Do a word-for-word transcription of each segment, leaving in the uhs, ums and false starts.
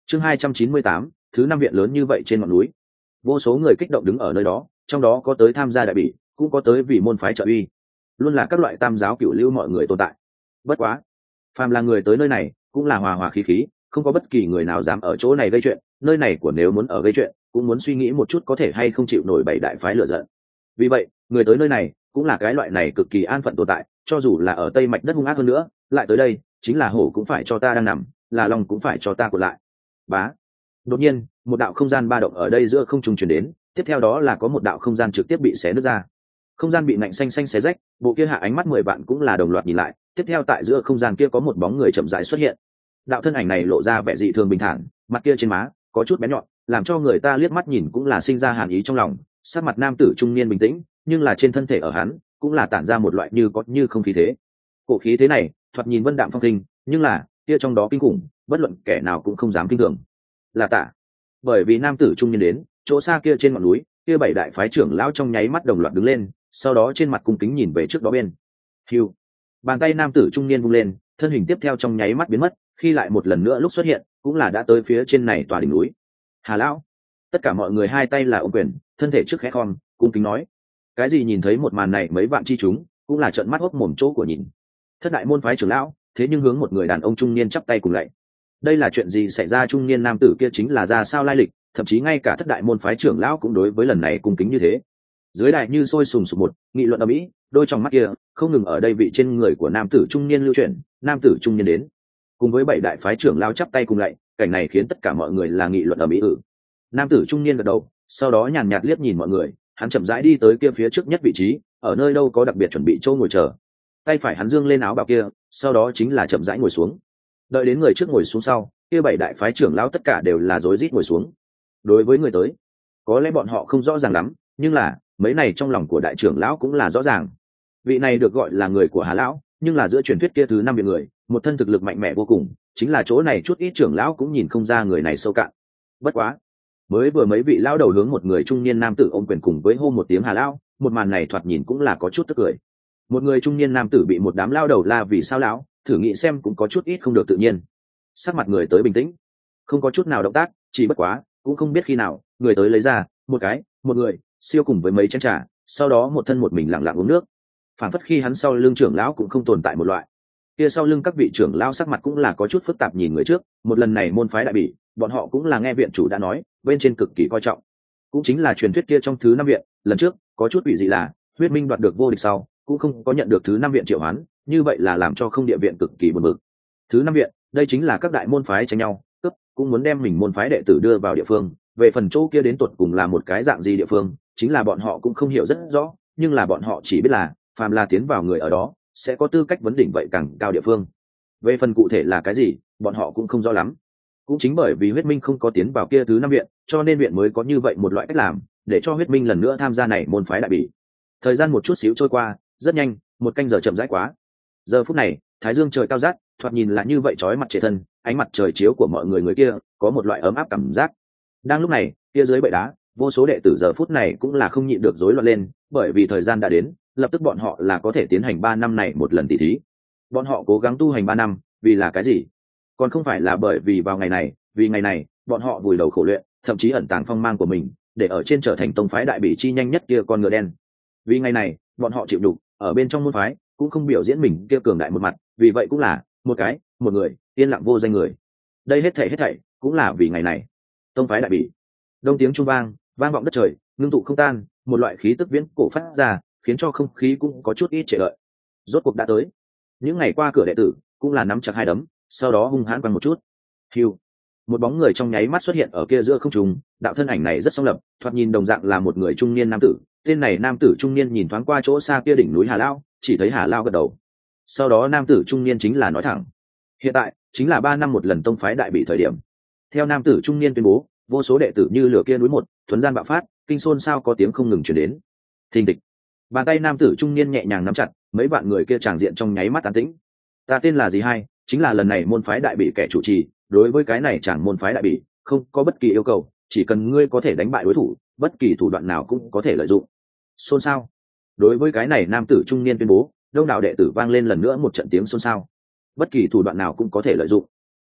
chương hai trăm chín mươi tám, thứ năm viện lớn như vậy trên ngọn núi, vô số người kích động đứng ở nơi đó, trong đó có tới tham gia đại bỉ, cũng có tới vì môn phái trợ uy, luôn là các loại tam giáo cửu lưu mọi người tồn tại. Bất quá, phàm là người tới nơi này cũng là hòa hòa khí khí, không có bất kỳ người nào dám ở chỗ này gây chuyện. Nơi này của nếu muốn ở gây chuyện, cũng muốn suy nghĩ một chút có thể hay không chịu nổi bảy đại phái lựa giận. Vì vậy, người tới nơi này cũng là cái loại này cực kỳ an phận tồn tại, cho dù là ở tây mạch đất hung ác hơn nữa, lại tới đây chính là hổ cũng phải cho ta đang nằm, là lòng cũng phải cho ta cuộn lại. Bá. Đột nhiên, một đạo không gian ba động ở đây giữa không trung truyền đến, tiếp theo đó là có một đạo không gian trực tiếp bị xé nứt ra. Không gian bị nạnh xanh xanh xé rách, bộ kia hạ ánh mắt mười vạn cũng là đồng loạt nhìn lại, tiếp theo tại giữa không gian kia có một bóng người chậm rãi xuất hiện. Đạo thân ảnh này lộ ra vẻ dị thường bình thản, mặt kia trên má có chút bén nhọn, làm cho người ta liếc mắt nhìn cũng là sinh ra hàn ý trong lòng. Sắc mặt nam tử trung niên bình tĩnh, nhưng là trên thân thể ở hắn cũng là tản ra một loại như có như không khí thế. Cổ khí thế này thoạt nhìn vân đạm phong kinh, nhưng là kia trong đó kinh khủng, bất luận kẻ nào cũng không dám kinh thường. Là Tạ. Bởi vì nam tử trung niên đến, chỗ xa kia trên ngọn núi, kia bảy đại phái trưởng lão trong nháy mắt đồng loạt đứng lên, sau đó trên mặt cung kính nhìn về trước đó bên. Hưu. Bàn tay nam tử trung niên vung lên, thân hình tiếp theo trong nháy mắt biến mất, khi lại một lần nữa lúc xuất hiện, cũng là đã tới phía trên này tòa đỉnh núi. Hà lão. Tất cả mọi người hai tay là ôm quyền, thân thể trước khẽ khom, cung kính nói. Cái gì nhìn thấy một màn này mấy vạn chi chúng, cũng là trợn mắt hốc mồm chỗ của nhìn. Thất đại môn phái trưởng lão, thế nhưng hướng một người đàn ông trung niên chắp tay cùng lạy. Đây là chuyện gì xảy ra? Trung niên nam tử kia chính là ra sao lai lịch, thậm chí ngay cả thất đại môn phái trưởng lão cũng đối với lần này cung kính như thế. Dưới đài như sôi sùng sục một nghị luận ầm ĩ, đôi trong mắt kia không ngừng ở đây vị trên người của nam tử trung niên lưu chuyển. Nam tử trung niên đến, cùng với bảy đại phái trưởng lão chắp tay cùng lạy, cảnh này khiến tất cả mọi người là nghị luận ầm ĩ. Ừ. Nam tử trung niên gật đầu, sau đó nhàn nhạt liếc nhìn mọi người, hắn chậm rãi đi tới kia phía trước nhất vị trí, ở nơi đâu có đặc biệt chuẩn bị chỗ ngồi chờ. Tay phải hắn dương lên áo bào kia, sau đó chính là chậm rãi ngồi xuống. Đợi đến người trước ngồi xuống sau, kia bảy đại phái trưởng lão tất cả đều là rối rít ngồi xuống. Đối với người tới, có lẽ bọn họ không rõ ràng lắm, nhưng là mấy này trong lòng của đại trưởng lão cũng là rõ ràng. Vị này được gọi là người của Hà lão, nhưng là giữa truyền thuyết kia thứ năm viện người, một thân thực lực mạnh mẽ vô cùng, chính là chỗ này chút ít trưởng lão cũng nhìn không ra người này sâu cạn. Bất quá, mới vừa mấy vị lão đầu hướng một người trung niên nam tử ôm quyền cùng với hô một tiếng Hà lão, một màn này thoạt nhìn cũng là có chút tức cười. Một người trung niên nam tử bị một đám lão đầu la vì sao lão, thử nghĩ xem cũng có chút ít không được tự nhiên. Sắc mặt người tới bình tĩnh, không có chút nào động tác, chỉ bất quá cũng không biết khi nào người tới lấy ra một cái một người siêu cùng với mấy chén trà, sau đó một thân một mình lặng lặng uống nước, phản phất khi hắn sau lưng trưởng lão cũng không tồn tại một loại. Kia sau lưng các vị trưởng lão sắc mặt cũng là có chút phức tạp nhìn người trước. Một lần này môn phái đại bỉ, bọn họ cũng là nghe viện chủ đã nói bên trên cực kỳ coi trọng, cũng chính là truyền thuyết kia trong thứ năm viện. Lần trước có chút quỷ dị là huyết minh đoạt được vô địch sau cũng không có nhận được thứ năm viện triệu hoán, như vậy là làm cho không địa viện cực kỳ buồn bực. Thứ năm viện, đây chính là các đại môn phái tranh nhau cướp, cũng muốn đem mình môn phái đệ tử đưa vào địa phương. Về phần chỗ kia đến tuột cùng là một cái dạng gì địa phương, chính là bọn họ cũng không hiểu rất rõ, nhưng là bọn họ chỉ biết là phàm là tiến vào người ở đó sẽ có tư cách vấn đỉnh vậy càng cao địa phương. Về phần cụ thể là cái gì, bọn họ cũng không rõ lắm. Cũng chính bởi vì huyết minh không có tiến vào kia thứ năm viện, cho nên viện mới có như vậy một loại cách làm, để cho huyết minh lần nữa tham gia này môn phái đại bỉ. Thời gian một chút xíu trôi qua, rất nhanh, một canh giờ chậm rãi quá. Giờ phút này, thái dương trời cao rát, thoạt nhìn là như vậy chói mặt trệ thân, ánh mặt trời chiếu của mọi người người kia có một loại ấm áp cảm giác. Đang lúc này, kia dưới bệ đá, vô số đệ tử giờ phút này cũng là không nhịn được rối loạn lên, bởi vì thời gian đã đến, lập tức bọn họ là có thể tiến hành ba năm này một lần tỷ thí. Bọn họ cố gắng tu hành ba năm, vì là cái gì? Còn không phải là bởi vì vào ngày này, vì ngày này, bọn họ vùi đầu khổ luyện, thậm chí ẩn tàng phong mang của mình, để ở trên trở thành tông phái đại bỉ chi nhanh nhất kia con ngựa đen. Vì ngày này, bọn họ chịu đủ, ở bên trong môn phái cũng không biểu diễn mình kia cường đại một mặt, vì vậy cũng là một cái, một người, yên lặng vô danh người. Đây hết thảy hết thảy cũng là vì ngày này. Tông phái đại bỉ. Đông tiếng trung vang, vang vọng đất trời, ngưng tụ không tan, một loại khí tức viễn cổ phát ra, khiến cho không khí cũng có chút ít trệ lợi. Rốt cuộc đã tới. Những ngày qua cửa đệ tử cũng là nắm chặt hai đấm, sau đó hung hãn quăng một chút. Hưu. Một bóng người trong nháy mắt xuất hiện ở kia giữa không trung, đạo thân ảnh này rất song lập, thoạt nhìn đồng dạng là một người trung niên nam tử. Tên này nam tử trung niên nhìn thoáng qua chỗ xa kia đỉnh núi Hà Lao, chỉ thấy Hà Lao gật đầu. Sau đó nam tử trung niên chính là nói thẳng, hiện tại chính là ba năm một lần tông phái đại bỉ thời điểm. Theo nam tử trung niên tuyên bố, vô số đệ tử như lửa kia núi một thuấn gian bạo phát, kinh xôn sao có tiếng không ngừng chuyển đến. Thình thịch, bàn tay nam tử trung niên nhẹ nhàng nắm chặt, mấy bạn người kia tràng diện trong nháy mắt an tĩnh. Ta tên là gì hay, chính là lần này môn phái đại bỉ kẻ chủ trì. Đối với cái này chẳng môn phái đại bỉ không có bất kỳ yêu cầu, chỉ cần ngươi có thể đánh bại đối thủ, bất kỳ thủ đoạn nào cũng có thể lợi dụng. Xôn xao. Đối với cái này nam tử trung niên tuyên bố, đông đảo đệ tử vang lên lần nữa một trận tiếng xôn xao. Bất kỳ thủ đoạn nào cũng có thể lợi dụng.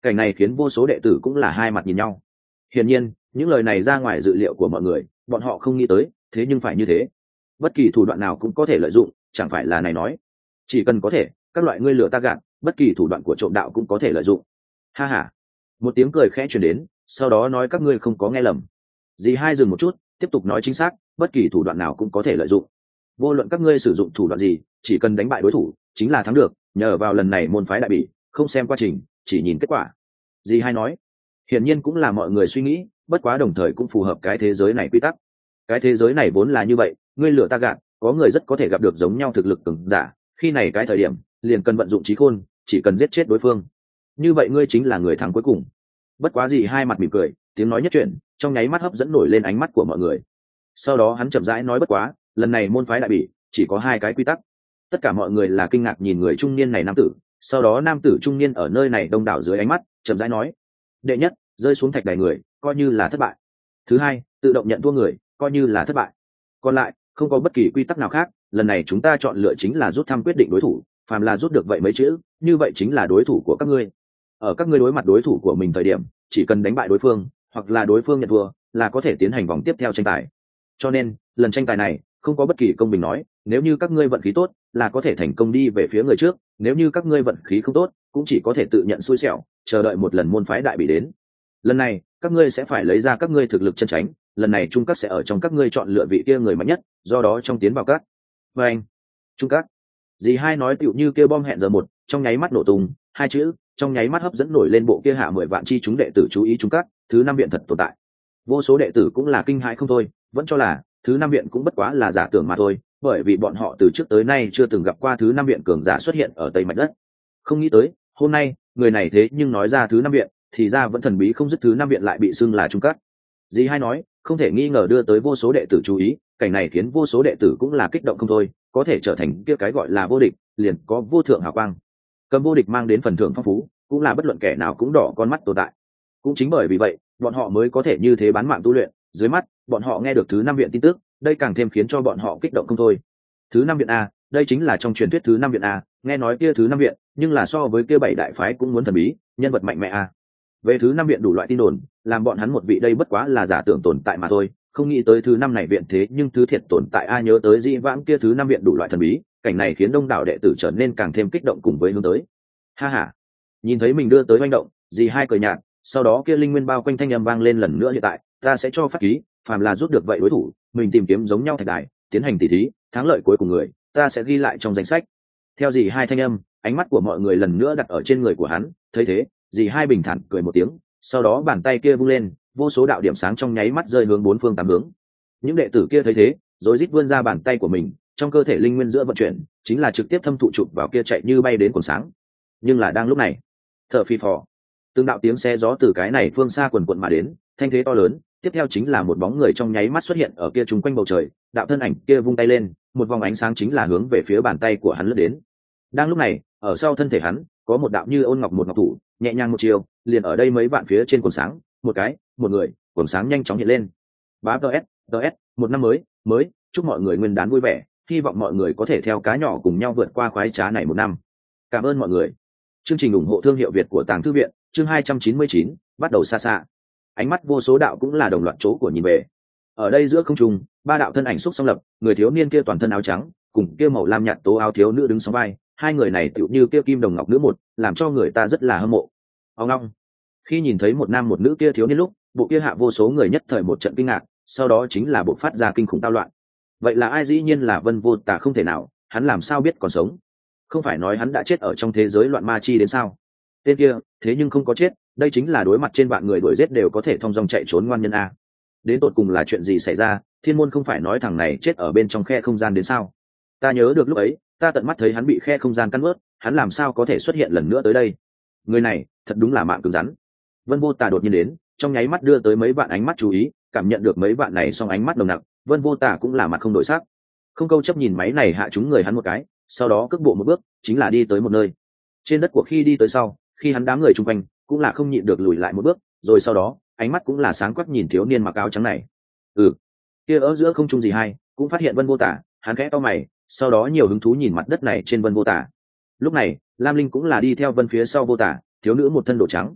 Cảnh này khiến vô số đệ tử cũng là hai mặt nhìn nhau. Hiển nhiên những lời này ra ngoài dự liệu của mọi người, bọn họ không nghĩ tới, thế nhưng phải như thế. Bất kỳ thủ đoạn nào cũng có thể lợi dụng, chẳng phải là này nói chỉ cần có thể, các loại ngươi lừa ta gạt, bất kỳ thủ đoạn của trộm đạo cũng có thể lợi dụng. Ha ha. Một tiếng cười khẽ truyền đến, sau đó nói các ngươi không có nghe lầm. Dì hai dừng một chút, tiếp tục nói chính xác, bất kỳ thủ đoạn nào cũng có thể lợi dụng. Vô luận các ngươi sử dụng thủ đoạn gì, chỉ cần đánh bại đối thủ chính là thắng được, nhờ vào lần này môn phái đại bỉ, không xem quá trình, chỉ nhìn kết quả. Dì hai nói hiển nhiên cũng là mọi người suy nghĩ, bất quá đồng thời cũng phù hợp cái thế giới này quy tắc. Cái thế giới này vốn là như vậy, ngươi lừa ta gạt, có người rất có thể gặp được giống nhau thực lực cường giả, khi này cái thời điểm liền cần vận dụng trí khôn, chỉ cần giết chết đối phương, như vậy ngươi chính là người thắng cuối cùng. Bất quá gì hai mặt mỉm cười, tiếng nói nhất chuyện trong nháy mắt hấp dẫn nổi lên ánh mắt của mọi người. Sau đó hắn chậm rãi nói bất quá lần này môn phái đại bỉ chỉ có hai cái quy tắc. Tất cả mọi người là kinh ngạc nhìn người trung niên này nam tử, sau đó nam tử trung niên ở nơi này đông đảo dưới ánh mắt chậm rãi nói đệ nhất, rơi xuống thạch đài người coi như là thất bại. Thứ hai, tự động nhận thua người coi như là thất bại. Còn lại không có bất kỳ quy tắc nào khác, lần này chúng ta chọn lựa chính là rút thăm quyết định đối thủ, phàm là rút được vậy mấy chữ, như vậy chính là đối thủ của các ngươi. Ở các ngươi đối mặt đối thủ của mình thời điểm, chỉ cần đánh bại đối phương hoặc là đối phương nhận thua là có thể tiến hành vòng tiếp theo tranh tài. Cho nên lần tranh tài này không có bất kỳ công bình nói, nếu như các ngươi vận khí tốt là có thể thành công đi về phía người trước, nếu như các ngươi vận khí không tốt cũng chỉ có thể tự nhận xui xẻo, chờ đợi một lần môn phái đại bị đến. Lần này các ngươi sẽ phải lấy ra các ngươi thực lực chân chính, lần này trung các sẽ ở trong các ngươi chọn lựa vị kia người mạnh nhất, do đó trong tiến vào các. Và anh trung các dì hai nói tựu như kêu bom hẹn giờ một, trong nháy mắt nổ tung hai chữ, trong nháy mắt hấp dẫn nổi lên bộ kia hạ mười vạn chi chúng đệ tử chú ý trung các thứ năm viện thật tồn tại. Vô số đệ tử cũng là kinh hãi không thôi, vẫn cho là thứ năm viện cũng bất quá là giả tưởng mà thôi, bởi vì bọn họ từ trước tới nay chưa từng gặp qua thứ năm viện cường giả xuất hiện ở tây mạch đất. Không nghĩ tới hôm nay người này thế nhưng nói ra thứ năm viện, thì ra vẫn thần bí không dứt, thứ năm viện lại bị xưng là trung các. Dì hai nói không thể nghi ngờ đưa tới vô số đệ tử chú ý, cảnh này khiến vô số đệ tử cũng là kích động không thôi, có thể trở thành kia cái gọi là vô địch, liền có vô thượng hào quang. Cầm vô địch mang đến phần thưởng phong phú, cũng là bất luận kẻ nào cũng đỏ con mắt tồn tại. Cũng chính bởi vì vậy bọn họ mới có thể như thế bán mạng tu luyện. Dưới mắt bọn họ nghe được thứ năm viện tin tức, đây càng thêm khiến cho bọn họ kích động không thôi. Thứ năm viện a, đây chính là trong truyền thuyết thứ năm viện a, nghe nói kia thứ năm viện nhưng là so với kia bảy đại phái cũng muốn thần bí, nhân vật mạnh mẽ a. Về thứ năm viện đủ loại tin đồn, làm bọn hắn một vị đây bất quá là giả tưởng tồn tại mà thôi, không nghĩ tới thứ năm này viện thế nhưng thứ thiệt tồn tại a. Nhớ tới dĩ vãng kia thứ năm viện đủ loại thần bí, cảnh này khiến đông đảo đệ tử trở nên càng thêm kích động cùng với hướng tới. Ha ha, nhìn thấy mình đưa tới manh động, dì hai cười nhạt, sau đó kia linh nguyên bao quanh thanh âm vang lên lần nữa, hiện tại ta sẽ cho phát ký, phàm là rút được vậy đối thủ, mình tìm kiếm giống nhau thạch đài, tiến hành tỉ thí, thắng lợi cuối cùng người ta sẽ ghi lại trong danh sách. Theo dì hai thanh âm, ánh mắt của mọi người lần nữa đặt ở trên người của hắn, thấy thế dì hai bình thản cười một tiếng, sau đó bàn tay kia vung lên, vô số đạo điểm sáng trong nháy mắt rơi hướng bốn phương tám hướng. Những đệ tử kia thấy thế rối rít vươn ra bàn tay của mình, trong cơ thể linh nguyên giữa vận chuyển chính là trực tiếp thâm thụ chụp vào kia chạy như bay đến cuồng sáng. Nhưng là đang lúc này, thở phi phò, từng đạo tiếng xe gió từ cái này phương xa quần quận mà đến, thanh thế to lớn, tiếp theo chính là một bóng người trong nháy mắt xuất hiện ở kia trùng quanh bầu trời, đạo thân ảnh kia vung tay lên, một vòng ánh sáng chính là hướng về phía bàn tay của hắn lướt đến. Đang lúc này ở sau thân thể hắn có một đạo như ôn ngọc một ngọc thủ, nhẹ nhàng một chiều liền ở đây mấy vạn phía trên cuồng sáng, một cái một người, cuồng sáng nhanh chóng hiện lên. Bá ts ts một năm mới mới chúc mọi người nguyên đán vui vẻ, hy vọng mọi người có thể theo cá nhỏ cùng nhau vượt qua khoái trá này một năm. Cảm ơn mọi người. Chương trình ủng hộ thương hiệu Việt của Tàng Thư viện, chương hai trăm chín mươi chín, bắt đầu xa xa. Ánh mắt vô số đạo cũng là đồng loạt chỗ của nhìn về. Ở đây giữa không trung, ba đạo thân ảnh xúc song lập, người thiếu niên kia toàn thân áo trắng, cùng kia màu lam nhạt tố áo thiếu nữ đứng song vai, hai người này tựu như kia kim đồng ngọc nữ một, làm cho người ta rất là hâm mộ. Ông long. Khi nhìn thấy một nam một nữ kia thiếu niên lúc, bộ kia hạ vô số người nhất thời một trận kinh ngạc, sau đó chính là bộ phát ra kinh khủng tao loạn. Vậy là ai? Dĩ nhiên là Vân Vô Tà, không thể nào, hắn làm sao biết còn sống? Không phải nói hắn đã chết ở trong thế giới loạn ma chi đến sao? Tên kia thế nhưng không có chết, đây chính là đối mặt trên vạn người đuổi giết đều có thể thong dong chạy trốn ngoan nhân a. Đến tột cùng là chuyện gì xảy ra? Thiên môn không phải nói thằng này chết ở bên trong khe không gian đến sao? Ta nhớ được lúc ấy ta tận mắt thấy hắn bị khe không gian cắn ướt, hắn làm sao có thể xuất hiện lần nữa tới đây? Người này thật đúng là mạng cứng rắn. Vân Vô Tà đột nhiên đến, trong nháy mắt đưa tới mấy vạn ánh mắt chú ý, cảm nhận được mấy vạn này song ánh mắt nồng nặc, Vân Vô Tà cũng là mặt không đổi sắc, không câu chấp nhìn máy này hạ chúng người hắn một cái, sau đó cước bộ một bước chính là đi tới một nơi trên đất của. Khi đi tới sau, khi hắn đám người chung quanh cũng là không nhịn được lùi lại một bước, rồi sau đó ánh mắt cũng là sáng quắc nhìn thiếu niên mặc áo trắng này. Ừ, kia ở giữa không trung gì hay, cũng phát hiện Vân Vô Tà, hắn khẽ cau mày, sau đó nhiều hứng thú nhìn mặt đất này trên Vân Vô Tà. Lúc này Lam Linh cũng là đi theo Vân phía sau Vô Tà, thiếu nữ một thân đồ trắng,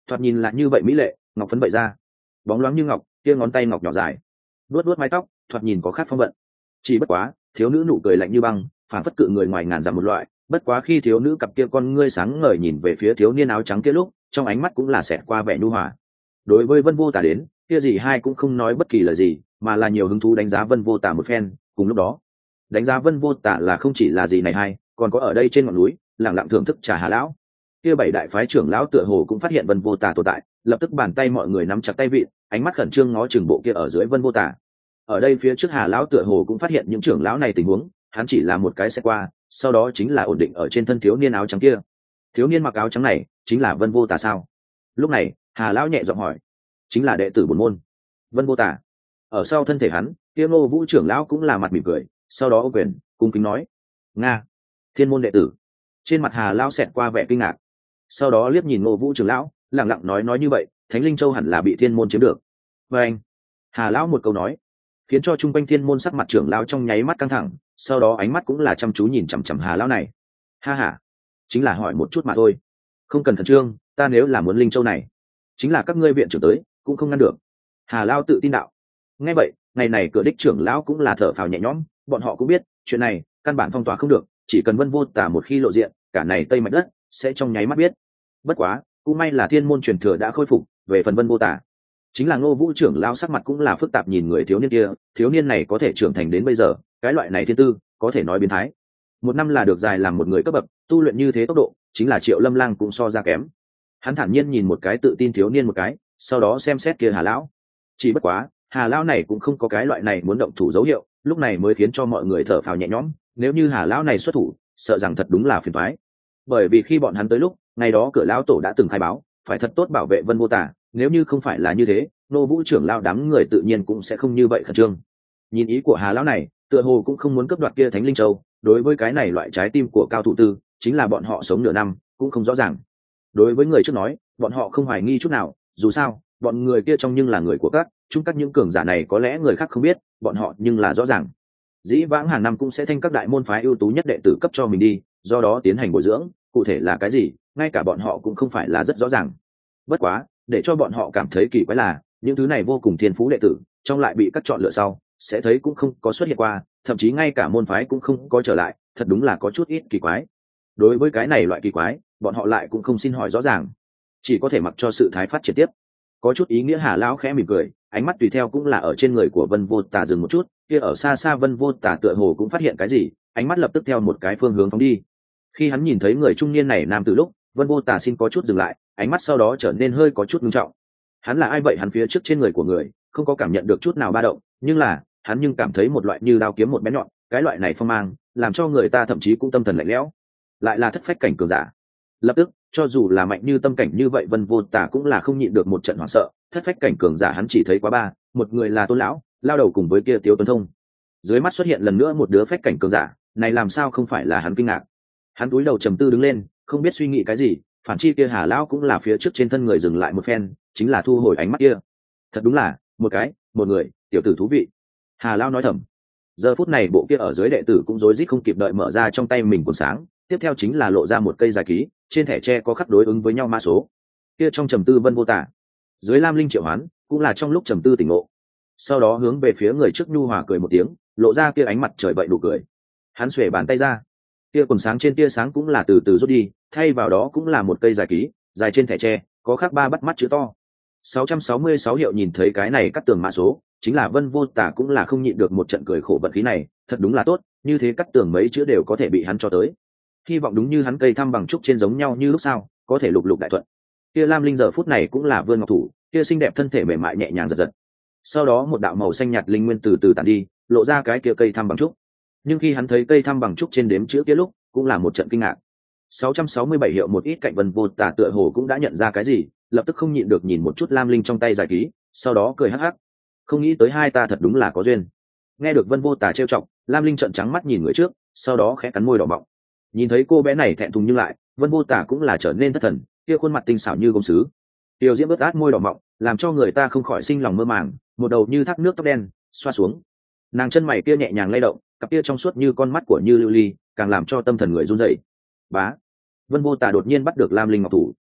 thoạt nhìn lại như vậy mỹ lệ, ngọc phấn vậy ra, bóng loáng như ngọc, kia ngón tay ngọc nhỏ dài, luốt luốt mái tóc, thoạt nhìn có khác phong vận. Chỉ bất quá, thiếu nữ nụ cười lạnh như băng, phản phất cự người ngoài ngàn dặm một loại. Bất quá khi thiếu nữ cặp kia con ngươi sáng ngời nhìn về phía thiếu niên áo trắng kia lúc, trong ánh mắt cũng là xẹt qua vẻ nhu hòa. Đối với Vân Vô Tà đến, kia gì hai cũng không nói bất kỳ lời gì, mà là nhiều hứng thú đánh giá Vân Vô Tà một phen. Cùng lúc đó, đánh giá Vân Vô Tà là không chỉ là gì này hay, còn có ở đây trên ngọn núi, lặng lặng thưởng thức trà Hà lão. Kia bảy đại phái trưởng lão tựa hồ cũng phát hiện Vân Vô Tà tồn tại, lập tức bàn tay mọi người nắm chặt tay vịn, ánh mắt khẩn trương ngó chừng bộ kia ở dưới Vân Vô Tà. Ở đây phía trước Hà lão tựa hồ cũng phát hiện những trưởng lão này tình huống, hắn chỉ là một cái xe qua, sau đó chính là ổn định ở trên thân thiếu niên áo trắng kia. Thiếu niên mặc áo trắng này chính là Vân Vô Tà sao? Lúc này Hà lão nhẹ giọng hỏi. Chính là đệ tử bổn môn Vân Vô Tà. Ở sau thân thể hắn, kia Ngô Vũ trưởng lão cũng là mặt mỉm cười, sau đó ô quyền cung kính nói: Nga, thiên môn đệ tử. Trên mặt Hà lão xẹt qua vẻ kinh ngạc, sau đó liếc nhìn Ngô Vũ trưởng lão, lặng lặng nói nói như vậy, Thánh Linh Châu hẳn là bị thiên môn chiếm được. Và anh, Hà lão một câu nói khiến cho trung quanh thiên môn sắc mặt trưởng lão trong nháy mắt căng thẳng, sau đó ánh mắt cũng là chăm chú nhìn chằm chằm Hà lão này. Ha ha, chính là hỏi một chút mà thôi, không cần khẩn trương, ta nếu là muốn Linh Châu này, chính là các ngươi viện trưởng tới cũng không ngăn được. Hà lão tự tin đạo. Nghe vậy, ngày này cửa đích trưởng lão cũng là thở phào nhẹ nhõm, bọn họ cũng biết chuyện này căn bản phong tỏa không được, chỉ cần Vân Vô Tà một khi lộ diện, cả này Tây Mạch đất sẽ trong nháy mắt biết. Bất quá cũng may là thiên môn truyền thừa đã khôi phục, về phần Vân Vô Tà, chính là Ngô Vũ trưởng lão sắc mặt cũng là phức tạp nhìn người thiếu niên kia. Thiếu niên này có thể trưởng thành đến bây giờ, cái loại này thiên tư có thể nói biến thái, một năm là được dài làm một người cấp bậc, tu luyện như thế tốc độ chính là Triệu Lâm Lang cũng so ra kém. Hắn thản nhiên nhìn một cái tự tin thiếu niên một cái, sau đó xem xét kia Hà lão. Chỉ bất quá Hà lão này cũng không có cái loại này muốn động thủ dấu hiệu, lúc này mới khiến cho mọi người thở phào nhẹ nhõm. Nếu như Hà lão này xuất thủ, sợ rằng thật đúng là phiền toái. Bởi vì khi bọn hắn tới lúc, ngày đó cửa lão tổ đã từng khai báo, phải thật tốt bảo vệ Vân Vô Tà, nếu như không phải là như thế, Nô Vũ trưởng lão đám người tự nhiên cũng sẽ không như vậy khẩn trương. Nhìn ý của Hà lão này, tựa hồ cũng không muốn cướp đoạt kia Thánh Linh Châu, đối với cái này loại trái tim của cao thủ tư, chính là bọn họ sống nửa năm, cũng không rõ ràng. Đối với người trước nói, bọn họ không hoài nghi chút nào, dù sao, bọn người kia trong nhưng là người của các, chúng các những cường giả này có lẽ người khác không biết, bọn họ nhưng là rõ ràng. Dĩ vãng hàng năm cũng sẽ thanh các đại môn phái ưu tú nhất đệ tử cấp cho mình đi, do đó tiến hành bồi dưỡng, cụ thể là cái gì, ngay cả bọn họ cũng không phải là rất rõ ràng. Bất quá, để cho bọn họ cảm thấy kỳ quái là, những thứ này vô cùng thiên phú đệ tử, trong lại bị cắt chọn lựa sau, sẽ thấy cũng không có xuất hiện qua, thậm chí ngay cả môn phái cũng không có trở lại, thật đúng là có chút ít kỳ quái. Đối với cái này loại kỳ quái, bọn họ lại cũng không xin hỏi rõ ràng, chỉ có thể mặc cho sự thái phát triển tiếp. Có chút ý nghĩa. Hà lão khẽ mỉm cười, ánh mắt tùy theo cũng là ở trên người của Vân Vô Tà dừng một chút, kia ở xa xa Vân Vô Tà tựa hồ cũng phát hiện cái gì, ánh mắt lập tức theo một cái phương hướng phóng đi. Khi hắn nhìn thấy người trung niên này nam từ lúc, Vân Vô Tà xin có chút dừng lại, ánh mắt sau đó trở nên hơi có chút nghiêm trọng. Hắn là ai vậy? Hắn phía trước trên người của người không có cảm nhận được chút nào ba động, nhưng là hắn nhưng cảm thấy một loại như đao kiếm một bén nhọn, cái loại này phong mang làm cho người ta thậm chí cũng tâm thần lạnh lẽo. Lại là thất phách cảnh cường giả. Lập tức, cho dù là mạnh như tâm cảnh như vậy, Vân Vô Tà cũng là không nhịn được một trận hoảng sợ. Thất phách cảnh cường giả hắn chỉ thấy quá ba, một người là Tôn lão, lao đầu cùng với kia Tiếu Tuấn Thông. Dưới mắt xuất hiện lần nữa một đứa phách cảnh cường giả, này làm sao không phải là hắn kinh ngạc. Hắn cúi đầu trầm tư đứng lên, không biết suy nghĩ cái gì. Phản chi kia Hà lão cũng là phía trước trên thân người dừng lại một phen, chính là thu hồi ánh mắt kia. Thật đúng là một cái, một người, tiểu tử thú vị. Hà lão nói thầm. Giờ phút này bộ kia ở dưới đệ tử cũng rối rít không kịp đợi mở ra trong tay mình cuốn sáng, tiếp theo chính là lộ ra một cây dài ký, trên thẻ tre có khắc đối ứng với nhau mã số. Kia trong trầm tư Vân Vô Tà, dưới Lam Linh triệu hoán, cũng là trong lúc trầm tư tỉnh ngộ. Sau đó hướng về phía người trước nhu hòa cười một tiếng, lộ ra kia ánh mặt trời vậy đủ cười. Hắn xuề bàn tay ra, kia cuốn sáng trên tia sáng cũng là từ từ rút đi, thay vào đó cũng là một cây dài ký, dài trên thẻ tre, có khắc ba bắt mắt chữ to. sáu trăm sáu mươi sáu hiệu. Nhìn thấy cái này cắt tường mã số, chính là Vân Vô Tà cũng là không nhịn được một trận cười khổ vận khí này, thật đúng là tốt, như thế cắt tường mấy chữ đều có thể bị hắn cho tới. Hy vọng đúng như hắn cây thăm bằng trúc trên giống nhau như lúc sau, có thể lục lục đại thuận. Kia Lam Linh giờ phút này cũng là vươn ngọc thủ, kia xinh đẹp thân thể mềm mại nhẹ nhàng giật giật. Sau đó một đạo màu xanh nhạt linh nguyên từ từ tản đi, lộ ra cái kia cây thăm bằng trúc. Nhưng khi hắn thấy cây thăm bằng trúc trên đếm chữ kia lúc, cũng là một trận kinh ngạc. sáu trăm sáu mươi bảy hiệu. Một ít cạnh Vân Vô Tà tựa hồ cũng đã nhận ra cái gì, lập tức không nhịn được nhìn một chút Lam Linh trong tay giải ký, sau đó cười hắc hắc. Không nghĩ tới hai ta thật đúng là có duyên. Nghe được Vân Vô Tà trêu chọc, Lam Linh trợn trắng mắt nhìn người trước, sau đó khẽ cắn môi đỏ mọng. Nhìn thấy cô bé này thẹn thùng nhưng lại, Vân Vô Tà cũng là trở nên thất thần, kia khuôn mặt tinh xảo như gốm sứ, tiêu diễm ướt át môi đỏ mọng, làm cho người ta không khỏi sinh lòng mơ màng. Một đầu như thác nước tóc đen xoa xuống, nàng chân mày kia nhẹ nhàng lay động, cặp kia trong suốt như con mắt của như lưu ly, càng làm cho tâm thần người run rẩy. Bá, Vân Vô Tà đột nhiên bắt được Lam Linh ngọc thủ,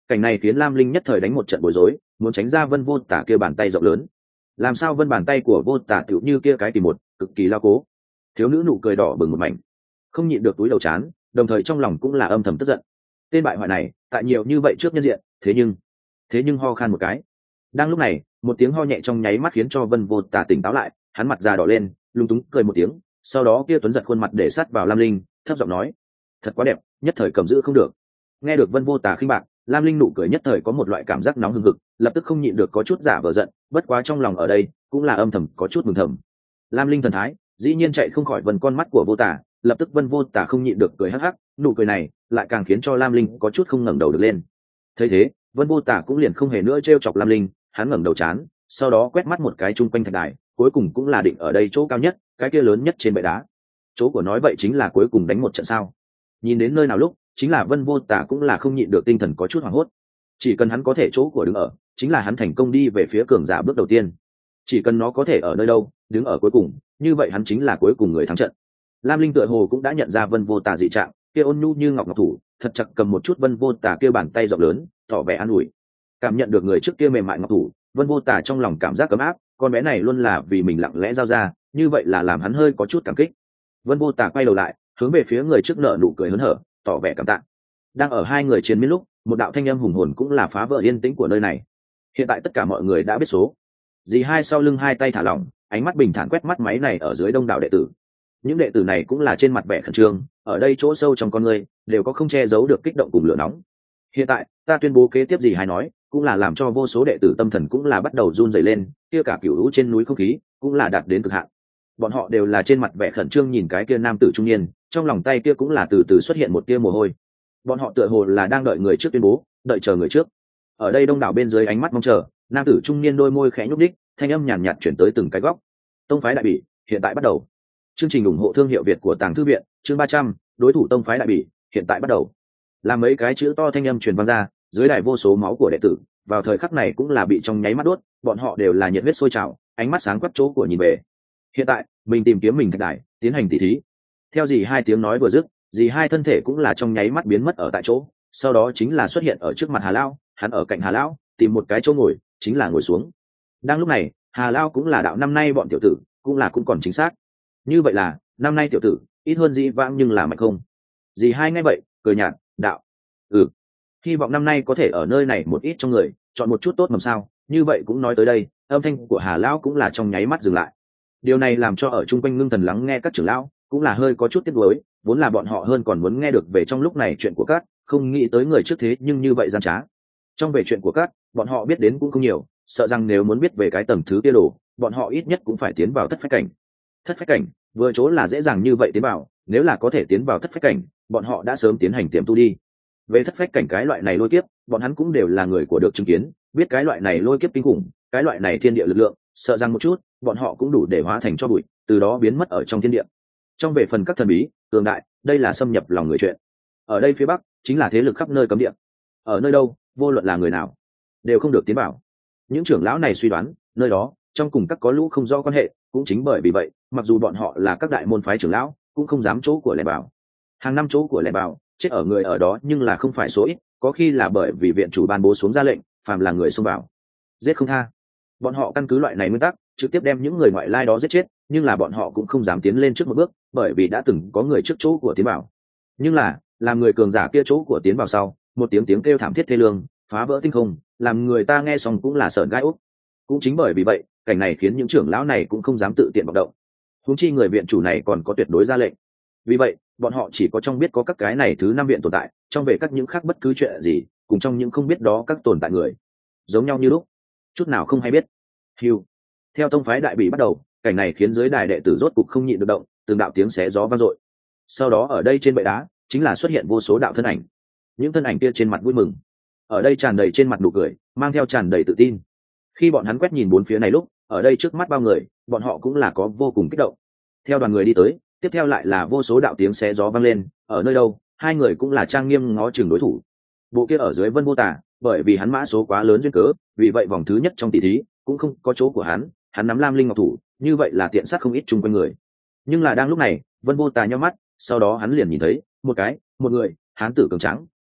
Cảnh này khiến Lam Linh nhất thời đánh một trận bối rối, muốn tránh ra Vân Vô Tả kia bàn tay rộng lớn. Làm sao vân bàn tay của Vô Tả tựu như kia cái tìm một cực kỳ lao cố. Thiếu nữ nụ cười đỏ bừng một mảnh, không nhịn được túi đầu chán, đồng thời trong lòng cũng là âm thầm tức giận. Tên bại hoại này tại nhiều như vậy trước nhân diện, thế nhưng thế nhưng ho khan một cái. Đang lúc này, một tiếng ho nhẹ trong nháy mắt khiến cho Vân Vô Tả tỉnh táo lại, hắn mặt già đỏ lên, lúng túng cười một tiếng, sau đó kia tuấn giật khuôn mặt để sát vào Lam Linh, thấp giọng nói: thật quá đẹp, nhất thời cầm giữ không được. Nghe được Vân Vô Tả khinh bạc, Lam Linh nụ cười nhất thời có một loại cảm giác nóng hừng hực, lập tức không nhịn được có chút giả vờ giận, bất quá trong lòng ở đây cũng là âm thầm có chút mừng thầm. Lam Linh thần thái dĩ nhiên chạy không khỏi Vân con mắt của Vô Tả, lập tức Vân Vô Tả không nhịn được cười hắc hắc, nụ cười này lại càng khiến cho Lam Linh có chút không ngẩng đầu được lên. Thấy thế, Vân Vô Tả cũng liền không hề nữa trêu chọc Lam Linh, hắn ngẩng đầu chán, sau đó quét mắt một cái chung quanh thạch đài, cuối cùng cũng là định ở đây chỗ cao nhất, cái kia lớn nhất trên bệ đá. Chỗ của nói vậy chính là cuối cùng đánh một trận sao? Nhìn đến nơi nào lúc, chính là Vân Vô Tả cũng là không nhịn được tinh thần có chút hoảng hốt. Chỉ cần hắn có thể chỗ của đứng ở, chính là hắn thành công đi về phía cường giả bước đầu tiên. Chỉ cần nó có thể ở nơi đâu, đứng ở cuối cùng, như vậy hắn chính là cuối cùng người thắng trận. Lam Linh tựa hồ cũng đã nhận ra Vân Vô Tả dị trạng, kia ôn nhu như ngọc ngọc thủ, thật chặt cầm một chút Vân Vô Tả kia bàn tay rộng lớn, tỏ vẻ an ủi. Cảm nhận được người trước kia mềm mại ngọc thủ, Vân Vô Tả trong lòng cảm giác ấm áp, con bé này luôn là vì mình lặng lẽ giao ra, như vậy là làm hắn hơi có chút cảm kích. Vân Vô Tả quay đầu lại, hướng về phía người trước nở nụ cười hớn hở, tỏ vẻ cảm tạ. Đang ở hai người chiến miên lúc, một đạo thanh âm hùng hồn cũng là phá vỡ yên tĩnh của nơi này. Hiện tại tất cả mọi người đã biết số. Dì hai sau lưng hai tay thả lỏng, ánh mắt bình thản quét mắt máy này ở dưới đông đảo đệ tử. Những đệ tử này cũng là trên mặt vẻ khẩn trương, ở đây chỗ sâu trong con người đều có không che giấu được kích động cùng lửa nóng. Hiện tại, ta tuyên bố kế tiếp gì hay nói, cũng là làm cho vô số đệ tử tâm thần cũng là bắt đầu run rẩy lên, kia cả cửu lũ trên núi không khí cũng là đạt đến cực hạn. Bọn họ đều là trên mặt vẻ khẩn trương nhìn cái kia nam tử trung niên, trong lòng tay kia cũng là từ từ xuất hiện một tia mồ hôi. Bọn họ tựa hồ là đang đợi người trước tuyên bố, đợi chờ người trước. Ở đây đông đảo bên dưới ánh mắt mong chờ, nam tử trung niên đôi môi khẽ nhúc nhích, thanh âm nhàn nhạt chuyển tới từng cái góc. Tông phái đại bỉ hiện tại bắt đầu. Chương trình ủng hộ thương hiệu Việt của Tàng Thư viện, chương ba trăm, đối thủ tông phái đại bỉ hiện tại bắt đầu. Làm mấy cái chữ to thanh âm truyền vang ra, dưới đài vô số máu của đệ tử, vào thời khắc này cũng là bị trong nháy mắt đốt, bọn họ đều là nhiệt huyết sôi trào, ánh mắt sáng quắc chỗ của nhìn về. Hiện tại, mình tìm kiếm mình thạch đài, tiến hành tỉ thí. Theo dì hai tiếng nói vừa dứt, dì hai thân thể cũng là trong nháy mắt biến mất ở tại chỗ, sau đó chính là xuất hiện ở trước mặt Hà Lao, hắn ở cạnh Hà Lao, tìm một cái chỗ ngồi, chính là ngồi xuống. Đang lúc này, Hà Lao cũng là đạo năm nay bọn tiểu tử, cũng là cũng còn chính xác. Như vậy là, năm nay tiểu tử, ít hơn dĩ vãng nhưng là mạnh không. Dì hai nghe vậy, cười nhạt, đạo. Ừ. Hy vọng năm nay có thể ở nơi này một ít trong người, chọn một chút tốt mầm sao, như vậy cũng nói tới đây, âm thanh của Hà Lao cũng là trong nháy mắt dừng lại. Điều này làm cho ở chung quanh ngưng thần lắng nghe các trưởng lão cũng là hơi có chút tiếc nuối, vốn là bọn họ hơn còn muốn nghe được về trong lúc này chuyện của các, không nghĩ tới người trước thế nhưng như vậy gian trá. Trong về chuyện của các, bọn họ biết đến cũng không nhiều, sợ rằng nếu muốn biết về cái tầng thứ kia đồ, bọn họ ít nhất cũng phải tiến vào thất phách cảnh. Thất phách cảnh, vừa chỗ là dễ dàng như vậy tiến vào, nếu là có thể tiến vào thất phách cảnh, bọn họ đã sớm tiến hành tiềm tu đi. Về thất phách cảnh cái loại này lôi kiếp, bọn hắn cũng đều là người của được chứng kiến, biết cái loại này lôi kiếp kinh khủng, cái loại này thiên địa lực lượng, sợ rằng một chút, bọn họ cũng đủ để hóa thành cho bụi, từ đó biến mất ở trong thiên địa. Trong về phần các thần bí, cường đại, đây là xâm nhập lòng người chuyện. Ở đây phía bắc, chính là thế lực khắp nơi cấm địa. Ở nơi đâu, vô luận là người nào, đều không được tiến vào. Những trưởng lão này suy đoán, nơi đó, trong cùng các có lũ không rõ quan hệ, cũng chính bởi vì vậy, mặc dù bọn họ là các đại môn phái trưởng lão, cũng không dám chỗ của lẻ bảo. Hàng năm chỗ của lẻ bảo, chết ở người ở đó nhưng là không phải số ít, có khi là bởi vì viện chủ ban bố xuống ra lệnh, phàm là người xông vào, giết không tha. Bọn họ căn cứ loại này nguyên tắc, trực tiếp đem những người ngoại lai đó giết chết, nhưng là bọn họ cũng không dám tiến lên trước một bước, bởi vì đã từng có người trước chỗ của tiến vào. Nhưng là, làm người cường giả kia chỗ của tiến vào sau, một tiếng tiếng kêu thảm thiết thê lương, phá vỡ tinh không, làm người ta nghe xong cũng là sởn gai ốc. Cũng chính bởi vì vậy, cảnh này khiến những trưởng lão này cũng không dám tự tiện vọng động. Huống chi người viện chủ này còn có tuyệt đối ra lệnh. Vì vậy, bọn họ chỉ có trong biết có các cái này thứ năm viện tồn tại, trong về các những khác bất cứ chuyện gì, cùng trong những không biết đó các tồn tại người, giống nhau như lúc, chút nào không hay biết. Hưu. Theo tông phái đại bỉ bắt đầu, cảnh này khiến dưới đài đệ tử rốt cục không nhịn được động, từng đạo tiếng xé gió vang dội. Sau đó ở đây trên bệ đá, chính là xuất hiện vô số đạo thân ảnh. Những thân ảnh kia trên mặt vui mừng, ở đây tràn đầy trên mặt nụ cười, mang theo tràn đầy tự tin. Khi bọn hắn quét nhìn bốn phía này lúc, ở đây trước mắt bao người, bọn họ cũng là có vô cùng kích động. Theo đoàn người đi tới, tiếp theo lại là vô số đạo tiếng xé gió vang lên, ở nơi đâu, hai người cũng là trang nghiêm ngó chừng đối thủ. Bộ kia ở dưới Vân Vô Tả, bởi vì hắn mã số quá lớn duyên cớ, vì vậy vòng thứ nhất trong tỷ thí cũng không có chỗ của hắn, hắn nắm Lam Linh ngọc thủ, như vậy là tiện sát không ít chung quanh người. Nhưng là đang lúc này, Vân Vô Tả nhíu mắt, sau đó hắn liền nhìn thấy một cái, một người, hán tử cường tráng,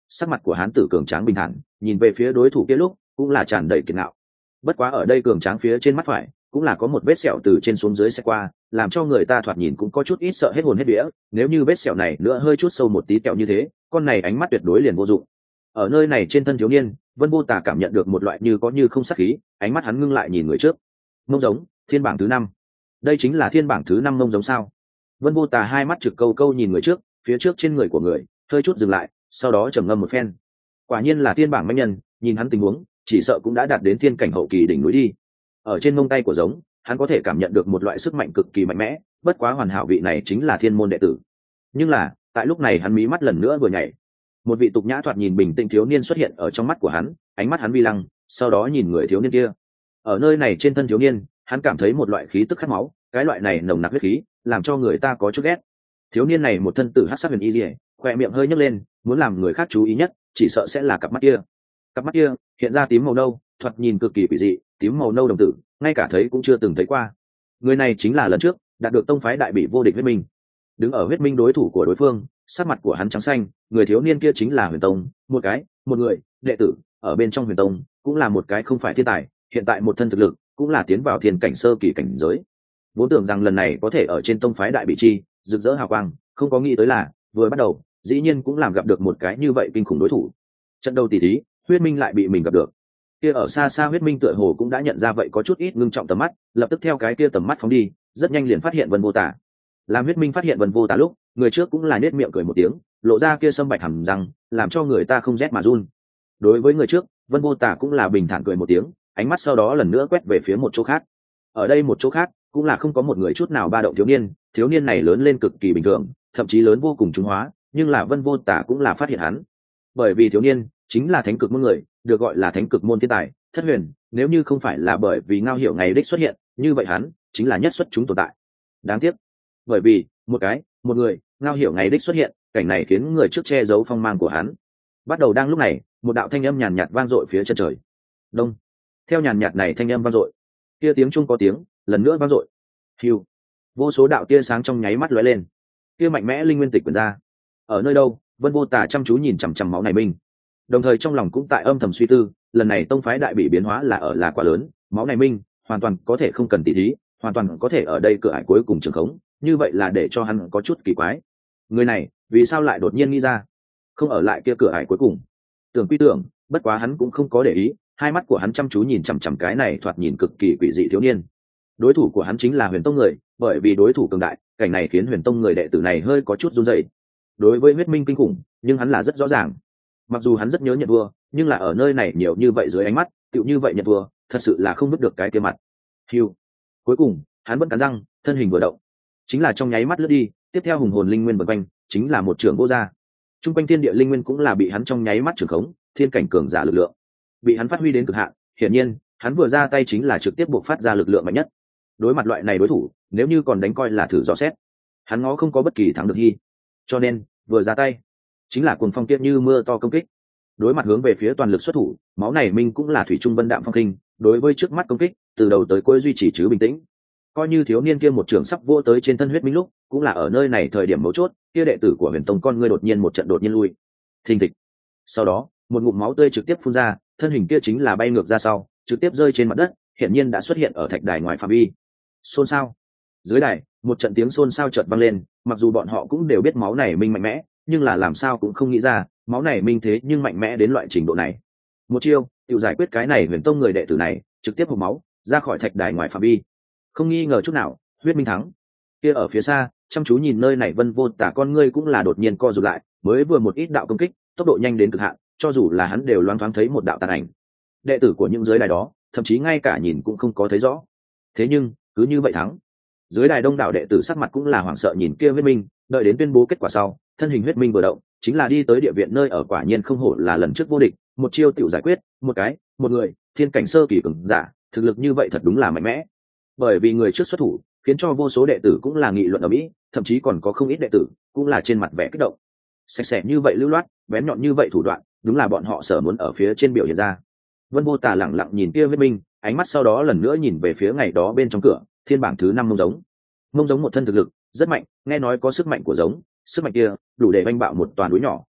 sắc mặt của hán tử cường tráng bình thản, nhìn về phía đối thủ kia lúc cũng là tràn đầy kiệt ngạo. Bất quá ở đây cường tráng phía trên mắt phải cũng là có một vết sẹo từ trên xuống dưới xe qua, làm cho người ta thoạt nhìn cũng có chút ít sợ hết hồn hết vía. Nếu như vết sẹo này nữa hơi chút sâu một tí kẹo như thế, con này ánh mắt tuyệt đối liền vô dụng. Ở nơi này trên thân thiếu niên, Vân Vô Tà cảm nhận được một loại như có như không sát khí, ánh mắt hắn ngưng lại nhìn người trước. Mông giống, thiên bảng thứ năm. Đây chính là thiên bảng thứ năm mông giống sao? Vân Vô Tà hai mắt trực câu câu nhìn người trước, phía trước trên người của người, hơi chút dừng lại, sau đó trầm ngâm một phen. Quả nhiên là thiên bảng mãnh nhân, nhìn hắn tình huống, chỉ sợ cũng đã đạt đến thiên cảnh hậu kỳ đỉnh núi đi. Ở trên mông tay của giống, hắn có thể cảm nhận được một loại sức mạnh cực kỳ mạnh mẽ, bất quá hoàn hảo vị này chính là thiên môn đệ tử. Nhưng là, tại lúc này hắn mí mắt lần nữa vừa nhảy. Một vị tục nhã thoạt nhìn bình tĩnh thiếu niên xuất hiện ở trong mắt của hắn, ánh mắt hắn vi lăng, sau đó nhìn người thiếu niên kia. Ở nơi này trên thân thiếu niên, hắn cảm thấy một loại khí tức khát máu, cái loại này nồng nặc huyết khí, làm cho người ta có chút ghét. Thiếu niên này một thân tử hắc sắc huyền y liễu, khóe miệng hơi nhếch lên, muốn làm người khác chú ý nhất, chỉ sợ sẽ là cặp mắt kia. Cặp mắt kia hiện ra tím màu nâu, thoạt nhìn cực kỳ quỷ dị, tím màu nâu đồng tử, ngay cả thấy cũng chưa từng thấy qua. Người này chính là lần trước đạt được tông phái đại bị vô địch huyết minh. Đứng ở huyết minh đối thủ của đối phương, sắc mặt của hắn trắng xanh, người thiếu niên kia chính là Huyền Tông, một cái, một người, đệ tử, ở bên trong Huyền Tông, cũng là một cái không phải thiên tài, hiện tại một thân thực lực, cũng là tiến vào thiên cảnh sơ kỳ cảnh giới. Vốn tưởng rằng lần này có thể ở trên tông phái đại bị chi, rực rỡ hào quang, không có nghĩ tới là, vừa bắt đầu, dĩ nhiên cũng làm gặp được một cái như vậy kinh khủng đối thủ. Trận đầu tỷ thí, huyết minh lại bị mình gặp được. Kia ở xa xa huyết minh tựa hồ cũng đã nhận ra vậy có chút ít ngưng trọng tầm mắt, lập tức theo cái kia tầm mắt phóng đi, rất nhanh liền phát hiện Vân Vô Tà. Làm huyết minh phát hiện Vân Vô Tà lúc, người trước cũng là nết miệng cười một tiếng, lộ ra kia sâm bạch hàm răng, làm cho người ta không rét mà run. Đối với người trước, Vân Vô Tà cũng là bình thản cười một tiếng, ánh mắt sau đó lần nữa quét về phía một chỗ khác. Ở đây một chỗ khác, cũng là không có một người chút nào ba động thiếu niên, thiếu niên này lớn lên cực kỳ bình thường, thậm chí lớn vô cùng trung hóa, nhưng là Vân Vô Tà cũng là phát hiện hắn. Bởi vì thiếu niên chính là thánh cực môn người, được gọi là thánh cực môn thiên tài, Thất Huyền, nếu như không phải là bởi vì Ngao Hiểu ngày đích xuất hiện, như vậy hắn chính là nhất xuất chúng tồn tại. Đáng tiếc, bởi vì một cái, một người, Ngao Hiểu ngày đích xuất hiện, cảnh này khiến người trước che giấu phong mang của hắn. Bắt đầu đang lúc này, một đạo thanh âm nhàn nhạt vang dội phía chân trời. Đông. Theo nhàn nhạt này thanh âm vang dội, kia tiếng trung có tiếng, lần nữa vang dội. Hưu. Vô số đạo tia sáng trong nháy mắt lóe lên. Kia mạnh mẽ linh nguyên tịch quyển ra. Ở nơi đâu, Vân Vô Tà chăm chú nhìn chằm chằm máu này minh. Đồng thời trong lòng cũng tại âm thầm suy tư, lần này tông phái đại bị biến hóa là ở là quá lớn, máu này minh hoàn toàn có thể không cần tỉ thí, hoàn toàn có thể ở đây cửa ải cuối cùng trường khống, như vậy là để cho hắn có chút kỳ quái. Người này vì sao lại đột nhiên nghĩ ra không ở lại kia cửa ải cuối cùng? Tưởng quy tưởng, bất quá hắn cũng không có để ý, hai mắt của hắn chăm chú nhìn chằm chằm cái này thoạt nhìn cực kỳ quỷ dị thiếu niên. Đối thủ của hắn chính là Huyền Tông người, bởi vì đối thủ cường đại, cảnh này khiến Huyền Tông người đệ tử này hơi có chút run rẩy. Đối với huyết minh kinh khủng, nhưng hắn là rất rõ ràng. Mặc dù hắn rất nhớ nhận vua, nhưng là ở nơi này nhiều như vậy dưới ánh mắt, tựu như vậy nhận vua, thật sự là không vứt được cái kia mặt. Hiu. Cuối cùng, hắn vẫn cắn răng, thân hình vừa động, chính là trong nháy mắt lướt đi, tiếp theo hùng hồn linh nguyên vần quanh, chính là một trường vô gia. Trung quanh thiên địa linh nguyên cũng là bị hắn trong nháy mắt trường khống, thiên cảnh cường giả lực lượng, bị hắn phát huy đến cực hạn. Hiển nhiên, hắn vừa ra tay chính là trực tiếp buộc phát ra lực lượng mạnh nhất. Đối mặt loại này đối thủ, nếu như còn đánh coi là thử dò xét, hắn ngó không có bất kỳ thắng được hy. Cho nên, vừa ra tay, chính là cuồng phong tiết như mưa to công kích. Đối mặt hướng về phía toàn lực xuất thủ, máu này minh cũng là thủy trung vân đạm phong khinh, đối với trước mắt công kích, từ đầu tới cuối duy trì chứ bình tĩnh. Coi như thiếu niên kia một trường sắp vô tới trên thân huyết minh lúc, cũng là ở nơi này thời điểm mấu chốt, kia đệ tử của Huyền Tông con ngươi đột nhiên một trận đột nhiên lui. Thình thịch. Sau đó, một ngụm máu tươi trực tiếp phun ra, thân hình kia chính là bay ngược ra sau, trực tiếp rơi trên mặt đất, hiển nhiên đã xuất hiện ở thạch đài ngoài phạm vi. Xôn xao. Dưới đài, một trận tiếng xôn xao chợt vang lên, mặc dù bọn họ cũng đều biết máu này minh mạnh mẽ, nhưng là làm sao cũng không nghĩ ra, máu này minh thế nhưng mạnh mẽ đến loại trình độ này. Một chiêu, tự giải quyết cái này Huyền Tông người đệ tử này, trực tiếp hộc máu, ra khỏi thạch đài ngoài phạm vi. Không nghi ngờ chút nào, huyết minh thắng. Kia ở phía xa, chăm chú nhìn nơi này Vân Vô Tà con ngươi cũng là đột nhiên co rụt lại, mới vừa một ít đạo công kích, tốc độ nhanh đến cực hạn, cho dù là hắn đều loáng thoáng thấy một đạo tàn ảnh. Đệ tử của những dưới đài đó, thậm chí ngay cả nhìn cũng không có thấy rõ. Thế nhưng, cứ như vậy thắng. Dưới đài đông đảo đệ tử sắc mặt cũng là hoảng sợ nhìn kia huyết minh, đợi đến tuyên bố kết quả sau, thân hình huyết minh vừa động, chính là đi tới địa viện nơi ở, quả nhiên không hổ là lần trước vô địch, một chiêu tiểu giải quyết, một cái, một người, thiên cảnh sơ kỳ cường giả, thực lực như vậy thật đúng là mạnh mẽ. Bởi vì người trước xuất thủ, khiến cho vô số đệ tử cũng là nghị luận ở mỹ, thậm chí còn có không ít đệ tử cũng là trên mặt vẻ kích động. Sạch sẽ như vậy lưu loát, bén nhọn như vậy thủ đoạn, đúng là bọn họ sở muốn ở phía trên biểu hiện ra. Vân Vô Tà lẳng lặng nhìn kia huyết minh, ánh mắt sau đó lần nữa nhìn về phía ngày đó bên trong cửa, thiên bảng thứ năm mông giống. Mông giống một thân thực lực rất mạnh, nghe nói có sức mạnh của giống, sức mạnh kia đủ để vanh bạo một toàn núi nhỏ.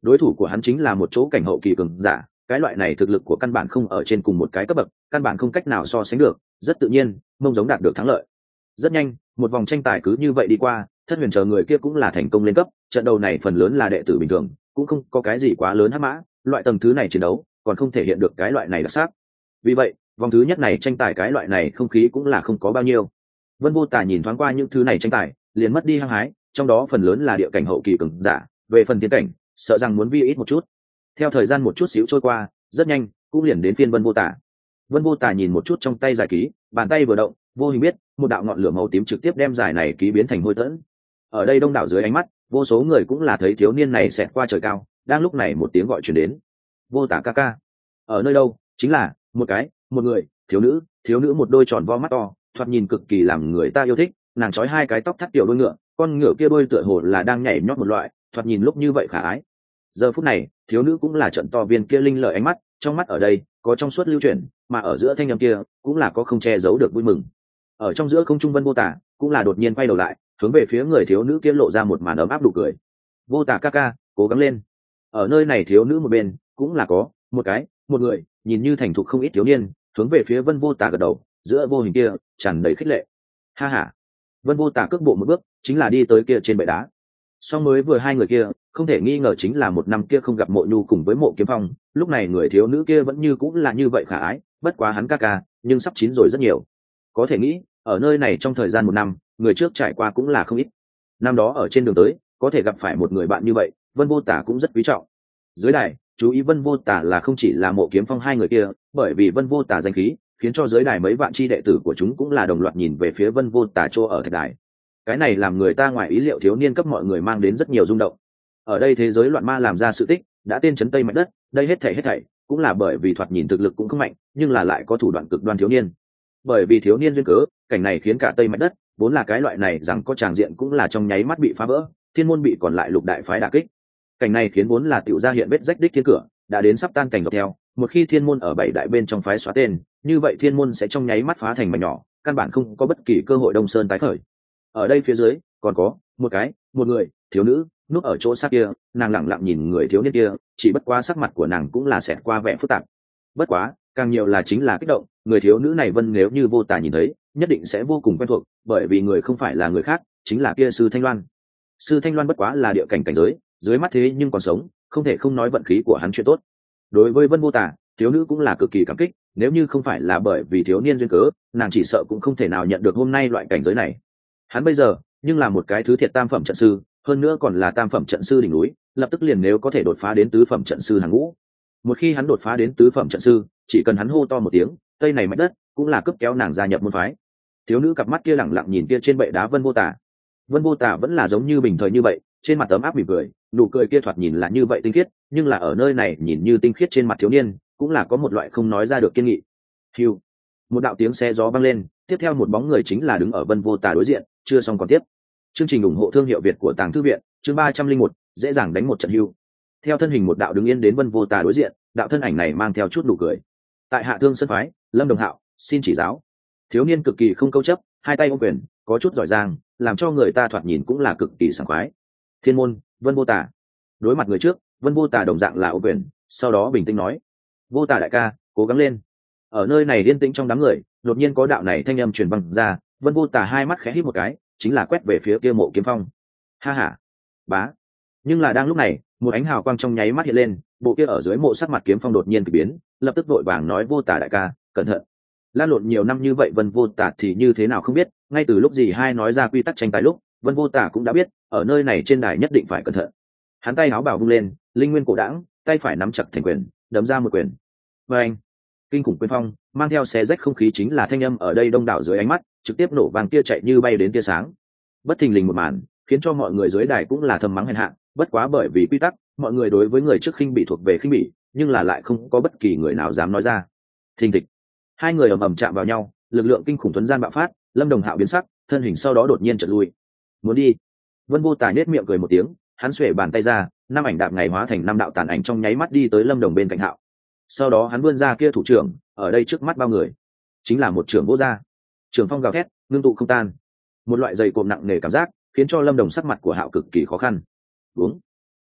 đối thủ của hắn chính là một chỗ cảnh hậu kỳ cường giả, cái loại này thực lực của căn bản không ở trên cùng một cái cấp bậc, căn bản không cách nào so sánh được, rất tự nhiên mông giống đạt được thắng lợi. Rất nhanh một vòng tranh tài cứ như vậy đi qua, Thất Huyền chờ người kia cũng là thành công lên cấp. Trận đầu này phần lớn là đệ tử bình thường, cũng không có cái gì quá lớn hắc mã, loại tầng thứ này chiến đấu còn không thể hiện được cái loại này đặc sắc. Vì vậy vòng thứ nhất này tranh tài cái loại này không khí cũng là không có bao nhiêu. Vân Vô Tà nhìn thoáng qua những thứ này tranh tài liền mất đi hăng hái, trong đó phần lớn là địa cảnh hậu kỳ cường giả, về phần tiến cảnh sợ rằng muốn vi ít một chút. Theo thời gian một chút xíu trôi qua, rất nhanh cũng liền đến phiên Vân Vô Tà. Vân Vô Tà nhìn một chút trong tay giải ký, bàn tay vừa động, vô hình biết một đạo ngọn lửa màu tím trực tiếp đem giải này ký biến thành hôi tẫn. Ở đây đông đảo dưới ánh mắt, vô số người cũng là thấy thiếu niên này xẹt qua trời cao. Đang lúc này một tiếng gọi truyền đến: Vô Tà ca ca. Ở nơi đâu? Chính là một cái một người thiếu nữ, thiếu nữ một đôi tròn vo mắt to, thoạt nhìn cực kỳ làm người ta yêu thích. Nàng trói hai cái tóc thắt tiểu đôi ngựa, con ngựa kia đôi tựa hồ là đang nhảy nhót một loại, thoạt nhìn lúc như vậy khả ái. Giờ phút này thiếu nữ cũng là trận to viên kia linh lợi ánh mắt, trong mắt ở đây có trong suốt lưu chuyển, mà ở giữa thanh âm kia cũng là có không che giấu được vui mừng. Ở trong giữa không trung Vân Vô Tà cũng là đột nhiên quay đầu lại, hướng về phía người thiếu nữ kia lộ ra một màn ấm áp đủ cười. Vô Tà ca ca, cố gắng lên. Ở nơi này thiếu nữ một bên cũng là có một cái một người nhìn như thành thục không ít thiếu niên, hướng về phía Vân Vô Tà gật đầu, giữa vô hình kia tràn đầy khích lệ. Ha ha. Vân Vô Tà cước bộ một bước chính là đi tới kia trên bệ đá. Song mới vừa hai người kia không thể nghi ngờ chính là một năm kia không gặp Mộ Nhu cùng với Mộ Kiếm Phong, lúc này người thiếu nữ kia vẫn như cũng là như vậy khả ái, bất quá hắn ca ca nhưng sắp chín rồi rất nhiều. Có thể nghĩ ở nơi này trong thời gian một năm, người trước trải qua cũng là không ít. Năm đó ở trên đường tới có thể gặp phải một người bạn như vậy, Vân Vô Tà cũng rất quý trọng. Dưới đài chú ý Vân Vô Tà là không chỉ là Mộ Kiếm Phong hai người kia, bởi vì Vân Vô Tà danh khí khiến cho dưới đài mấy vạn chi đệ tử của chúng cũng là đồng loạt nhìn về phía Vân Vô Tà chỗ ở thạch đài. Cái này làm người ta ngoài ý liệu thiếu niên cấp mọi người mang đến rất nhiều rung động. Ở đây thế giới loạn ma làm ra sự tích đã tên chấn tây mạnh đất, đây hết thảy hết thảy cũng là bởi vì thoạt nhìn thực lực cũng không mạnh, nhưng là lại có thủ đoạn cực đoan thiếu niên. Bởi vì thiếu niên duyên cớ, cảnh này khiến cả tây mạnh đất vốn là cái loại này rằng có tràng diện cũng là trong nháy mắt bị phá vỡ, thiên môn bị còn lại lục đại phái đả kích. Cảnh này khiến vốn là tiểu gia hiện vết rách đích thiên cửa đã đến sắp tan cảnh dọc theo, một khi thiên môn ở bảy đại bên trong phái xóa tên, như vậy thiên môn sẽ trong nháy mắt phá thành mảnh nhỏ, căn bản không có bất kỳ cơ hội đông sơn tái khởi. Ở đây phía dưới còn có một cái một người thiếu nữ núp ở chỗ sát kia, nàng lặng lặng nhìn người thiếu niên kia, chỉ bất quá sắc mặt của nàng cũng là xẹt qua vẻ phức tạp. Bất quá càng nhiều là chính là kích động, người thiếu nữ này Vân nếu như Vô Tà nhìn thấy nhất định sẽ vô cùng quen thuộc, bởi vì người không phải là người khác, chính là kia sư Thanh Loan. Sư Thanh Loan bất quá là địa cảnh cảnh giới, dưới mắt thế nhưng còn sống, không thể không nói vận khí của hắn chuyện tốt. Đối với Vân Vô Tà, thiếu nữ cũng là cực kỳ cảm kích, nếu như không phải là bởi vì thiếu niên duyên cớ, nàng chỉ sợ cũng không thể nào nhận được hôm nay loại cảnh giới này. Hắn bây giờ nhưng là một cái thứ thiệt tam phẩm trận sư, hơn nữa còn là tam phẩm trận sư đỉnh núi, lập tức liền nếu có thể đột phá đến tứ phẩm trận sư hàng ngũ. Một khi hắn đột phá đến tứ phẩm trận sư, chỉ cần hắn hô to một tiếng, tây này mạch đất cũng là cướp kéo nàng gia nhập môn phái. Thiếu nữ cặp mắt kia lẳng lặng nhìn kia trên bệ đá Vân Vô Tà. Vân Vô Tà vẫn là giống như bình thời như vậy, trên mặt tấm áp mỉm cười, nụ cười kia thoạt nhìn là như vậy tinh khiết, nhưng là ở nơi này nhìn như tinh khiết trên mặt thiếu niên cũng là có một loại không nói ra được kiên nghị. Hưu, một đạo tiếng xe gió vang lên, tiếp theo một bóng người chính là đứng ở Vân Vô Tà đối diện, chưa xong còn tiếp. Chương trình ủng hộ thương hiệu Việt của Tàng Thư viện, chương ba trăm linh một, dễ dàng đánh một trận hưu. Theo thân hình một đạo đứng yên đến Vân Vô Tà đối diện, đạo thân ảnh này mang theo chút nụ cười. Tại Hạ Thương sân phái, Lâm Đồng Hạo, xin chỉ giáo. Thiếu niên cực kỳ không câu chấp, hai tay ôm quyền, có chút giỏi giang, làm cho người ta thoạt nhìn cũng là cực kỳ sảng khoái. Thiên môn, Vân Vô Tà. Đối mặt người trước, Vân Vô Tà đồng dạng là ôm quyền, sau đó bình tĩnh nói: Vô Tà đại ca, cố gắng lên. Ở nơi này yên tĩnh trong đám người, đột nhiên có đạo này thanh âm truyền vang ra, Vân Vô Tà hai mắt khẽ híp một cái, chính là quét về phía kia Mộ Kiếm Phong. Ha ha, bá. Nhưng là đang lúc này, một ánh hào quang trong nháy mắt hiện lên, bộ kia ở dưới mộ sắc mặt Kiếm Phong đột nhiên kỳ biến, lập tức vội vàng nói: Vô Tà đại ca, cẩn thận. Lan lộn nhiều năm như vậy Vân Vô Tà thì như thế nào không biết, ngay từ lúc gì hai nói ra quy tắc tranh tài lúc, Vân Vô Tà cũng đã biết, ở nơi này trên đài nhất định phải cẩn thận. Hắn tay áo bảo vung lên, linh nguyên cổ đãng, tay phải nắm chặt thành quyền, đấm ra một quyền. Và anh, kinh khủng quyền phong, mang theo xé rách không khí chính là thanh âm ở đây đông đảo dưới ánh mắt, trực tiếp nổ vàng kia chạy như bay đến tia sáng. Bất thình lình một màn, khiến cho mọi người dưới đài cũng là thầm mắng hèn hạ, bất quá bởi vì quy tắc, mọi người đối với người trước khinh bị thuộc về khinh bỉ, nhưng là lại không có bất kỳ người nào dám nói ra. Thình thịch, hai người ầm ầm chạm vào nhau, lực lượng kinh khủng tuấn gian bạo phát, Lâm Đồng Hạo biến sắc, thân hình sau đó đột nhiên chợt lui. Muốn đi? Vân Vô Tà nhếch miệng cười một tiếng, hắn xuề bàn tay ra, năm ảnh đạp ngày hóa thành năm đạo tàn ảnh trong nháy mắt đi tới Lâm Đồng bên cạnh Hạo. Sau đó hắn vươn ra kia thủ trưởng, ở đây trước mắt bao người, chính là một trưởng vô gia. Trưởng phong gào thét, ngưng tụ không tan. Một loại dày cộm nặng nề cảm giác, khiến cho Lâm Đồng sắc mặt của Hạo cực kỳ khó khăn. Đúng.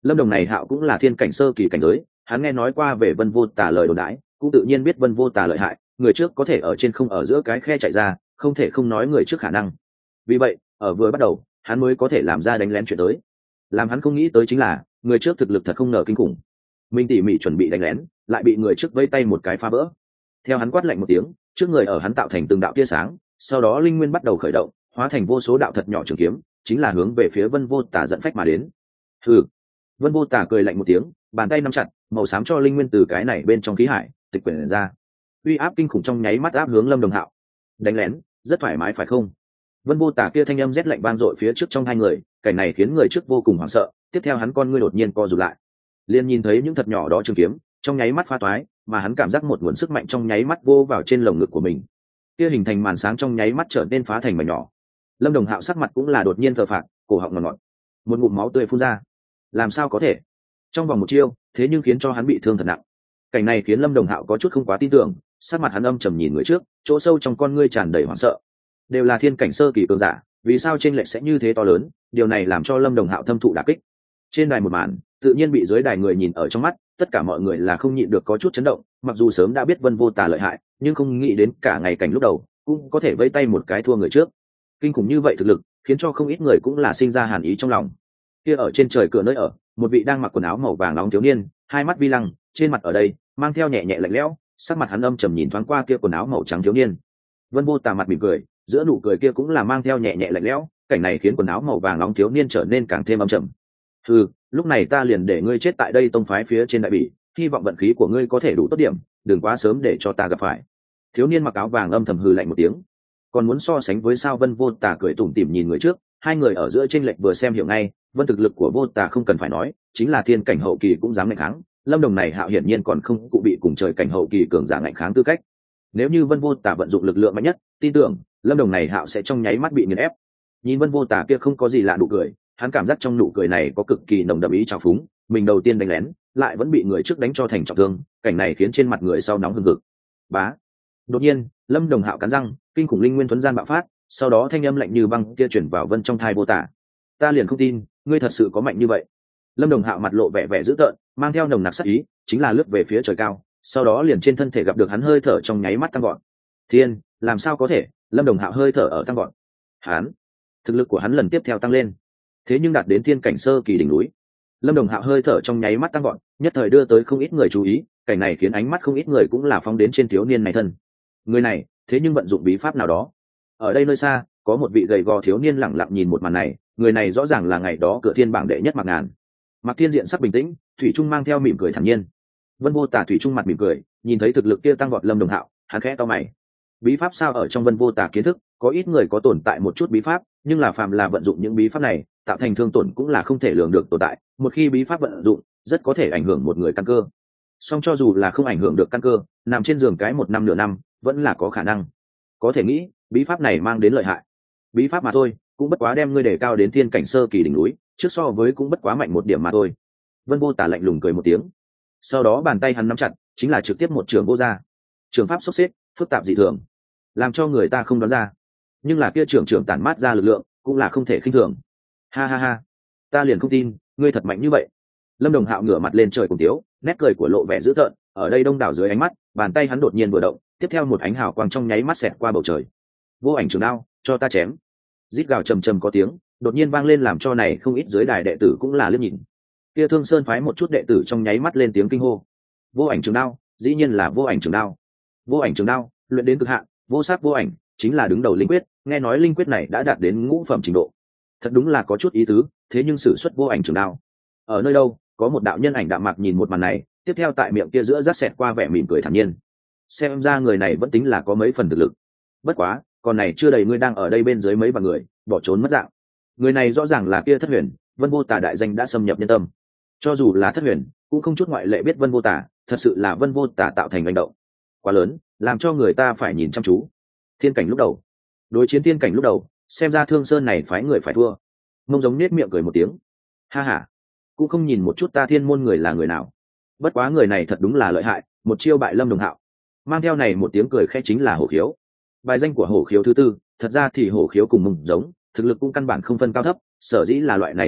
Lâm Đồng này Hạo cũng là thiên cảnh sơ kỳ cảnh giới, hắn nghe nói qua về Vân Vô Tà lời đồn đãi, cũng tự nhiên biết Vân Vô Tà lợi hại, người trước có thể ở trên không ở giữa cái khe chạy ra, không thể không nói người trước khả năng. Vì vậy, ở vừa bắt đầu, hắn mới có thể làm ra đánh lén chuyện tới. Làm hắn không nghĩ tới chính là, người trước thực lực thật không ngờ kinh khủng. Mình tỉ mỉ chuẩn bị đánh lén, lại bị người trước vây tay một cái phá vỡ. Theo hắn quát lạnh một tiếng, trước người ở hắn tạo thành từng đạo tia sáng, sau đó linh nguyên bắt đầu khởi động, hóa thành vô số đạo thật nhỏ trường kiếm, chính là hướng về phía Vân Vô Tà dẫn phách mà đến. Hừ. Vân Vô Tà cười lạnh một tiếng, bàn tay nắm chặt, màu xám cho linh nguyên từ cái này bên trong khí hải tịch quyển ra, uy áp kinh khủng trong nháy mắt áp hướng Lâm Đồng Hạo. Đánh lén rất thoải mái phải không? Vân Vô Tà kia thanh âm rét lạnh vang dội phía trước trong hai người, cảnh này khiến người trước vô cùng hoảng sợ. Tiếp theo hắn con ngươi đột nhiên co rụt lại, liền nhìn thấy những thật nhỏ đó trường kiếm trong nháy mắt pha toái, mà hắn cảm giác một nguồn sức mạnh trong nháy mắt vô vào trên lồng ngực của mình, kia hình thành màn sáng trong nháy mắt trở nên phá thành mảnh nhỏ. Lâm Đồng Hạo sắc mặt cũng là đột nhiên thờ phạc, cổ họng ngọt ngọt, một ngụm máu tươi phun ra. Làm sao có thể? Trong vòng một chiêu, thế nhưng khiến cho hắn bị thương thật nặng. Cảnh này khiến Lâm Đồng Hạo có chút không quá tin tưởng, sắc mặt hắn âm trầm nhìn người trước, chỗ sâu trong con ngươi tràn đầy hoảng sợ. Đều là thiên cảnh sơ kỳ cường giả, vì sao trên lệch sẽ như thế to lớn? Điều này làm cho Lâm Đồng Hạo thâm thụ đả kích. Trên đài một màn, tự nhiên bị dưới đài người nhìn ở trong mắt, tất cả mọi người là không nhịn được có chút chấn động. Mặc dù sớm đã biết Vân Vô Tà lợi hại, nhưng không nghĩ đến cả ngày cảnh lúc đầu cũng có thể vây tay một cái thua người trước. Kinh khủng như vậy thực lực, khiến cho không ít người cũng là sinh ra hàn ý trong lòng. Kia ở trên trời cửa nơi ở, một vị đang mặc quần áo màu vàng nóng thiếu niên, hai mắt vi lăng, trên mặt ở đây mang theo nhẹ nhẹ lạnh lẽo, sắc mặt hắn âm trầm nhìn thoáng qua kia quần áo màu trắng thiếu niên. Vân Vô Tà mặt mỉm cười, giữa nụ cười kia cũng là mang theo nhẹ nhẹ lạnh lẽo, cảnh này khiến quần áo màu vàng nóng thiếu niên trở nên càng thêm âm trầm. Hừ, lúc này ta liền để ngươi chết tại đây tông phái phía trên đại bỉ, hy vọng vận khí của ngươi có thể đủ tốt điểm, đừng quá sớm để cho ta gặp phải. Thiếu niên mặc áo vàng âm thầm hừ lạnh một tiếng. Còn muốn so sánh với sao? Vân Vô Tà cười tủm tỉm nhìn người trước, hai người ở giữa chênh lệch vừa xem hiểu ngay. Vân thực lực của Vô Tà không cần phải nói, chính là thiên cảnh hậu kỳ cũng dám ngạnh kháng. Lâm Đồng này Hạo hiển nhiên còn không cụ bị cùng trời cảnh hậu kỳ cường giả ngạnh kháng tư cách. Nếu như Vân Vô Tà vận dụng lực lượng mạnh nhất, tin tưởng Lâm Đồng này Hạo sẽ trong nháy mắt bị nghiền ép. Nhìn Vân Vô Tà kia không có gì lạ nụ cười, hắn cảm giác trong nụ cười này có cực kỳ nồng đậm ý trào phúng. Mình đầu tiên đánh lén, lại vẫn bị người trước đánh cho thành trọng thương, cảnh này khiến trên mặt người sau nóng hừng hực. Bá. Đột nhiên, Lâm Đồng Hạo cắn răng, kinh khủng linh nguyên thuần gian bạo phát, sau đó thanh âm lạnh như băng kia chuyển vào Vân trong thai Vô Tà. Ta liền không tin, ngươi thật sự có mạnh như vậy. Lâm Đồng Hạo mặt lộ vẻ vẻ dữ tợn, mang theo nồng nặc sát ý, chính là lướt về phía trời cao, sau đó liền trên thân thể gặp được hắn hơi thở trong nháy mắt tăng gọn. Thiên, làm sao có thể? Lâm Đồng Hạo hơi thở ở tăng gọn. Hắn, thực lực của hắn lần tiếp theo tăng lên, thế nhưng đạt đến thiên cảnh sơ kỳ đỉnh núi. Lâm Đồng Hạo hơi thở trong nháy mắt tăng gọn, nhất thời đưa tới không ít người chú ý, cảnh này khiến ánh mắt không ít người cũng là phóng đến trên thiếu niên này thân. Người này, thế nhưng vận dụng bí pháp nào đó. Ở đây nơi xa, có một vị gầy gò thiếu niên lẳng lặng nhìn một màn này, người này rõ ràng là ngày đó cửa thiên bảng đệ nhất Mạc Ngàn. Mạc Thiên diện sắc bình tĩnh, thủy trung mang theo mỉm cười thản nhiên. Vân Vô Tà thủy trung mặt mỉm cười, nhìn thấy thực lực kia tăng vọt Lâm Đồng Hạo, hắn khẽ to mày. Bí pháp sao? Ở trong Vân Vô Tà kiến thức, có ít người có tồn tại một chút bí pháp, nhưng là phàm là vận dụng những bí pháp này, tạo thành thương tổn cũng là không thể lường được tồn tại. Một khi bí pháp vận dụng, rất có thể ảnh hưởng một người căn cơ. Song cho dù là không ảnh hưởng được căn cơ, nằm trên giường cái một năm nửa năm, vẫn là có khả năng. Có thể nghĩ, bí pháp này mang đến lợi hại. Bí pháp mà thôi, cũng bất quá đem ngươi đề cao đến thiên cảnh sơ kỳ đỉnh núi, trước so với cũng bất quá mạnh một điểm mà thôi. Vân Vô Tà lạnh lùng cười một tiếng, sau đó bàn tay hắn nắm chặt, chính là trực tiếp một trường vô ra. Trường pháp sốc xếp, phức tạp dị thường, làm cho người ta không đoán ra. Nhưng là kia trường trường tản mát ra lực lượng, cũng là không thể khinh thường. Ha ha ha, ta liền không tin, ngươi thật mạnh như vậy. Lâm Đồng Hạo ngửa mặt lên trời cùng tiếu, nét cười của lộ vẻ dữ tợn, ở đây đông đảo dưới ánh mắt, bàn tay hắn đột nhiên vừa động, tiếp theo một ánh hào quang trong nháy mắt xẹt qua bầu trời. Vô ảnh trường đao, cho ta chém. Rít gào trầm trầm có tiếng, đột nhiên vang lên làm cho này không ít dưới đài đệ tử cũng là liếc nhìn. Kia Thương Sơn phái một chút đệ tử trong nháy mắt lên tiếng kinh hô. Vô ảnh trường đao, dĩ nhiên là vô ảnh trường đao. Vô ảnh trường đao, luyện đến cực hạn, vô sắc vô ảnh, chính là đứng đầu linh quyết, nghe nói linh quyết này đã đạt đến ngũ phẩm trình độ. Thật đúng là có chút ý tứ, thế nhưng sử xuất vô ảnh trường đao. Ở nơi đâu, có một đạo nhân ảnh đạm mạc nhìn một màn này, tiếp theo tại miệng kia giữa rát xẹt qua vẻ mỉm cười thản nhiên. Xem ra người này vẫn tính là có mấy phần thực lực. Bất quá, còn này chưa đầy ngươi đang ở đây bên dưới mấy vạn người, bỏ trốn mất dạng. Người này rõ ràng là kia Thất Huyền, Vân Vô Tà đại danh đã xâm nhập nhân tâm. Cho dù là Thất Huyền, cũng không chút ngoại lệ biết Vân Vô Tà, thật sự là Vân Vô Tà tạo thành hành động quá lớn, làm cho người ta phải nhìn chăm chú. Thiên cảnh lúc đầu, đối chiến thiên cảnh lúc đầu, xem ra Thương Sơn này phái người phải thua. Mông giống nết miệng cười một tiếng, ha ha, cũng không nhìn một chút ta thiên môn người là người nào. Bất quá người này thật đúng là lợi hại, một chiêu bại Lâm Đồng Hạo. Mang theo này một tiếng cười khẽ chính là Hổ Khiếu. Bài danh của Hổ Khiếu thứ tư, thật ra thì Hổ Khiếu cùng Mông giống, thực lực cũng căn bản không phân cao thấp, sở dĩ là loại này xếp hạng,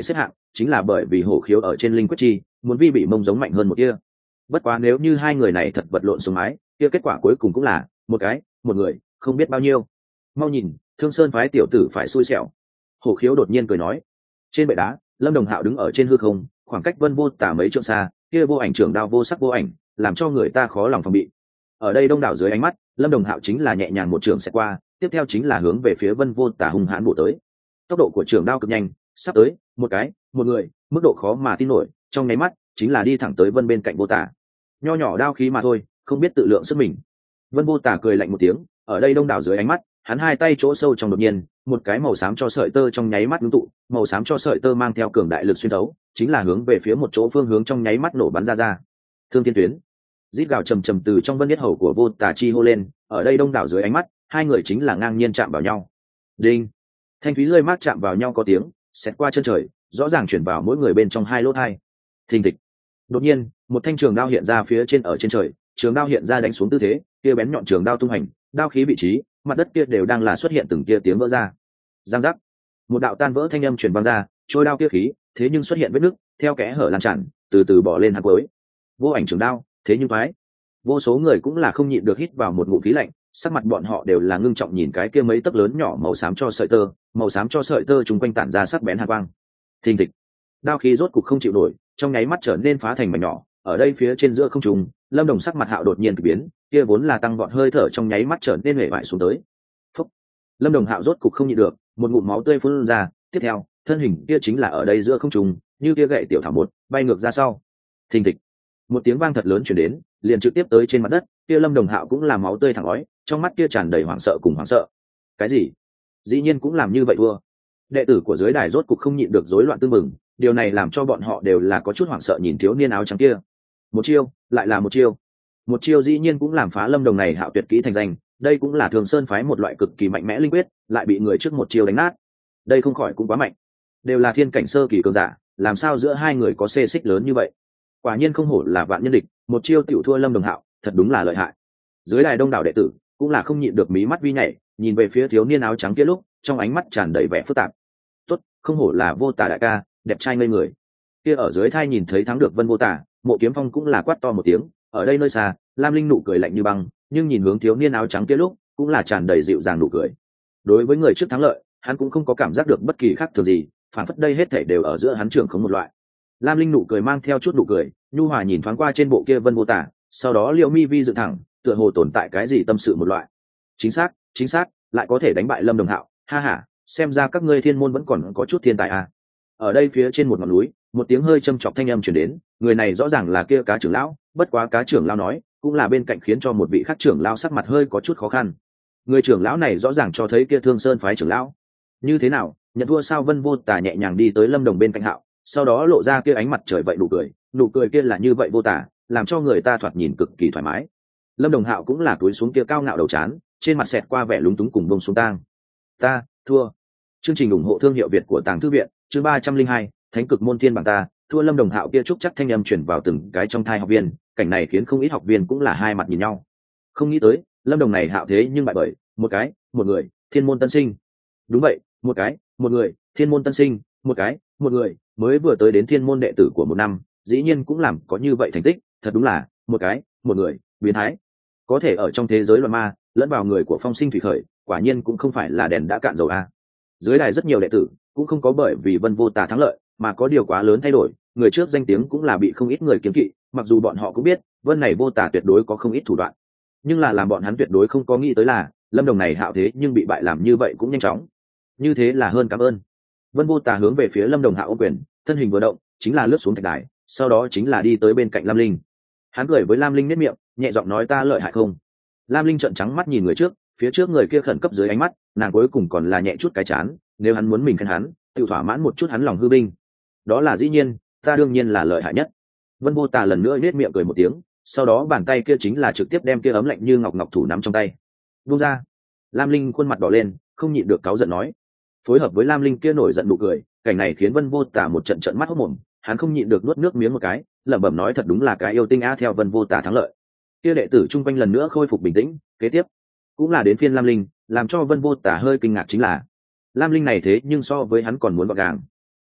chính là bởi vì hổ khiếu ở trên linh quyết chi muốn vi bị mông giống mạnh hơn một kia. Bất quá nếu như hai người này thật vật lộn xuống mái kia kết quả cuối cùng cũng là một cái một người không biết bao nhiêu. Mau nhìn, Thương Sơn phái tiểu tử phải xui xẻo. Hổ khiếu đột nhiên cười nói. Trên bệ đá, Lâm Đồng Hạo đứng ở trên hư không, khoảng cách Vân Vô Tả mấy trượng xa, kia vô ảnh trưởng đao vô sắc vô ảnh, làm cho người ta khó lòng phòng bị. Ở đây đông đảo dưới ánh mắt, Lâm Đồng Hạo chính là nhẹ nhàng một trường sẽ qua, tiếp theo chính là hướng về phía Vân Vô Tả hung hãn bổ tới. Tốc độ của trường đao cực nhanh, sắp tới, một cái, một người, mức độ khó mà tin nổi, trong nháy mắt, chính là đi thẳng tới Vân bên cạnh Vô Tả. Nho nhỏ đao khí mà thôi, không biết tự lượng sức mình. Vân Vô Tả cười lạnh một tiếng, ở đây đông đảo dưới ánh mắt, hắn hai tay chỗ sâu trong đột nhiên, một cái màu xám cho sợi tơ trong nháy mắt ngưng tụ, màu xám cho sợi tơ mang theo cường đại lực xuyên thấu, chính là hướng về phía một chỗ phương hướng trong nháy mắt nổ bắn ra ra. Thương Thiên Tuyến. Rít gào trầm trầm từ trong vân biết hầu của Vô Tả chi hô lên, ở đây đông đảo dưới ánh mắt, hai người chính là ngang nhiên chạm vào nhau. Đinh. Thanh thúy lưỡi mát chạm vào nhau có tiếng, xẹt qua chân trời, rõ ràng chuyển vào mỗi người bên trong hai lỗ tai. Thình thịch. Đột nhiên, một thanh trường đao hiện ra phía trên ở trên trời, trường đao hiện ra đánh xuống tư thế, kia bén nhọn trường đao tung hành, đao khí vị trí, mặt đất kia đều đang là xuất hiện từng tia tiếng vỡ ra. Giang giác. Một đạo tan vỡ thanh âm truyền vang ra, trôi đao kia khí, thế nhưng xuất hiện vết nứt, theo kẽ hở lan tràn, từ từ bỏ lên hạt cuối. Vô ảnh trường đao, thế nhưng phái. Vô số người cũng là không nhịn được hít vào một ngụm khí lạnh, sắc mặt bọn họ đều là ngưng trọng nhìn cái kia mấy tấc lớn nhỏ màu xám cho sợi tơ, màu xám cho sợi tơ chúng quanh tản ra sắc bén hàn quang. Thình thịch. Đao khí rốt cục không chịu nổi, trong nháy mắt trở nên phá thành mảnh nhỏ, ở đây phía trên giữa không trung, Lâm Đồng sắc mặt hạo đột nhiên kỳ biến, kia vốn là tăng vọt hơi thở trong nháy mắt trở nên hể bại xuống tới. Phúc. Lâm Đồng hạo rốt cục không nhịn được, một ngụm máu tươi phun ra, tiếp theo, thân hình kia chính là ở đây giữa không trung, như kia gậy tiểu thảo một, bay ngược ra sau. Thình thịch. Một tiếng vang thật lớn truyền đến, liền trực tiếp tới trên mặt đất, kia Lâm Đồng hạo cũng là máu tươi thẳng ói, trong mắt kia tràn đầy hoảng sợ cùng hoảng sợ. Cái gì? Dĩ nhiên cũng làm như vậy thua. Đệ tử của dưới đài rốt cục không nhịn được rối loạn tương mừng, điều này làm cho bọn họ đều là có chút hoảng sợ nhìn thiếu niên áo trắng kia. Một chiêu, lại là một chiêu. Một chiêu dĩ nhiên cũng làm phá Lâm Đồng này hạo tuyệt kỹ thành danh, đây cũng là Thường Sơn phái một loại cực kỳ mạnh mẽ linh quyết, lại bị người trước một chiêu đánh nát. Đây không khỏi cũng quá mạnh. Đều là thiên cảnh sơ kỳ cường giả, làm sao giữa hai người có xê xích lớn như vậy? Quả nhiên không hổ là vạn nhân địch, một chiêu tiểu thua Lâm Đồng hạo, thật đúng là lợi hại. Dưới đài đông đảo đệ tử cũng là không nhịn được mí mắt vi nhảy, nhìn về phía thiếu niên áo trắng kia lúc, trong ánh mắt tràn đầy vẻ phức tạp. Tốt, không hổ là Vô Tả đại ca, đẹp trai ngây người. Kia ở dưới thai nhìn thấy thắng được Vân Vô Tả, Mộ Kiếm Phong cũng là quát to một tiếng, ở đây nơi xa, Lam Linh nụ cười lạnh như băng, nhưng nhìn hướng thiếu niên áo trắng kia lúc, cũng là tràn đầy dịu dàng nụ cười. Đối với người trước thắng lợi, hắn cũng không có cảm giác được bất kỳ khác thường gì, phản phất đây hết thảy đều ở giữa hắn trưởng không một loại. Lam Linh nụ cười mang theo chút nụ cười, nhu hòa nhìn thoáng qua trên bộ kia Vân Vô Tả, sau đó Liễu Mi Vi dựng thẳng, tựa hồ tồn tại cái gì tâm sự một loại. Chính xác, chính xác, lại có thể đánh bại Lâm Đồng Hạo, ha ha, xem ra các ngươi thiên môn vẫn còn có chút thiên tài à. Ở đây phía trên một ngọn núi, một tiếng hơi châm chọc thanh âm truyền đến, người này rõ ràng là kia Cá trưởng lão, bất quá Cá trưởng lão nói, cũng là bên cạnh khiến cho một vị khác trưởng lão sắc mặt hơi có chút khó khăn. Người trưởng lão này rõ ràng cho thấy kia Thương Sơn phái trưởng lão. Như thế nào, nhận thua sao? Vân Vô Tả nhẹ nhàng đi tới Lâm Đồng bên cạnh Hạo, sau đó lộ ra kia ánh mặt trời vậy nụ cười, nụ cười kia là như vậy vô tả, làm cho người ta thoạt nhìn cực kỳ thoải mái. Lâm Đồng Hạo cũng là túi xuống kia cao ngạo đầu trán, trên mặt xẹt qua vẻ lúng túng cùng bông xuống tang. Ta thua. Chương trình ủng hộ thương hiệu Việt của Tàng Thư viện, chương ba trăm linh hai, Thánh Cực Môn Thiên Bảng ta thua. Lâm Đồng Hạo kia trúc chắc thanh âm truyền vào từng cái trong thai học viên, cảnh này khiến không ít học viên cũng là hai mặt nhìn nhau. Không nghĩ tới, Lâm Đồng này Hạo thế nhưng bại bởi một cái, một người, Thiên môn tân sinh. Đúng vậy, một cái, một người, Thiên môn tân sinh, một cái, một người, mới vừa tới đến Thiên môn đệ tử của một năm, dĩ nhiên cũng làm có như vậy thành tích, thật đúng là một cái, một người, biến thái. Có thể ở trong thế giới loạn ma, lẫn vào người của Phong Sinh Thủy Khởi, quả nhiên cũng không phải là đèn đã cạn dầu a. Dưới đài rất nhiều đệ tử cũng không có bởi vì Vân Vô Tả thắng lợi mà có điều quá lớn thay đổi, người trước danh tiếng cũng là bị không ít người kiếm kỵ, mặc dù bọn họ cũng biết Vân này Vô Tả tuyệt đối có không ít thủ đoạn, nhưng là làm bọn hắn tuyệt đối không có nghĩ tới là Lâm Đồng này Hạo thế nhưng bị bại làm như vậy cũng nhanh chóng. Như thế là hơn cảm ơn. Vân Vô Tả hướng về phía Lâm Đồng Hạo ôm quyền, thân hình vừa động chính là lướt xuống thạch đài, sau đó chính là đi tới bên cạnh Lam Linh. Hắn cười với Lam Linh nét miệng, nhẹ giọng nói ta lợi hại không? Lam Linh trợn trắng mắt nhìn người trước, phía trước người kia khẩn cấp dưới ánh mắt, nàng cuối cùng còn là nhẹ chút cái chán, nếu hắn muốn mình khen hắn, tự thỏa mãn một chút hắn lòng hư binh. Đó là dĩ nhiên, ta đương nhiên là lợi hại nhất. Vân Vô Tả lần nữa nét miệng cười một tiếng, sau đó bàn tay kia chính là trực tiếp đem kia ấm lạnh như ngọc ngọc thủ nắm trong tay. Buông ra. Lam Linh khuôn mặt đỏ lên, không nhịn được cáu giận nói. Phối hợp với Lam Linh kia nổi giận nụ cười, cảnh này khiến Vân Vô Tả một trận trận mắt hốt mồm, hắn không nhịn được nuốt nước miếng một cái, lẩm bẩm nói thật đúng là cái yêu tinh a. Theo Vân Vô Tả thắng lợi, kia đệ tử chung quanh lần nữa khôi phục bình tĩnh, kế tiếp cũng là đến phiên Lam Linh, làm cho Vân Vô Tả hơi kinh ngạc chính là Lam Linh này thế nhưng so với hắn còn muốn gọn gàng.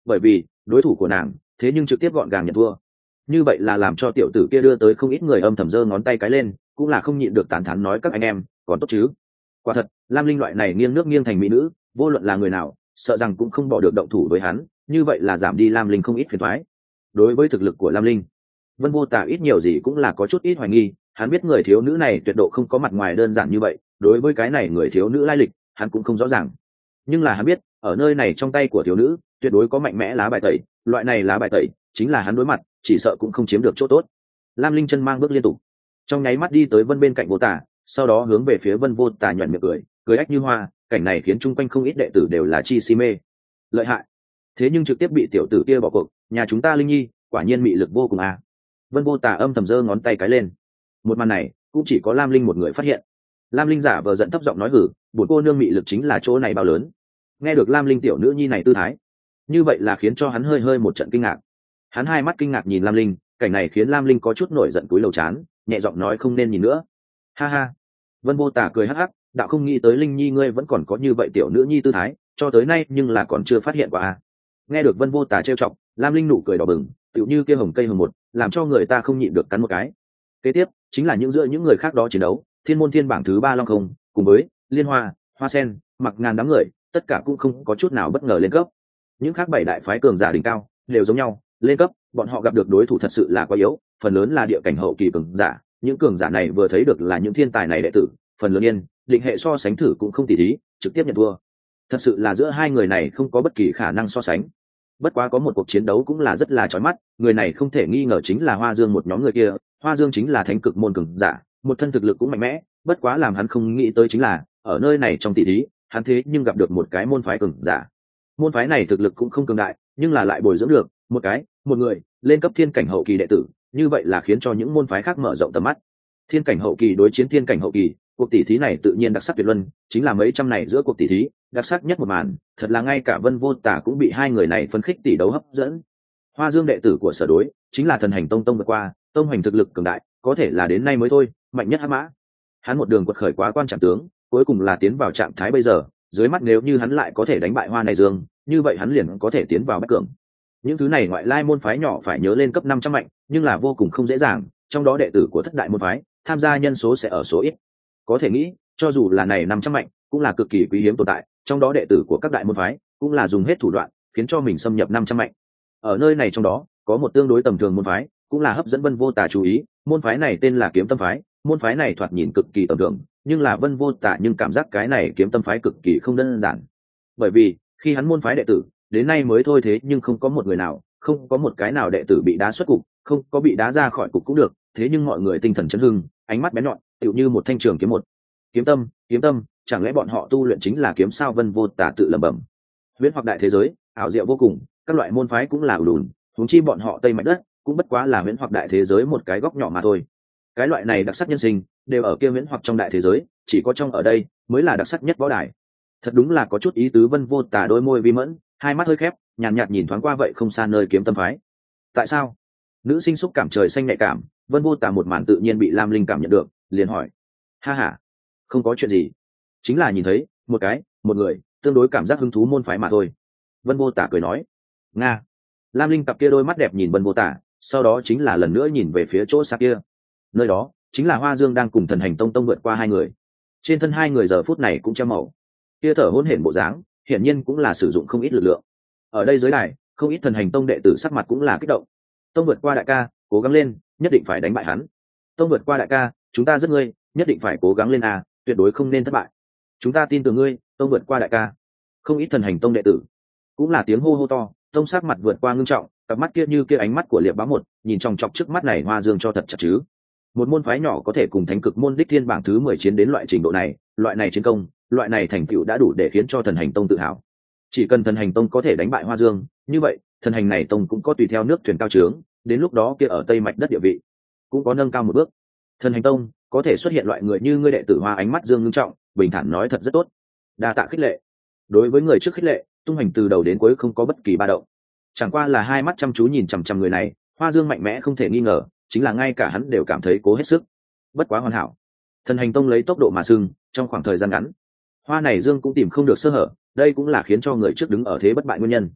bởi vì đối thủ của nàng thế nhưng trực tiếp gọn gàng nhận thua. Như vậy là làm cho tiểu tử kia đưa tới không ít người âm thầm giơ ngón tay cái lên, cũng là không nhịn được tán thán nói các anh em còn tốt chứ. Quả thật Lam Linh loại này nghiêng nước nghiêng thành mỹ nữ, vô luận là người nào sợ rằng cũng không bỏ được động thủ với hắn, như vậy là giảm đi Lam Linh không ít phiền toái. Đối với thực lực của Lam Linh, Vân Vô Tả ít nhiều gì cũng là có chút ít hoài nghi, hắn biết người thiếu nữ này tuyệt độ không có mặt ngoài đơn giản như vậy, đối với cái này người thiếu nữ lai lịch hắn cũng không rõ ràng, nhưng là hắn biết ở nơi này trong tay của thiếu nữ tuyệt đối có mạnh mẽ lá bài tẩy, loại này lá bài tẩy chính là hắn đối mặt chỉ sợ cũng không chiếm được chỗ tốt. Lam Linh chân mang bước liên tục, trong nháy mắt đi tới Vân bên cạnh Vô Tả, sau đó hướng về phía Vân Vô Tả nhoẻn miệng cười, cười ách như hoa, cảnh này khiến chung quanh không ít đệ tử đều là chi si mê. Lợi hại, thế nhưng trực tiếp bị tiểu tử kia bỏ cuộc, nhà chúng ta Linh Nhi quả nhiên mị lực vô cùng à. Vân Vô Tả âm thầm giơ ngón tay cái lên. Một màn này cũng chỉ có Lam Linh một người phát hiện. Lam Linh giả vờ giận thấp giọng nói hử, bổn cô nương mị lực chính là chỗ này bao lớn. Nghe được Lam Linh tiểu nữ nhi này tư thái, như vậy là khiến cho hắn hơi hơi một trận kinh ngạc. Hắn hai mắt kinh ngạc nhìn Lam Linh, cảnh này khiến Lam Linh có chút nổi giận cúi đầu chán, nhẹ giọng nói không nên nhìn nữa. Ha ha. Vân Vô Tả cười hắc hắc, đạo không nghĩ tới Linh Nhi ngươi vẫn còn có như vậy tiểu nữ nhi tư thái, cho tới nay nhưng là còn chưa phát hiện qua à. Nghe được Vân Vô Tả trêu chọc, Lam Linh nụ cười đỏ bừng, tựu như kia hồng cây hồng một, làm cho người ta không nhịn được cắn một cái. Kế tiếp chính là những giữa những người khác đó chiến đấu, thiên môn thiên bảng thứ ba long không cùng với liên hoa hoa sen mặc ngàn đám người, tất cả cũng không có chút nào bất ngờ lên cấp. Những khác bảy đại phái cường giả đỉnh cao đều giống nhau lên cấp, bọn họ gặp được đối thủ thật sự là quá yếu, phần lớn là địa cảnh hậu kỳ cường giả. Những cường giả này vừa thấy được là những thiên tài này đệ tử, phần lớn yên định hệ so sánh thử cũng không tỉ thí, trực tiếp nhận thua. Thật sự là giữa hai người này không có bất kỳ khả năng so sánh. Bất quá có một cuộc chiến đấu cũng là rất là chói mắt, người này không thể nghi ngờ chính là Hoa Dương một nhóm người kia. Hoa Dương chính là thánh cực môn cường giả, một thân thực lực cũng mạnh mẽ, bất quá làm hắn không nghĩ tới chính là ở nơi này trong tỷ thí hắn thế nhưng gặp được một cái môn phái cường giả. Môn phái này thực lực cũng không cường đại, nhưng là lại bồi dưỡng được một cái một người lên cấp thiên cảnh hậu kỳ đệ tử, như vậy là khiến cho những môn phái khác mở rộng tầm mắt. Thiên cảnh hậu kỳ đối chiến thiên cảnh hậu kỳ, cuộc tỷ thí này tự nhiên đặc sắc tuyệt luân, chính là mấy trăm này giữa cuộc tỷ thí đặc sắc nhất một màn, thật là ngay cả Vân Vô Tả cũng bị hai người này phân khích tỷ đấu hấp dẫn. Hoa Dương đệ tử của sở đối chính là Thần Hành Tông tông vượt qua, tông hành thực lực cường đại, có thể là đến nay mới thôi mạnh nhất hắc mã. Hắn một đường quật khởi quá quan trọng tướng, cuối cùng là tiến vào trạng thái bây giờ, dưới mắt nếu như hắn lại có thể đánh bại Hoa này Dương, như vậy hắn liền có thể tiến vào bách cường. Những thứ này ngoại lai môn phái nhỏ phải nhớ lên cấp năm trăm mạnh, nhưng là vô cùng không dễ dàng, trong đó đệ tử của thất đại môn phái tham gia nhân số sẽ ở số ít. Có thể nghĩ, cho dù là này năm trăm mạnh, cũng là cực kỳ quý hiếm tồn tại, trong đó đệ tử của các đại môn phái cũng là dùng hết thủ đoạn khiến cho mình xâm nhập năm trăm mạnh. Ở nơi này trong đó có một tương đối tầm thường môn phái, cũng là hấp dẫn Vân Vô Tả chú ý, môn phái này tên là Kiếm Tâm phái. Môn phái này thoạt nhìn cực kỳ tầm thường, nhưng là Vân Vô Tả nhưng cảm giác cái này Kiếm Tâm phái cực kỳ không đơn giản. Bởi vì khi hắn môn phái đệ tử đến nay mới thôi, thế nhưng không có một người nào, không có một cái nào đệ tử bị đá xuất cục, không có bị đá ra khỏi cục cũng được, thế nhưng mọi người tinh thần chấn hưng, ánh mắt bén nhọn, tựu như một thanh trường kiếm một. Kiếm Tâm, Kiếm Tâm, chẳng lẽ bọn họ tu luyện chính là kiếm sao? Vân Vô Tả tự lẩm bẩm. Huyễn hoặc đại thế giới ảo diệu vô cùng, các loại môn phái cũng là ủ đùn, huống chi bọn họ Tây Mạch đất cũng bất quá là huyễn hoặc đại thế giới một cái góc nhỏ mà thôi. Cái loại này đặc sắc nhân sinh đều ở kia huyễn hoặc trong đại thế giới, chỉ có trong ở đây mới là đặc sắc nhất võ đài. Thật đúng là có chút ý tứ. Vân Vô Tả đôi môi vi mẫn, hai mắt hơi khép, nhàn nhạt, nhạt nhìn thoáng qua vậy không xa nơi Kiếm Tâm phái. Tại sao? Nữ sinh xúc cảm trời xanh nhạy cảm, Vân Vô Tả một màn tự nhiên bị Lam Linh cảm nhận được, liền hỏi. Ha ha, không có chuyện gì, chính là nhìn thấy một cái một người tương đối cảm giác hứng thú môn phái mà thôi. Vân Vô Tả cười nói. Nga. Lam Linh cặp kia đôi mắt đẹp nhìn Vân Vô Tả, sau đó chính là lần nữa nhìn về phía chỗ xa kia. Nơi đó chính là Hoa Dương đang cùng Thần Hành Tông tông vượt qua hai người. Trên thân hai người giờ phút này cũng treo màu kia thở hổn hển bộ dáng, hiển nhiên cũng là sử dụng không ít lực lượng. Ở đây dưới đài không ít Thần Hành Tông đệ tử sắc mặt cũng là kích động. Tông vượt qua đại ca, cố gắng lên, nhất định phải đánh bại hắn. Tông vượt qua đại ca, chúng ta rất ngươi, nhất định phải cố gắng lên à, tuyệt đối không nên thất bại. Chúng ta tin tưởng ngươi, Tông vượt qua đại ca. Không ít Thần Hành Tông đệ tử cũng là tiếng hô hô to. Tông sắc mặt vượt qua ngưng trọng, cặp mắt kia như kia ánh mắt của liệp báo một, nhìn chòng chọc trước mắt này Hoa Dương cho thật chặt chứ. Một môn phái nhỏ có thể cùng thánh cực môn đích thiên bảng thứ mười chiến đến loại trình độ này, loại này chiến công, loại này thành tựu đã đủ để khiến cho Thần Hành Tông tự hào. Chỉ cần Thần Hành Tông có thể đánh bại Hoa Dương, như vậy Thần Hành này tông cũng có tùy theo nước thuyền cao trướng, đến lúc đó kia ở Tây Mạch đất địa vị cũng có nâng cao một bước. Thần Hành Tông có thể xuất hiện loại người như ngươi đệ tử Hoa, ánh mắt Dương ngưng trọng, bình thản nói thật rất tốt. Đa tạ khích lệ. Đối với người trước khích lệ, Tung Hành từ đầu đến cuối không có bất kỳ ba động, chẳng qua là hai mắt chăm chú nhìn chằm chằm người này. Hoa Dương mạnh mẽ không thể nghi ngờ, chính là ngay cả hắn đều cảm thấy cố hết sức. Bất quá hoàn hảo. Thần Hành Tông lấy tốc độ mà sưng, trong khoảng thời gian ngắn, Hoa này Dương cũng tìm không được sơ hở, đây cũng là khiến cho người trước đứng ở thế bất bại nguyên nhân.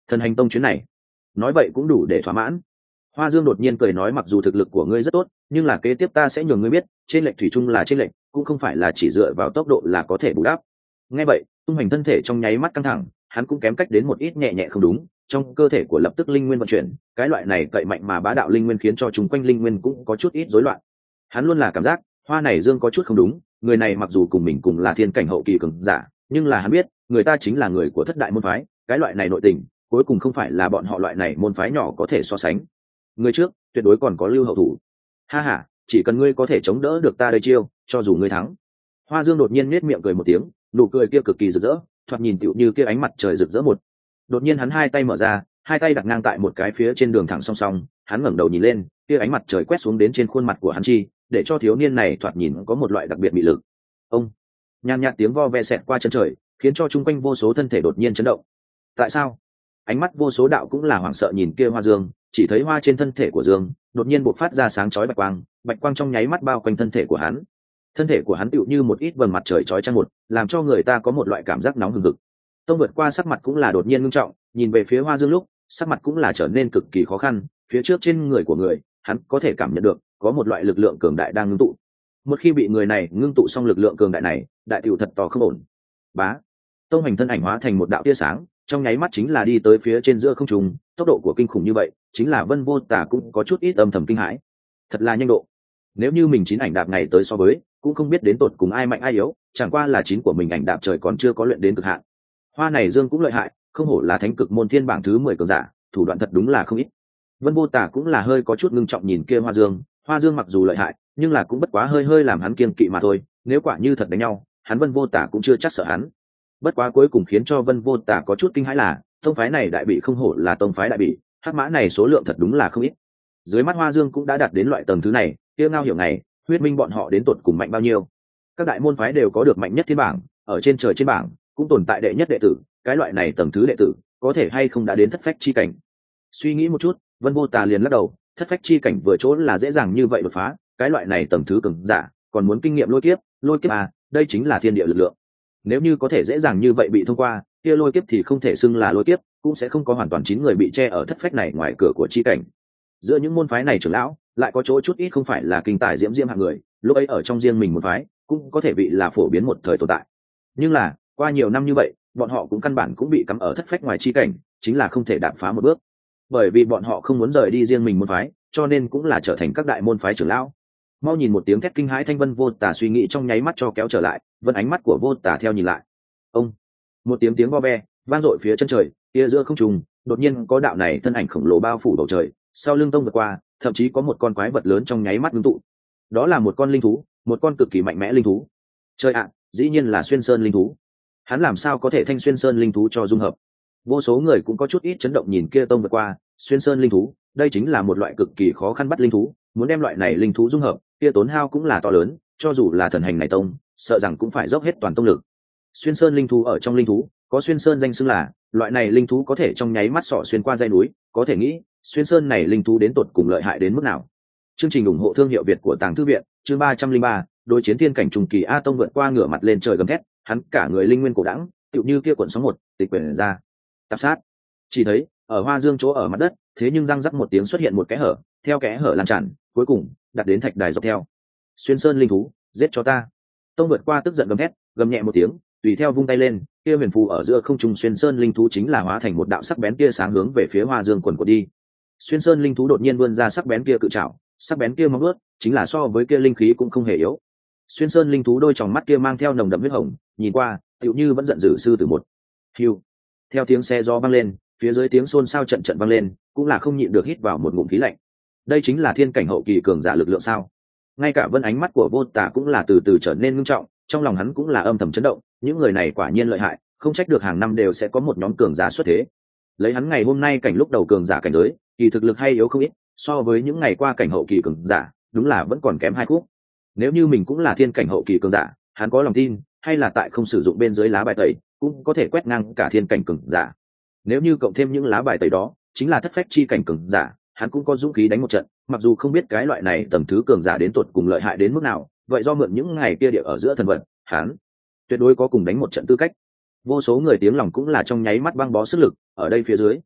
Thần hành tông chuyến này nói vậy cũng đủ để thỏa mãn. Hoa Dương đột nhiên cười nói, mặc dù thực lực của ngươi rất tốt, nhưng là kế tiếp ta sẽ nhường ngươi biết, trên lệnh thủy chung là trên lệnh, cũng không phải là chỉ dựa vào tốc độ là có thể bù đắp. Nghe vậy, tung hành thân thể trong nháy mắt căng thẳng, hắn cũng kém cách đến một ít nhẹ nhẹ không đúng, trong cơ thể của lập tức linh nguyên vận chuyển, cái loại này cậy mạnh mà bá đạo linh nguyên khiến cho chúng quanh linh nguyên cũng có chút ít rối loạn. Hắn luôn là cảm giác, Hoa này Dương có chút không đúng, người này mặc dù cùng mình cùng là thiên cảnh hậu kỳ cường giả, nhưng là hắn biết, người ta chính là người của thất đại môn phái, cái loại này nội tình, cuối cùng không phải là bọn họ loại này môn phái nhỏ có thể so sánh. Người trước tuyệt đối còn có lưu hậu thủ. Ha ha, chỉ cần ngươi có thể chống đỡ được ta đây chiêu, cho dù ngươi thắng. Hoa Dương đột nhiên nhếch miệng cười một tiếng, nụ cười kia cực kỳ rực rỡ, thoạt nhìn tựu như kia ánh mặt trời rực rỡ một. Đột nhiên hắn hai tay mở ra, hai tay đặt ngang tại một cái phía trên đường thẳng song song, hắn ngẩng đầu nhìn lên, kia ánh mặt trời quét xuống đến trên khuôn mặt của hắn chi, để cho thiếu niên này thoạt nhìn có một loại đặc biệt mị lực. Ông, nhàn nhạt tiếng vo ve xẹt qua chân trời, khiến cho chung quanh vô số thân thể đột nhiên chấn động. Tại sao? Ánh mắt vô số đạo cũng là hoảng sợ nhìn kia Hoa Dương, chỉ thấy hoa trên thân thể của Dương đột nhiên bộc phát ra sáng chói bạch quang, bạch quang trong nháy mắt bao quanh thân thể của hắn. Thân thể của hắn tựu như một ít vầng mặt trời chói chang một, làm cho người ta có một loại cảm giác nóng hừng hực. Tông vượt qua sắc mặt cũng là đột nhiên ngưng trọng, nhìn về phía Hoa Dương lúc, sắc mặt cũng là trở nên cực kỳ khó khăn, phía trước trên người của người, hắn có thể cảm nhận được có một loại lực lượng cường đại đang ngưng tụ. Một khi bị người này ngưng tụ xong lực lượng cường đại này, đại tiểu thật to không ổn. Bá, Tông hành thân ảnh hóa thành một đạo tia sáng, trong nháy mắt chính là đi tới phía trên giữa không trung, tốc độ của kinh khủng như vậy, chính là Vân Vô Tà cũng có chút ít âm thầm kinh hãi. Thật là nhanh độ. Nếu như mình chín ảnh đạp ngày tới so với, cũng không biết đến tột cùng ai mạnh ai yếu, chẳng qua là chín của mình ảnh đạp trời còn chưa có luyện đến cực hạn. Hoa này Dương cũng lợi hại, không hổ là thánh cực môn thiên bảng thứ mười cường giả, thủ đoạn thật đúng là không ít. Vân Vô Tà cũng là hơi có chút ngưng trọng nhìn kia Hoa Dương, Hoa Dương mặc dù lợi hại, nhưng là cũng bất quá hơi hơi làm hắn kiêng kỵ mà thôi, nếu quả như thật đánh nhau, hắn Vân Vô Tà cũng chưa chắc sợ hắn. Bất quá cuối cùng khiến cho Vân Vô Tà có chút kinh hãi là, tông phái này đại bị không hổ là tông phái đại bị, hắc mã này số lượng thật đúng là không ít. Dưới mắt Hoa Dương cũng đã đạt đến loại tầng thứ này, kia ngao hiểu ngày, huyết minh bọn họ đến tột cùng mạnh bao nhiêu. Các đại môn phái đều có được mạnh nhất thiên bảng, ở trên trời trên bảng cũng tồn tại đệ nhất đệ tử, cái loại này tầng thứ đệ tử, có thể hay không đã đến thất phách chi cảnh. Suy nghĩ một chút, Vân Vô Tà liền lắc đầu, thất phách chi cảnh vừa chỗ là dễ dàng như vậy đột phá, cái loại này tầng thứ cường giả, còn muốn kinh nghiệm lôi kiếp, lôi kiếp à, đây chính là thiên địa lực lượng. Nếu như có thể dễ dàng như vậy bị thông qua, kia lôi kiếp thì không thể xưng là lôi kiếp, cũng sẽ không có hoàn toàn chín người bị che ở thất phách này ngoài cửa của chi cảnh. Giữa những môn phái này trưởng lão, lại có chỗ chút ít không phải là kinh tài diễm diễm hạng người, lúc ấy ở trong riêng mình môn phái, cũng có thể bị là phổ biến một thời tồn tại. Nhưng là, qua nhiều năm như vậy, bọn họ cũng căn bản cũng bị cắm ở thất phách ngoài chi cảnh, chính là không thể đạp phá một bước. Bởi vì bọn họ không muốn rời đi riêng mình môn phái, cho nên cũng là trở thành các đại môn phái trưởng lão. Mau nhìn một tiếng thét kinh hãi thanh Vân Vô Tà suy nghĩ trong nháy mắt cho kéo trở lại, vân ánh mắt của Vô Tà theo nhìn lại. Ông, một tiếng tiếng vo ve vang dội phía chân trời, kia giữa không trung, đột nhiên có đạo này thân ảnh khổng lồ bao phủ bầu trời, sau lưng tông vượt qua, thậm chí có một con quái vật lớn trong nháy mắt ngưng tụ. Đó là một con linh thú, một con cực kỳ mạnh mẽ linh thú. Trời ạ, dĩ nhiên là Xuyên Sơn linh thú. Hắn làm sao có thể thanh Xuyên Sơn linh thú cho dung hợp? Vô số người cũng có chút ít chấn động nhìn kia tông vượt qua, Xuyên Sơn linh thú, đây chính là một loại cực kỳ khó khăn bắt linh thú, muốn đem loại này linh thú dung hợp, kia tốn hao cũng là to lớn, cho dù là thần hành này tông, sợ rằng cũng phải dốc hết toàn tông lực. Xuyên Sơn linh thú ở trong linh thú, có Xuyên Sơn danh xưng là, loại này linh thú có thể trong nháy mắt xỏ xuyên qua dãy núi, có thể nghĩ, Xuyên Sơn này linh thú đến tột cùng lợi hại đến mức nào. Chương trình ủng hộ thương hiệu Việt của Tàng Thư viện, chương ba trăm linh ba, đối chiến thiên cảnh trùng kỳ A Tông vượt qua ngửa mặt lên trời gầm thét, hắn cả người linh nguyên cổ đãng, tựu như kia cuộn sóng một, tịch quyển ra. Tạp sát. Chỉ thấy, ở Hoa Dương chỗ ở mặt đất, thế nhưng răng rắc một tiếng xuất hiện một kẽ hở, theo kẽ hở lan tràn, cuối cùng đặt đến thạch đài dọc theo. Xuyên Sơn linh thú, giết cho ta. Tông vượt qua tức giận gầm thét, gầm nhẹ một tiếng, tùy theo vung tay lên, kia huyền phù ở giữa không trung Xuyên Sơn linh thú chính là hóa thành một đạo sắc bén tia sáng hướng về phía Hoa Dương quần của đi. Xuyên Sơn linh thú đột nhiên vươn ra sắc bén kia cự trảo, sắc bén kia móng vuốt, chính là so với kia linh khí cũng không hề yếu. Xuyên Sơn linh thú đôi tròng mắt kia mang theo nồng đậm huyết hồng, nhìn qua, tựu như vẫn giận dữ sư tử một. Hưu. Theo tiếng xe gió vang lên, phía dưới tiếng xôn xao trận trận vang lên, cũng là không nhịn được hít vào một ngụm khí lạnh. Đây chính là thiên cảnh hậu kỳ cường giả lực lượng sao? Ngay cả vân ánh mắt của Vô Tà cũng là từ từ trở nên nghiêm trọng, trong lòng hắn cũng là âm thầm chấn động, những người này quả nhiên lợi hại, không trách được hàng năm đều sẽ có một nhóm cường giả xuất thế. Lấy hắn ngày hôm nay cảnh lúc đầu cường giả cảnh giới, kỳ thực lực hay yếu không ít, so với những ngày qua cảnh hậu kỳ cường giả, đúng là vẫn còn kém hai khúc. Nếu như mình cũng là thiên cảnh hậu kỳ cường giả, hắn có lòng tin, hay là tại không sử dụng bên dưới lá bài tẩy, cũng có thể quét ngang cả thiên cảnh cường giả. Nếu như cộng thêm những lá bài tẩy đó, chính là thất phách chi cảnh cường giả, hắn cũng có dũng khí đánh một trận, mặc dù không biết cái loại này tầm thứ cường giả đến tột cùng lợi hại đến mức nào, vậy do mượn những ngày kia địa ở giữa thần vật, hắn tuyệt đối có cùng đánh một trận tư cách. Vô số người tiếng lòng cũng là trong nháy mắt băng bó sức lực, ở đây phía dưới,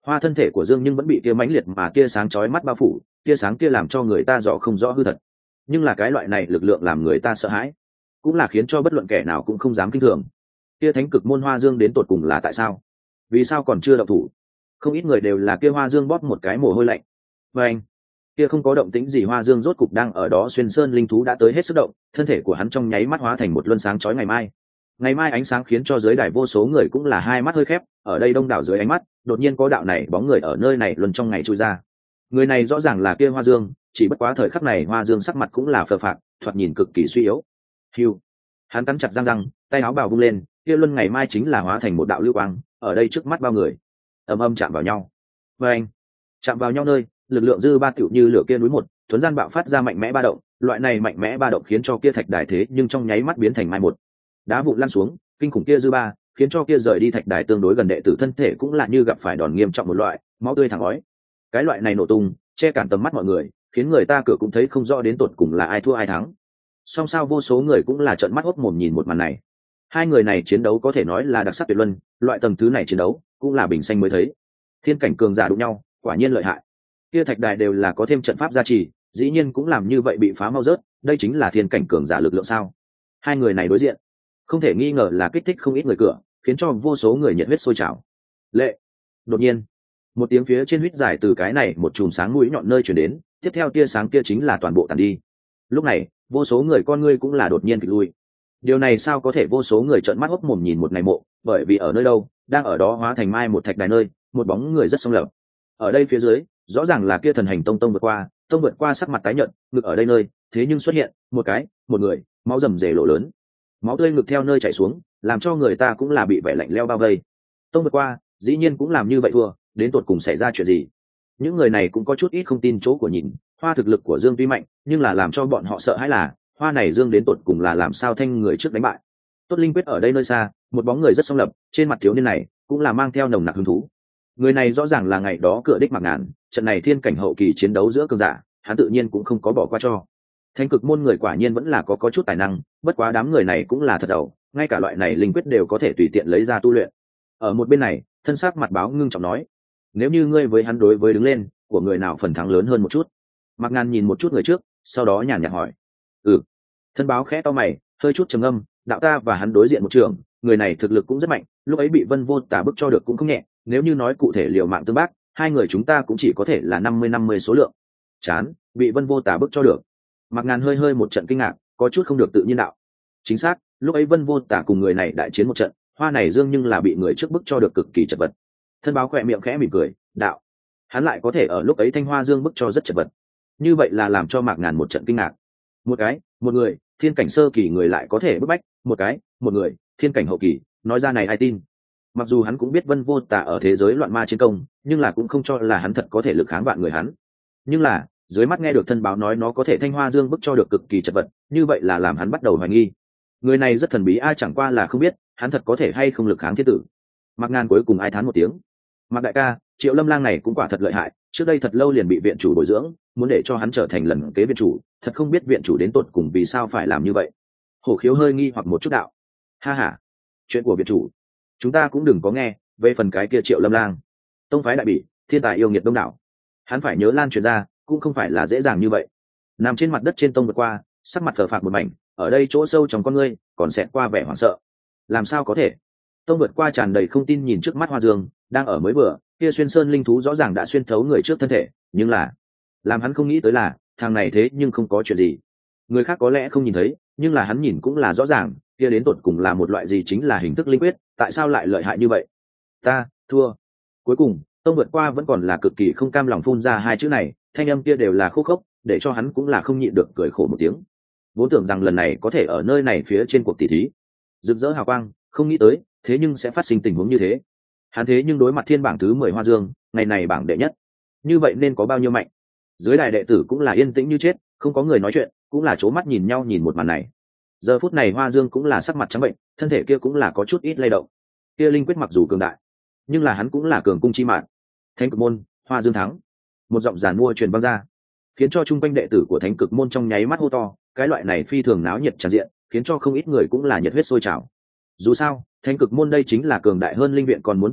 Hoa thân thể của Dương nhưng vẫn bị tia mãnh liệt mà tia sáng chói mắt bao phủ, tia sáng kia làm cho người ta rõ không rõ hư thật. Nhưng là cái loại này lực lượng làm người ta sợ hãi, cũng là khiến cho bất luận kẻ nào cũng không dám kinh thường. Kia thánh cực môn Hoa Dương đến tột cùng là tại sao? Vì sao còn chưa động thủ? Không ít người đều là kia Hoa Dương bóp một cái mồ hôi lạnh. Và anh, kia không có động tĩnh gì, Hoa Dương rốt cục đang ở đó xuyên sơn linh thú đã tới hết sức động, thân thể của hắn trong nháy mắt hóa thành một luân sáng chói ngày mai. Ngày mai ánh sáng khiến cho dưới đài vô số người cũng là hai mắt hơi khép, ở đây đông đảo dưới ánh mắt, đột nhiên có đạo này bóng người ở nơi này luân trong ngày trôi ra. Người này rõ ràng là kia Hoa Dương, chỉ bất quá thời khắc này Hoa Dương sắc mặt cũng là phờ phạc, thoạt nhìn cực kỳ suy yếu. Hưu, hắn cắn chặt răng răng, tay áo bào vung lên, kia luân ngày mai chính là hóa thành một đạo lưu quang, ở đây trước mắt bao người, ầm ầm chạm vào nhau. Và anh, chạm vào nhau nơi, lực lượng dư ba tiểu như lửa kia núi một, thuấn gian bạo phát ra mạnh mẽ ba động, loại này mạnh mẽ ba động khiến cho kia thạch đài thế nhưng trong nháy mắt biến thành mai một. Đá vụn lăn xuống, kinh khủng kia dư ba khiến cho kia rời đi thạch đài tương đối gần đệ tử thân thể cũng là như gặp phải đòn nghiêm trọng một loại, máu tươi thẳng ói. Cái loại này nổ tung, che cản tầm mắt mọi người, khiến người ta cửa cũng thấy không rõ đến tột cùng là ai thua ai thắng. Song sao vô số người cũng là trợn mắt hốt mồm nhìn một màn này. Hai người này chiến đấu có thể nói là đặc sắc tuyệt luân, loại tầng thứ này chiến đấu cũng là bình xanh mới thấy. Thiên cảnh cường giả đụng nhau, quả nhiên lợi hại. Kia thạch đài đều là có thêm trận pháp gia trì, dĩ nhiên cũng làm như vậy bị phá mau rớt, đây chính là thiên cảnh cường giả lực lượng sao? Hai người này đối diện, không thể nghi ngờ là kích thích không ít người cửa, khiến cho vô số người nhiệt huyết sôi trào. Lệ. Đột nhiên, một tiếng phía trên huyết giải từ cái này một chùm sáng mũi nhọn nơi truyền đến, tiếp theo tia sáng kia chính là toàn bộ tàn đi. Lúc này, vô số người con ngươi cũng là đột nhiên kịch lui. Điều này sao có thể? Vô số người trợn mắt hốc mồm nhìn một ngày mộ, bởi vì ở nơi đâu, đang ở đó hóa thành mai một thạch đài nơi, một bóng người rất song lập. Ở đây phía dưới, rõ ràng là kia thần hành tông tông vượt qua, tông vượt qua sắc mặt tái nhợt, ngực ở đây nơi, thế nhưng xuất hiện một cái, một người, máu rầm rề lộ lớn. Máu tươi ngực theo nơi chảy xuống, làm cho người ta cũng là bị vẻ lạnh leo bao vây. Tông vượt qua, dĩ nhiên cũng làm như vậy thua, đến tột cùng xảy ra chuyện gì? Những người này cũng có chút ít không tin chỗ của nhìn, Hoa thực lực của Dương tuy mạnh, nhưng là làm cho bọn họ sợ hãi là, Hoa này Dương đến tột cùng là làm sao thanh người trước đánh bại. Tốt linh quyết ở đây nơi xa, một bóng người rất song lập, trên mặt thiếu niên này cũng là mang theo nồng nặc hứng thú. Người này rõ ràng là ngày đó cửa đích Mạc Ngàn, trận này thiên cảnh hậu kỳ chiến đấu giữa cường giả, hắn tự nhiên cũng không có bỏ qua cho. Thánh cực môn người quả nhiên vẫn là có có chút tài năng, bất quá đám người này cũng là thật giàu, ngay cả loại này linh quyết đều có thể tùy tiện lấy ra tu luyện. Ở một bên này, thân sắc mặt báo ngưng trọng nói, nếu như ngươi với hắn đối với đứng lên, của người nào phần thắng lớn hơn một chút? Mạc Ngàn nhìn một chút người trước, sau đó nhàn nhạt hỏi. Ừ. Thân báo khẽ to mày, hơi chút trầm âm, đạo ta và hắn đối diện một trường, người này thực lực cũng rất mạnh, lúc ấy bị Vân Vô Tà bức cho được cũng không nhẹ, nếu như nói cụ thể liều mạng tương bác, hai người chúng ta cũng chỉ có thể là năm mươi năm mươi số lượng. Chán, bị Vân Vô Tà bức cho được. Mạc Ngàn hơi hơi một trận kinh ngạc, có chút không được tự nhiên đạo. Chính xác, lúc ấy Vân Vô Tà cùng người này đại chiến một trận, Hoa này Dương nhưng là bị người trước bức cho được cực kỳ chật vật. Thân báo khỏe miệng khẽ mỉm cười, đạo, hắn lại có thể ở lúc ấy Thanh Hoa Dương bức cho rất chật vật. Như vậy là làm cho Mạc Ngàn một trận kinh ngạc. Một cái, một người, thiên cảnh sơ kỳ người lại có thể bức bách, một cái, một người, thiên cảnh hậu kỳ, nói ra này ai tin? Mặc dù hắn cũng biết Vân Vô Tà ở thế giới loạn ma chiến công, nhưng là cũng không cho là hắn thật có thể lực kháng vạn người hắn. Nhưng là, dưới mắt nghe được thân báo nói nó có thể Thanh Hoa Dương bức cho được cực kỳ chật vật, như vậy là làm hắn bắt đầu hoài nghi. Người này rất thần bí, ai chẳng qua là không biết, hắn thật có thể hay không lực kháng thiên tử. Mạc Ngàn cuối cùng ai thán một tiếng. Mạc đại ca, Triệu Lâm Lang này cũng quả thật lợi hại, trước đây thật lâu liền bị viện chủ bồi dưỡng, muốn để cho hắn trở thành lần kế viện chủ, thật không biết viện chủ đến tột cùng vì sao phải làm như vậy. Hổ Khiếu hơi nghi hoặc một chút đạo. Ha ha, chuyện của viện chủ chúng ta cũng đừng có nghe, về phần cái kia Triệu Lâm Lang, tông phái đại bỉ, thiên tài yêu nghiệt đông đảo, hắn phải nhớ lan truyền ra, cũng không phải là dễ dàng như vậy. Nằm trên mặt đất trên tông vượt qua, sắc mặt phờ phạc một mảnh, ở đây chỗ sâu trong con ngươi còn xẹt qua vẻ hoảng sợ. Làm sao có thể? Tông vượt qua tràn đầy không tin nhìn trước mắt Hoa Dương, đang ở mới vừa, kia xuyên sơn linh thú rõ ràng đã xuyên thấu người trước thân thể, nhưng là làm hắn không nghĩ tới là thằng này thế nhưng không có chuyện gì. Người khác có lẽ không nhìn thấy, nhưng là hắn nhìn cũng là rõ ràng, kia đến tột cùng là một loại gì, chính là hình thức linh quyết, tại sao lại lợi hại như vậy? Ta thua. Cuối cùng, tông vượt qua vẫn còn là cực kỳ không cam lòng phun ra hai chữ này, thanh âm kia đều là khô khốc, để cho hắn cũng là không nhịn được cười khổ một tiếng. Vốn tưởng rằng lần này có thể ở nơi này phía trên cuộc tỷ thí rực rỡ hào quang, không nghĩ tới thế nhưng sẽ phát sinh tình huống như thế. Hắn thế nhưng đối mặt thiên bảng thứ mười Hoa Dương, ngày này bảng đệ nhất, như vậy nên có bao nhiêu mạnh? Dưới đài đệ tử cũng là yên tĩnh như chết, không có người nói chuyện, cũng là c mắt nhìn nhau nhìn một màn này. Giờ phút này Hoa Dương cũng là sắc mặt trắng bệnh, thân thể kia cũng là có chút ít lay động. Kia linh quyết mặc dù cường đại, nhưng là hắn cũng là cường cung chi mạng. Thánh cực môn, Hoa Dương thắng. Một giọng giàn mua truyền vang ra, khiến cho trung quanh đệ tử của Thánh cực môn trong nháy mắt hô to. Cái loại này phi thường náo nhiệt tràn diện, khiến cho không ít người cũng là nhiệt huyết sôi trào. Dù sao, Thánh cực môn đây chính là cường đại hơn linh viện còn muốn tồn tại,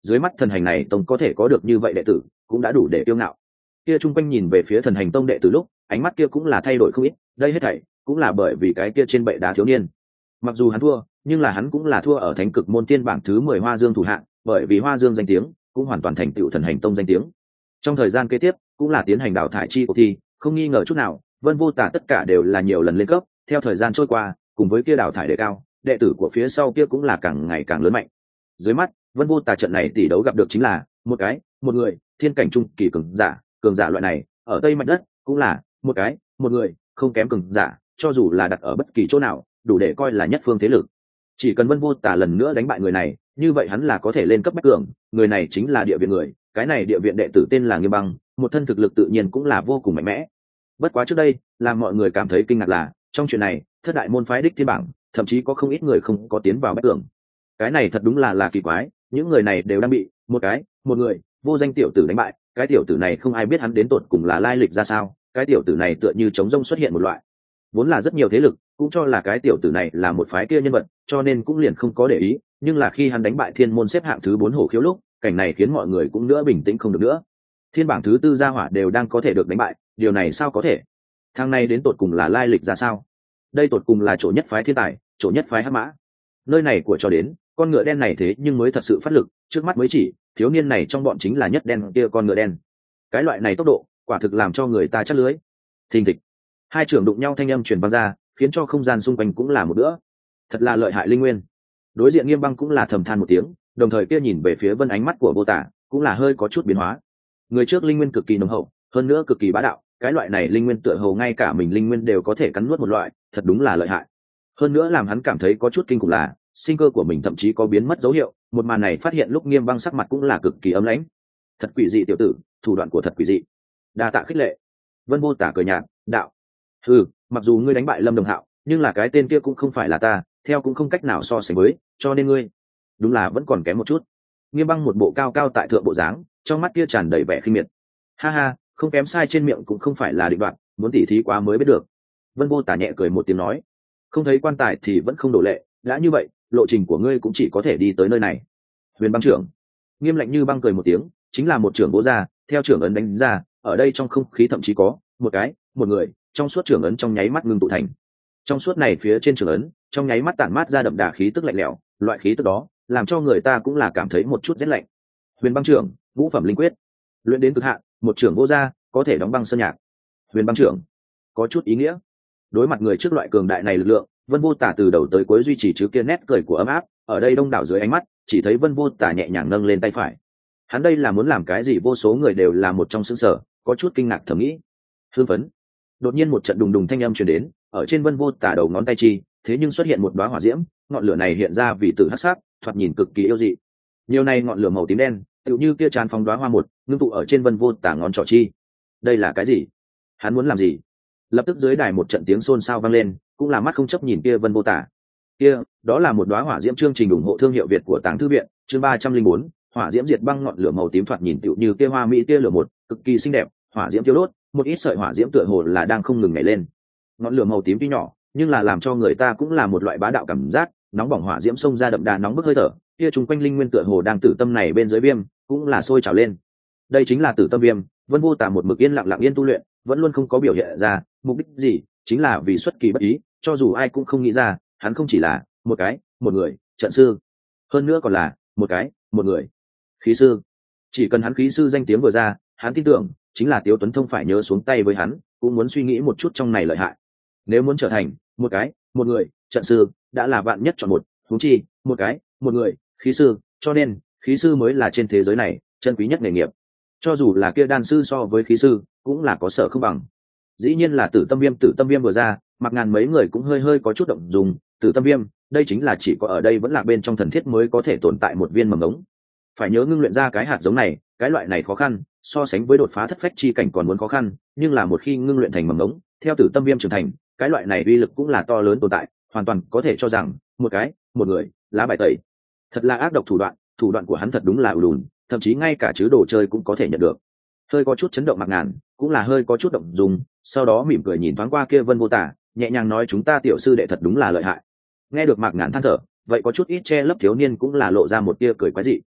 dưới mắt thần hành này tông có thể có được như vậy đệ tử cũng đã đủ để kiêu ngạo. Kia chung quanh nhìn về phía thần hành tông đệ tử lúc ánh mắt kia cũng là thay đổi không ít, đây hết thảy cũng là bởi vì cái kia trên bệ đá thiếu niên. Mặc dù hắn thua, nhưng là hắn cũng là thua ở thánh cực môn tiên bảng thứ mười Hoa Dương thủ hạng, bởi vì Hoa Dương danh tiếng cũng hoàn toàn thành tựu thần hành tông danh tiếng. Trong thời gian kế tiếp cũng là tiến hành đào thải chi cuộc thi, không nghi ngờ chút nào, Vân Vô Tả tất cả đều là nhiều lần lên cấp, theo thời gian trôi qua, cùng với kia đào thải đề cao, đệ tử của phía sau kia cũng là càng ngày càng lớn mạnh. Dưới mắt, Vân Vô Tả trận này tỷ đấu gặp được chính là một cái, một người, thiên cảnh trung kỳ cường giả, cường giả loại này, ở Tây Mạch đất cũng là một cái, một người, không kém cường giả, cho dù là đặt ở bất kỳ chỗ nào, đủ để coi là nhất phương thế lực. Chỉ cần Vân Vô Tả lần nữa đánh bại người này, như vậy hắn là có thể lên cấp bách cường, người này chính là địa viện người, cái này địa viện đệ tử tên là Nghiêm Băng, một thân thực lực tự nhiên cũng là vô cùng mạnh mẽ. Bất quá trước đây, làm mọi người cảm thấy kinh ngạc là, trong chuyện này, thất đại môn phái đích thiên bảng, thậm chí có không ít người không có tiến vào bách cường. Cái này thật đúng là là kỳ quái, những người này đều đang bị một cái, một người, vô danh tiểu tử đánh bại, cái tiểu tử này không ai biết hắn đến tột cùng là lai lịch ra sao, cái tiểu tử này tựa như trống rông xuất hiện một loại. Vốn là rất nhiều thế lực cũng cho là cái tiểu tử này là một phái kia nhân vật, cho nên cũng liền không có để ý, nhưng là khi hắn đánh bại thiên môn xếp hạng thứ bốn Hổ Khiếu lúc, cảnh này khiến mọi người cũng nữa bình tĩnh không được nữa. Thiên bảng thứ tư gia hỏa đều đang có thể được đánh bại, điều này sao có thể? Thằng này đến tột cùng là lai lịch ra sao? Đây tột cùng là chỗ nhất phái thiên tài, chỗ nhất phái hắc mã. Nơi này của cho đến, con ngựa đen này thế nhưng mới thật sự phát lực, trước mắt mới chỉ, thiếu niên này trong bọn chính là nhất đen kia con ngựa đen. Cái loại này tốc độ, quả thực làm cho người ta chắt lưới. Thình thịch. Hai trưởng đụng nhau thanh âm truyền vang ra, khiến cho không gian xung quanh cũng là một bữa. Thật là lợi hại linh nguyên. Đối diện Nghiêm Băng cũng là thầm than một tiếng, đồng thời kia nhìn về phía Vân, ánh mắt của Vô Tả cũng là hơi có chút biến hóa. Người trước linh nguyên cực kỳ nồng hậu, hơn nữa cực kỳ bá đạo, cái loại này linh nguyên tựa hồ ngay cả mình linh nguyên đều có thể cắn nuốt một loại, thật đúng là lợi hại. Hơn nữa làm hắn cảm thấy có chút kinh khủng là, sinh cơ của mình thậm chí có biến mất dấu hiệu, một màn này phát hiện lúc Nghiêm Băng sắc mặt cũng là cực kỳ ấm lãnh. Thật quỷ dị tiểu tử, thủ đoạn của thật quỷ dị. Đa tạ khích lệ. Vân Vô Tả cười nhạt, đạo: "Ừ, mặc dù ngươi đánh bại Lâm Đồng Hạo, nhưng là cái tên kia cũng không phải là ta, theo cũng không cách nào so sánh với, cho nên ngươi đúng là vẫn còn kém một chút." Nghiêm Băng một bộ cao cao tại thượng bộ dáng, trong mắt kia tràn đầy vẻ khinh miệt. Ha ha, không kém sai trên miệng cũng không phải là định đoạt, muốn tỉ thí quá mới biết được. Vân Vô Tả nhẹ cười một tiếng nói: "Không thấy quan tài thì vẫn không đổ lệ, đã như vậy, lộ trình của ngươi cũng chỉ có thể đi tới nơi này." Huyền Băng trưởng. Nghiêm lạnh như băng cười một tiếng, chính là một trưởng vỗ ra, theo trưởng ấn đánh ra, ở đây trong không khí thậm chí có một cái, một người, trong suốt trưởng ấn trong nháy mắt ngưng tụ thành. Trong suốt này phía trên trưởng ấn, trong nháy mắt tản mát ra đậm đà khí tức lạnh lẽo, loại khí tức đó, làm cho người ta cũng là cảm thấy một chút rét lạnh. Huyền Băng trưởng, ngũ phẩm linh quyết, luyện đến cực hạn, một trưởng vô ra, có thể đóng băng sơn nhạc. Huyền Băng trưởng, có chút ý nghĩa. Đối mặt người trước loại cường đại này lực lượng, Vân Vô Tả từ đầu tới cuối duy trì chứ kia nét cười của ấm áp, ở đây đông đảo dưới ánh mắt, chỉ thấy Vân Vô Tả nhẹ nhàng nâng lên tay phải. Hắn đây là muốn làm cái gì, vô số người đều là một trong sững sờ, có chút kinh ngạc thầm nghĩ. Hưng phấn. Đột nhiên một trận đùng đùng thanh âm truyền đến, ở trên Vân Vô Tả đầu ngón tay chi, thế nhưng xuất hiện một đóa hỏa diễm, ngọn lửa này hiện ra vì tử hắc sắc, thoạt nhìn cực kỳ yêu dị. Nhiều này ngọn lửa màu tím đen, tựu như kia tràn phóng đóa hoa một, ngưng tụ ở trên Vân Vô Tả ngón trỏ chi. Đây là cái gì? Hắn muốn làm gì? Lập tức dưới đài một trận tiếng xôn xao vang lên, cũng là mắt không chấp nhìn kia Vân Vô Tả. Kia, đó là một đóa hỏa diễm, chương trình ủng hộ thương hiệu Việt của Tàng Thư viện, chương ba trăm linh bốn, hỏa diễm diệt băng, ngọn lửa màu tím thoạt nhìn tựu như kia hoa mỹ tia lửa một, cực kỳ xinh đẹp, hỏa diễm thiêu đốt, một ít sợi hỏa diễm tựa hồ là đang không ngừng nhảy lên. Ngọn lửa màu tím tuy nhỏ, nhưng là làm cho người ta cũng là một loại bá đạo cảm giác, nóng bỏng hỏa diễm xông ra đậm đà nóng bức hơi thở, kia trùng quanh linh nguyên tựa hồ đang tử tâm này bên dưới viêm, cũng là sôi trào lên. Đây chính là tử tâm viêm. Vân Vô Tả một mực yên lặng lặng yên tu luyện, vẫn luôn không có biểu hiện ra mục đích gì, chính là vì xuất kỳ bất ý, cho dù ai cũng không nghĩ ra, hắn không chỉ là một cái, một người, trận sư, hơn nữa còn là một cái, một người, khí sư. Chỉ cần hắn khí sư danh tiếng vừa ra, hắn tin tưởng, chính là Tiếu Tuấn Thông phải nhớ xuống tay với hắn, cũng muốn suy nghĩ một chút trong này lợi hại. Nếu muốn trở thành một cái, một người, trận sư, đã là vạn nhất chọn một, huống chi, một cái, một người, khí sư, cho nên, khí sư mới là trên thế giới này, chân quý nhất nghề nghiệp. Cho dù là kia đan sư so với khí sư, cũng là có sở không bằng. Dĩ nhiên là tử tâm viêm, tử tâm viêm vừa ra, mặc ngàn mấy người cũng hơi hơi có chút động dùng, tử tâm viêm, đây chính là chỉ có ở đây vẫn là bên trong thần thiết mới có thể tồn tại một viên mầm ngống. Phải nhớ ngưng luyện ra cái hạt giống này, cái loại này khó khăn, so sánh với đột phá thất phách chi cảnh còn muốn khó khăn, nhưng là một khi ngưng luyện thành mầm ngống, theo tử tâm viêm trưởng thành, cái loại này uy lực cũng là to lớn tồn tại, hoàn toàn có thể cho rằng một cái, một người, lá bài tẩy. Thật là ác độc thủ đoạn, thủ đoạn của hắn thật đúng là ùn, thậm chí ngay cả chứ đồ chơi cũng có thể nhận được. Hơi có chút chấn động Mạc Ngàn, cũng là hơi có chút động dùng, sau đó mỉm cười nhìn thoáng qua kia Vân Vô Tả, nhẹ nhàng nói chúng ta tiểu sư đệ thật đúng là lợi hại. Nghe được Mạc Ngàn than thở, vậy có chút ít che lấp thiếu niên cũng là lộ ra một tia cười quái dị.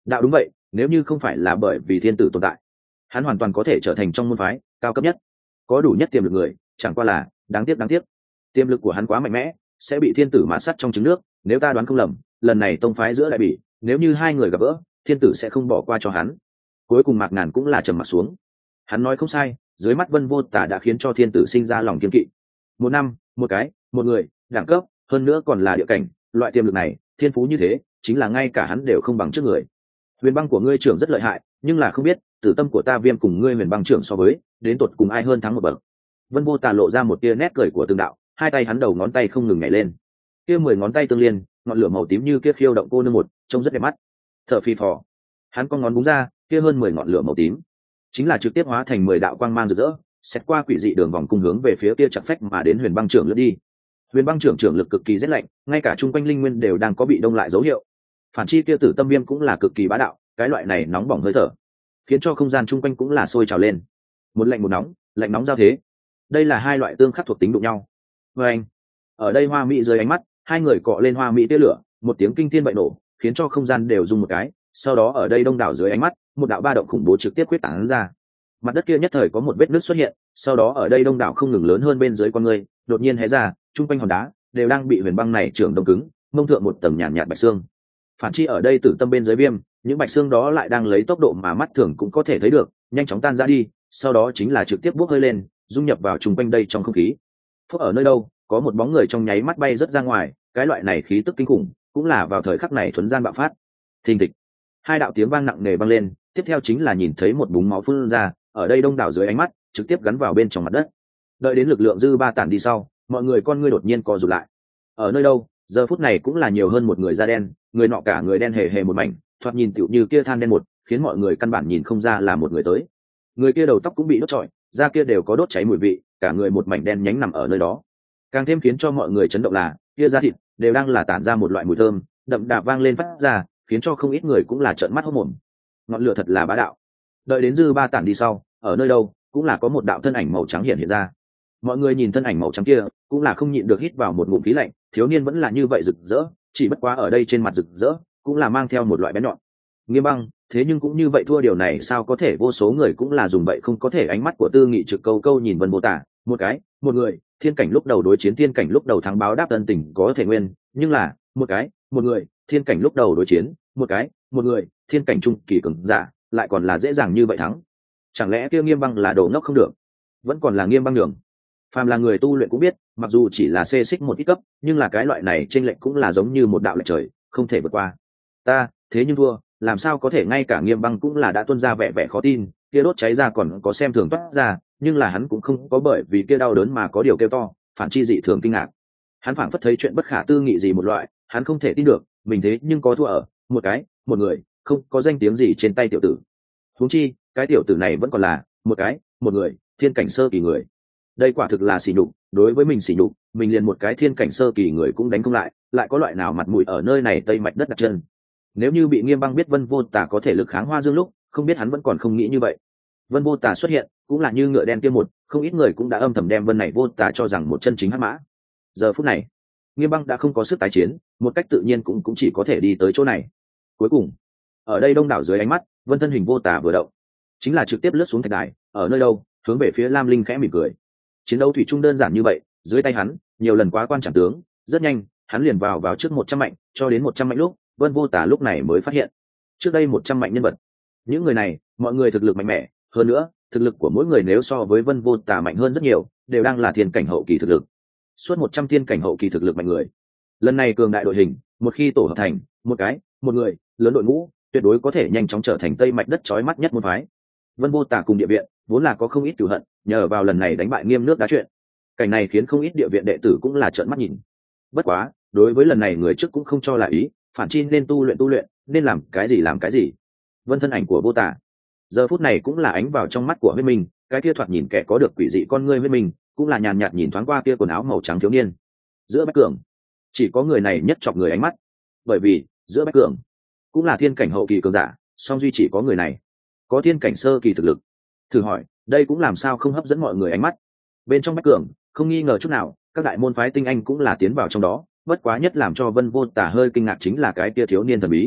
đạo đúng vậy, nếu như không phải là bởi vì thiên tử tồn tại, hắn hoàn toàn có thể trở thành trong môn phái cao cấp nhất, có đủ nhất tiềm lực người, chẳng qua là đáng tiếc đáng tiếc tiềm lực của hắn quá mạnh mẽ, sẽ bị thiên tử mạt sắt trong trứng nước. Nếu ta đoán không lầm, lần này tông phái giữa đại bỉ, nếu như hai người gặp gỡ, thiên tử sẽ không bỏ qua cho hắn. Cuối cùng Mạc Ngàn cũng là trầm mặt xuống. Hắn nói không sai, dưới mắt Vân Vô Tả đã khiến cho thiên tử sinh ra lòng kiên kỵ. Một năm một cái, một người, đẳng cấp, hơn nữa còn là địa cảnh, loại tiềm lực này, thiên phú như thế, chính là ngay cả hắn đều không bằng trước người. Huyền băng của ngươi trưởng rất lợi hại, nhưng là không biết tử tâm của ta Viêm cùng ngươi huyền băng trưởng so với, đến tột cùng ai hơn thắng một bậc. Vân Vô Tả lộ ra một tia nét cười của tương đạo, hai tay hắn đầu ngón tay không ngừng nhảy lên, kia mười ngón tay tương liên, ngọn lửa màu tím như kia khiêu động cô nương một, trông rất đẹp mắt. Thở phì phò, hắn con ngón búng ra, kia hơn mười ngọn lửa màu tím chính là trực tiếp hóa thành mười đạo quang mang rực rỡ, xét qua quỷ dị đường vòng cung hướng về phía kia chặt phách mà đến huyền băng trưởng lướt đi. Huyền băng trưởng trưởng lực cực kỳ rét lạnh, ngay cả trung quanh linh nguyên đều đang có bị đông lại dấu hiệu. Phản chi kia tử tâm viêm cũng là cực kỳ bá đạo, cái loại này nóng bỏng hơi thở, khiến cho không gian trung quanh cũng là sôi trào lên. Một lạnh một nóng, lạnh nóng giao thế. Đây là hai loại tương khắc thuộc tính đụng nhau. Và anh, ở đây Hoa Mỹ dưới ánh mắt, hai người cọ lên Hoa Mỹ tia lửa, một tiếng kinh thiên bậy nổ, khiến cho không gian đều rung một cái. Sau đó ở đây đông đảo dưới ánh mắt, một đạo ba động khủng bố trực tiếp quyết tán ra. Mặt đất kia nhất thời có một vết nứt xuất hiện, sau đó ở đây đông đảo không ngừng lớn hơn bên dưới con người, đột nhiên hé ra, trung quanh hòn đá đều đang bị huyền băng này trưởng đông cứng, mông thượng một tầng nhàn nhạt bạch xương. Phản chi ở đây tử tâm bên dưới Viêm, những bạch xương đó lại đang lấy tốc độ mà mắt thường cũng có thể thấy được, nhanh chóng tan ra đi, sau đó chính là trực tiếp bốc hơi lên, dung nhập vào trung quanh đây trong không khí. Phúc ở nơi đâu, có một bóng người trong nháy mắt bay rất ra ngoài, cái loại này khí tức kinh khủng, cũng là vào thời khắc này thuần gian bạo phát. Thình thịch, hai đạo tiếng vang nặng nề vang lên, tiếp theo chính là nhìn thấy một búng máu phun ra, ở đây đông đảo dưới ánh mắt, trực tiếp gắn vào bên trong mặt đất. Đợi đến lực lượng dư ba tản đi sau, mọi người con ngươi đột nhiên co rụt lại. Ở nơi đâu, giờ phút này cũng là nhiều hơn một người da đen, người nọ cả người đen hề hề một mảnh, thoạt nhìn tựu như kia than đen một, khiến mọi người căn bản nhìn không ra là một người tới. Người kia đầu tóc cũng bị đốt trọi, da kia đều có đốt cháy mùi vị, cả người một mảnh đen nhánh nằm ở nơi đó. Càng thêm khiến cho mọi người chấn động là, kia da thịt đều đang là tản ra một loại mùi thơm, đậm đà vang lên phát ra, khiến cho không ít người cũng là trợn mắt hốt mồm. Ngọn lửa thật là bá đạo. Đợi đến dư ba tản đi sau, ở nơi đâu cũng là có một đạo thân ảnh màu trắng hiện hiện ra. Mọi người nhìn thân ảnh màu trắng kia, cũng là không nhịn được hít vào một ngụm khí lạnh, thiếu niên vẫn là như vậy rực rỡ, chỉ bất quá ở đây trên mặt rực rỡ, cũng là mang theo một loại bén nhọn. Nghiêm băng, thế nhưng cũng như vậy thua, điều này sao có thể, vô số người cũng là dùng vậy không có thể. Ánh mắt của Tư Nghị trực câu câu nhìn Vân Vô Tả, một cái, một người, thiên cảnh lúc đầu đối chiến, thiên cảnh lúc đầu thắng báo đáp ân tình có thể nguyên, nhưng là một cái, một người, thiên cảnh lúc đầu đối chiến, một cái, một người, thiên cảnh trung kỳ cường giả, lại còn là dễ dàng như vậy thắng. Chẳng lẽ kia Nghiêm băng là đồ ngốc không được? Vẫn còn là Nghiêm băng đường. Phàm là người tu luyện cũng biết, mặc dù chỉ là xê xích một ít cấp, nhưng là cái loại này trên lệnh cũng là giống như một đạo lệch trời, không thể vượt qua. Ta, thế nhưng thua, làm sao có thể? Ngay cả Nghiêm băng cũng là đã tuôn ra vẻ vẻ khó tin, kia đốt cháy ra còn có xem thường toát ra, nhưng là hắn cũng không có bởi vì kia đau đớn mà có điều kêu to, phản chi dị thường kinh ngạc. Hắn phảng phất thấy chuyện bất khả tư nghị gì một loại, hắn không thể tin được, mình thế nhưng có thua ở một cái, một người, không có danh tiếng gì trên tay tiểu tử. Huống chi, cái tiểu tử này vẫn còn là một cái, một người, thiên cảnh sơ kỳ người. Đây quả thực là sỉ nhục, đối với mình sỉ nhục, mình liền một cái thiên cảnh sơ kỳ người cũng đánh không lại, lại có loại nào mặt mũi ở nơi này tây mạch đất đặt chân. Nếu như bị Nghiêm băng biết Vân Vô Tả có thể lực kháng Hoa Dương lúc, không biết hắn vẫn còn không nghĩ như vậy. Vân Vô Tả xuất hiện, cũng là như ngựa đen kia một, không ít người cũng đã âm thầm đem Vân này Vô Tả cho rằng một chân chính hắc mã. Giờ phút này, Nghiêm băng đã không có sức tái chiến, một cách tự nhiên cũng cũng chỉ có thể đi tới chỗ này. Cuối cùng, ở đây đông đảo dưới ánh mắt, Vân thân hình Vô Tả vừa động, chính là trực tiếp lướt xuống thạch đài, ở nơi đâu, hướng về phía Lam Linh khẽ mỉm cười. Chiến đấu thủy chung đơn giản như vậy, dưới tay hắn, nhiều lần quá quan trọng tướng, rất nhanh, hắn liền vào vào trước một trăm mạnh, cho đến một trăm mạnh lúc, Vân Vô Tả lúc này mới phát hiện, trước đây một trăm mạnh nhân vật, những người này, mọi người thực lực mạnh mẽ, hơn nữa, thực lực của mỗi người nếu so với Vân Vô Tả mạnh hơn rất nhiều, đều đang là thiên cảnh hậu kỳ thực lực. Suốt một trăm thiên cảnh hậu kỳ thực lực mạnh người. Lần này cường đại đội hình, một khi tổ hợp thành một cái, một người, lớn đội ngũ, tuyệt đối có thể nhanh chóng trở thành tây mạch đất chói mắt nhất môn phái. Vân Vô Tả cùng địa viện vốn là có không ít cửu hận, nhờ vào lần này đánh bại Nghiêm nước đá chuyện, cảnh này khiến không ít địa viện đệ tử cũng là trợn mắt nhìn. Bất quá, đối với lần này người trước cũng không cho là ý, phản chi nên tu luyện tu luyện, nên làm cái gì làm cái gì. Vân thân ảnh của Vô Tả, giờ phút này cũng là ánh vào trong mắt của huyết minh, cái kia thoạt nhìn kẻ có được quỷ dị con ngươi huyết minh, cũng là nhàn nhạt nhìn thoáng qua kia quần áo màu trắng thiếu niên. Giữa Bách Cường, chỉ có người này nhất chọc người ánh mắt, bởi vì giữa Bách Cường cũng là thiên cảnh hậu kỳ cường giả, song duy chỉ có người này có thiên cảnh sơ kỳ thực lực. Thử hỏi, đây cũng làm sao không hấp dẫn mọi người ánh mắt. Bên trong Bách Cường, không nghi ngờ chút nào, các đại môn phái tinh anh cũng là tiến vào trong đó, bất quá nhất làm cho Vân Vô Tả hơi kinh ngạc chính là cái kia thiếu niên thần bí.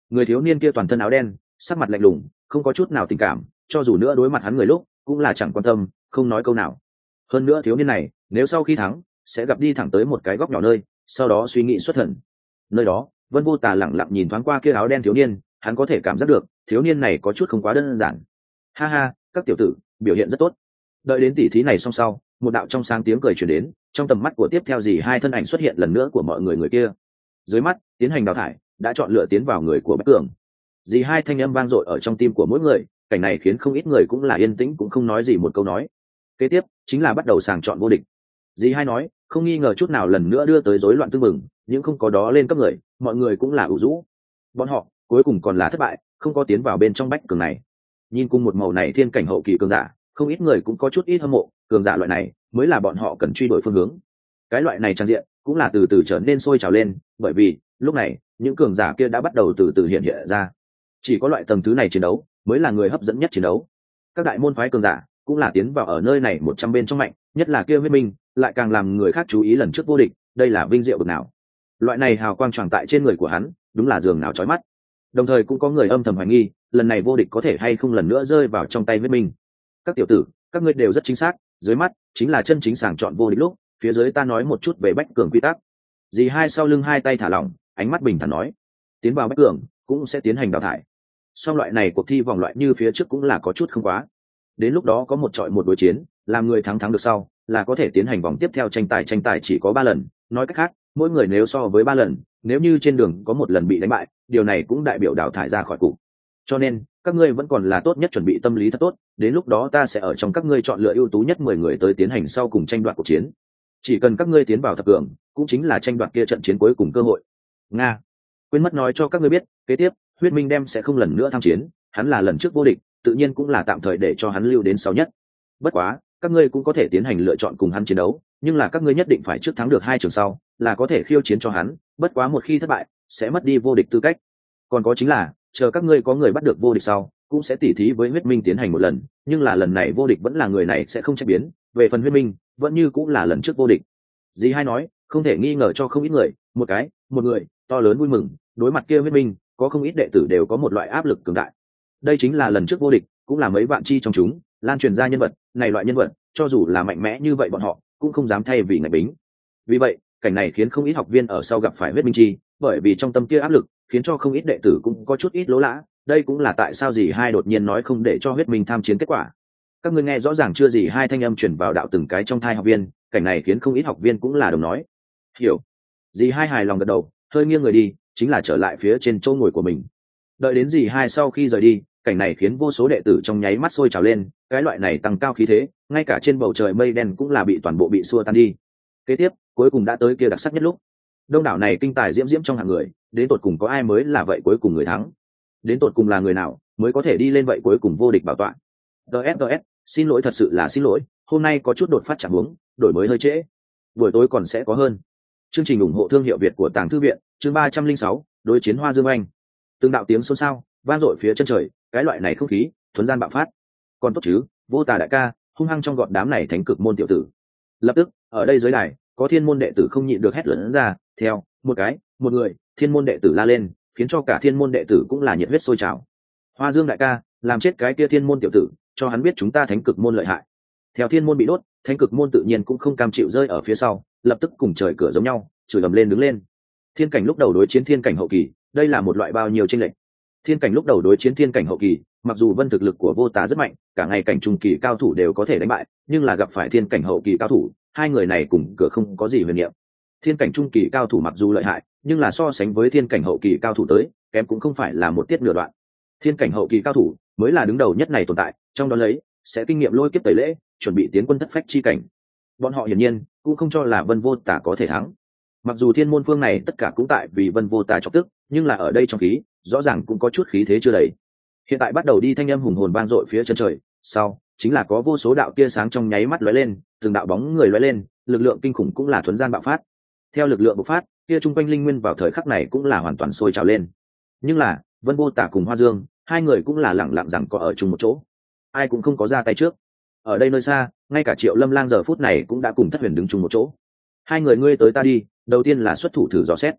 Người thiếu niên kia toàn thân áo đen, sắc mặt lạnh lùng, không có chút nào tình cảm, cho dù nữa đối mặt hắn người lúc cũng là chẳng quan tâm, không nói câu nào. Hơn nữa thiếu niên này nếu sau khi thắng sẽ gặp đi thẳng tới một cái góc nhỏ nơi, sau đó suy nghĩ xuất thần. Nơi đó Vân Vô Tà lẳng lặng nhìn thoáng qua kia áo đen thiếu niên, hắn có thể cảm giác được thiếu niên này có chút không quá đơn giản. Ha ha, các tiểu tử biểu hiện rất tốt. Đợi đến tỉ thí này xong sau, một đạo trong sáng tiếng cười truyền đến, trong tầm mắt của tiếp theo gì hai thân ảnh xuất hiện lần nữa của mọi người người kia. Dưới mắt tiến hành đào thải, đã chọn lựa tiến vào người của Bách Cường. Dì hai thanh âm vang dội ở trong tim của mỗi người, cảnh này khiến không ít người cũng là yên tĩnh cũng không nói gì một câu nói. Kế tiếp chính là bắt đầu sàng chọn vô địch. Dì hai nói, không nghi ngờ chút nào lần nữa đưa tới rối loạn tương mừng, nhưng không có đó lên cấp người, mọi người cũng là ủ rũ. Bọn họ cuối cùng còn là thất bại, không có tiến vào bên trong Bách Cường này. Nhìn cùng một màu này thiên cảnh hậu kỳ cường giả, không ít người cũng có chút ít hâm mộ, cường giả loại này mới là bọn họ cần truy đuổi phương hướng. Cái loại này trang diện cũng là từ từ trở nên sôi trào lên, bởi vì lúc này những cường giả kia đã bắt đầu từ từ hiện hiện ra. Chỉ có loại tầng thứ này chiến đấu mới là người hấp dẫn nhất chiến đấu. Các đại môn phái cường giả cũng là tiến vào ở nơi này một trăm bên trong mạnh, nhất là kia Huyết Minh, lại càng làm người khác chú ý lần trước vô địch, đây là vinh diệu bậc nào. Loại này hào quang tròn tại trên người của hắn, đúng là giường nào chói mắt. Đồng thời cũng có người âm thầm hoài nghi, lần này vô địch có thể hay không lần nữa rơi vào trong tay Huyết Minh. Các tiểu tử, các ngươi đều rất chính xác, dưới mắt chính là chân chính sàng chọn vô địch lúc, phía dưới ta nói một chút về Bách Cường quy tắc. Dì hai sau lưng hai tay thả lỏng, ánh mắt bình thản nói, tiến vào Bách Cường cũng sẽ tiến hành đào thải. Song loại này cuộc thi vòng loại như phía trước cũng là có chút không quá. Đến lúc đó có một trọi một đối chiến, làm người thắng thắng được sau, là có thể tiến hành vòng tiếp theo tranh tài tranh tài chỉ có ba lần, nói cách khác, mỗi người nếu so với ba lần, nếu như trên đường có một lần bị đánh bại, điều này cũng đại biểu đào thải ra khỏi cục. Cho nên, các ngươi vẫn còn là tốt nhất chuẩn bị tâm lý thật tốt, đến lúc đó ta sẽ ở trong các ngươi chọn lựa ưu tú nhất mười người tới tiến hành sau cùng tranh đoạt cuộc chiến. Chỉ cần các ngươi tiến vào thập cường, cũng chính là tranh đoạt kia trận chiến cuối cùng cơ hội. Nga, quên mất nói cho các ngươi biết, kế tiếp Huyết Minh đem sẽ không lần nữa tham chiến, hắn là lần trước vô địch, tự nhiên cũng là tạm thời để cho hắn lưu đến sau nhất. Bất quá, các ngươi cũng có thể tiến hành lựa chọn cùng hắn chiến đấu, nhưng là các ngươi nhất định phải trước thắng được hai trường sau, là có thể khiêu chiến cho hắn, bất quá một khi thất bại, sẽ mất đi vô địch tư cách. Còn có chính là, chờ các ngươi có người bắt được vô địch sau, cũng sẽ tỉ thí với Huyết Minh tiến hành một lần, nhưng là lần này vô địch vẫn là người này sẽ không trách biến, về phần Huyết Minh, vẫn như cũng là lần trước vô địch. Dì hai nói, không thể nghi ngờ cho không ít người, một cái, một người, to lớn vui mừng, đối mặt kia Huyết Minh, có không ít đệ tử đều có một loại áp lực cường đại. Đây chính là lần trước vô địch, cũng là mấy vạn chi trong chúng, lan truyền ra nhân vật, này loại nhân vật, cho dù là mạnh mẽ như vậy bọn họ, cũng không dám thay vì ngạch bính. Vì vậy, cảnh này khiến không ít học viên ở sau gặp phải Huyết Minh chi, bởi vì trong tâm kia áp lực, khiến cho không ít đệ tử cũng có chút ít lỗ lã, đây cũng là tại sao dì hai đột nhiên nói không để cho Huyết Minh tham chiến kết quả. Các ngươi nghe rõ ràng chưa? Dì hai thanh âm truyền vào đạo từng cái trong thai học viên, cảnh này khiến không ít học viên cũng là đồng nói. Hiểu. Dì hai hài lòng gật đầu, hơi nghiêng người đi, chính là trở lại phía trên chỗ ngồi của mình. Đợi đến dì hai sau khi rời đi, cảnh này khiến vô số đệ tử trong nháy mắt sôi trào lên, cái loại này tăng cao khí thế, ngay cả trên bầu trời mây đen cũng là bị toàn bộ bị xua tan đi. Kế tiếp, cuối cùng đã tới kia đặc sắc nhất lúc. Đông đảo này kinh tài diễm diễm trong hàng người, đến tột cùng có ai mới là vậy cuối cùng người thắng? Đến tột cùng là người nào mới có thể đi lên vậy cuối cùng vô địch bảo tọa? ds ds xin lỗi, thật sự là xin lỗi, hôm nay có chút đột phát chẳng huống, đổi mới hơi trễ, buổi tối còn sẽ có hơn. Chương trình ủng hộ thương hiệu Việt của Tàng Thư viện, chương ba trăm linh sáu, đối chiến Hoa Dương Anh. Từng đạo tiếng xôn xao vang dội phía chân trời, cái loại này không khí thuần gian bạo phát. Còn tốt chứ, Vô Tà đại ca, hung hăng trong gọn đám này thánh cực môn tiểu tử. Lập tức, ở đây dưới đài, có thiên môn đệ tử không nhịn được hét lớn ra, theo một cái, một người, thiên môn đệ tử la lên, khiến cho cả thiên môn đệ tử cũng là nhiệt huyết sôi trào. Hoa Dương đại ca, làm chết cái kia thiên môn tiểu tử, cho hắn biết chúng ta thánh cực môn lợi hại. Theo thiên môn bị đốt, thánh cực môn tự nhiên cũng không cam chịu rơi ở phía sau, lập tức cùng trời cửa giống nhau, chửi ầm lên đứng lên. Thiên cảnh lúc đầu đối chiến thiên cảnh hậu kỳ, đây là một loại bao nhiêu chênh lệch. Thiên cảnh lúc đầu đối chiến thiên cảnh hậu kỳ, mặc dù vân thực lực của Vô Tà rất mạnh, cả ngày cảnh trung kỳ cao thủ đều có thể đánh bại, nhưng là gặp phải thiên cảnh hậu kỳ cao thủ, hai người này cùng cửa không có gì huyền niệm. Thiên cảnh trung kỳ cao thủ mặc dù lợi hại, nhưng là so sánh với thiên cảnh hậu kỳ cao thủ tới, kém cũng không phải là một tiết nửa đoạn. Thiên cảnh hậu kỳ cao thủ mới là đứng đầu nhất này tồn tại, trong đó lấy sẽ kinh nghiệm lôi kiếp tẩy lễ, chuẩn bị tiến quân thất phách chi cảnh. Bọn họ hiển nhiên cũng không cho là Vân Vô Tà có thể thắng. Mặc dù thiên môn phương này tất cả cũng tại vì Vân Vô Tà chọc tức, nhưng là ở đây trong khí rõ ràng cũng có chút khí thế chưa đầy. Hiện tại bắt đầu đi thanh âm hùng hồn vang dội phía chân trời, sau chính là có vô số đạo tia sáng trong nháy mắt lóe lên, từng đạo bóng người lóe lên, lực lượng kinh khủng cũng là thuần gian bạo phát. Theo lực lượng bộc phát, kia trung quanh linh nguyên vào thời khắc này cũng là hoàn toàn sôi trào lên. Nhưng là Vân Vô Tà cùng Hoa Dương, hai người cũng là lẳng lặng rằng có ở chung một chỗ, ai cũng không có ra tay trước. Ở đây nơi xa, ngay cả Triệu Lâm Lang giờ phút này cũng đã cùng Thất Huyền đứng chung một chỗ. Hai người ngươi tới ta đi, đầu tiên là xuất thủ thử dò xét.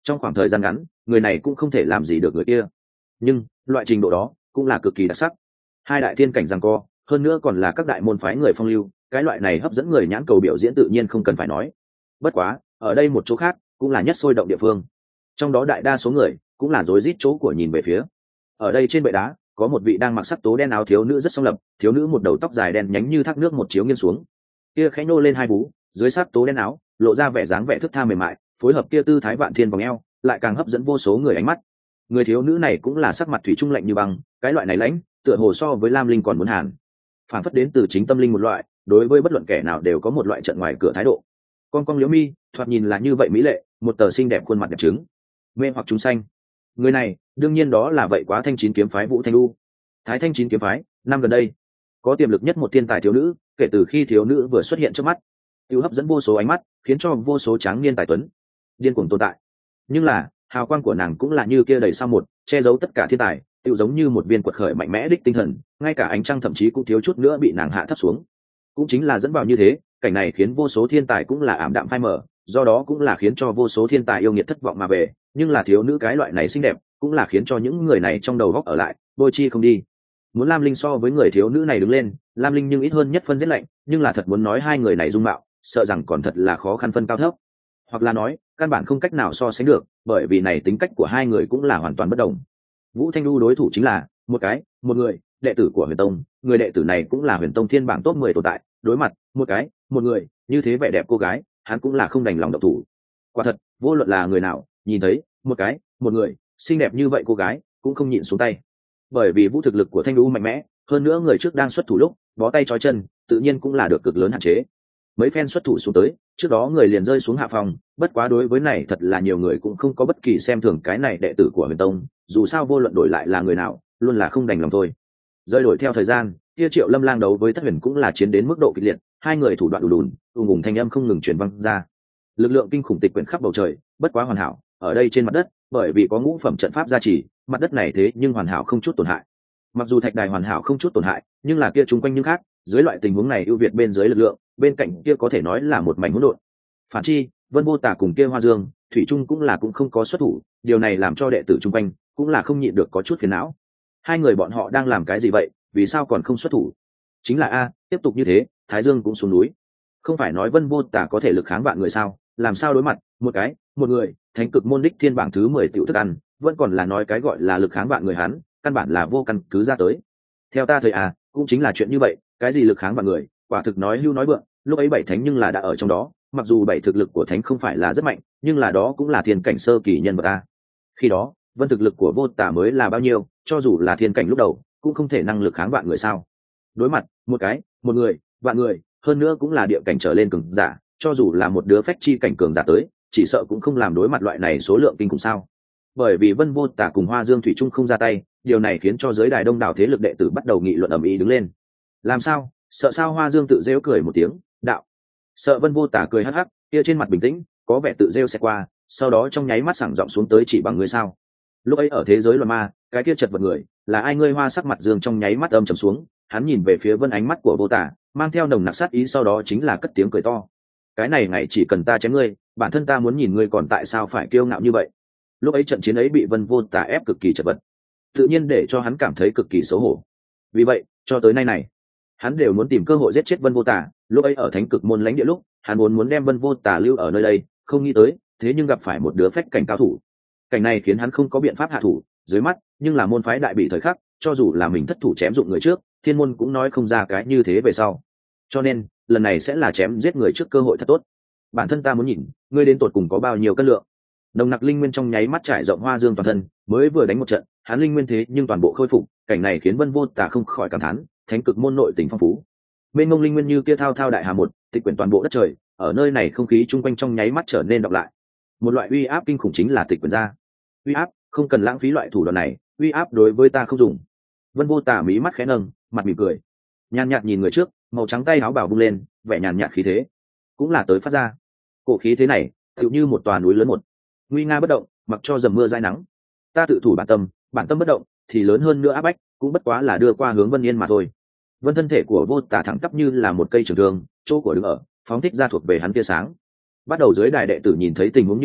trong khoảng thời gian ngắn người này cũng không thể làm gì được người kia, nhưng loại trình độ đó cũng là cực kỳ đặc sắc. Hai đại thiên cảnh giằng co, hơn nữa còn là các đại môn phái người phong lưu, cái loại này hấp dẫn người nhãn cầu biểu diễn tự nhiên không cần phải nói. Bất quá ở đây một chỗ khác cũng là nhất sôi động địa phương, trong đó đại đa số người cũng là rối rít chỗ của nhìn về phía. Ở đây trên bệ đá có một vị đang mặc sắc tố đen áo thiếu nữ rất song lập, thiếu nữ một đầu tóc dài đen nhánh như thác nước một chiếu nghiêng xuống, kia khẽ nô lên hai bú, dưới sắc tố đen áo lộ ra vẻ dáng vẻ thức tha mềm mại, phối hợp kia tư thái vạn thiên vòng eo, lại càng hấp dẫn vô số người ánh mắt. Người thiếu nữ này cũng là sắc mặt thủy chung lạnh như băng, cái loại này lãnh tựa hồ so với lam linh còn muốn hàn, phản phất đến từ chính tâm linh một loại, đối với bất luận kẻ nào đều có một loại trận ngoài cửa thái độ. Con cong liễu mi, thoạt nhìn là như vậy mỹ lệ, một tờ xinh đẹp khuôn mặt đẹp trứng, mê hoặc chúng sanh. Người này đương nhiên đó là vậy quá thanh chín kiếm phái Vũ Thanh Du. Thái thanh chín kiếm phái năm gần đây có tiềm lực nhất một thiên tài thiếu nữ, kể từ khi thiếu nữ vừa xuất hiện trước mắt tiêu hấp dẫn vô số ánh mắt, khiến cho vô số tráng niên tài tuấn điên cuồng tồn tại. Nhưng là hào quang của nàng cũng là như kia đầy sao một, che giấu tất cả thiên tài, tiêu giống như một viên quật khởi mạnh mẽ đích tinh thần, ngay cả ánh trăng thậm chí cũng thiếu chút nữa bị nàng hạ thấp xuống. Cũng chính là dẫn vào như thế, cảnh này khiến vô số thiên tài cũng là ảm đạm phai mờ, do đó cũng là khiến cho vô số thiên tài yêu nghiệt thất vọng mà về. Nhưng là thiếu nữ cái loại này xinh đẹp cũng là khiến cho những người này trong đầu góc ở lại, bôi chi không đi. Muốn lam linh so với người thiếu nữ này đứng lên, lam linh nhưng ít hơn nhất phân giết lạnh, nhưng là thật muốn nói hai người này dung mạo, sợ rằng còn thật là khó khăn phân cao thấp, hoặc là nói căn bản không cách nào so sánh được, bởi vì này tính cách của hai người cũng là hoàn toàn bất đồng. Vũ Thanh Du đối thủ chính là một cái một người đệ tử của Huyền Tông, người đệ tử này cũng là Huyền Tông thiên bảng top mười tồn tại, đối mặt một cái một người như thế vẻ đẹp cô gái, hắn cũng là không đành lòng động thủ. Quả thật, vô luận là người nào nhìn thấy một cái một người xinh đẹp như vậy cô gái cũng không nhịn xuống tay, bởi vì vũ thực lực của Thanh Du mạnh mẽ, hơn nữa người trước đang xuất thủ lúc bó tay trói chân, tự nhiên cũng là được cực lớn hạn chế. Mấy phen xuất thủ xuống tới, trước đó người liền rơi xuống hạ phòng, bất quá đối với này thật là nhiều người cũng không có bất kỳ xem thường cái này đệ tử của Huyền Tông, dù sao vô luận đổi lại là người nào luôn là không đành lòng thôi. Rơi đổi theo thời gian, kia Triệu Lâm Lang đấu với Thất Huyền cũng là chiến đến mức độ kịch liệt, hai người thủ đoạn đùn đùn, ùng ùng thanh âm không ngừng truyền vang ra, lực lượng kinh khủng tịch quyển khắp bầu trời. Bất quá hoàn hảo ở đây trên mặt đất, bởi vì có ngũ phẩm trận pháp gia trì, mặt đất này thế nhưng hoàn hảo không chút tổn hại. Mặc dù thạch đài hoàn hảo không chút tổn hại, nhưng là kia chung quanh những khác, dưới loại tình huống này ưu việt bên dưới lực lượng, bên cạnh kia có thể nói là một mảnh hỗn độn. Phản chi, Vân Vô Tả cùng kia Hoa Dương, Thủy Trung cũng là cũng không có xuất thủ, điều này làm cho đệ tử chung quanh cũng là không nhịn được có chút phiền não. Hai người bọn họ đang làm cái gì vậy, vì sao còn không xuất thủ? Chính là a, tiếp tục như thế, Thái Dương cũng xuống núi. Không phải nói Vân Vô Tả có thể lực kháng vạn người sao? Làm sao đối mặt một cái, một người, thánh cực môn đích thiên bảng thứ mười tiểu thức ăn, vẫn còn là nói cái gọi là lực kháng vạn người hắn, căn bản là vô căn cứ ra tới. Theo ta thời à, cũng chính là chuyện như vậy, cái gì lực kháng vạn người, quả thực nói hưu nói vượng, lúc ấy bảy thánh nhưng là đã ở trong đó, mặc dù bảy thực lực của thánh không phải là rất mạnh, nhưng là đó cũng là thiên cảnh sơ kỳ nhân vật a. Khi đó Vân thực lực của Vô Tả mới là bao nhiêu, cho dù là thiên cảnh lúc đầu cũng không thể năng lực kháng vạn người sao? Đối mặt một cái một người vạn người, hơn nữa cũng là địa cảnh trở lên cường giả, cho dù là một đứa phách chi cảnh cường giả tới, chỉ sợ cũng không làm đối mặt loại này số lượng kinh khủng sao? Bởi vì Vân Vô Tả cùng Hoa Dương Thủy Trung không ra tay, điều này khiến cho giới đài đông đảo thế lực đệ tử bắt đầu nghị luận ầm ĩ đứng lên. Làm sao? Sợ sao? Hoa Dương tự rêu cười một tiếng, đạo. Sợ Vân Vô Tả cười hắc hắc, kia trên mặt bình tĩnh, có vẻ tự rêu sẽ qua, sau đó trong nháy mắt sảng giọng xuống tới chỉ bằng ngươi sao? Lúc ấy ở thế giới loạn ma, cái kia chật vật người, là ai? Ngươi Hoa sắc mặt Dương trong nháy mắt âm trầm xuống, hắn nhìn về phía Vân, ánh mắt của Vô Tả mang theo nồng nặc sát ý, sau đó chính là cất tiếng cười to. Cái này ngày chỉ cần ta chém ngươi, bản thân ta muốn nhìn ngươi còn tại sao phải kiêu ngạo như vậy. Lúc ấy trận chiến ấy bị Vân Vô Tả ép cực kỳ chật vật, tự nhiên để cho hắn cảm thấy cực kỳ xấu hổ. Vì vậy cho tới nay này hắn đều muốn tìm cơ hội giết chết Vân Vô Tả. Lúc ấy ở thánh cực môn lãnh địa lúc, hắn muốn muốn đem Vân Vô Tả lưu ở nơi đây, không nghĩ tới thế nhưng gặp phải một đứa phách cảnh cao thủ. Cảnh này khiến hắn không có biện pháp hạ thủ dưới mắt, nhưng là môn phái đại bị thời khắc, cho dù là mình thất thủ chém dụng người trước, thiên môn cũng nói không ra cái như thế về sau. Cho nên lần này sẽ là chém giết người trước cơ hội thật tốt. Bản thân ta muốn nhìn ngươi đến tột cùng có bao nhiêu cân lượng. Nồng nặc linh nguyên trong nháy mắt trải rộng Hoa Dương toàn thân, mới vừa đánh một trận, hắn linh nguyên thế nhưng toàn bộ khôi phục. Cảnh này khiến Vân Vô Tả không khỏi cảm thán, thánh cực môn nội tình phong phú. Mênh mông linh nguyên như kia thao thao đại hà một, tịch quyển toàn bộ đất trời, ở nơi này không khí chung quanh trong nháy mắt trở nên đọc lại. Một loại uy áp kinh khủng chính là tịch quyển ra. Uy áp, không cần lãng phí loại thủ đoạn này, uy áp đối với ta không dùng. Vân Vô Tả mí mắt khẽ nâng, mặt mỉm cười, nhàn nhạt nhìn người trước, màu trắng tay áo bào bung lên, vẻ nhàn nhạt khí thế cũng là tới phát ra. Cổ khí thế này tựu như một tòa núi lớn một, nguy nga bất động, mặc cho dầm mưa dãi nắng. Ta tự thủ bản tâm, bản tâm bất động thì lớn hơn nữa áp bách cũng bất quá là đưa qua hướng Vân Yên mà thôi. Vân thân thể của Vô Tả thẳng tắp như là một cây trường thương, chỗ của đứng ở phóng thích ra thuộc về hắn tia sáng. Bắt đầu dưới đài đệ tử nhìn thấy tình huống như thế,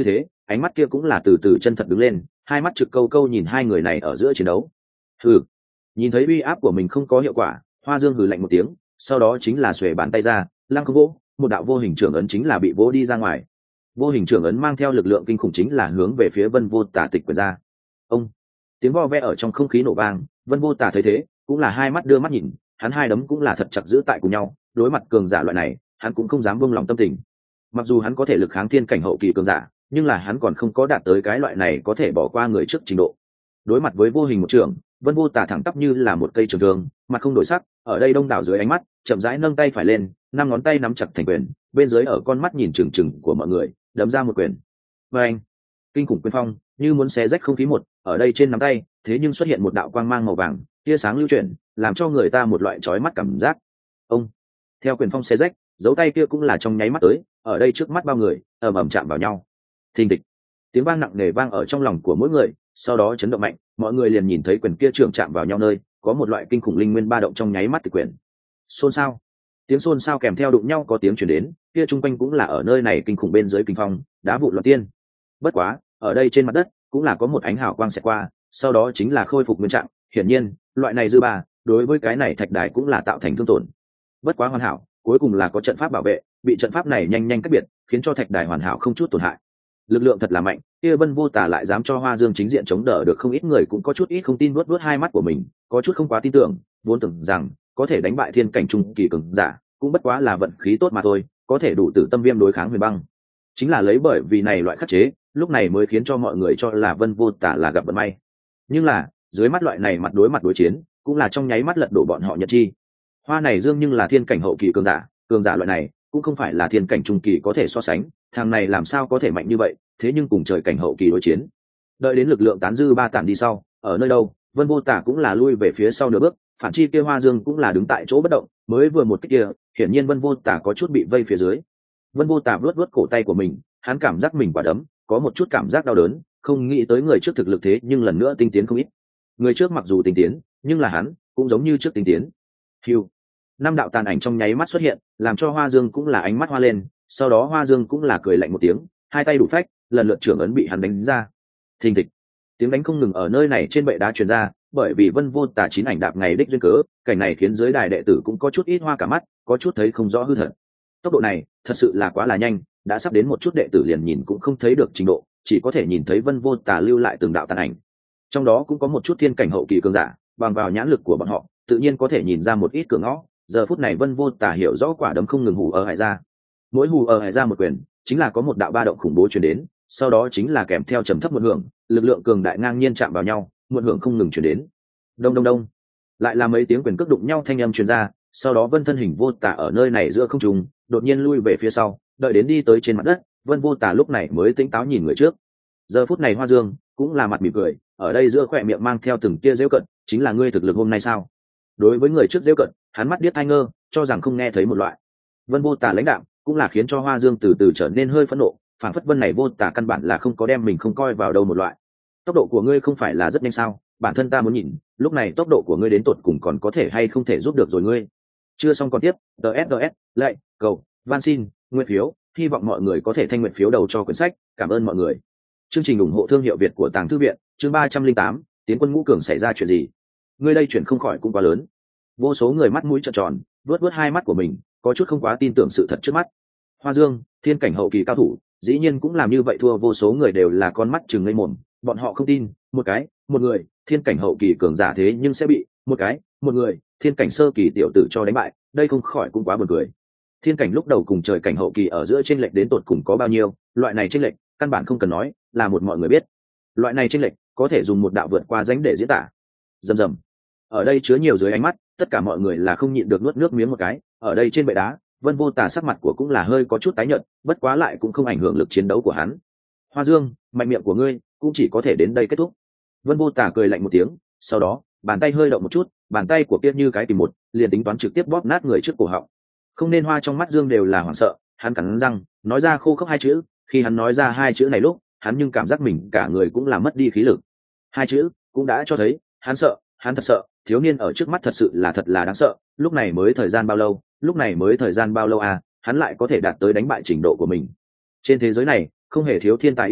ánh mắt kia cũng là từ từ chân thật đứng lên, hai mắt trực câu câu nhìn hai người này ở giữa chiến đấu. Hừ. Nhìn thấy uy áp của mình không có hiệu quả, Hoa Dương hừ lạnh một tiếng, sau đó chính là xuề bàn tay ra, lăng không vỗ, một đạo vô hình trưởng ấn chính là bị vỗ đi ra ngoài. Vô hình trưởng ấn mang theo lực lượng kinh khủng chính là hướng về phía Vân Vô Tà tịch quyền ra. Ông. Tiếng vo ve ở trong không khí nổ vang, Vân Vô Tà thấy thế, cũng là hai mắt đưa mắt nhìn, hắn hai đấm cũng là thật chặt giữ tại cùng nhau, đối mặt cường giả loại này, hắn cũng không dám buông lòng tâm tình. Mặc dù hắn có thể lực kháng thiên cảnh hậu kỳ cường giả, nhưng là hắn còn không có đạt tới cái loại này có thể bỏ qua người trước trình độ. Đối mặt với vô hình một trường, Vân Vô Tà thẳng tắp như là một cây trường thương, mặt không đổi sắc, ở đây đông đảo dưới ánh mắt, chậm rãi nâng tay phải lên, năm ngón tay nắm chặt thành quyền, bên dưới ở con mắt nhìn chừng chừng của mọi người, đấm ra một quyền. Và anh, kinh khủng quyền phong, như muốn xé rách không khí một, ở đây trên nắm tay, thế nhưng xuất hiện một đạo quang mang màu vàng, tia sáng lưu chuyển, làm cho người ta một loại chói mắt cảm giác. Ông, theo quyền phong xé rách, dấu tay kia cũng là trong nháy mắt tới, ở đây trước mắt bao người, ầm ầm chạm vào nhau. Thình thịch, tiếng vang nặng nề vang ở trong lòng của mỗi người, sau đó chấn động mạnh, mọi người liền nhìn thấy quyền kia trưởng chạm vào nhau nơi, có một loại kinh khủng linh nguyên ba động trong nháy mắt từ quyền. Xôn xao, tiếng xôn xao kèm theo đụng nhau có tiếng truyền đến, kia trung quanh cũng là ở nơi này kinh khủng bên dưới kinh phong, đá vụ loạn tiên. Bất quá, ở đây trên mặt đất cũng là có một ánh hào quang sẽ qua, sau đó chính là khôi phục nguyên trạng, hiển nhiên, loại này dư ba, đối với cái này thạch đài cũng là tạo thành thương tổn. Bất quá hoàn hảo, cuối cùng là có trận pháp bảo vệ, bị trận pháp này nhanh nhanh cách biệt, khiến cho thạch đài hoàn hảo không chút tổn hại. Lực lượng thật là mạnh, kia Vân Vô Tà lại dám cho Hoa Dương chính diện chống đỡ được, không ít người cũng có chút ít không tin, nuốt nuốt hai mắt của mình, có chút không quá tin tưởng, vốn tưởng rằng có thể đánh bại thiên cảnh trung kỳ cường giả, cũng bất quá là vận khí tốt mà thôi, có thể đủ tử tâm viêm đối kháng huyền băng. Chính là lấy bởi vì này loại khắc chế, lúc này mới khiến cho mọi người cho là Vân Vô Tà là gặp vận may. Nhưng là, dưới mắt loại này mặt đối mặt đối chiến, cũng là trong nháy mắt lật đổ bọn họ nhận chi. Hoa này Dương nhưng là thiên cảnh hậu kỳ cường giả, cường giả loại này cũng không phải là thiên cảnh trung kỳ có thể so sánh, thằng này làm sao có thể mạnh như vậy, thế nhưng cùng trời cảnh hậu kỳ đối chiến. Đợi đến lực lượng tán dư ba tản đi sau, ở nơi đâu, Vân Vô Tà cũng là lui về phía sau nửa bước, phản chi kia Hoa Dương cũng là đứng tại chỗ bất động, mới vừa một cái kia, hiển nhiên Vân Vô Tà có chút bị vây phía dưới. Vân Vô Tà vuốt vuốt cổ tay của mình, hắn cảm giác mình quả đấm, có một chút cảm giác đau đớn, không nghĩ tới người trước thực lực thế nhưng lần nữa tinh tiến không ít. Người trước mặc dù tinh tiến, nhưng là hắn cũng giống như trước tinh tiến. Hưu, năm đạo tàn ảnh trong nháy mắt xuất hiện, làm cho Hoa Dương cũng là ánh mắt hoa lên, sau đó Hoa Dương cũng là cười lạnh một tiếng, hai tay đủ phách, lần lượt trưởng ấn bị hắn đánh ra. Thình thịch, tiếng đánh không ngừng ở nơi này trên bệ đá truyền ra, bởi vì Vân Vô Tà chín ảnh đạp ngày đích duyên cớ, cảnh này khiến dưới đài đệ tử cũng có chút ít hoa cả mắt, có chút thấy không rõ hư thật. Tốc độ này thật sự là quá là nhanh, đã sắp đến một chút đệ tử liền nhìn cũng không thấy được trình độ, chỉ có thể nhìn thấy Vân Vô Tà lưu lại từng đạo tàn ảnh. Trong đó cũng có một chút thiên cảnh hậu kỳ cường giả, bằng vào nhãn lực của bọn họ, tự nhiên có thể nhìn ra một ít cửa ngõ. Giờ phút này Vân Vô Tà hiểu rõ quả đấm không ngừng hù ở hải ra, mỗi hù ở hải ra một quyền, chính là có một đạo ba động khủng bố truyền đến, sau đó chính là kèm theo trầm thấp một hưởng, lực lượng cường đại ngang nhiên chạm vào nhau, một hưởng không ngừng truyền đến. Đông đông đông, lại là mấy tiếng quyền cước đụng nhau thanh âm truyền ra, sau đó Vân thân hình Vô Tà ở nơi này giữa không trung, đột nhiên lui về phía sau, đợi đến đi tới trên mặt đất, Vân Vô Tà lúc này mới tỉnh táo nhìn người trước. Giờ phút này Hoa Dương cũng là mặt mỉm cười, ở đây giữa khóe miệng mang theo từng tia giễu cận, chính là ngươi thực lực hôm nay sao? Đối với người trước giễu cận, hắn mắt điếc tai ngơ, cho rằng không nghe thấy một loại. Vân Vô Tà lãnh đạm, cũng là khiến cho Hoa Dương từ từ trở nên hơi phẫn nộ, phản phất Vân này Vô Tà căn bản là không có đem mình không coi vào đâu một loại. Tốc độ của ngươi không phải là rất nhanh sao? Bản thân ta muốn nhìn, lúc này tốc độ của ngươi đến tột cùng còn có thể hay không thể giúp được rồi ngươi. Chưa xong còn tiếp, tê ét tê ét, lại, cầu, van xin, nguyện phiếu, hy vọng mọi người có thể thanh nguyện phiếu đầu cho quyển sách, cảm ơn mọi người. Chương trình ủng hộ thương hiệu Việt của Tàng Thư viện, chương ba trăm linh tám, Tiến quân ngũ cường xảy ra chuyện gì? Ngươi đây chuyển không khỏi cũng quá lớn. Vô số người mắt mũi trợn tròn, vớt vớt hai mắt của mình, có chút không quá tin tưởng sự thật trước mắt. Hoa Dương, thiên cảnh hậu kỳ cao thủ, dĩ nhiên cũng làm như vậy, thua vô số người đều là con mắt trừng ngây mồm, bọn họ không tin, một cái, một người, thiên cảnh hậu kỳ cường giả thế nhưng sẽ bị một cái, một người, thiên cảnh sơ kỳ tiểu tử cho đánh bại, đây không khỏi cũng quá buồn cười. Thiên cảnh lúc đầu cùng trời cảnh hậu kỳ ở giữa chênh lệch đến tột cùng có bao nhiêu, loại này chênh lệch, căn bản không cần nói, là một mọi người biết. Loại này chênh lệch, có thể dùng một đạo vượt qua danh để diễn tả. Rầm rầm. Ở đây chứa nhiều dưới ánh mắt, tất cả mọi người là không nhịn được nuốt nước miếng một cái, ở đây trên bệ đá, Vân Vô Tà sắc mặt của cũng là hơi có chút tái nhợt, bất quá lại cũng không ảnh hưởng lực chiến đấu của hắn. Hoa Dương, mạnh miệng của ngươi cũng chỉ có thể đến đây kết thúc. Vân Vô Tà cười lạnh một tiếng, sau đó, bàn tay hơi động một chút, bàn tay của kia như cái tìm một, liền tính toán trực tiếp bóp nát người trước cổ họng. Không nên hoa trong mắt Dương đều là hoảng sợ, hắn cắn răng, nói ra khô khốc hai chữ, khi hắn nói ra hai chữ này lúc, hắn nhưng cảm giác mình cả người cũng là mất đi khí lực. Hai chữ cũng đã cho thấy, hắn sợ, hắn thật sợ, thiếu niên ở trước mắt thật sự là thật là đáng sợ, lúc này mới thời gian bao lâu, lúc này mới thời gian bao lâu à, hắn lại có thể đạt tới đánh bại trình độ của mình. Trên thế giới này, không hề thiếu thiên tài yêu nghiệt,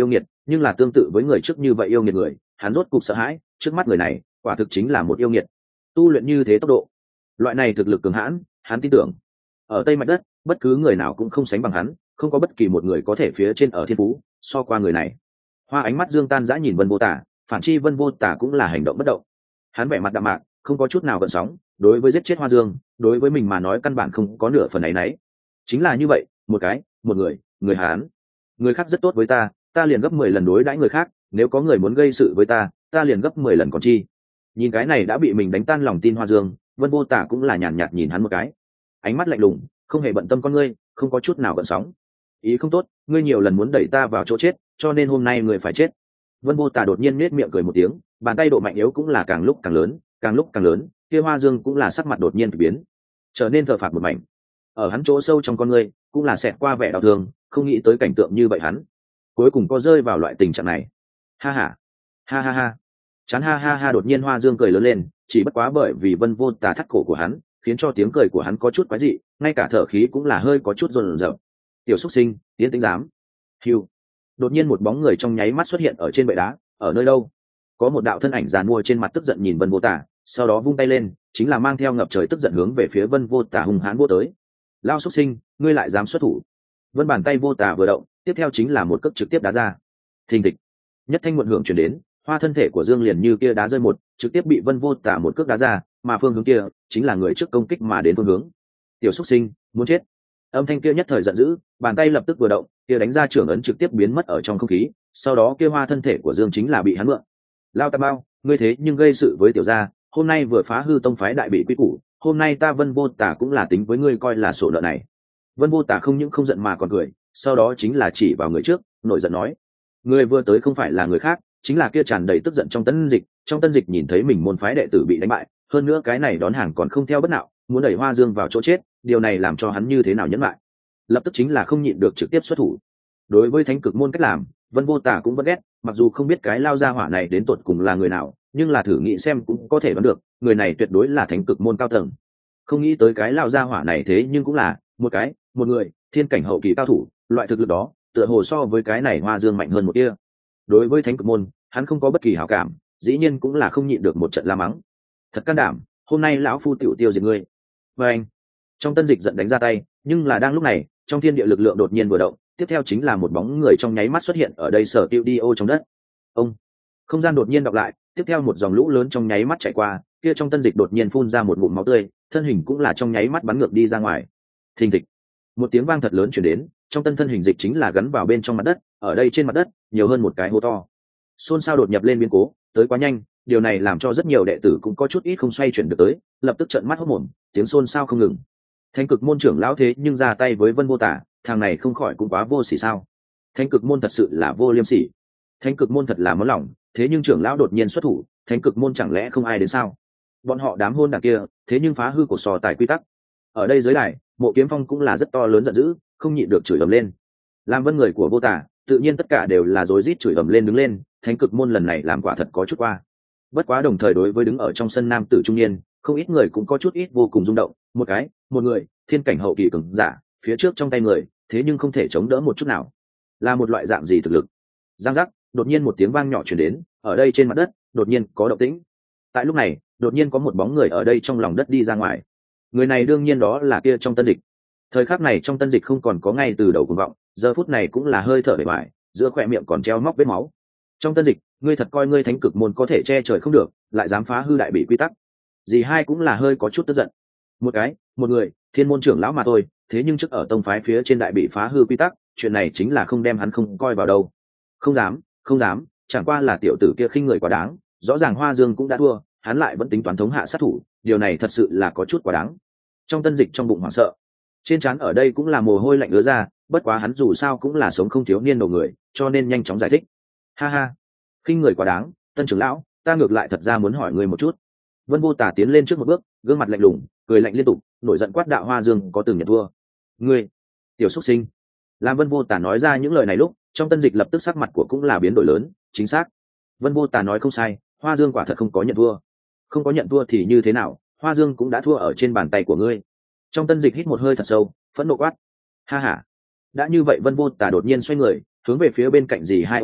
nhưng là tương tự với người trước như vậy yêu nghiệt người, hắn rốt cục sợ hãi, trước mắt người này quả thực chính là một yêu nghiệt. Tu luyện như thế tốc độ, loại này thực lực cường hãn, hắn tin tưởng ở Tây Mạch Đất bất cứ người nào cũng không sánh bằng hắn, không có bất kỳ một người có thể phía trên ở thiên phú so qua người này. Hoa ánh mắt dương tan dã nhìn Vân Vô Tả, phản chi Vân Vô Tả cũng là hành động bất động. Hắn vẻ mặt đạm mạc, không có chút nào gợn sóng, đối với giết chết Hoa Dương, đối với mình mà nói căn bản không có nửa phần ấy nấy. Chính là như vậy, một cái, một người, người Hán. Người khác rất tốt với ta, ta liền gấp mười lần đối đãi người khác, nếu có người muốn gây sự với ta, ta liền gấp mười lần còn chi. Nhìn cái này đã bị mình đánh tan lòng tin Hoa Dương, Vân Vô Tả cũng là nhàn nhạt nhìn hắn một cái. Ánh mắt lạnh lùng, không hề bận tâm con ngươi, không có chút nào gợn sóng. Ý không tốt, ngươi nhiều lần muốn đẩy ta vào chỗ chết, cho nên hôm nay ngươi phải chết. Vân Vô Tả đột nhiên nhếch miệng cười một tiếng, bàn tay độ mạnh yếu cũng là càng lúc càng lớn, càng lúc càng lớn, kia Hoa Dương cũng là sắc mặt đột nhiên biến, trở nên thờ phạc một mảnh. Ở hắn chỗ sâu trong con ngươi, cũng là xẹt qua vẻ đau thương, không nghĩ tới cảnh tượng như vậy hắn cuối cùng có rơi vào loại tình trạng này. Ha ha, ha ha ha. Chán ha ha ha đột nhiên Hoa Dương cười lớn lên, chỉ bất quá bởi vì Vân Vô Tả thắt cổ của hắn, khiến cho tiếng cười của hắn có chút quái dị, ngay cả thở khí cũng là hơi có chút run rẩy. Tiểu Súc Sinh, tiến tính dám. Hưu. Đột nhiên một bóng người trong nháy mắt xuất hiện ở trên bệ đá, ở nơi đâu? Có một đạo thân ảnh giàn mua trên mặt tức giận nhìn Vân Vô Tả, sau đó vung tay lên, chính là mang theo ngập trời tức giận hướng về phía Vân Vô Tả hung hãn vô tới. Lao Súc Sinh, ngươi lại dám xuất thủ? Vân bàn tay Vô Tả vừa động, tiếp theo chính là một cước trực tiếp đá ra. Thình thịch. Nhất thanh muộn hưởng truyền đến, Hoa thân thể của Dương liền như kia đá rơi một, trực tiếp bị Vân Vô Tả một cước đá ra, mà phương hướng kia chính là người trước công kích mà đến phương hướng. Tiểu Súc Sinh, muốn chết. Âm thanh kia nhất thời giận dữ, bàn tay lập tức vừa động, kia đánh ra trưởng ấn trực tiếp biến mất ở trong không khí, sau đó kia Hoa thân thể của Dương chính là bị hắn mượn. Lao Tam Bao, ngươi thế nhưng gây sự với tiểu gia, hôm nay vừa phá hư tông phái đại bị quy củ, hôm nay ta Vân Vô Tả cũng là tính với ngươi coi là sổ nợ này. Vân Vô Tả không những không giận mà còn cười, sau đó chính là chỉ vào người trước, nổi giận nói: ngươi vừa tới không phải là người khác, chính là kia tràn đầy tức giận trong Tân Dịch. Trong Tân Dịch nhìn thấy mình môn phái đệ tử bị đánh bại, hơn nữa cái này đón hàng còn không theo bất nào, muốn đẩy Hoa Dương vào chỗ chết, điều này làm cho hắn như thế nào nhẫn lại, lập tức chính là không nhịn được trực tiếp xuất thủ. Đối với Thánh Cực môn cách làm, Vân Vô Tả cũng vẫn ghét, mặc dù không biết cái lao gia hỏa này đến tột cùng là người nào, nhưng là thử nghĩ xem cũng có thể đoán được, người này tuyệt đối là Thánh Cực môn cao tầng. Không nghĩ tới cái lao gia hỏa này thế nhưng cũng là một cái, một người thiên cảnh hậu kỳ cao thủ, loại thực lực đó, tựa hồ so với cái này Hoa Dương mạnh hơn một tia. Đối với Thánh Cực môn, hắn không có bất kỳ hảo cảm, dĩ nhiên cũng là không nhịn được một trận la mắng. Thật can đảm, hôm nay lão phu tiểu tiêu diệt ngươi. Và anh, trong Tân Dịch giận đánh ra tay, nhưng là đang lúc này, trong thiên địa lực lượng đột nhiên vừa động, tiếp theo chính là một bóng người trong nháy mắt xuất hiện ở đây sở tiêu đi ô trong đất. Ông, không gian đột nhiên đọc lại, tiếp theo một dòng lũ lớn trong nháy mắt chạy qua, kia trong Tân Dịch đột nhiên phun ra một ngụm máu tươi, thân hình cũng là trong nháy mắt bắn ngược đi ra ngoài. Thình thịch, một tiếng vang thật lớn truyền đến, trong tân thân hình dịch chính là gắn vào bên trong mặt đất, ở đây trên mặt đất nhiều hơn một cái hố to. Xôn xao đột nhập lên biến cố, tới quá nhanh, điều này làm cho rất nhiều đệ tử cũng có chút ít không xoay chuyển được tới, lập tức trợn mắt hốt mồm, tiếng xôn xao không ngừng. Thánh Cực môn trưởng lão thế nhưng ra tay với Vân Vô Tả, thằng này không khỏi cũng quá vô sỉ sao? Thánh Cực môn thật sự là vô liêm sỉ. Thánh Cực môn thật là món lòng, thế nhưng trưởng lão đột nhiên xuất thủ, Thánh Cực môn chẳng lẽ không ai đến sao? Bọn họ đám hôn đảng kia, thế nhưng phá hư của sò tài quy tắc. Ở đây dưới đài, Mộ Kiếm Phong cũng là rất to lớn giận dữ, không nhịn được chửi ầm lên. Làm Vân người của Vô Tả, tự nhiên tất cả đều là rối rít chửi ầm lên đứng lên, Thánh Cực môn lần này làm quả thật có chút qua. Bất quá đồng thời đối với đứng ở trong sân nam tử trung niên, không ít người cũng có chút ít vô cùng rung động, một cái, một người, thiên cảnh hậu kỳ cường giả, phía trước trong tay người, thế nhưng không thể chống đỡ một chút nào. Là một loại dạng gì thực lực? Giang giác, đột nhiên một tiếng vang nhỏ truyền đến, ở đây trên mặt đất, đột nhiên có động tĩnh. Tại lúc này, đột nhiên có một bóng người ở đây trong lòng đất đi ra ngoài. Người này đương nhiên đó là kia trong Tân Dịch. Thời khắc này trong Tân Dịch không còn có ngay từ đầu cuồng vọng, giờ phút này cũng là hơi thở bề bại, giữa khóe miệng còn treo móc vết máu. Trong Tân Dịch, ngươi thật coi ngươi Thánh Cực môn có thể che trời không được, lại dám phá hư đại bị quy tắc. Dì hai cũng là hơi có chút tức giận. Một cái, một người, thiên môn trưởng lão mà thôi, thế nhưng trước ở tông phái phía trên đại bị phá hư quy tắc, chuyện này chính là không đem hắn không coi vào đâu. Không dám, không dám, chẳng qua là tiểu tử kia khinh người quá đáng, rõ ràng Hoa Dương cũng đã thua, hắn lại vẫn tính toán thống hạ sát thủ, điều này thật sự là có chút quá đáng. Trong Tân Dịch trong bụng hoảng sợ, trên trán ở đây cũng là mồ hôi lạnh ứa ra, bất quá hắn dù sao cũng là sống không thiếu niên đầu người, cho nên nhanh chóng giải thích. Ha ha, khinh người quá đáng, Tân trưởng lão, ta ngược lại thật ra muốn hỏi ngươi một chút. Vân Vô Tả tiến lên trước một bước, gương mặt lạnh lùng, cười lạnh liên tục, nổi giận quát đạo Hoa Dương có từng nhận thua. Ngươi, tiểu xuất sinh. Làm Vân Vô Tả nói ra những lời này lúc, trong Tân Dịch lập tức sắc mặt của cũng là biến đổi lớn, chính xác. Vân Vô Tả nói không sai, Hoa Dương quả thật không có nhận thua. Không có nhận thua thì như thế nào, Hoa Dương cũng đã thua ở trên bàn tay của ngươi. Trong Tân Dịch hít một hơi thật sâu, phẫn nộ quát. Ha ha. Đã như vậy Vân Vô Tả đột nhiên xoay người, hướng về phía bên cạnh dì hai ô quyền,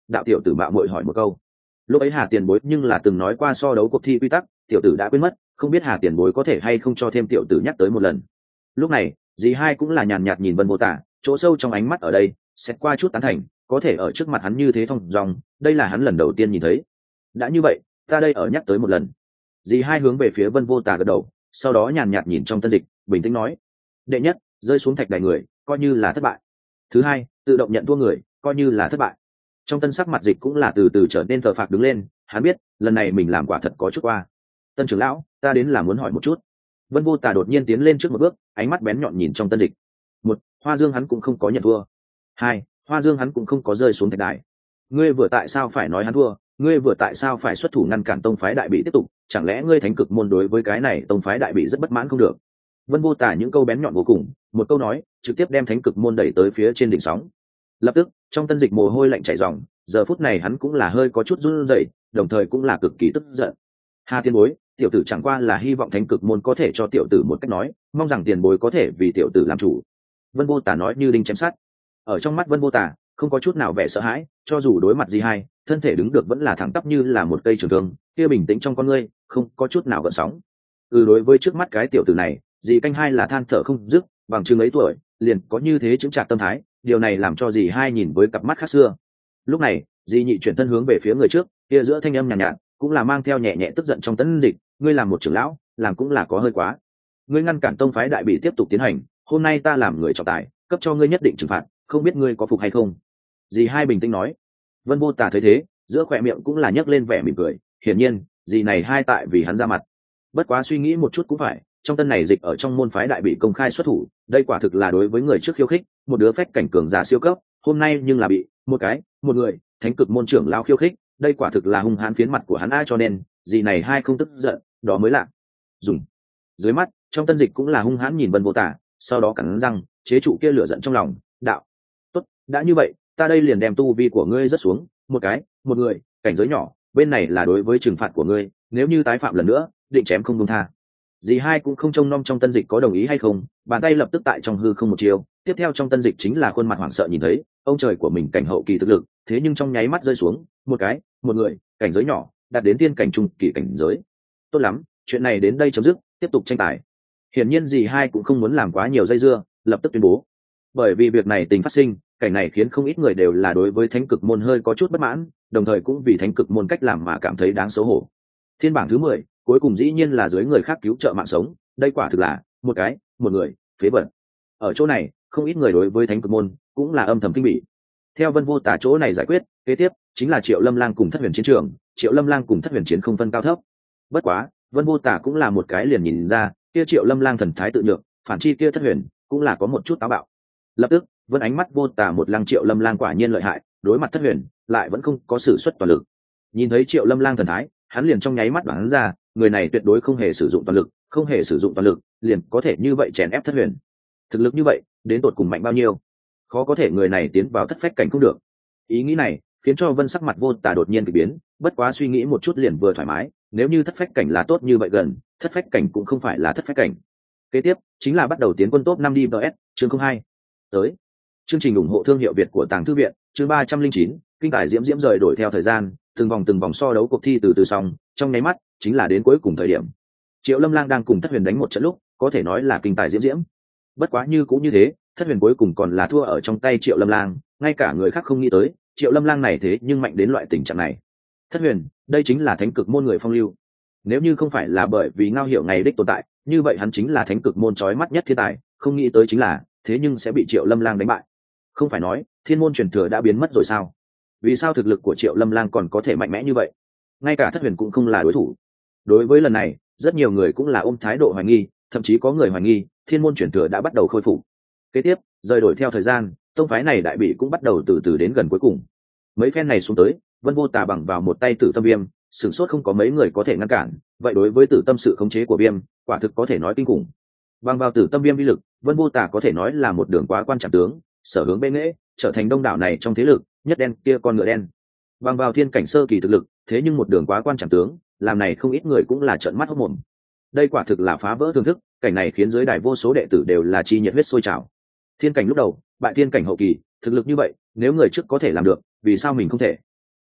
đạo tiểu tử mạo muội hỏi một câu. Lúc ấy Hà tiền bối nhưng là từng nói qua so đấu cuộc thi quy tắc, tiểu tử đã quên mất, không biết Hà tiền bối có thể hay không cho thêm tiểu tử nhắc tới một lần. Lúc này dì hai cũng là nhàn nhạt nhìn Vân Vô Tả, chỗ sâu trong ánh mắt ở đây xét qua chút tán thành, có thể ở trước mặt hắn như thế thông dong, đây là hắn lần đầu tiên nhìn thấy. Đã như vậy, ta đây ở nhắc tới một lần. Dì hai hướng về phía Vân Vô Tả gật đầu, sau đó nhàn nhạt nhìn trong tân dịch, bình tĩnh nói: đệ nhất, rơi xuống thạch đài người, coi như là thất bại. Thứ hai, tự động nhận thua người, coi như là thất bại. Trong tân sắc mặt dịch cũng là từ từ trở nên thờ phạc đứng lên, hắn biết lần này mình làm quả thật có chút qua. Tân trưởng lão, ta đến là muốn hỏi một chút. Vân Vô Tả đột nhiên tiến lên trước một bước, ánh mắt bén nhọn nhìn trong tân dịch. Một, Hoa Dương hắn cũng không có nhận thua. Hai, Hoa Dương hắn cũng không có rơi xuống thạch đài. Ngươi vừa tại sao phải nói hắn thua? Ngươi vừa tại sao phải xuất thủ ngăn cản tông phái đại bị tiếp tục? Chẳng lẽ ngươi thánh cực môn đối với cái này tông phái đại bị rất bất mãn không được? Vân Vô Tả những câu bén nhọn vô cùng, một câu nói trực tiếp đem thánh cực môn đẩy tới phía trên đỉnh sóng. Lập tức trong tân dịch mồ hôi lạnh chảy ròng, giờ phút này hắn cũng là hơi có chút run rẩy, đồng thời cũng là cực kỳ tức giận. Hà tiền bối, tiểu tử chẳng qua là hy vọng thánh cực môn có thể cho tiểu tử một cách nói, mong rằng tiền bối có thể vì tiểu tử làm chủ. Vân Vô Tả nói như đinh chém sắt. Ở trong mắt Vân Vô Tả không có chút nào vẻ sợ hãi, cho dù đối mặt gì hai, thân thể đứng được vẫn là thẳng tắp như là một cây trường thương, kia bình tĩnh trong con ngươi không có chút nào gợn sóng. Ừ, đối với trước mắt cái tiểu tử này, dì canh hai là than thở không dứt, bằng chừng ấy tuổi liền có như thế chứng trạc tâm thái, điều này làm cho dì hai nhìn với cặp mắt khác xưa. Lúc này dì nhị chuyển thân hướng về phía người trước, kia giữa thanh âm nhàn nhạt, nhạt cũng là mang theo nhẹ nhẹ tức giận trong tấn dịch: ngươi làm một trưởng lão làm cũng là có hơi quá. Ngươi ngăn cản tông phái đại bị tiếp tục tiến hành, hôm nay ta làm người trọng tài cấp cho ngươi nhất định trừng phạt, không biết ngươi có phục hay không? Dì hai bình tĩnh nói. Vân Vô Tả thấy thế, giữa khỏe miệng cũng là nhấc lên vẻ mỉm cười, hiển nhiên dì này hai tại vì hắn ra mặt. Bất quá suy nghĩ một chút cũng phải, trong tân này dịch ở trong môn phái đại bị công khai xuất thủ, đây quả thực là đối với người trước khiêu khích, một đứa phách cảnh cường giả siêu cấp, hôm nay nhưng là bị một cái một người thánh cực môn trưởng lao khiêu khích, đây quả thực là hung hãn phiến mặt của hắn ai, cho nên gì này hai không tức giận, đó mới lạ. Dùng dưới mắt trong tân dịch cũng là hung hãn nhìn Vân Vô Tả, sau đó cắn răng chế trụ kia lửa giận trong lòng, đạo: tốt, đã như vậy, ta đây liền đem tu vi của ngươi rất xuống, một cái một người cảnh giới nhỏ, bên này là đối với trừng phạt của ngươi, nếu như tái phạm lần nữa, định chém không công tha. Dì hai cũng không trông nom trong tân dịch có đồng ý hay không, bàn tay lập tức tại trong hư không một chiều, tiếp theo trong tân dịch chính là khuôn mặt hoảng sợ nhìn thấy ông trời của mình cảnh hậu kỳ thực lực, thế nhưng trong nháy mắt rơi xuống, một cái một người cảnh giới nhỏ đạt đến tiên cảnh trung kỳ cảnh giới. Tốt lắm, chuyện này đến đây chấm dứt, tiếp tục tranh tài. Hiển nhiên dì hai cũng không muốn làm quá nhiều dây dưa, lập tức tuyên bố. Bởi vì việc này tình phát sinh, cảnh này khiến không ít người đều là đối với thánh cực môn hơi có chút bất mãn, đồng thời cũng vì thánh cực môn cách làm mà cảm thấy đáng xấu hổ. Thiên bảng thứ mười, cuối cùng dĩ nhiên là dưới người khác cứu trợ mạng sống, đây quả thực là một cái một người phế vật. Ở chỗ này không ít người đối với thánh cực môn cũng là âm thầm kinh bỉ. Theo Vân Vô Tả chỗ này giải quyết, kế tiếp chính là Triệu Lâm Lang cùng Thất Huyền chiến trường. Triệu Lâm Lang cùng Thất Huyền chiến không phân cao thấp. Bất quá Vân Vô Tả cũng là một cái liền nhìn ra, kia Triệu Lâm Lang thần thái tự nhượng, phản chi kia Thất Huyền cũng là có một chút táo bạo. Lập tức Vân ánh mắt Vô Tả một lăng Triệu Lâm Lang quả nhiên lợi hại, đối mặt Thất Huyền lại vẫn không có sử xuất toàn lực. Nhìn thấy Triệu Lâm Lang thần thái, hắn liền trong nháy mắt đoán ra, người này tuyệt đối không hề sử dụng toàn lực, không hề sử dụng toàn lực liền có thể như vậy chèn ép Thất Huyền. Thực lực như vậy đến tột cùng mạnh bao nhiêu, khó có thể người này tiến vào thất phách cảnh không được. Ý nghĩ này khiến cho Vân sắc mặt Vô Tả đột nhiên kỳ biến, bất quá suy nghĩ một chút liền vừa thoải mái, nếu như thất phách cảnh là tốt như vậy, gần thất phách cảnh cũng không phải là thất phách cảnh. Kế tiếp chính là bắt đầu tiến quân top năm đi vs chương không hai. Tới chương trình ủng hộ thương hiệu Việt của Tàng Thư Viện, chương ba trăm linh chín, kinh tài diễm diễm rời đổi theo thời gian, từng vòng từng vòng so đấu cuộc thi từ từ xong, trong nháy mắt chính là đến cuối cùng thời điểm. Triệu Lâm Lang đang cùng Thất Huyền đánh một trận lúc, có thể nói là kinh tài diễm diễm. Bất quá như cũng như thế, Thất Huyền cuối cùng còn là thua ở trong tay Triệu Lâm Lang, ngay cả người khác không nghĩ tới, Triệu Lâm Lang này thế nhưng mạnh đến loại tình trạng này. Thất Huyền, đây chính là thánh cực môn người phong lưu. Nếu như không phải là bởi vì Ngao Hiểu ngày đích tồn tại, như vậy hắn chính là thánh cực môn chói mắt nhất thiên tài, không nghĩ tới chính là, thế nhưng sẽ bị Triệu Lâm Lang đánh bại. Không phải nói, thiên môn truyền thừa đã biến mất rồi sao? Vì sao thực lực của Triệu Lâm Lang còn có thể mạnh mẽ như vậy? Ngay cả Thất Huyền cũng không là đối thủ. Đối với lần này, rất nhiều người cũng là ôm thái độ hoài nghi, thậm chí có người hoài nghi thiên môn truyền thừa đã bắt đầu khôi phục. Kế tiếp rời đổi theo thời gian, tông phái này đại bị cũng bắt đầu từ từ đến gần cuối cùng. Mấy phen này xuống tới, Vân Vô Tả bằng vào một tay Tử Tâm Viêm, sửng sốt không có mấy người có thể ngăn cản, vậy đối với Tử Tâm sự khống chế của Viêm, quả thực có thể nói kinh khủng. Bằng vào Tử Tâm Viêm uy lực, Vân Vô Tả có thể nói là một đường quá quan trọng tướng, sở hướng bệ nghệ, trở thành đông đảo này trong thế lực nhất đen kia con ngựa đen. Bằng vào thiên cảnh sơ kỳ thực lực, thế nhưng một đường quá quan trọng tướng, làm này không ít người cũng là trợn mắt hốt mồm. Đây quả thực là phá vỡ thưởng thức, cảnh này khiến giới đài vô số đệ tử đều là chi nhiệt huyết sôi trào. Thiên cảnh lúc đầu, bại thiên cảnh hậu kỳ, thực lực như vậy, nếu người trước có thể làm được, vì sao mình không thể?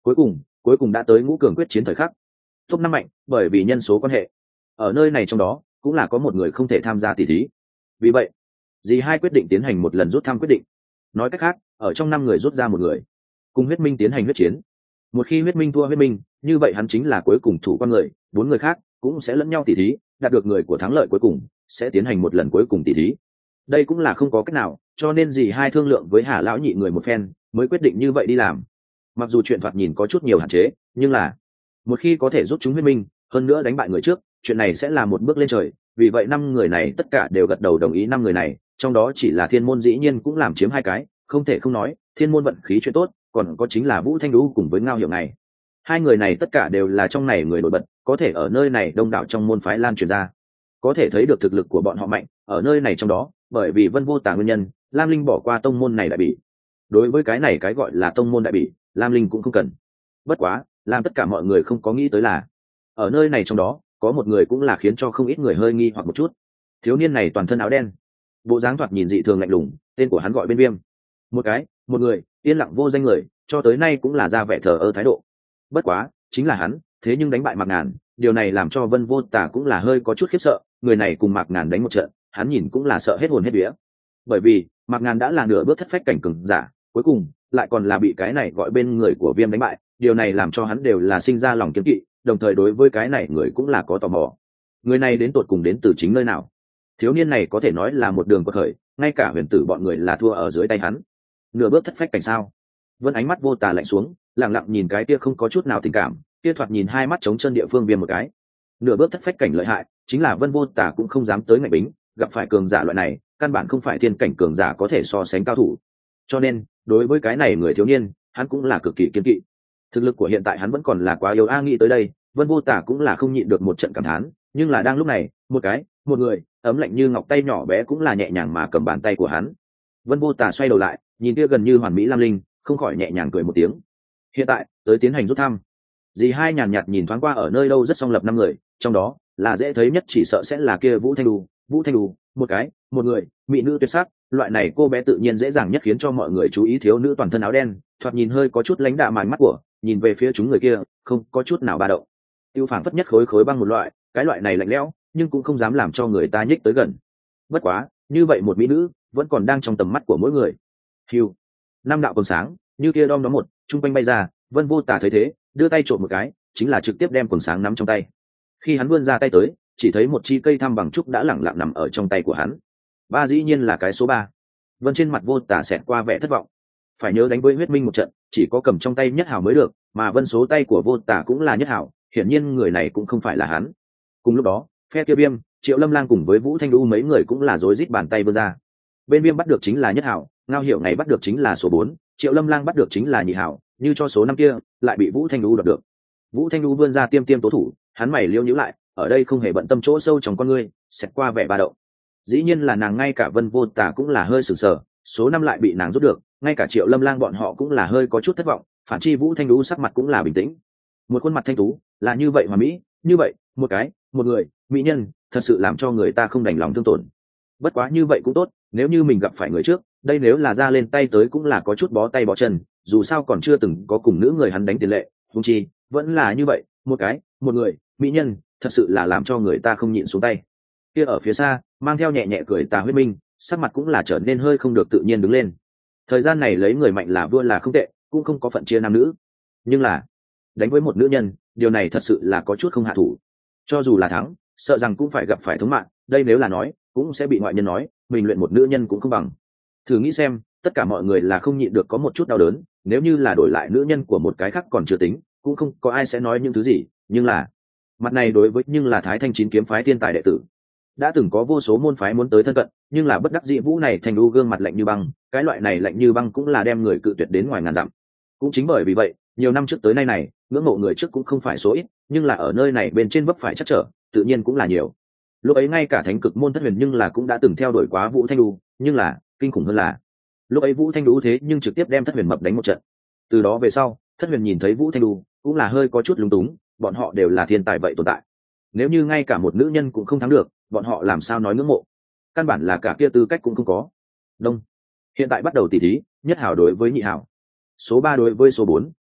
Cuối cùng cuối cùng đã tới ngũ cường quyết chiến thời khắc. Top năm mạnh bởi vì nhân số quan hệ, ở nơi này trong đó cũng là có một người không thể tham gia tỷ thí. Vì vậy dì hai quyết định tiến hành một lần rút thăm quyết định. Nói cách khác, ở trong năm người rút ra một người cùng huyết minh tiến hành huyết chiến. Một khi huyết minh thua huyết minh, như vậy hắn chính là cuối cùng thủ quan người, bốn người khác cũng sẽ lẫn nhau tỷ thí, đạt được người của thắng lợi cuối cùng sẽ tiến hành một lần cuối cùng tỷ thí. Đây cũng là không có cách nào, cho nên dì hai thương lượng với Hà lão nhị người một phen mới quyết định như vậy đi làm. Mặc dù chuyện thoạt nhìn có chút nhiều hạn chế, nhưng là một khi có thể giúp chúng huyết minh, hơn nữa đánh bại người trước, chuyện này sẽ là một bước lên trời. Vì vậy năm người này tất cả đều gật đầu đồng ý. Năm người này trong đó chỉ là thiên môn dĩ nhiên cũng làm chiếm hai cái, không thể không nói thiên môn vận khí chuyện tốt, còn có chính là Vũ Thanh Đũ cùng với Ngao Hiểu này. Hai người này tất cả đều là trong này người nổi bật, có thể ở nơi này đông đảo trong môn phái lan truyền ra, có thể thấy được thực lực của bọn họ mạnh ở nơi này trong đó. Bởi vì Vân Vô Tà nguyên nhân, Lam Linh bỏ qua tông môn này đại bỉ. Đối với cái này cái gọi là tông môn đại bỉ, Lam Linh cũng không cần. Bất quá làm tất cả mọi người không có nghĩ tới là ở nơi này trong đó có một người cũng là khiến cho không ít người hơi nghi hoặc một chút. Thiếu niên này toàn thân áo đen, bộ dáng thoạt nhìn dị thường lạnh lùng, tên của hắn gọi Bên Viêm. Một cái một người yên lặng vô danh người, cho tới nay cũng là ra vẻ thờ ơ thái độ. Bất quá chính là hắn thế nhưng đánh bại Mạc Ngàn, điều này làm cho Vân Vô Tà cũng là hơi có chút khiếp sợ. Người này cùng Mạc Ngàn đánh một trận, hắn nhìn cũng là sợ hết hồn hết vía, bởi vì Mạc Ngàn đã là nửa bước thất phách cảnh cường giả, cuối cùng lại còn là bị cái này gọi bên người của Viêm đánh bại. Điều này làm cho hắn đều là sinh ra lòng kiêng kỵ, đồng thời đối với cái này người cũng là có tò mò. Người này đến tột cùng đến từ chính nơi nào? Thiếu niên này có thể nói là một đường quật khởi, ngay cả huyền tử bọn người là thua ở dưới tay hắn. Nửa bước thất phách cảnh sao? Vân ánh mắt Vô Tà lạnh xuống, lặng lặng nhìn cái kia không có chút nào tình cảm, kia thoạt nhìn hai mắt trống chân địa phương Viêm một cái. Nửa bước thất phách cảnh lợi hại, chính là Vân Vô Tà cũng không dám tới ngạnh bính, gặp phải cường giả loại này, căn bản không phải thiên cảnh cường giả có thể so sánh cao thủ. Cho nên, đối với cái này người thiếu niên, hắn cũng là cực kỳ kiên kỵ. Thực lực của hiện tại hắn vẫn còn là quá yếu a. Nghĩ tới đây, Vân Vô Tà cũng là không nhịn được một trận cảm thán. Nhưng là đang lúc này, một cái, một người, ấm lạnh như ngọc tay nhỏ bé cũng là nhẹ nhàng mà cầm bàn tay của hắn. Vân Vô Tà xoay đầu lại, nhìn kia gần như hoàn mỹ Lam Linh, không khỏi nhẹ nhàng cười một tiếng. Hiện tại, tới tiến hành rút thăm. Dì hai nhàn nhạt nhìn thoáng qua ở nơi đâu rất song lập năm người, trong đó là dễ thấy nhất chỉ sợ sẽ là kia Vũ Thanh Đù. Vũ Thanh Đù, một cái, một người, mỹ nữ tuyệt sắc, loại này cô bé tự nhiên dễ dàng nhất khiến cho mọi người chú ý. Thiếu nữ toàn thân áo đen, thoạt nhìn hơi có chút lãnh đạm màn mắt của, nhìn về phía chúng người kia, không có chút nào ba động. Tiêu phảng phất nhất khối khối băng một loại, cái loại này lạnh lẽo, nhưng cũng không dám làm cho người ta nhích tới gần. Bất quá, như vậy một mỹ nữ vẫn còn đang trong tầm mắt của mỗi người. Hưu, năm đạo quầng sáng, như kia đom đóm một, trung quanh bay ra. Vân Vô Tà thấy thế, đưa tay trộm một cái, chính là trực tiếp đem quầng sáng nắm trong tay. Khi hắn vươn ra tay tới, chỉ thấy một chi cây thăm bằng trúc đã lẳng lặng nằm ở trong tay của hắn. Ba dĩ nhiên là cái số ba. Vân trên mặt Vô Tà xẹt qua vẻ thất vọng. Phải nhớ đánh với huyết minh một trận, chỉ có cầm trong tay nhất hảo mới được, mà Vân số tay của Vô Tà cũng là nhất hảo, hiển nhiên người này cũng không phải là hắn. Cùng lúc đó, phe kia Viêm, Triệu Lâm Lang cùng với Vũ Thanh Đu mấy người cũng là rối rít bàn tay vươn ra. Bên Viêm bắt được chính là nhất hảo, Ngao Hiểu ngày bắt được chính là số bốn, Triệu Lâm Lang bắt được chính là nhị hảo, như cho số năm kia lại bị Vũ Thanh Đu đoạt được. Vũ Thanh Đu vươn ra tiêm tiêm tố thủ, hắn mày liêu nhíu lại, ở đây không hề bận tâm chỗ sâu trong con ngươi, xẹt qua vẻ ba đậu. Dĩ nhiên là nàng, ngay cả Vân Vô Tà cũng là hơi sửng sờ, số năm lại bị nàng rút được, ngay cả Triệu Lâm Lang bọn họ cũng là hơi có chút thất vọng. Phản chi Vũ Thanh Đu sắc mặt cũng là bình tĩnh. Một khuôn mặt thanh tú, là như vậy hòa mỹ, như vậy, một cái, một người, mỹ nhân, thật sự làm cho người ta không đành lòng thương tổn. Bất quá như vậy cũng tốt, nếu như mình gặp phải người trước, đây nếu là ra lên tay tới cũng là có chút bó tay bó chân, dù sao còn chưa từng có cùng nữ người hắn đánh tiền lệ, huống chi vẫn là như vậy, một cái, một người, mỹ nhân, thật sự là làm cho người ta không nhịn xuống tay. Kia ở phía xa, mang theo nhẹ nhẹ cười Tà Huyết Minh, sắc mặt cũng là trở nên hơi không được tự nhiên đứng lên. Thời gian này lấy người mạnh là vua là không tệ, cũng không có phận chia nam nữ, nhưng là đánh với một nữ nhân, điều này thật sự là có chút không hạ thủ. Cho dù là thắng, sợ rằng cũng phải gặp phải thống mạng, đây nếu là nói, cũng sẽ bị ngoại nhân nói mình luyện một nữ nhân cũng không bằng. Thử nghĩ xem, tất cả mọi người là không nhịn được có một chút đau đớn, nếu như là đổi lại nữ nhân của một cái khác còn chưa tính, cũng không có ai sẽ nói những thứ gì, nhưng là mặt này đối với nhưng là Thái Thanh chín kiếm phái thiên tài đệ tử, đã từng có vô số môn phái muốn tới thân cận, nhưng là bất đắc dĩ Vũ này thành đu gương mặt lạnh như băng, cái loại này lạnh như băng cũng là đem người cự tuyệt đến ngoài ngàn dặm. Cũng chính bởi vì vậy, nhiều năm trước tới nay này, ngưỡng mộ người trước cũng không phải số ít, nhưng là ở nơi này bên trên vấp phải chắc trở, tự nhiên cũng là nhiều. Lúc ấy ngay cả thánh cực môn Thất Huyền nhưng là cũng đã từng theo đuổi quá Vũ Thanh Đu, nhưng là kinh khủng hơn là lúc ấy Vũ Thanh Đu thế nhưng trực tiếp đem Thất Huyền mập đánh một trận. Từ đó về sau, Thất Huyền nhìn thấy Vũ Thanh Đu cũng là hơi có chút lúng túng, bọn họ đều là thiên tài vậy tồn tại, nếu như ngay cả một nữ nhân cũng không thắng được, bọn họ làm sao nói ngưỡng mộ, căn bản là cả kia tư cách cũng không có. Đông hiện tại bắt đầu tỉ thí, nhất hảo đối với nhị hảo, số ba đối với số bốn,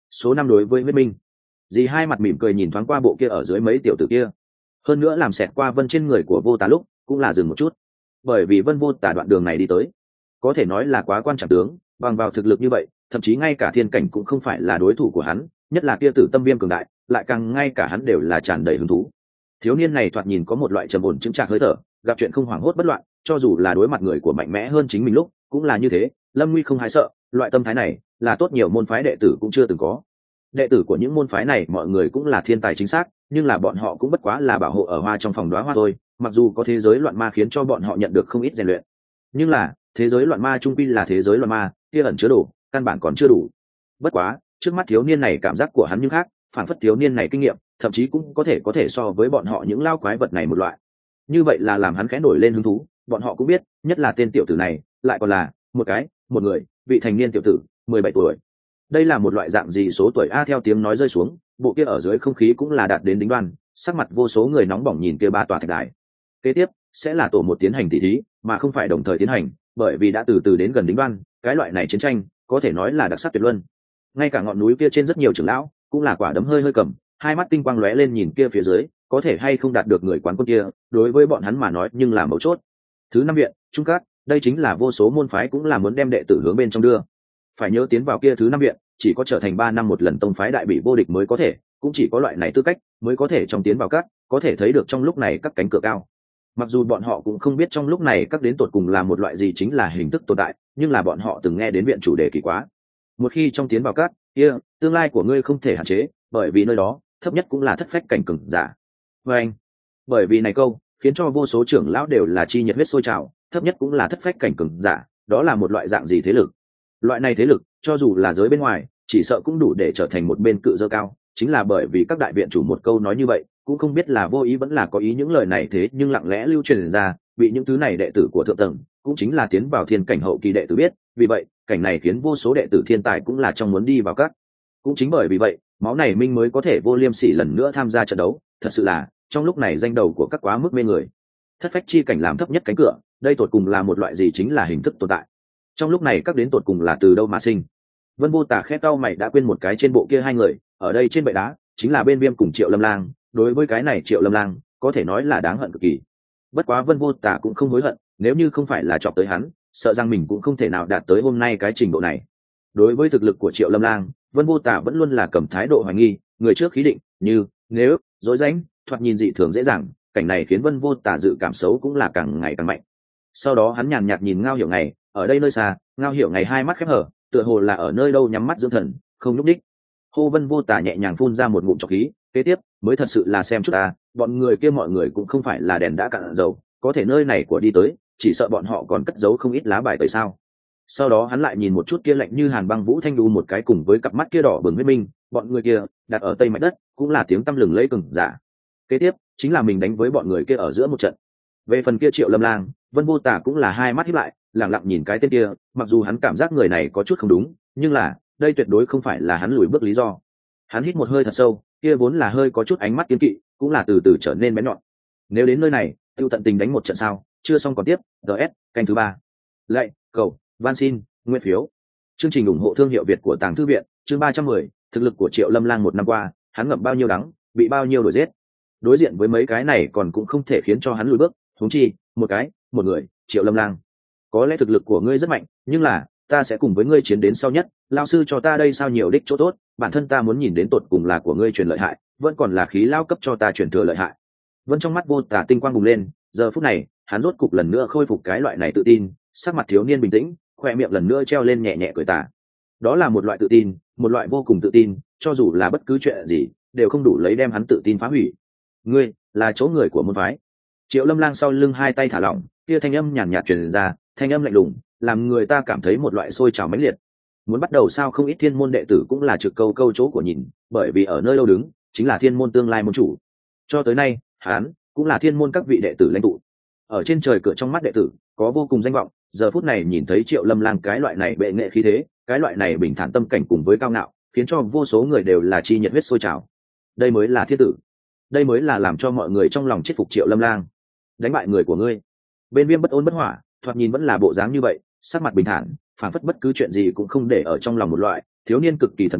số năm đối với huyết minh. Dì hai mặt mỉm cười nhìn thoáng qua bộ kia ở dưới mấy tiểu tử kia, hơn nữa làm xẹt qua vân trên người của vô tà lúc cũng là dừng một chút, bởi vì vân vô tà đoạn đường này đi tới có thể nói là quá quan trọng tướng, bằng vào thực lực như vậy thậm chí ngay cả thiên cảnh cũng không phải là đối thủ của hắn, nhất là kia tử tâm viêm cường đại lại càng ngay cả hắn đều là tràn đầy hứng thú. Thiếu niên này thoạt nhìn có một loại trầm ổn chững chạc hơi thở, gặp chuyện không hoảng hốt bất loạn, cho dù là đối mặt người của mạnh mẽ hơn chính mình lúc cũng là như thế, lâm nguy không hái sợ. Loại tâm thái này là tốt nhiều môn phái đệ tử cũng chưa từng có. Đệ tử của những môn phái này mọi người cũng là thiên tài chính xác, nhưng là bọn họ cũng bất quá là bảo hộ ở hoa trong phòng đóa hoa thôi. Mặc dù có thế giới loạn ma khiến cho bọn họ nhận được không ít rèn luyện, nhưng là thế giới loạn ma trung quy là thế giới loạn ma, kia ẩn chứa đủ căn bản còn chưa đủ. Bất quá trước mắt thiếu niên này cảm giác của hắn nhưng khác, phản phất thiếu niên này kinh nghiệm thậm chí cũng có thể có thể so với bọn họ những lao quái vật này một loại. Như vậy là làm hắn khẽ nổi lên hứng thú. Bọn họ cũng biết, nhất là tên tiểu tử này lại còn là một cái một người vị thành niên tiểu tử mười bảy tuổi. Đây là một loại dạng gì số tuổi a? Theo tiếng nói rơi xuống, bộ kia ở dưới không khí cũng là đạt đến đỉnh đoan, sắc mặt vô số người nóng bỏng nhìn kia ba tòa thạch đài. Kế tiếp sẽ là tổ một tiến hành tỷ thí, mà không phải đồng thời tiến hành, bởi vì đã từ từ đến gần đỉnh đoan, cái loại này chiến tranh có thể nói là đặc sắc tuyệt luân. Ngay cả ngọn núi kia trên rất nhiều trưởng lão cũng là quả đấm hơi hơi cầm, hai mắt tinh quang lóe lên nhìn kia phía dưới, có thể hay không đạt được người quán quân kia, đối với bọn hắn mà nói nhưng là mấu chốt. Thứ năm viện, trung cát, đây chính là vô số môn phái cũng là muốn đem đệ tử hướng bên trong đưa. Phải nhớ tiến vào kia thứ năm viện, chỉ có trở thành ba năm một lần tông phái đại bị vô địch mới có thể, cũng chỉ có loại này tư cách mới có thể trong tiến vào các, có thể thấy được trong lúc này các cánh cửa cao. Mặc dù bọn họ cũng không biết trong lúc này các đến tột cùng là một loại gì chính là hình thức tồn tại, nhưng là bọn họ từng nghe đến viện chủ đề kỳ quá. Một khi trong tiến vào các, kia, tương lai của ngươi không thể hạn chế, bởi vì nơi đó thấp nhất cũng là thất phách cảnh cường giả. Và anh, bởi vì này câu khiến cho vô số trưởng lão đều là chi nhiệt huyết sôi trào, thấp nhất cũng là thất phách cảnh cường giả, đó là một loại dạng gì thế lực? Loại này thế lực, cho dù là giới bên ngoài, chỉ sợ cũng đủ để trở thành một bên cự dơ cao. Chính là bởi vì các đại viện chủ một câu nói như vậy, cũng không biết là vô ý vẫn là có ý những lời này thế nhưng lặng lẽ lưu truyền ra, bị những thứ này đệ tử của thượng tầng, cũng chính là tiến vào thiên cảnh hậu kỳ đệ tử biết. Vì vậy, cảnh này khiến vô số đệ tử thiên tài cũng là trong muốn đi vào các. Cũng chính bởi vì vậy, máu này minh mới có thể vô liêm sỉ lần nữa tham gia trận đấu. Thật sự là trong lúc này danh đầu của các quá mức mê người. Thất phách chi cảnh làm thấp nhất cánh cửa, đây tột cùng là một loại gì chính là hình thức tồn tại. Trong lúc này các đến tột cùng là từ đâu mà sinh? Vân Vô Tà khẽ cau mày đã quên một cái trên bộ kia hai người, ở đây trên bệ đá chính là bên Viêm cùng Triệu Lâm Lang. Đối với cái này Triệu Lâm Lang có thể nói là đáng hận cực kỳ. Bất quá Vân Vô Tà cũng không hối hận, nếu như không phải là chọc tới hắn, sợ rằng mình cũng không thể nào đạt tới hôm nay cái trình độ này. Đối với thực lực của Triệu Lâm Lang, Vân Vô Tà vẫn luôn là cầm thái độ hoài nghi, người trước khí định, như nếu dối rãnh, thoạt nhìn dị thường dễ dàng, cảnh này khiến Vân Vô Tà dự cảm xấu cũng là càng ngày càng mạnh. Sau đó hắn nhàn nhạt nhìn Ngao Hiểu Ngày, ở đây nơi xa, Ngao Hiểu Ngày hai mắt khép hở, tựa hồ là ở nơi đâu nhắm mắt dưỡng thần, không nhúc đích. Hô Vân Vô Tà nhẹ nhàng phun ra một ngụm trọc khí, kế tiếp mới thật sự là xem chút ta, bọn người kia mọi người cũng không phải là đèn đã cạn dầu, có thể nơi này của đi tới, chỉ sợ bọn họ còn cất giấu không ít lá bài tẩy sao. Sau đó hắn lại nhìn một chút kia lạnh như hàn băng Vũ Thanh Đu một cái cùng với cặp mắt kia đỏ bừng huyết minh, bọn người kia đặt ở tây mạch đất cũng là tiếng tăm lừng lẫy cường giả. Kế tiếp chính là mình đánh với bọn người kia ở giữa một trận. Về phần kia Triệu Lâm Lang, Vân Vô Tà cũng là hai mắt híp lại, lặng lặng nhìn cái tên kia, mặc dù hắn cảm giác người này có chút không đúng, nhưng là đây tuyệt đối không phải là hắn lùi bước lý do. Hắn hít một hơi thật sâu, kia vốn là hơi có chút ánh mắt kiên kỵ, cũng là từ từ trở nên bén nhọn. Nếu đến nơi này, tiêu tận tình đánh một trận sao, chưa xong còn tiếp. ds canh thứ ba. Lạy, cầu, van xin, nguyên phiếu. Chương trình ủng hộ thương hiệu Việt của Tàng Thư viện, chương ba trăm mười, thực lực của Triệu Lâm Lang một năm qua, hắn ngậm bao nhiêu đắng, bị bao nhiêu đuổi giết. Đối diện với mấy cái này còn cũng không thể khiến cho hắn lùi bước, huống chi, một cái, một người, Triệu Lâm Lang. Có lẽ thực lực của ngươi rất mạnh, nhưng là, ta sẽ cùng với ngươi chiến đến sau nhất, lão sư cho ta đây sao nhiều đích chỗ tốt, bản thân ta muốn nhìn đến tột cùng là của ngươi truyền lợi hại, vẫn còn là khí lao cấp cho ta truyền thừa lợi hại. Vân trong mắt Vô Tà tinh quang bùng lên, giờ phút này, hắn rốt cục lần nữa khôi phục cái loại này tự tin, sắc mặt thiếu niên bình tĩnh, khoe miệng lần nữa treo lên nhẹ nhẹ cười tà. Đó là một loại tự tin, một loại vô cùng tự tin, cho dù là bất cứ chuyện gì, đều không đủ lấy đem hắn tự tin phá hủy. Ngươi là chỗ người của môn phái. Triệu Lâm Lang sau lưng hai tay thả lỏng, kia thanh âm nhàn nhạt truyền ra, thanh âm lạnh lùng, làm người ta cảm thấy một loại sôi trào mãnh liệt. Muốn bắt đầu sao không ít thiên môn đệ tử cũng là trực câu câu chỗ của nhìn, bởi vì ở nơi đâu đứng, chính là thiên môn tương lai môn chủ. Cho tới nay, hắn cũng là thiên môn các vị đệ tử lãnh tụ. Ở trên trời cửa trong mắt đệ tử, có vô cùng danh vọng, giờ phút này nhìn thấy Triệu Lâm Lang cái loại này bệ nghệ khí thế, cái loại này bình thản tâm cảnh cùng với cao ngạo, khiến cho vô số người đều là chi nhiệt huyết sôi trào. Đây mới là thiên tử, đây mới là làm cho mọi người trong lòng chết phục Triệu Lâm Lang. Đánh bại người của ngươi. Bên Viêm bất ôn bất hỏa, thoạt nhìn vẫn là bộ dáng như vậy, sắc mặt bình thản, phảng phất bất cứ chuyện gì cũng không để ở trong lòng một loại, thiếu niên cực kỳ thần bí,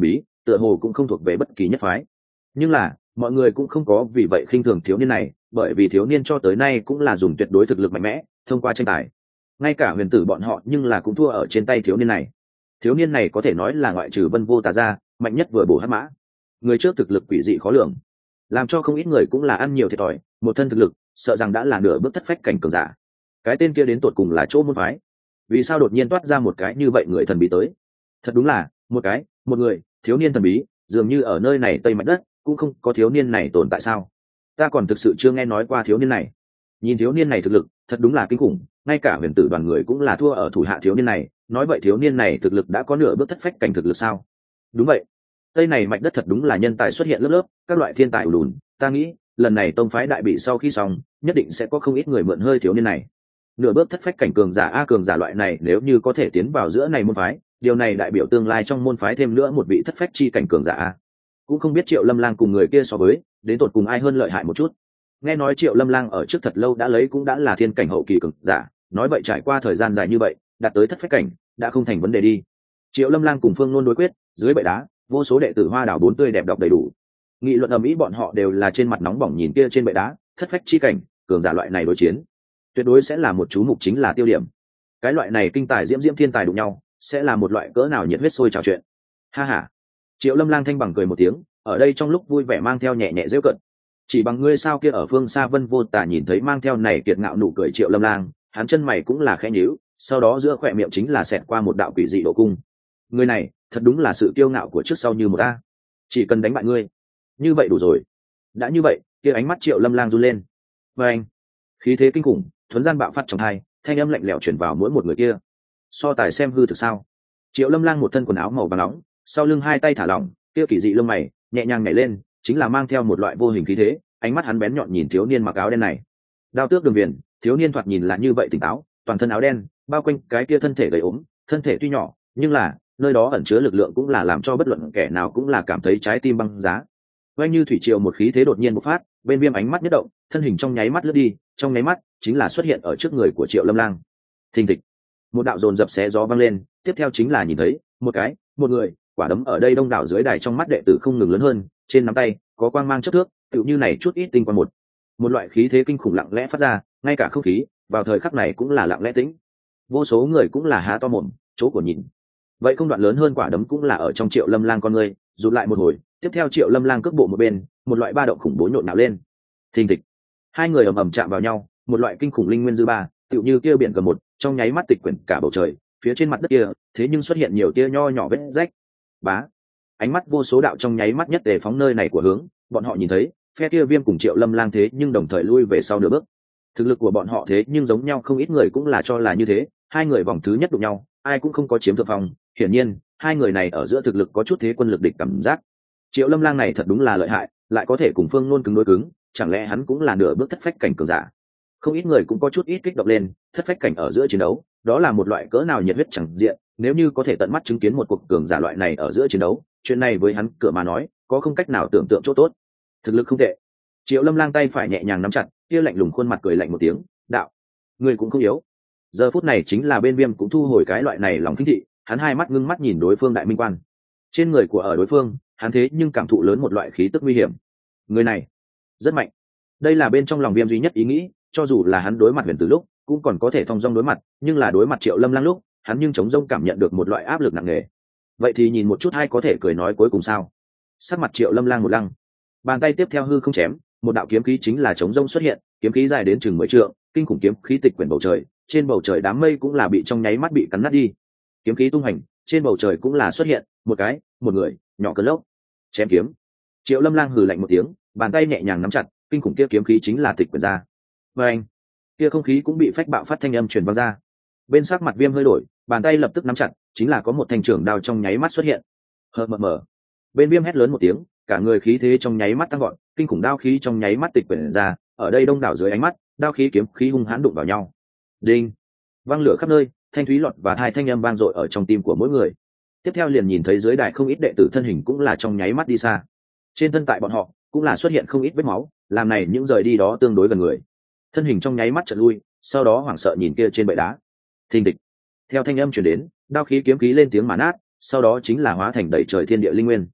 tựa hồ cũng không thuộc về bất kỳ nhất phái. Nhưng là mọi người cũng không có vì vậy khinh thường thiếu niên này, bởi vì thiếu niên cho tới nay cũng là dùng tuyệt đối thực lực mạnh mẽ thông qua tranh tài. Ngay cả huyền tử bọn họ nhưng là cũng thua ở trên tay thiếu niên này. Thiếu niên này có thể nói là ngoại trừ Vân Vô Tà ra mạnh nhất vừa bổ hắc mã. Người trước thực lực quỷ dị khó lường, làm cho không ít người cũng là ăn nhiều thiệt thòi. Một thân thực lực sợ rằng đã là nửa bước thất phách cảnh cường giả. Cái tên kia đến tột cùng là chỗ môn phái, vì sao đột nhiên toát ra một cái như vậy người thần bí tới? Thật đúng là một cái một người thiếu niên thần bí, dường như ở nơi này tây mạch đất cũng không có thiếu niên này tồn tại sao? Ta còn thực sự chưa nghe nói qua thiếu niên này. Nhìn thiếu niên này thực lực thật đúng là kinh khủng, ngay cả huyền tử đoàn người cũng là thua ở thủ hạ thiếu niên này. Nói vậy thiếu niên này thực lực đã có nửa bước thất phách cảnh thực lực sao? Đúng vậy, tây này mạch đất thật đúng là nhân tài xuất hiện lớp lớp, các loại thiên tài ùn ùn. Ta nghĩ lần này tông phái đại bị sau khi xong, nhất định sẽ có không ít người mượn hơi thiếu niên này. Nửa bước thất phách cảnh cường giả a cường giả loại này nếu như có thể tiến vào giữa này môn phái, điều này đại biểu tương lai trong môn phái thêm nữa một vị thất phách chi cảnh cường giả a. Cũng không biết Triệu Lâm Lang cùng người kia so với, đến tột cùng ai hơn lợi hại một chút. Nghe nói Triệu Lâm Lang ở trước thật lâu đã lấy cũng đã là thiên cảnh hậu kỳ cường giả, nói vậy trải qua thời gian dài như vậy, đạt tới thất phách cảnh, đã không thành vấn đề đi. Triệu Lâm Lang cùng Phương Nôn đối quyết, dưới bệ đá, vô số đệ tử hoa đảo bốn tươi đẹp đọc đầy đủ. Nghị luận ầm ĩ bọn họ đều là trên mặt nóng bỏng nhìn kia trên bệ đá, thất phách chi cảnh, cường giả loại này đối chiến, tuyệt đối sẽ là một chú mục chính là tiêu điểm. Cái loại này kinh tài diễm diễm thiên tài đụng nhau, sẽ là một loại cỡ nào nhiệt huyết sôi trào chuyện. Ha ha. Triệu Lâm Lang thanh bằng cười một tiếng, ở đây trong lúc vui vẻ mang theo nhẹ nhẹ giễu cợt. Chỉ bằng ngươi sao kia ở phương xa Vân Vô Tà nhìn thấy mang theo này kiệt ngạo nụ cười Triệu Lâm Lang, hắn chân mày cũng là khẽ nhíu, sau đó giữa khóe miệng chính là xẹt qua một đạo quỷ dị độ cung. Người này, thật đúng là sự kiêu ngạo của trước sau như một a. Chỉ cần đánh bại ngươi, như vậy đủ rồi. Đã như vậy, kia ánh mắt Triệu Lâm Lang run lên. Và anh, khí thế kinh khủng, thuấn gian bạo phát trong hai, thanh âm lạnh lẽo truyền vào mỗi một người kia. So tài xem hư thực sao? Triệu Lâm Lang một thân quần áo màu vàng nóng, sau lưng hai tay thả lỏng, kia kỳ dị lông mày nhẹ nhàng nhảy lên, chính là mang theo một loại vô hình khí thế. Ánh mắt hắn bén nhọn nhìn thiếu niên mặc áo đen này. Đao tước đường viền, thiếu niên thoạt nhìn là như vậy tỉnh táo, toàn thân áo đen, bao quanh cái kia thân thể gầy ốm, thân thể tuy nhỏ, nhưng là nơi đó ẩn chứa lực lượng cũng là làm cho bất luận kẻ nào cũng là cảm thấy trái tim băng giá. Quanh như thủy triều một khí thế đột nhiên bộc phát, bên Viêm ánh mắt nhất động, thân hình trong nháy mắt lướt đi, trong nháy mắt chính là xuất hiện ở trước người của Triệu Lâm Lang. Thình thịch, một đạo dồn dập xé gió vang lên, tiếp theo chính là nhìn thấy một cái, một người, quả đấm ở đây đông đảo dưới đài trong mắt đệ tử không ngừng lớn hơn, trên nắm tay có quang mang chớp thước, tựu như này chút ít tinh quang một. Một loại khí thế kinh khủng lặng lẽ phát ra, ngay cả không khí vào thời khắc này cũng là lặng lẽ tĩnh. Vô số người cũng là há to mồm, chỗ của nhìn. Vậy không đoạn lớn hơn quả đấm cũng là ở trong Triệu Lâm Lang con người, rụt lại một hồi, tiếp theo Triệu Lâm Lang cước bộ một bên, một loại ba động khủng bố nhộn nhạo lên. Thình thịch, hai người ầm ầm chạm vào nhau, một loại kinh khủng linh nguyên dư ba, tựu như kia biển cầm một, trong nháy mắt tịch quyển cả bầu trời, phía trên mặt đất kia, thế nhưng xuất hiện nhiều tia nho nhỏ vết rách. Bá, ánh mắt vô số đạo trong nháy mắt nhất để phóng nơi này của hướng, bọn họ nhìn thấy, phe kia Viêm cùng Triệu Lâm Lang thế nhưng đồng thời lui về sau nửa bước. Thực lực của bọn họ thế nhưng giống nhau, không ít người cũng là cho là như thế, hai người vòng thứ nhất đụng nhau, ai cũng không có chiếm thượng phong, hiển nhiên, hai người này ở giữa thực lực có chút thế quân lực địch cảm giác. Triệu Lâm Lang này thật đúng là lợi hại, lại có thể cùng Phương Nôn cứng đối cứng, chẳng lẽ hắn cũng là nửa bước thất phách cảnh cường giả? Không ít người cũng có chút ít kích động lên, thất phách cảnh ở giữa chiến đấu, đó là một loại cỡ nào nhiệt huyết chẳng diện, nếu như có thể tận mắt chứng kiến một cuộc cường giả loại này ở giữa chiến đấu, chuyện này với hắn cửa mà nói, có không cách nào tưởng tượng chỗ tốt. Thực lực không tệ. Triệu Lâm Lang tay phải nhẹ nhàng nắm chặt, kia lạnh lùng khuôn mặt cười lạnh một tiếng, đạo, người cũng không yếu. Giờ phút này chính là bên Viêm cũng thu hồi cái loại này lòng kinh thị, hắn hai mắt ngưng mắt nhìn đối phương đại minh quan. Trên người của ở đối phương, hắn thế nhưng cảm thụ lớn một loại khí tức nguy hiểm. Người này rất mạnh. Đây là bên trong lòng Viêm duy nhất ý nghĩ, cho dù là hắn đối mặt Huyền Tử lúc, cũng còn có thể thong dong đối mặt, nhưng là đối mặt Triệu Lâm Lang lúc, hắn nhưng chống rông cảm nhận được một loại áp lực nặng nề. Vậy thì nhìn một chút hay có thể cười nói cuối cùng sao? Sắc mặt Triệu Lâm Lang một lăng, bàn tay tiếp theo hư không chém, một đạo kiếm khí chính là chống rông xuất hiện, kiếm khí dài đến chừng mười trượng, kinh khủng kiếm khí tịch quyển bầu trời, trên bầu trời đám mây cũng là bị trong nháy mắt bị cắn nát đi. Kiếm khí tung hành, trên bầu trời cũng là xuất hiện một cái, một người, nhỏ cơn lốc. Chém kiếm. Triệu Lâm Lang hừ lạnh một tiếng, bàn tay nhẹ nhàng nắm chặt, kinh khủng kia kiếm khí chính là tịch quyển ra. Và anh, kia không khí cũng bị phách bạo phát thanh âm truyền vang ra. Bên sắc mặt Viêm hơi đổi, bàn tay lập tức nắm chặt, chính là có một thanh trường đao trong nháy mắt xuất hiện. Hờ mờ mờ. Bên Viêm hét lớn một tiếng, cả người khí thế trong nháy mắt tăng vọt, kinh khủng đao khí trong nháy mắt tịch quyển ra, ở đây đông đảo dưới ánh mắt, đao khí kiếm khí hung hãn đụng vào nhau. Đinh, vang lửa khắp nơi, thanh thúy lọt và hai thanh âm vang dội ở trong tim của mỗi người. Tiếp theo liền nhìn thấy dưới đài không ít đệ tử thân hình cũng là trong nháy mắt đi xa. Trên thân tại bọn họ cũng là xuất hiện không ít vết máu, làm này những rời đi đó tương đối gần người. Thân hình trong nháy mắt chợt lui, sau đó hoảng sợ nhìn kia trên bệ đá. Thình thịch. Theo thanh âm truyền đến, đao khí kiếm khí lên tiếng mà nát, sau đó chính là hóa thành đầy trời thiên địa linh nguyên.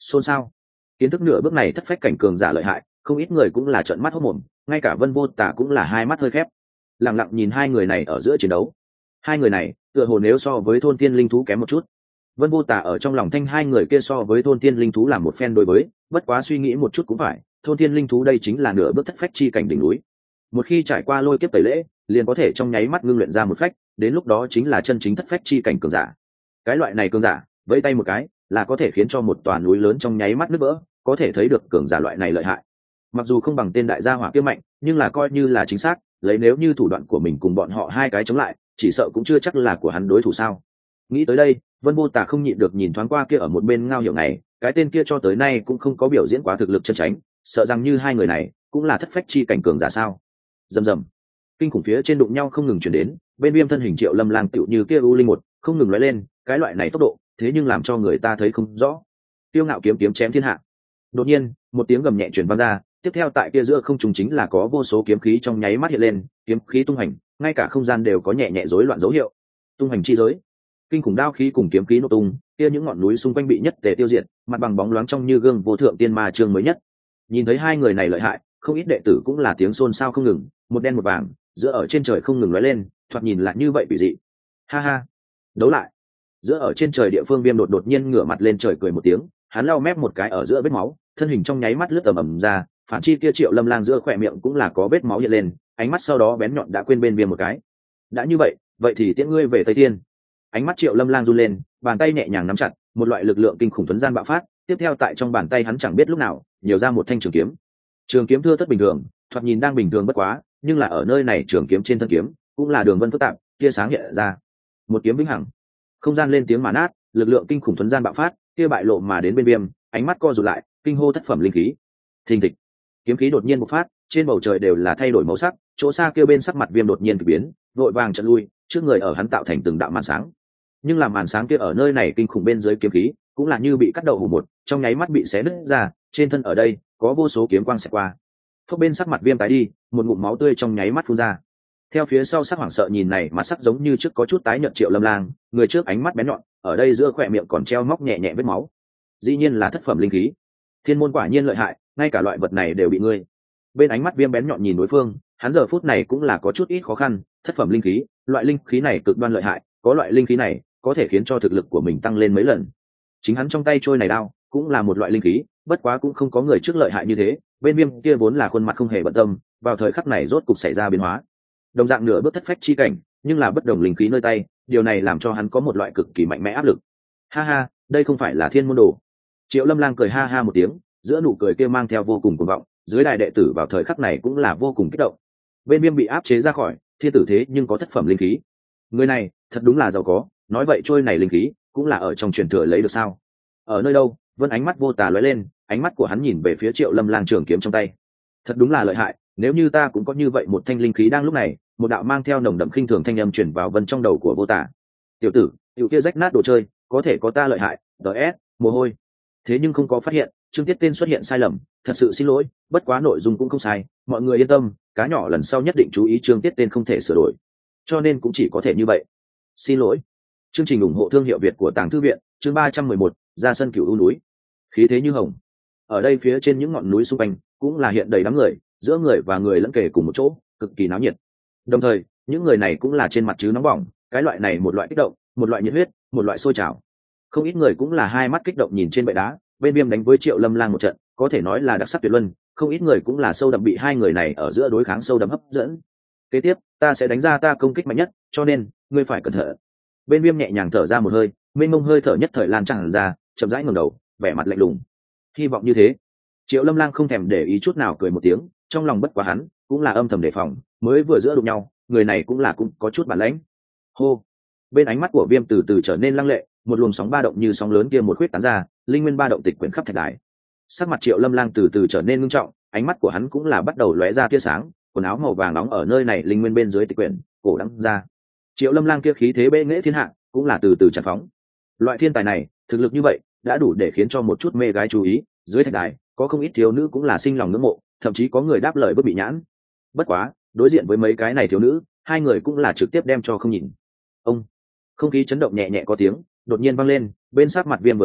xôn xao. Kiến thức nửa bước này thất phách cảnh cường giả lợi hại, không ít người cũng là trợn mắt hốt mồm, ngay cả Vân Vô Tà cũng là hai mắt hơi khép, lặng lặng nhìn hai người này ở giữa chiến đấu. Hai người này tựa hồ nếu so với thôn tiên linh thú kém một chút. Vân Vô Tà ở trong lòng thanh hai người kia so với thôn tiên linh thú làm một phen đối với, bất quá suy nghĩ một chút cũng phải, thôn tiên linh thú đây chính là nửa bước thất phách chi cảnh đỉnh núi. Một khi trải qua lôi kiếp tẩy lễ, liền có thể trong nháy mắt ngưng luyện ra một phách, đến lúc đó chính là chân chính thất phách chi cảnh cường giả. Cái loại này cường giả, vẫy tay một cái, là có thể khiến cho một tòa núi lớn trong nháy mắt nứt vỡ, có thể thấy được cường giả loại này lợi hại. Mặc dù không bằng tên đại gia hỏa kia mạnh, nhưng là coi như là chính xác, lấy nếu như thủ đoạn của mình cùng bọn họ hai cái chống lại, chỉ sợ cũng chưa chắc là của hắn đối thủ sao. Nghĩ tới đây, Vân Vô Tà không nhịn được nhìn thoáng qua kia ở một bên Ngao Hiểu này, cái tên kia cho tới nay cũng không có biểu diễn quá thực lực chân chính, sợ rằng như hai người này cũng là thất phách chi cảnh cường giả sao. Rầm rầm, kinh khủng phía trên đụng nhau không ngừng chuyển đến, bên viêm thân hình Triệu Lâm Lang tựu như kia u linh một không ngừng lóe lên, cái loại này tốc độ thế nhưng làm cho người ta thấy không rõ. Tiêu ngạo kiếm kiếm chém thiên hạ. Đột nhiên một tiếng gầm nhẹ truyền vang ra, tiếp theo tại kia giữa không trung chính là có vô số kiếm khí trong nháy mắt hiện lên, kiếm khí tung hành, ngay cả không gian đều có nhẹ nhẹ rối loạn dấu hiệu. Tung hành chi giới, kinh khủng đao khí cùng kiếm khí nổ tung, kia những ngọn núi xung quanh bị nhất tề tiêu diệt, mặt bằng bóng loáng trong như gương vô thượng tiên ma chương mới nhất. Nhìn thấy hai người này lợi hại, không ít đệ tử cũng là tiếng xôn xao không ngừng, một đen một vàng, giữa ở trên trời không ngừng lóe lên, thoạt nhìn lại như vậy bị dị. Ha ha, đấu lại. Giữa ở trên trời địa phương viêm đột đột nhiên ngửa mặt lên trời cười một tiếng, hắn lau mép một cái ở giữa vết máu, thân hình trong nháy mắt lướt tầm ầm ra, phản chi kia Triệu Lâm Lang giữa khỏe miệng cũng là có vết máu hiện lên, ánh mắt sau đó bén nhọn đã quên bên viêm một cái. Đã như vậy, vậy thì tiễn ngươi về Tây Thiên. Ánh mắt Triệu Lâm Lang run lên, bàn tay nhẹ nhàng nắm chặt, một loại lực lượng kinh khủng tuấn gian bạo phát, tiếp theo tại trong bàn tay hắn chẳng biết lúc nào nhiều ra một thanh trường kiếm. Trường kiếm thưa thớt bình thường, thoạt nhìn đang bình thường bất quá, nhưng là ở nơi này trường kiếm trên thân kiếm cũng là đường vân phức tạp, tia sáng hiện ra. Một kiếm vĩnh hằng. Không gian lên tiếng mà nát, lực lượng kinh khủng tuấn gian bạo phát, kia bại lộ mà đến bên viêm, ánh mắt co rụt lại, kinh hô thất phẩm linh khí. Thình thịch, kiếm khí đột nhiên bộc phát, trên bầu trời đều là thay đổi màu sắc, chỗ xa kia bên sắc mặt viêm đột nhiên kỳ biến, vội vàng chợt lui, trước người ở hắn tạo thành từng đạo màn sáng. Nhưng làm màn sáng kia ở nơi này kinh khủng bên dưới kiếm khí, cũng là như bị cắt đầu hủ một, trong nháy mắt bị xé nứt ra, trên thân ở đây có vô số kiếm quang xẹt qua. Phốc bên sắc mặt viêm tái đi, một ngụm máu tươi trong nháy mắt phun ra. Theo phía sau sắc hoảng sợ nhìn này, mặt sắc giống như trước có chút tái nhợt Triệu Lâm Lang, người trước ánh mắt bén nhọn, ở đây giữa khóe miệng còn treo móc nhẹ nhẹ vết máu. Dĩ nhiên là thất phẩm linh khí. Thiên môn quả nhiên lợi hại, ngay cả loại vật này đều bị ngươi. Bên ánh mắt viêm bén nhọn nhìn đối phương, hắn giờ phút này cũng là có chút ít khó khăn, thất phẩm linh khí, loại linh khí này cực đoan lợi hại, có loại linh khí này có thể khiến cho thực lực của mình tăng lên mấy lần. Chính hắn trong tay trôi này đao cũng là một loại linh khí, bất quá cũng không có người trước lợi hại như thế. Bên viêm kia vốn là khuôn mặt không hề bận tâm, vào thời khắc này rốt cục xảy ra biến hóa. Đồng dạng nửa bước thất phách chi cảnh, nhưng là bất đồng linh khí nơi tay, điều này làm cho hắn có một loại cực kỳ mạnh mẽ áp lực. Ha ha, đây không phải là thiên môn đồ. Triệu Lâm Lang cười ha ha một tiếng, giữa nụ cười kia mang theo vô cùng cuồng vọng, dưới đại đệ tử vào thời khắc này cũng là vô cùng kích động. Bên viêm bị áp chế ra khỏi thiên tử thế nhưng có thất phẩm linh khí, người này thật đúng là giàu có. Nói vậy trôi này linh khí cũng là ở trong truyền thừa lấy được sao? Ở nơi đâu? Vân ánh mắt Vô Tà lóe lên, ánh mắt của hắn nhìn về phía Triệu Lâm Lang trường kiếm trong tay. Thật đúng là lợi hại, nếu như ta cũng có như vậy một thanh linh khí. Đang lúc này, một đạo mang theo nồng đậm khinh thường thanh âm truyền vào Vân trong đầu của Vô Tà. Tiểu tử, tiểu kia rách nát đồ chơi, có thể có ta lợi hại. ds mồ hôi. Thế nhưng không có phát hiện Trương Tiết tên xuất hiện sai lầm, thật sự xin lỗi, bất quá nội dung cũng không sai, mọi người yên tâm, cá nhỏ lần sau nhất định chú ý Trương Tiết tên không thể sửa đổi, cho nên cũng chỉ có thể như vậy. Xin lỗi. Chương trình ủng hộ thương hiệu Việt của Tàng Thư viện, chương ba trăm mười một, ra sân Cửu U núi. Khí thế như hồng. Ở đây phía trên những ngọn núi xung quanh cũng là hiện đầy đám người, giữa người và người lẫn kề cùng một chỗ, cực kỳ náo nhiệt. Đồng thời, những người này cũng là trên mặt chứ nóng bỏng, cái loại này một loại kích động, một loại nhiệt huyết, một loại sôi trào. Không ít người cũng là hai mắt kích động nhìn trên bệ đá, bên viêm đánh với Triệu Lâm Lang một trận, có thể nói là đặc sắc tuyệt luân, không ít người cũng là sâu đậm bị hai người này ở giữa đối kháng sâu đậm hấp dẫn. Kế tiếp, ta sẽ đánh ra ta công kích mạnh nhất, cho nên ngươi phải cẩn thận. Bên viêm nhẹ nhàng thở ra một hơi, mênh mông hơi thở nhất thời lan tràn ra, chậm rãi ngẩng đầu, vẻ mặt lạnh lùng. Hy vọng như thế. Triệu Lâm Lang không thèm để ý chút nào cười một tiếng, trong lòng bất quá hắn cũng là âm thầm đề phòng, mới vừa giữa đụng nhau, người này cũng là cũng có chút bản lãnh. Hô. Bên ánh mắt của viêm từ từ trở nên lăng lệ, một luồng sóng ba động như sóng lớn kia một khuyết tán ra, linh nguyên ba động tịch quyển khắp thạch đài. Sắc mặt Triệu Lâm Lang từ từ trở nên nghiêm trọng, ánh mắt của hắn cũng là bắt đầu lóe ra tia sáng, quần áo màu vàng nóng ở nơi này linh nguyên bên dưới tịch quyển, cổ đắng ra. Triệu Lâm Lang kia khí thế bệ nghệ thiên hạ, cũng là từ từ tràn phóng. Loại thiên tài này, thực lực như vậy, đã đủ để khiến cho một chút mê gái chú ý, dưới thạch đài, có không ít thiếu nữ cũng là sinh lòng ngưỡng mộ, thậm chí có người đáp lời bất bị nhãn. Bất quá, đối diện với mấy cái này thiếu nữ, hai người cũng là trực tiếp đem cho không nhìn. Ông, không khí chấn động nhẹ nhẹ có tiếng đột nhiên vang lên, bên sát mặt viêm vừa động,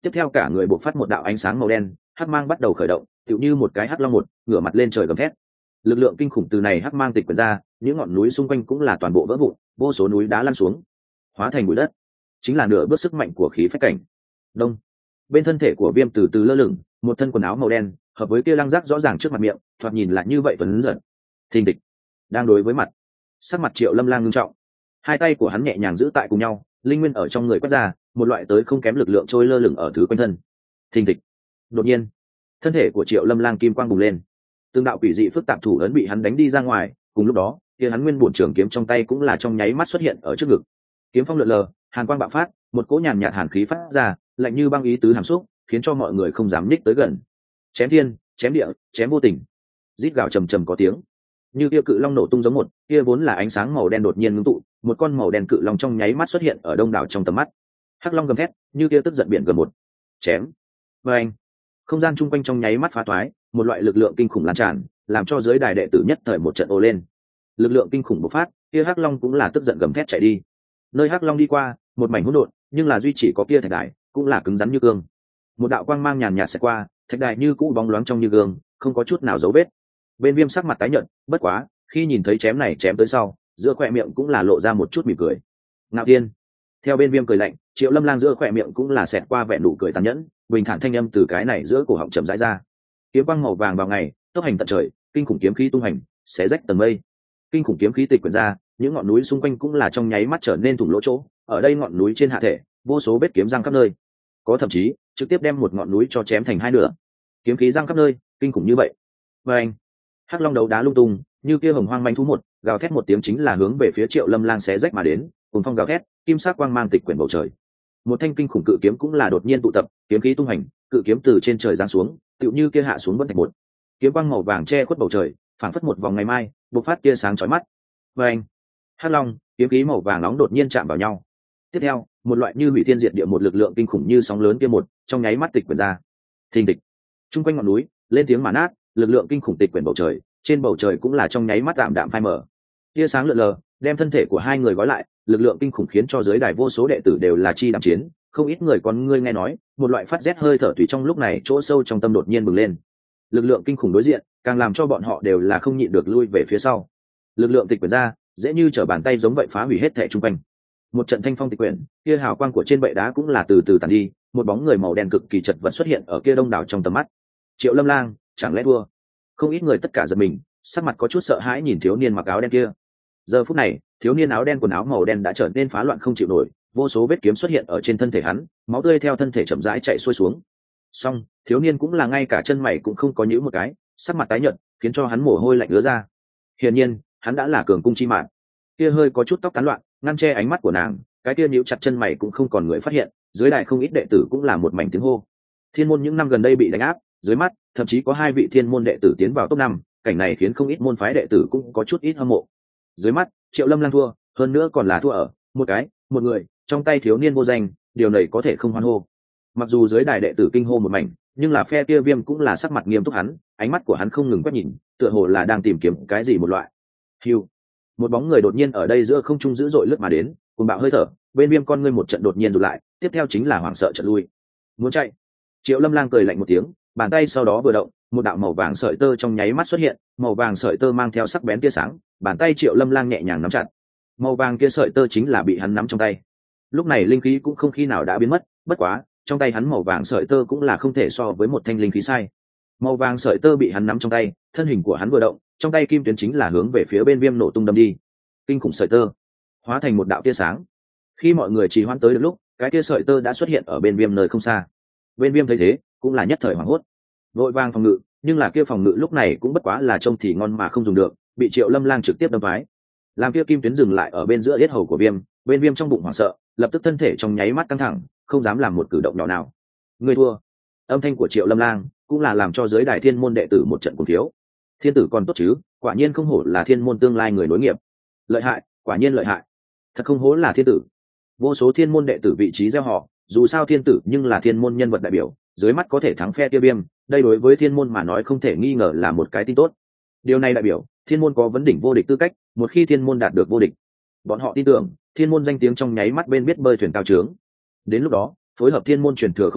tiếp theo cả người bộc phát một đạo ánh sáng màu đen, hắc mang bắt đầu khởi động, tựu như một cái hắc long một ngửa mặt lên trời gầm thét. Lực lượng kinh khủng từ này hắc mang tịch quyển ra, những ngọn núi xung quanh cũng là toàn bộ vỡ vụn, vô số núi đá lăn xuống hóa thành bụi đất, chính là nửa bước sức mạnh của khí phách cảnh. Đông. Bên thân thể của Viêm từ từ lơ lửng một thân quần áo màu đen, hợp với kia lăng giác rõ ràng trước mặt miệng, thoạt nhìn lại như vậy tuấn giật. Thình địch đang đối với mặt, sắc mặt Triệu Lâm Lang nghiêm trọng, hai tay của hắn nhẹ nhàng giữ tại cùng nhau, linh nguyên ở trong người quét ra, một loại tới không kém lực lượng trôi lơ lửng ở thứ quanh thân. Thình thịch. Đột nhiên, thân thể của Triệu Lâm Lang kim quang bùng lên, tương đạo quỷ dị phức tạp thủ ấn bị hắn đánh đi ra ngoài. Cùng lúc đó, kia hắn nguyên bổn trường kiếm trong tay cũng là trong nháy mắt xuất hiện ở trước ngực. Kiếm phong lượn lờ, hàn quang bạo phát, một cỗ nhàn nhạt hàn khí phát ra, lạnh như băng ý tứ hàm xúc, khiến cho mọi người không dám nhích tới gần. Chém thiên, chém địa, chém vô tình. Rít gào trầm trầm có tiếng, như kia cự long nổ tung giống một, kia vốn là ánh sáng màu đen đột nhiên ngưng tụ, một con màu đen cự long trong nháy mắt xuất hiện ở đông đảo trong tầm mắt. Hắc long gầm thét, như kia tức giận biển gầm một. Chém. Và anh, không gian chung quanh trong nháy mắt phá toái, một loại lực lượng kinh khủng lan tràn, làm cho giới đài đệ tử nhất thời một trận ồ lên. Lực lượng kinh khủng bộc phát, kia hắc long cũng là tức giận gầm thét chạy đi. Nơi hắc long đi qua, một mảnh hỗn độn, nhưng là duy chỉ có kia thạch đài, cũng là cứng rắn như gương. Một đạo quang mang nhàn nhạt sẽ qua, thạch đài như cũ bóng loáng trong như gương, không có chút nào dấu vết. Bên Viêm sắc mặt tái nhợt, bất quá, khi nhìn thấy chém này chém tới sau, giữa khóe miệng cũng là lộ ra một chút mỉm cười. Ngạo Thiên. Theo bên Viêm cười lạnh, Triệu Lâm Lang giữa khóe miệng cũng là xẹt qua vẻ nụ cười tàn nhẫn, bình thản thanh âm từ cái này giữa cổ họng chậm rãi ra. Kiếm quang màu vàng vào ngày, tốc hành tận trời, kinh khủng kiếm khí tung hành, xé rách tầng mây. Kinh khủng kiếm khí tịch quyển ra, những ngọn núi xung quanh cũng là trong nháy mắt trở nên thủng lỗ chỗ, ở đây ngọn núi trên hạ thể, vô số vết kiếm răng khắp nơi. Có thậm chí trực tiếp đem một ngọn núi cho chém thành hai nửa. Kiếm khí răng khắp nơi, kinh khủng như vậy. Và anh, hắc long đấu đá lung tung, như kia hồng hoang manh thú một, gào thét một tiếng chính là hướng về phía Triệu Lâm Lang xé rách mà đến, cùng phong gào thét, kim sắc quang mang tịch quyển bầu trời. Một thanh kinh khủng cự kiếm cũng là đột nhiên tụ tập, kiếm khí tung hành, cự kiếm từ trên trời giáng xuống, tựu như kia hạ xuống vân thạch một. Kiếm quang màu vàng che khuất bầu trời, phảng phất một vòng ngày mai, bộc phát tia sáng chói mắt. Và anh, hắc long, kiếm khí màu vàng nóng đột nhiên chạm vào nhau. Tiếp theo, một loại như hủy thiên diệt địa một lực lượng kinh khủng như sóng lớn kia một, trong nháy mắt tịch quyển ra. Thình địch. Trung quanh ngọn núi, lên tiếng mà nát, lực lượng kinh khủng tịch quyển bầu trời, trên bầu trời cũng là trong nháy mắt đạm đạm phai mờ. Tia sáng lượn lờ, đem thân thể của hai người gói lại, lực lượng kinh khủng khiến cho giới đài vô số đệ tử đều là chi đạm chiến, không ít người còn ngươi nghe nói, một loại phát rét hơi thở tùy trong lúc này chỗ sâu trong tâm đột nhiên bừng lên. Lực lượng kinh khủng đối diện, càng làm cho bọn họ đều là không nhịn được lui về phía sau. Lực lượng tịch quyển ra, dễ như trở bàn tay giống vậy phá hủy hết thể trung quanh. Một trận thanh phong tịch quyển, kia hào quang của trên bệ đá cũng là từ từ tàn đi, một bóng người màu đen cực kỳ chật vật xuất hiện ở kia đông đảo trong tầm mắt. Triệu Lâm Lang, chẳng lẽ thua? Không ít người tất cả giật mình, sắc mặt có chút sợ hãi nhìn thiếu niên mặc áo đen kia. Giờ phút này, thiếu niên áo đen quần áo màu đen đã trở nên phá loạn không chịu nổi, vô số vết kiếm xuất hiện ở trên thân thể hắn, máu tươi theo thân thể chậm rãi chạy xuôi xuống. Song, thiếu niên cũng là ngay cả chân mày cũng không có nhíu một cái, sắc mặt tái nhợt, khiến cho hắn mồ hôi lạnh ứa ra. Hiển nhiên, hắn đã là cường cung chi mạng. Kia hơi có chút tóc tán loạn, ngăn che ánh mắt của nàng, cái kia nhíu chặt chân mày cũng không còn người phát hiện, dưới đài không ít đệ tử cũng là một mảnh tiếng hô. Thiên môn những năm gần đây bị đánh áp, dưới mắt, thậm chí có hai vị thiên môn đệ tử tiến vào top năm, cảnh này khiến không ít môn phái đệ tử cũng có chút ít hâm mộ. Dưới mắt, Triệu Lâm Lang thua, hơn nữa còn là thua ở một cái, một người, trong tay thiếu niên vô danh, điều này có thể không hoan hô. Mặc dù dưới đài đệ tử kinh hô một mảnh, nhưng là phe kia Viêm cũng là sắc mặt nghiêm túc hắn, ánh mắt của hắn không ngừng quét nhìn, tựa hồ là đang tìm kiếm cái gì một loại. Hưu, một bóng người đột nhiên ở đây giữa không trung dữ dội lướt mà đến, cuồng bạo hơi thở, bên Viêm con ngươi một trận đột nhiên rụt lại, tiếp theo chính là hoảng sợ trận lui. Muốn chạy. Triệu Lâm Lang cười lạnh một tiếng, bàn tay sau đó vừa động, một đạo màu vàng sợi tơ trong nháy mắt xuất hiện, màu vàng sợi tơ mang theo sắc bén tia sáng, bàn tay Triệu Lâm Lang nhẹ nhàng nắm chặt. Màu vàng kia sợi tơ chính là bị hắn nắm trong tay. Lúc này linh khí cũng không khi nào đã biến mất, bất quá, trong tay hắn màu vàng sợi tơ cũng là không thể so với một thanh linh khí sai. Màu vàng sợi tơ bị hắn nắm trong tay, thân hình của hắn vừa động, trong tay kim tuyến chính là hướng về phía bên Viêm nổ tung đâm đi. Kinh khủng sợi tơ hóa thành một đạo tia sáng. Khi mọi người trì hoãn tới được lúc, cái tia sợi tơ đã xuất hiện ở bên Viêm nơi không xa. Bên Viêm thấy thế, cũng là nhất thời hoảng hốt, vội vàng phòng ngự, nhưng là kia phòng ngự lúc này cũng bất quá là trông thì ngon mà không dùng được, bị Triệu Lâm Lang trực tiếp đâm phái. Làm kia kim tuyến dừng lại ở bên giữa yết hầu của Viêm, bên Viêm trong bụng hoảng sợ, lập tức thân thể trong nháy mắt căng thẳng, không dám làm một cử động nhỏ nào. Người thua. Âm thanh của Triệu Lâm Lang cũng là làm cho giới đài thiên môn đệ tử một trận cuồng thiếu. Thiên tử còn tốt chứ, quả nhiên không hổ là thiên môn tương lai người nối nghiệp. Lợi hại, quả nhiên lợi hại. Thật không hổ là thiên tử. Vô số thiên môn đệ tử vị trí gieo họ, dù sao thiên tử nhưng là thiên môn nhân vật đại biểu, dưới mắt có thể thắng phe kia Viêm, đây đối với thiên môn mà nói không thể nghi ngờ là một cái tin tốt. Điều này đại biểu thiên môn có vấn đỉnh vô địch tư cách, một khi thiên môn đạt được vô địch, bọn họ tin tưởng thiên môn danh tiếng trong nháy mắt bên biết bơi thuyền cao trướng. Đến lúc đó, phối hợp thiên môn truyền thừa khôi phục,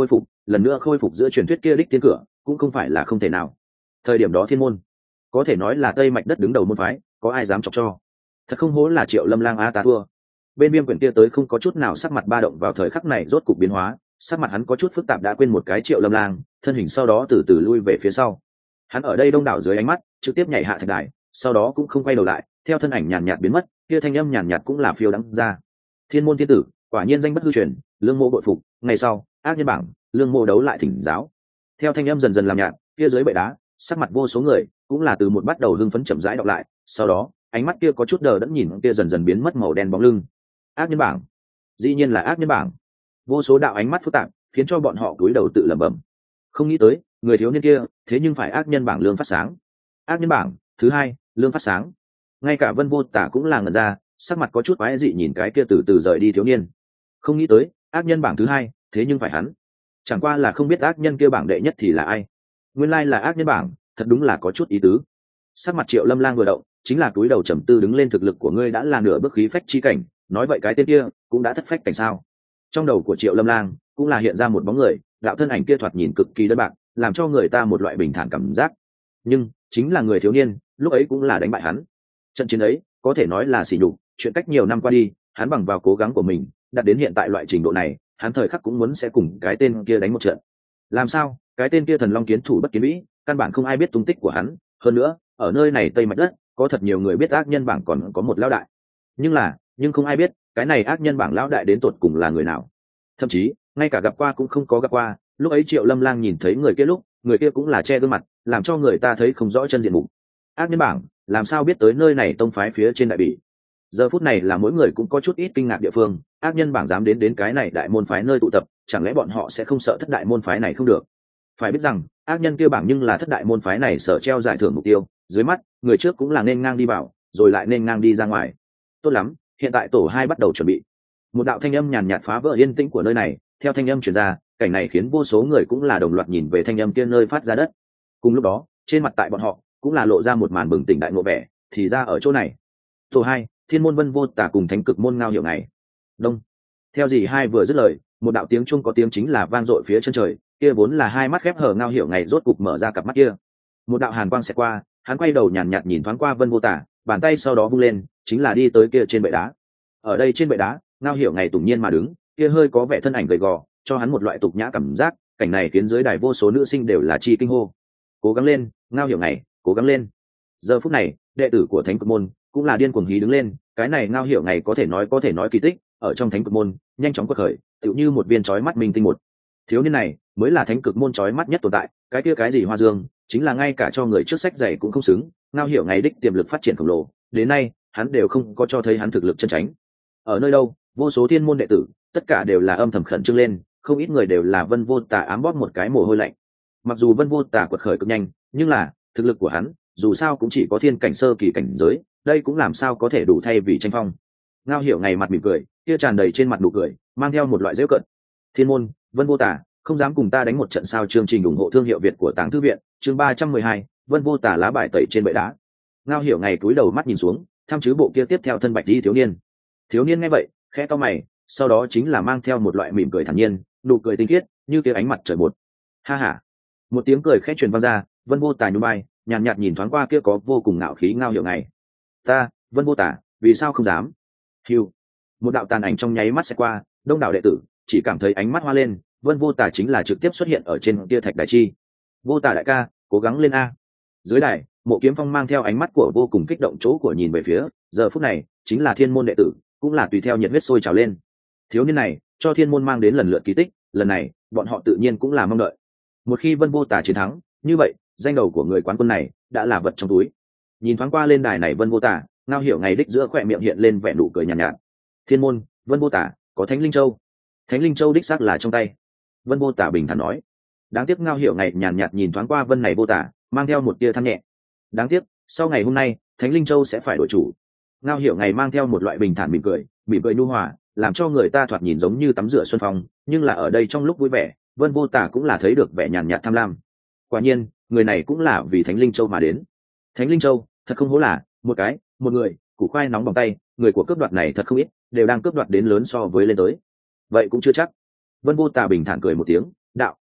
lần nữa khôi phục giữa truyền thuyết kia đích thiên cửa cũng không phải là không thể nào. Thời điểm đó thiên môn có thể nói là tây mạch đất đứng đầu môn phái, có ai dám chọc cho. Thật không hổ là Triệu Lâm Lang a, ta thua. Bên Viêm Quyển kia tới không có chút nào sắc mặt ba động, vào thời khắc này rốt cục biến hóa, sắc mặt hắn có chút phức tạp, đã quên một cái Triệu Lâm Lang, thân hình sau đó từ từ lui về phía sau. Hắn ở đây đông đảo dưới ánh mắt trực tiếp nhảy hạ thạch đài, sau đó cũng không quay đầu lại, theo thân ảnh nhàn nhạt biến mất, kia thanh âm nhàn nhạt cũng là phiêu đắng ra. Thiên môn thiên tử, quả nhiên danh bất hư truyền, Lương Mộ bội phục. Ngày sau ác nhân bảng, Lương Mộ đấu lại thỉnh giáo. Theo thanh âm dần dần làm nhạt, kia dưới bệ đá sắc mặt vô số người cũng là từ một bắt đầu hưng phấn chậm rãi đọc lại, sau đó ánh mắt kia có chút đờ đẫn nhìn kia dần dần biến mất màu đen bóng lưng. Ác nhân bảng, dĩ nhiên là ác nhân bảng. Vô số đạo ánh mắt phức tạp khiến cho bọn họ cúi đầu tự lẩm bẩm. Không nghĩ tới người thiếu niên kia thế nhưng phải ác nhân bảng lương phát sáng. Ác nhân bảng thứ hai, lương phát sáng. Ngay cả Vân Vô Tả cũng là ngẩn ra, sắc mặt có chút quái dị nhìn cái kia từ từ rời đi thiếu niên. Không nghĩ tới ác nhân bảng thứ hai thế nhưng phải hắn. Chẳng qua là không biết ác nhân kia bảng đệ nhất thì là ai. Nguyên lai là ác nhân bảng, thật đúng là có chút ý tứ. Sắc mặt Triệu Lâm Lang vừa động, chính là túi đầu trầm tư, đứng lên, thực lực của ngươi đã là nửa bước khí phách chi cảnh, nói vậy cái tên kia cũng đã thất phách cảnh sao? Trong đầu của Triệu Lâm Lang cũng là hiện ra một bóng người, đạo thân ảnh kia thoạt nhìn cực kỳ đơn bạc, làm cho người ta một loại bình thản cảm giác. Nhưng chính là người thiếu niên lúc ấy cũng là đánh bại hắn. Trận chiến ấy có thể nói là sỉ nhục, chuyện cách nhiều năm qua đi, hắn bằng vào cố gắng của mình đạt đến hiện tại loại trình độ này, hắn thời khắc cũng muốn sẽ cùng cái tên kia đánh một trận. Làm sao cái tên kia thần long kiến thủ bất kiến vĩ, căn bản không ai biết tung tích của hắn. Hơn nữa ở nơi này tây mạch đất có thật nhiều người biết ác nhân bảng còn có một lão đại, nhưng là nhưng không ai biết cái này ác nhân bảng lão đại đến tột cùng là người nào, thậm chí ngay cả gặp qua cũng không có gặp qua. Lúc ấy Triệu Lâm Lang nhìn thấy người kia lúc, người kia cũng là che gương mặt, làm cho người ta thấy không rõ chân diện mục. Ác nhân bảng làm sao biết tới nơi này tông phái phía trên đại bỉ? Giờ phút này là mỗi người cũng có chút ít kinh ngạc địa phương, ác nhân bảng dám đến đến cái này đại môn phái nơi tụ tập, chẳng lẽ bọn họ sẽ không sợ thất đại môn phái này không được? Phải biết rằng ác nhân kia bảng nhưng là thất đại môn phái này sở treo giải thưởng mục tiêu, dưới mắt người trước cũng là nên ngang đi vào rồi lại nên ngang đi ra ngoài. Tốt lắm, hiện tại tổ hai bắt đầu chuẩn bị. Một đạo thanh âm nhàn nhạt phá vỡ yên tĩnh của nơi này, theo thanh âm truyền ra, cảnh này khiến vô số người cũng là đồng loạt nhìn về thanh âm kia nơi phát ra đất. Cùng lúc đó trên mặt tại bọn họ cũng là lộ ra một màn bừng tỉnh đại ngộ vẻ, thì ra ở chỗ này. Tổ hai, Thiên môn Vân Vô Tả cùng Thánh Cực môn Ngao Hiểu Ngày. Đông. Theo gì hai vừa dứt lời, một đạo tiếng chuông có tiếng chính là vang dội phía chân trời, kia vốn là hai mắt khép hờ Ngao Hiểu Ngày rốt cục mở ra cặp mắt kia. Một đạo hàn quang xẹt qua, hắn quay đầu nhàn nhạt nhìn thoáng qua Vân Vô Tả, bàn tay sau đó vung lên, chính là đi tới kia trên bệ đá. Ở đây trên bệ đá, Ngao Hiểu Ngày tủng nhiên mà đứng, kia hơi có vẻ thân ảnh gầy gò, cho hắn một loại tục nhã cảm giác. Cảnh này khiến dưới đài vô số nữ sinh đều là chi kinh hô. Cố gắng lên, Ngao Hiểu Ngày, cố gắng lên. Giờ phút này, đệ tử của Thánh Cực môn cũng là điên cuồng hí đứng lên, cái này Ngao Hiểu Ngày có thể nói có thể nói kỳ tích, ở trong Thánh Cực môn nhanh chóng quật khởi, tựu như một viên chói mắt minh tinh một. Thiếu niên này mới là Thánh Cực môn chói mắt nhất tồn tại, cái kia cái gì Hoa Dương, chính là ngay cả cho người trước sách giày cũng không xứng. Ngao Hiểu Ngày đích tiềm lực phát triển khổng lồ, đến nay hắn đều không có cho thấy hắn thực lực chân chính. Ở nơi đâu, vô số thiên môn đệ tử, tất cả đều là âm thầm khẩn trương lên, không ít người đều là Vân Vô Tả ám bóp một cái mồ hôi lạnh. Mặc dù Vân Vô Tả quật khởi cực nhanh, nhưng là thực lực của hắn dù sao cũng chỉ có thiên cảnh sơ kỳ cảnh giới, đây cũng làm sao có thể đủ thay vì tranh phong. Ngao Hiểu Ngày mặt mỉm cười, kia tràn đầy trên mặt nụ cười mang theo một loại giễu cợt. Thiên môn Vân Vô Tả, không dám cùng ta đánh một trận sao? Chương trình ủng hộ thương hiệu Việt của Táng Thư viện, chương ba trăm mười hai, Vân Vô Tả lá bài tẩy trên bệ đá. Ngao Hiểu Ngày cúi đầu mắt nhìn xuống, thăm chứ bộ kia tiếp theo thân bạch đi thiếu niên. Thiếu niên nghe vậy khẽ cau mày, sau đó chính là mang theo một loại mỉm cười thản nhiên, nụ cười tinh khiết như kia ánh mặt trời một. Ha ha. Một tiếng cười khẽ truyền vang ra, Vân Vô Tả nhún vai, nhàn nhạt, nhạt nhìn thoáng qua kia có vô cùng ngạo khí Ngao Hiểu Ngày. Ta, Vân Vô Tả, vì sao không dám? Hiu. Một đạo tàn ảnh trong nháy mắt sẽ qua, đông đảo đệ tử chỉ cảm thấy ánh mắt hoa lên, Vân Vô Tả chính là trực tiếp xuất hiện ở trên kia thạch đài chi. Vô Tả đại ca, cố gắng lên a. Dưới đài, Mộ Kiếm Phong mang theo ánh mắt của vô cùng kích động chỗ của nhìn về phía, giờ phút này chính là thiên môn đệ tử cũng là tùy theo nhiệt huyết sôi trào lên. Thiếu niên này cho thiên môn mang đến lần lượt kỳ tích, lần này bọn họ tự nhiên cũng là mong đợi. Một khi Vân Vô Tả chiến thắng, như vậy danh đầu của người quán quân này đã là vật trong túi. Nhìn thoáng qua lên đài này Vân Vô Tả, Ngao Hiểu Ngày đích giữa khỏe miệng hiện lên vẻ nụ cười nhàn nhạt, nhạt. Thiên môn Vân Vô Tả có Thánh Linh Châu, Thánh Linh Châu đích xác là trong tay. Vân Vô Tả bình thản nói. Đáng tiếc Ngao Hiểu Ngày nhàn nhạt nhìn thoáng qua Vân này Vô Tả, mang theo một tia than nhẹ. Đáng tiếc sau ngày hôm nay Thánh Linh Châu sẽ phải đổi chủ. Ngao Hiểu Ngày mang theo một loại bình thản mỉm cười, mỉm cười nhu hòa, làm cho người ta thoạt nhìn giống như tắm rửa xuân phong, nhưng là ở đây trong lúc vui vẻ, Vân Vô Tả cũng là thấy được vẻ nhàn nhạt tham lam. Quả nhiên người này cũng là vì Thánh Linh Châu mà đến. Thánh Linh Châu thật không hổ là một cái một người củ khoai nóng bằng tay, người của cướp đoạt này thật không ít, đều đang cướp đoạt đến lớn so với lên tới. Vậy cũng chưa chắc. Vân Vô Tả bình thản cười một tiếng, đạo,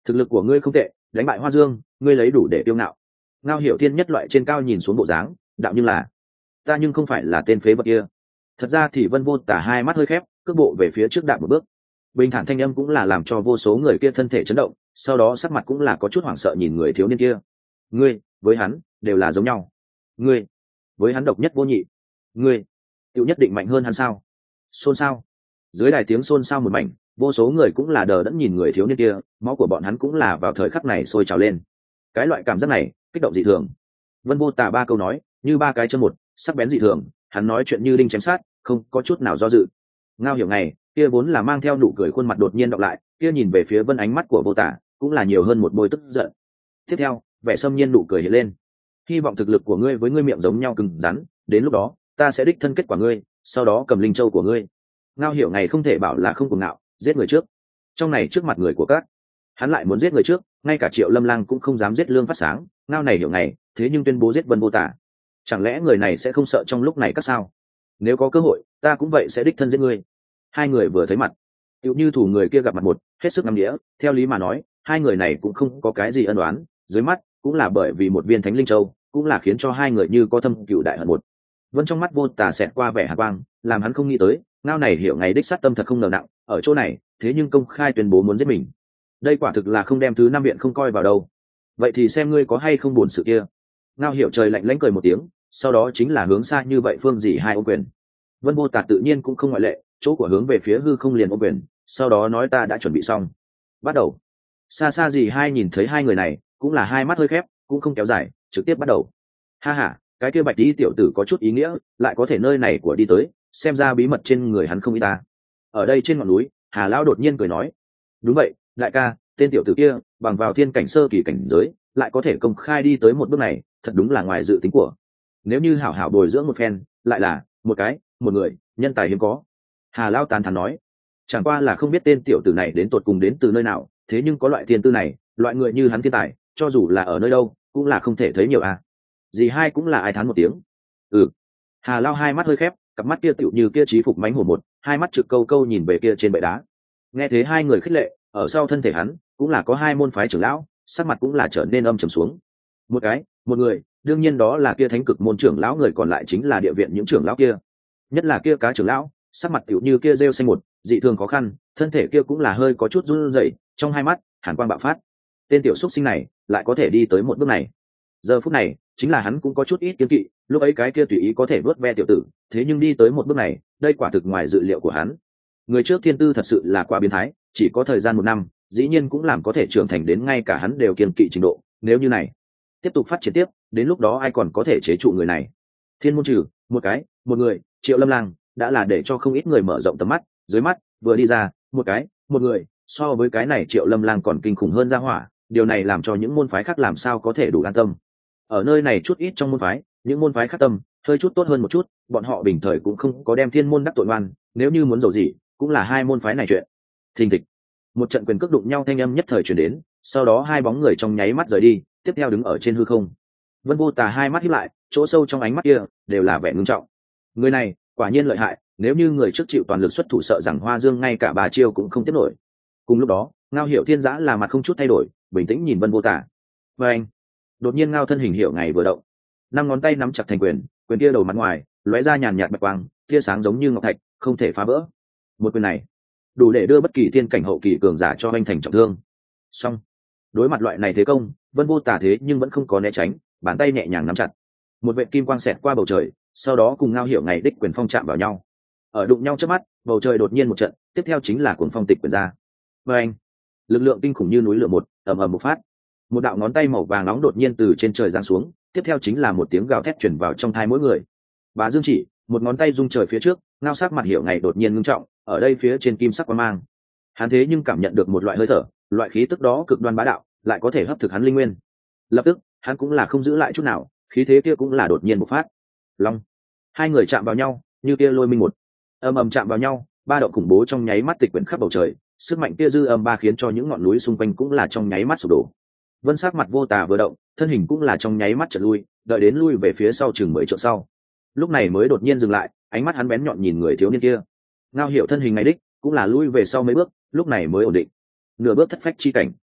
thực lực của ngươi không tệ, đánh bại Hoa Dương, ngươi lấy đủ để tiêu ngạo. Ngao Hiểu Thiên nhất loại trên cao nhìn xuống bộ dáng, đạo nhưng là, ta nhưng không phải là tên phế vật kia. Thật ra thì Vân Vô Tả hai mắt hơi khép, cước bộ về phía trước đạp một bước. Bình thản thanh âm cũng là làm cho vô số người kia thân thể chấn động, sau đó sắc mặt cũng là có chút hoảng sợ nhìn người thiếu niên kia. Ngươi, với hắn, đều là giống nhau. Ngươi, với hắn độc nhất vô nhị. Ngươi, tự nhất định mạnh hơn hắn sao? Xôn xao. Dưới đài tiếng xôn xao một mảnh, vô số người cũng là đờ đẫn nhìn người thiếu niên kia, máu của bọn hắn cũng là vào thời khắc này sôi trào lên. Cái loại cảm giác này, kích động dị thường. Vân Vô Tả ba câu nói, như ba cái châm một, sắc bén dị thường, hắn nói chuyện như đinh chém sát, không có chút nào do dự. Ngao Hiểu Ngày, kia vốn là mang theo nụ cười khuôn mặt đột nhiên đọc lại, kia nhìn về phía Vân ánh mắt của Vô Tả, cũng là nhiều hơn một môi tức giận. Tiếp theo, vẻ xâm nhiên nụ cười hiện lên. Hy vọng thực lực của ngươi với ngươi miệng giống nhau cứng rắn, đến lúc đó, ta sẽ đích thân kết quả ngươi, sau đó cầm linh châu của ngươi. Ngao Hiểu Ngày không thể bảo là không cuồng ngạo, giết người trước. Trong này trước mặt người của các, hắn lại muốn giết người trước, ngay cả Triệu Lâm Lang cũng không dám giết Lương Phát Sáng, Ngao này Hiểu Ngày, thế nhưng tuyên bố giết Vân Vô Tả. Chẳng lẽ người này sẽ không sợ trong lúc này các sao? Nếu có cơ hội, ta cũng vậy sẽ đích thân giết ngươi. Hai người vừa thấy mặt, tựu như thủ người kia gặp mặt một, hết sức ngắm đĩa, theo lý mà nói, hai người này cũng không có cái gì ân oán, dưới mắt cũng là bởi vì một viên Thánh Linh Châu, cũng là khiến cho hai người như có thâm cựu đại hận một. Vân trong mắt Vô Tả xẹt qua vẻ hàn quang, làm hắn không nghĩ tới, Ngao này Hiểu Ngày đích sát tâm thật không ngờ nặng, ở chỗ này, thế nhưng công khai tuyên bố muốn giết mình. Đây quả thực là không đem thứ năm viện không coi vào đâu. Vậy thì xem ngươi có hay không buồn sự kia. Ngao Hiểu Trời lạnh lãnh cười một tiếng, sau đó chính là hướng xa như vậy phương Dĩ Hai ôm quyền. Vân Vô Tả tự nhiên cũng không ngoại lệ, chỗ của hướng về phía hư không liền ôm quyền, sau đó nói ta đã chuẩn bị xong. Bắt đầu. Xa xa Dĩ Hai nhìn thấy hai người này, cũng là hai mắt hơi khép, cũng không kéo dài, trực tiếp bắt đầu. Ha ha, cái kia Bạch Tí tiểu tử có chút ý nghĩa, lại có thể nơi này của đi tới, xem ra bí mật trên người hắn không ít ta. Ở đây trên ngọn núi, Hà Lão đột nhiên cười nói, đúng vậy, đại ca, tên tiểu tử kia, bằng vào thiên cảnh sơ kỳ cảnh giới, lại có thể công khai đi tới một bước này, thật đúng là ngoài dự tính của. Nếu như hảo hảo bồi dưỡng một phen, lại là một cái, một người, nhân tài hiếm có. Hà Lão tán thán nói, chẳng qua là không biết tên tiểu tử này đến tột cùng đến từ nơi nào, thế nhưng có loại thiên tư này, loại người như hắn thiên tài, cho dù là ở nơi đâu, cũng là không thể thấy nhiều à. Dì Hai cũng là ai thán một tiếng. Ừ. Hà Lão hai mắt hơi khép, cặp mắt kia tựu như kia trí phục mánh hổ một, hai mắt trực câu câu nhìn về kia trên bệ đá. Nghe thấy hai người khích lệ, ở sau thân thể hắn cũng là có hai môn phái trưởng lão, sắc mặt cũng là trở nên âm trầm xuống. Một cái, một người, đương nhiên đó là kia thánh cực môn trưởng lão, người còn lại chính là địa viện những trưởng lão kia. Nhất là kia cá trưởng lão, sắc mặt tựu như kia rêu xanh một, dị thường khó khăn, thân thể kia cũng là hơi có chút run rẩy, trong hai mắt hàn quang bạo phát. Tên tiểu xúc sinh này lại có thể đi tới một bước này. Giờ phút này, chính là hắn cũng có chút ít kiêng kỵ, lúc ấy cái kia tùy ý có thể vớt ve tiểu tử, thế nhưng đi tới một bước này, đây quả thực ngoài dự liệu của hắn. Người trước thiên tư thật sự là quá biến thái, chỉ có thời gian một năm, dĩ nhiên cũng làm có thể trưởng thành đến ngay cả hắn đều kiêng kỵ trình độ, nếu như này tiếp tục phát triển tiếp, đến lúc đó ai còn có thể chế trụ người này. Thiên môn trừ, một cái, một người, Triệu Lâm Lang, đã là để cho không ít người mở rộng tầm mắt, dưới mắt, vừa đi ra, một cái, một người, so với cái này Triệu Lâm Lang còn kinh khủng hơn ra hỏa, điều này làm cho những môn phái khác làm sao có thể đủ an tâm. Ở nơi này chút ít trong môn phái, những môn phái khác tâm hơi chút tốt hơn một chút, bọn họ bình thời cũng không có đem thiên môn đắc tội ngoan, nếu như muốn giàu gì, cũng là hai môn phái này chuyện. Thình thịch, một trận quyền cước đụng nhau thanh âm nhất thời truyền đến, sau đó hai bóng người trong nháy mắt rời đi, tiếp theo đứng ở trên hư không. Vân Vô Tả hai mắt híp lại, chỗ sâu trong ánh mắt kia đều là vẻ ngưng trọng. Người này quả nhiên lợi hại, nếu như người trước chịu toàn lực xuất thủ, sợ rằng Hoa Dương ngay cả bà chiêu cũng không tiếp nổi. Cùng lúc đó, Ngao Hiểu Thiên Giã là mặt không chút thay đổi, bình tĩnh nhìn Vân Vô Tả. Và anh, đột nhiên Ngao thân hình Hiểu Ngày vừa động, năm ngón tay nắm chặt thành quyền, quyền kia đầu mặt ngoài lóe ra nhàn nhạt bạch quang, tia sáng giống như ngọc thạch, không thể phá vỡ. Một quyền này đủ để đưa bất kỳ thiên cảnh hậu kỳ cường giả cho anh thành trọng thương. Song đối mặt loại này thế công, Vân Vô Tả thế nhưng vẫn không có né tránh, bàn tay nhẹ nhàng nắm chặt, một vệt kim quang xẹt qua bầu trời, sau đó cùng Ngao Hiểu Ngày đích quyền phong chạm vào nhau. Ở đụng nhau trước mắt, bầu trời đột nhiên một trận, tiếp theo chính là cuồng phong tịch quyền ra. Và anh, lực lượng kinh khủng như núi lửa một, ầm ầm một phát, một đạo ngón tay màu vàng nóng đột nhiên từ trên trời giáng xuống, tiếp theo chính là một tiếng gào thét truyền vào trong tai mỗi người. Bá Dương Chỉ, một ngón tay rung trời phía trước, Ngao sắc mặt Hiểu Ngày đột nhiên ngưng trọng, ở đây phía trên kim sắc quang mang, hắn thế nhưng cảm nhận được một loại hơi thở, loại khí tức đó cực đoan bá đạo, lại có thể hấp thực hắn linh nguyên. Lập tức, hắn cũng là không giữ lại chút nào, khí thế kia cũng là đột nhiên bộc phát. Long, hai người chạm vào nhau, như kia lôi minh một, ầm ầm chạm vào nhau, ba động khủng bố trong nháy mắt tịch quyển khắp bầu trời, sức mạnh kia dư âm ba khiến cho những ngọn núi xung quanh cũng là trong nháy mắt sụp đổ. Vân sắc mặt Vô Tả vừa động, thân hình cũng là trong nháy mắt chợt lui, đợi đến lui về phía sau chừng mười trượng sau, lúc này mới đột nhiên dừng lại, ánh mắt hắn bén nhọn nhìn người thiếu niên kia. Ngao Hiểu thân hình này đích cũng là lui về sau mấy bước, lúc này mới ổn định, nửa bước thất phách chi cảnh.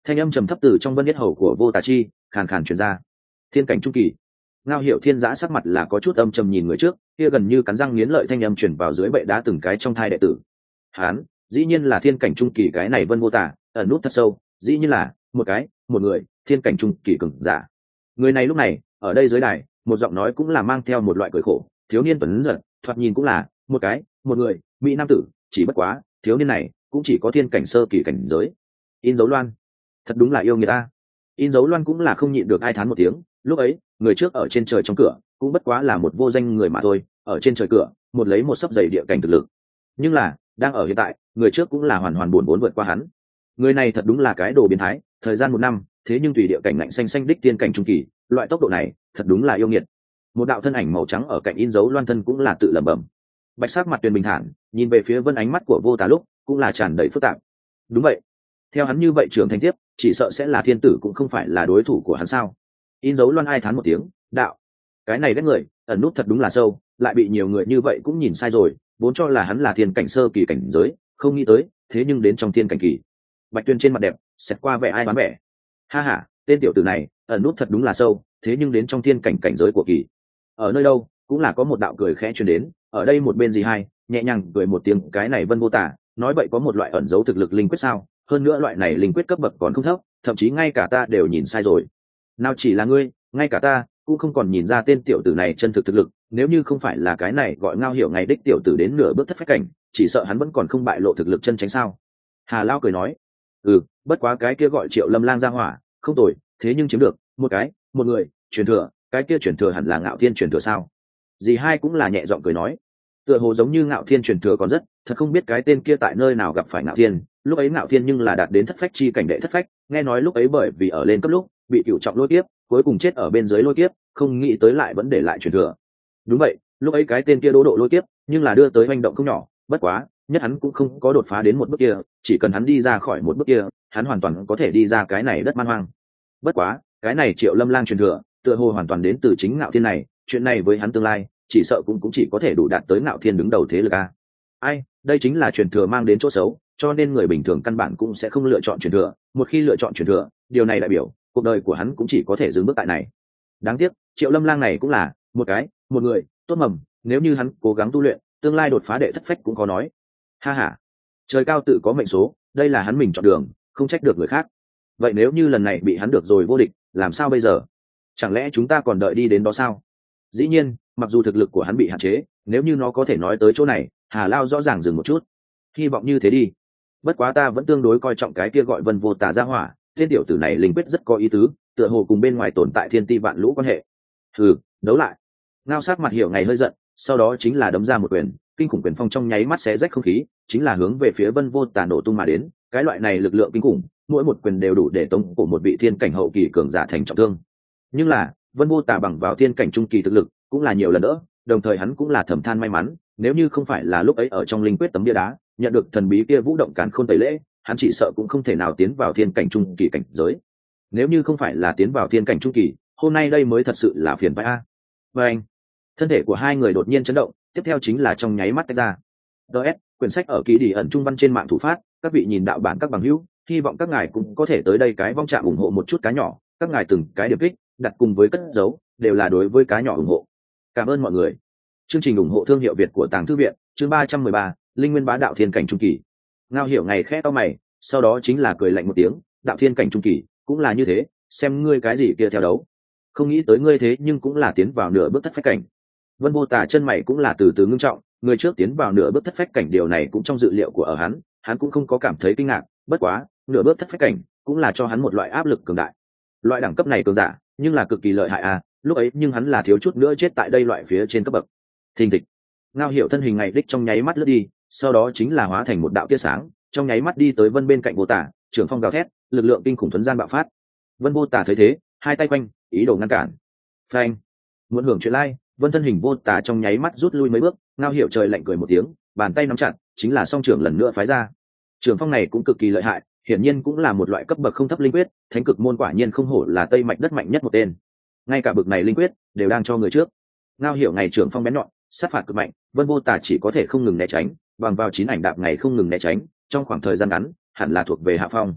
Thanh âm trầm thấp từ trong vân biết hầu của vô tà chi khàn khàn truyền ra. Thiên cảnh trung kỳ. Ngao Hiểu Thiên giã sắc mặt là có chút âm trầm nhìn người trước, kia gần như cắn răng nghiến lợi thanh âm truyền vào dưới bệ đá từng cái trong thai đệ tử. Hán, dĩ nhiên là thiên cảnh trung kỳ, cái này vân vô tà ẩn nút thật sâu, dĩ nhiên là một cái một người thiên cảnh trung kỳ cường giả. Người này lúc này ở đây dưới đài, một giọng nói cũng là mang theo một loại cười khổ, thiếu niên tuấn giật, thoạt nhìn cũng là một cái một người mỹ nam tử, chỉ bất quá thiếu niên này cũng chỉ có thiên cảnh sơ kỳ cảnh giới. In dấu loan, thật đúng là yêu người ta. In dấu loan cũng là không nhịn được ai thán một tiếng. Lúc ấy người trước ở trên trời trong cửa cũng bất quá là một vô danh người mà thôi, ở trên trời cửa một lấy một sấp dày địa cảnh thực lực, nhưng là đang ở hiện tại người trước cũng là hoàn hoàn buồn bốn vượt qua hắn. Người này thật đúng là cái đồ biến thái, thời gian một năm thế nhưng tùy địa cảnh ngạnh xanh xanh đích tiên cảnh trung kỳ, loại tốc độ này thật đúng là yêu nghiệt. Một đạo thân ảnh màu trắng ở cạnh in dấu loan thân cũng là tự lẩm bẩm. Bạch sắc mặt tuyền bình thản nhìn về phía vân, ánh mắt của vô tà lúc cũng là tràn đầy phức tạp. Đúng vậy, theo hắn như vậy trưởng thành tiếp chỉ sợ sẽ là thiên tử cũng không phải là đối thủ của hắn sao. In dấu loan ai thán một tiếng, đạo, cái này ghét người ẩn nút thật đúng là sâu, lại bị nhiều người như vậy cũng nhìn sai rồi, vốn cho là hắn là thiên cảnh sơ kỳ cảnh giới, không nghĩ tới thế nhưng đến trong thiên cảnh kỳ. Bạch Tuyên trên mặt đẹp xẹt qua vẻ ai đoán vẻ. Ha ha, tên tiểu tử này ẩn nút thật đúng là sâu, thế nhưng đến trong thiên cảnh cảnh giới của kỳ. Ở nơi đâu cũng là có một đạo cười khẽ truyền đến, ở đây một bên gì hai nhẹ nhàng cười một tiếng, cái này vân vô tả nói vậy có một loại ẩn giấu thực lực linh quyết sao? Hơn nữa loại này linh quyết cấp bậc còn không thấp, thậm chí ngay cả ta đều nhìn sai rồi. Nào chỉ là ngươi, ngay cả ta cũng không còn nhìn ra tên tiểu tử này chân thực thực lực, nếu như không phải là cái này gọi Ngao Hiểu ngày đích tiểu tử đến nửa bước thất phách cảnh, chỉ sợ hắn vẫn còn không bại lộ thực lực chân tránh sao. Hà Lao cười nói, ừ, bất quá cái kia gọi Triệu Lâm Lang ra hỏa không tồi, thế nhưng chiếm được một cái một người truyền thừa, cái kia truyền thừa hẳn là Ngạo Thiên truyền thừa sao? Dì hai cũng là nhẹ giọng cười nói, tựa hồ giống như Ngạo Thiên truyền thừa còn rất, thật không biết cái tên kia tại nơi nào gặp phải Ngạo Thiên. Lúc ấy Ngạo Thiên nhưng là đạt đến thất phách chi cảnh đệ thất phách, nghe nói lúc ấy bởi vì ở lên cấp lúc bị cựu trọng lôi kiếp, cuối cùng chết ở bên dưới lôi kiếp, không nghĩ tới lại vẫn để lại truyền thừa. Đúng vậy, lúc ấy cái tên kia đỗ độ lôi kiếp, nhưng là đưa tới hành động không nhỏ, bất quá nhất hắn cũng không có đột phá đến một bước kia, chỉ cần hắn đi ra khỏi một bước kia, hắn hoàn toàn có thể đi ra cái này đất man hoang. Bất quá cái này Triệu Lâm Lang truyền thừa tựa hồ hoàn toàn đến từ chính Ngạo Thiên này, chuyện này với hắn tương lai chỉ sợ cũng cũng chỉ có thể đủ đạt tới Ngạo Thiên đứng đầu thế lực a. Ai, đây chính là truyền thừa mang đến chỗ xấu, cho nên người bình thường căn bản cũng sẽ không lựa chọn truyền thừa, một khi lựa chọn truyền thừa, điều này đại biểu cuộc đời của hắn cũng chỉ có thể dừng bước tại này. Đáng tiếc Triệu Lâm Lang này cũng là một cái một người tốt mầm, nếu như hắn cố gắng tu luyện, tương lai đột phá đệ thất phách cũng có nói. Ha ha, trời cao tự có mệnh số, đây là hắn mình chọn đường, không trách được người khác. Vậy nếu như lần này bị hắn được rồi vô địch, làm sao bây giờ? Chẳng lẽ chúng ta còn đợi đi đến đó sao? Dĩ nhiên, mặc dù thực lực của hắn bị hạn chế, nếu như nó có thể nói tới chỗ này, Hà Lao rõ ràng dừng một chút. Hy vọng như thế đi. Bất quá ta vẫn tương đối coi trọng cái kia gọi Vân Vô Tà ra hỏa, tên tiểu tử này linh quyết rất có ý tứ, tựa hồ cùng bên ngoài tồn tại thiên ti vạn lũ quan hệ. Hừ, đấu lại. Ngao Sát mặt hiểu ngày hơi giận, sau đó chính là đấm ra một quyền, kinh khủng quyền phong trong nháy mắt xé rách không khí, chính là hướng về phía Vân Vô Tà nổ tung mà đến. Cái loại này lực lượng kinh khủng, mỗi một quyền đều đủ để tống của một vị thiên cảnh hậu kỳ cường giả thành trọng thương. Nhưng là Vân Vô Tà bằng vào thiên cảnh trung kỳ thực lực cũng là nhiều lần nữa, đồng thời hắn cũng là thầm than may mắn, nếu như không phải là lúc ấy ở trong linh quyết tấm bia đá nhận được thần bí kia vũ động càn khôn tẩy lễ, hắn chỉ sợ cũng không thể nào tiến vào thiên cảnh trung kỳ cảnh giới. Nếu như không phải là tiến vào thiên cảnh trung kỳ, hôm nay đây mới thật sự là phiền phái a. Và anh, thân thể của hai người đột nhiên chấn động, tiếp theo chính là trong nháy mắt tách ra. ds quyển sách ở ký đi ẩn trung văn trên mạng thủ phát, các vị nhìn đạo bản các bằng hữu, hy vọng các ngài cũng có thể tới đây cái vong trạm ủng hộ một chút cá nhỏ, các ngài từng cái điểm kích đặt cùng với cất dấu đều là đối với cá nhỏ ủng hộ. Cảm ơn mọi người. Chương trình ủng hộ thương hiệu Việt của Tàng Thư viện, chương ba trăm mười ba, Linh Nguyên Bá Đạo Thiên Cảnh Trung Kỳ. Ngao Hiểu ngày khẽ to mày, sau đó chính là cười lạnh một tiếng, đạo thiên cảnh trung kỳ cũng là như thế, xem ngươi cái gì kia theo đấu. Không nghĩ tới ngươi thế nhưng cũng là tiến vào nửa bước thất phách cảnh. Vân Vô Tà chân mày cũng là từ từ ngưng trọng, người trước tiến vào nửa bước thất phách cảnh, điều này cũng trong dự liệu của ở hắn, hắn cũng không có cảm thấy kinh ngạc, bất quá nửa bước thất phách cảnh cũng là cho hắn một loại áp lực cường đại. Loại đẳng cấp này cường giả nhưng là cực kỳ lợi hại à, lúc ấy nhưng hắn là thiếu chút nữa chết tại đây loại phía trên cấp bậc. Thình thịch, Ngao Hiểu thân hình ngày đích trong nháy mắt lướt đi, sau đó chính là hóa thành một đạo tia sáng, trong nháy mắt đi tới Vân bên cạnh Vô Tà, trưởng phong gào thét, lực lượng kinh khủng thuần gian bạo phát. Vân Vô Tà thấy thế, hai tay quanh, ý đồ ngăn cản. Phanh, muốn hưởng chuyện lai, Vân thân hình Vô Tà trong nháy mắt rút lui mấy bước, Ngao Hiểu trời lạnh cười một tiếng, bàn tay nắm chặt, chính là song trưởng lần nữa phái ra. Trưởng phong này cũng cực kỳ lợi hại, hiển nhiên cũng là một loại cấp bậc không thấp linh quyết, thánh cực môn quả nhiên không hổ là Tây Mạch đất mạnh nhất một tên. Ngay cả bậc này linh quyết đều đang cho người trước. Ngao Hiểu ngày trưởng phong bén nhọn, sát phạt cực mạnh, Vân Vô Tà chỉ có thể không ngừng né tránh, bằng vào chín ảnh đạp ngày không ngừng né tránh, trong khoảng thời gian ngắn hẳn là thuộc về hạ phong.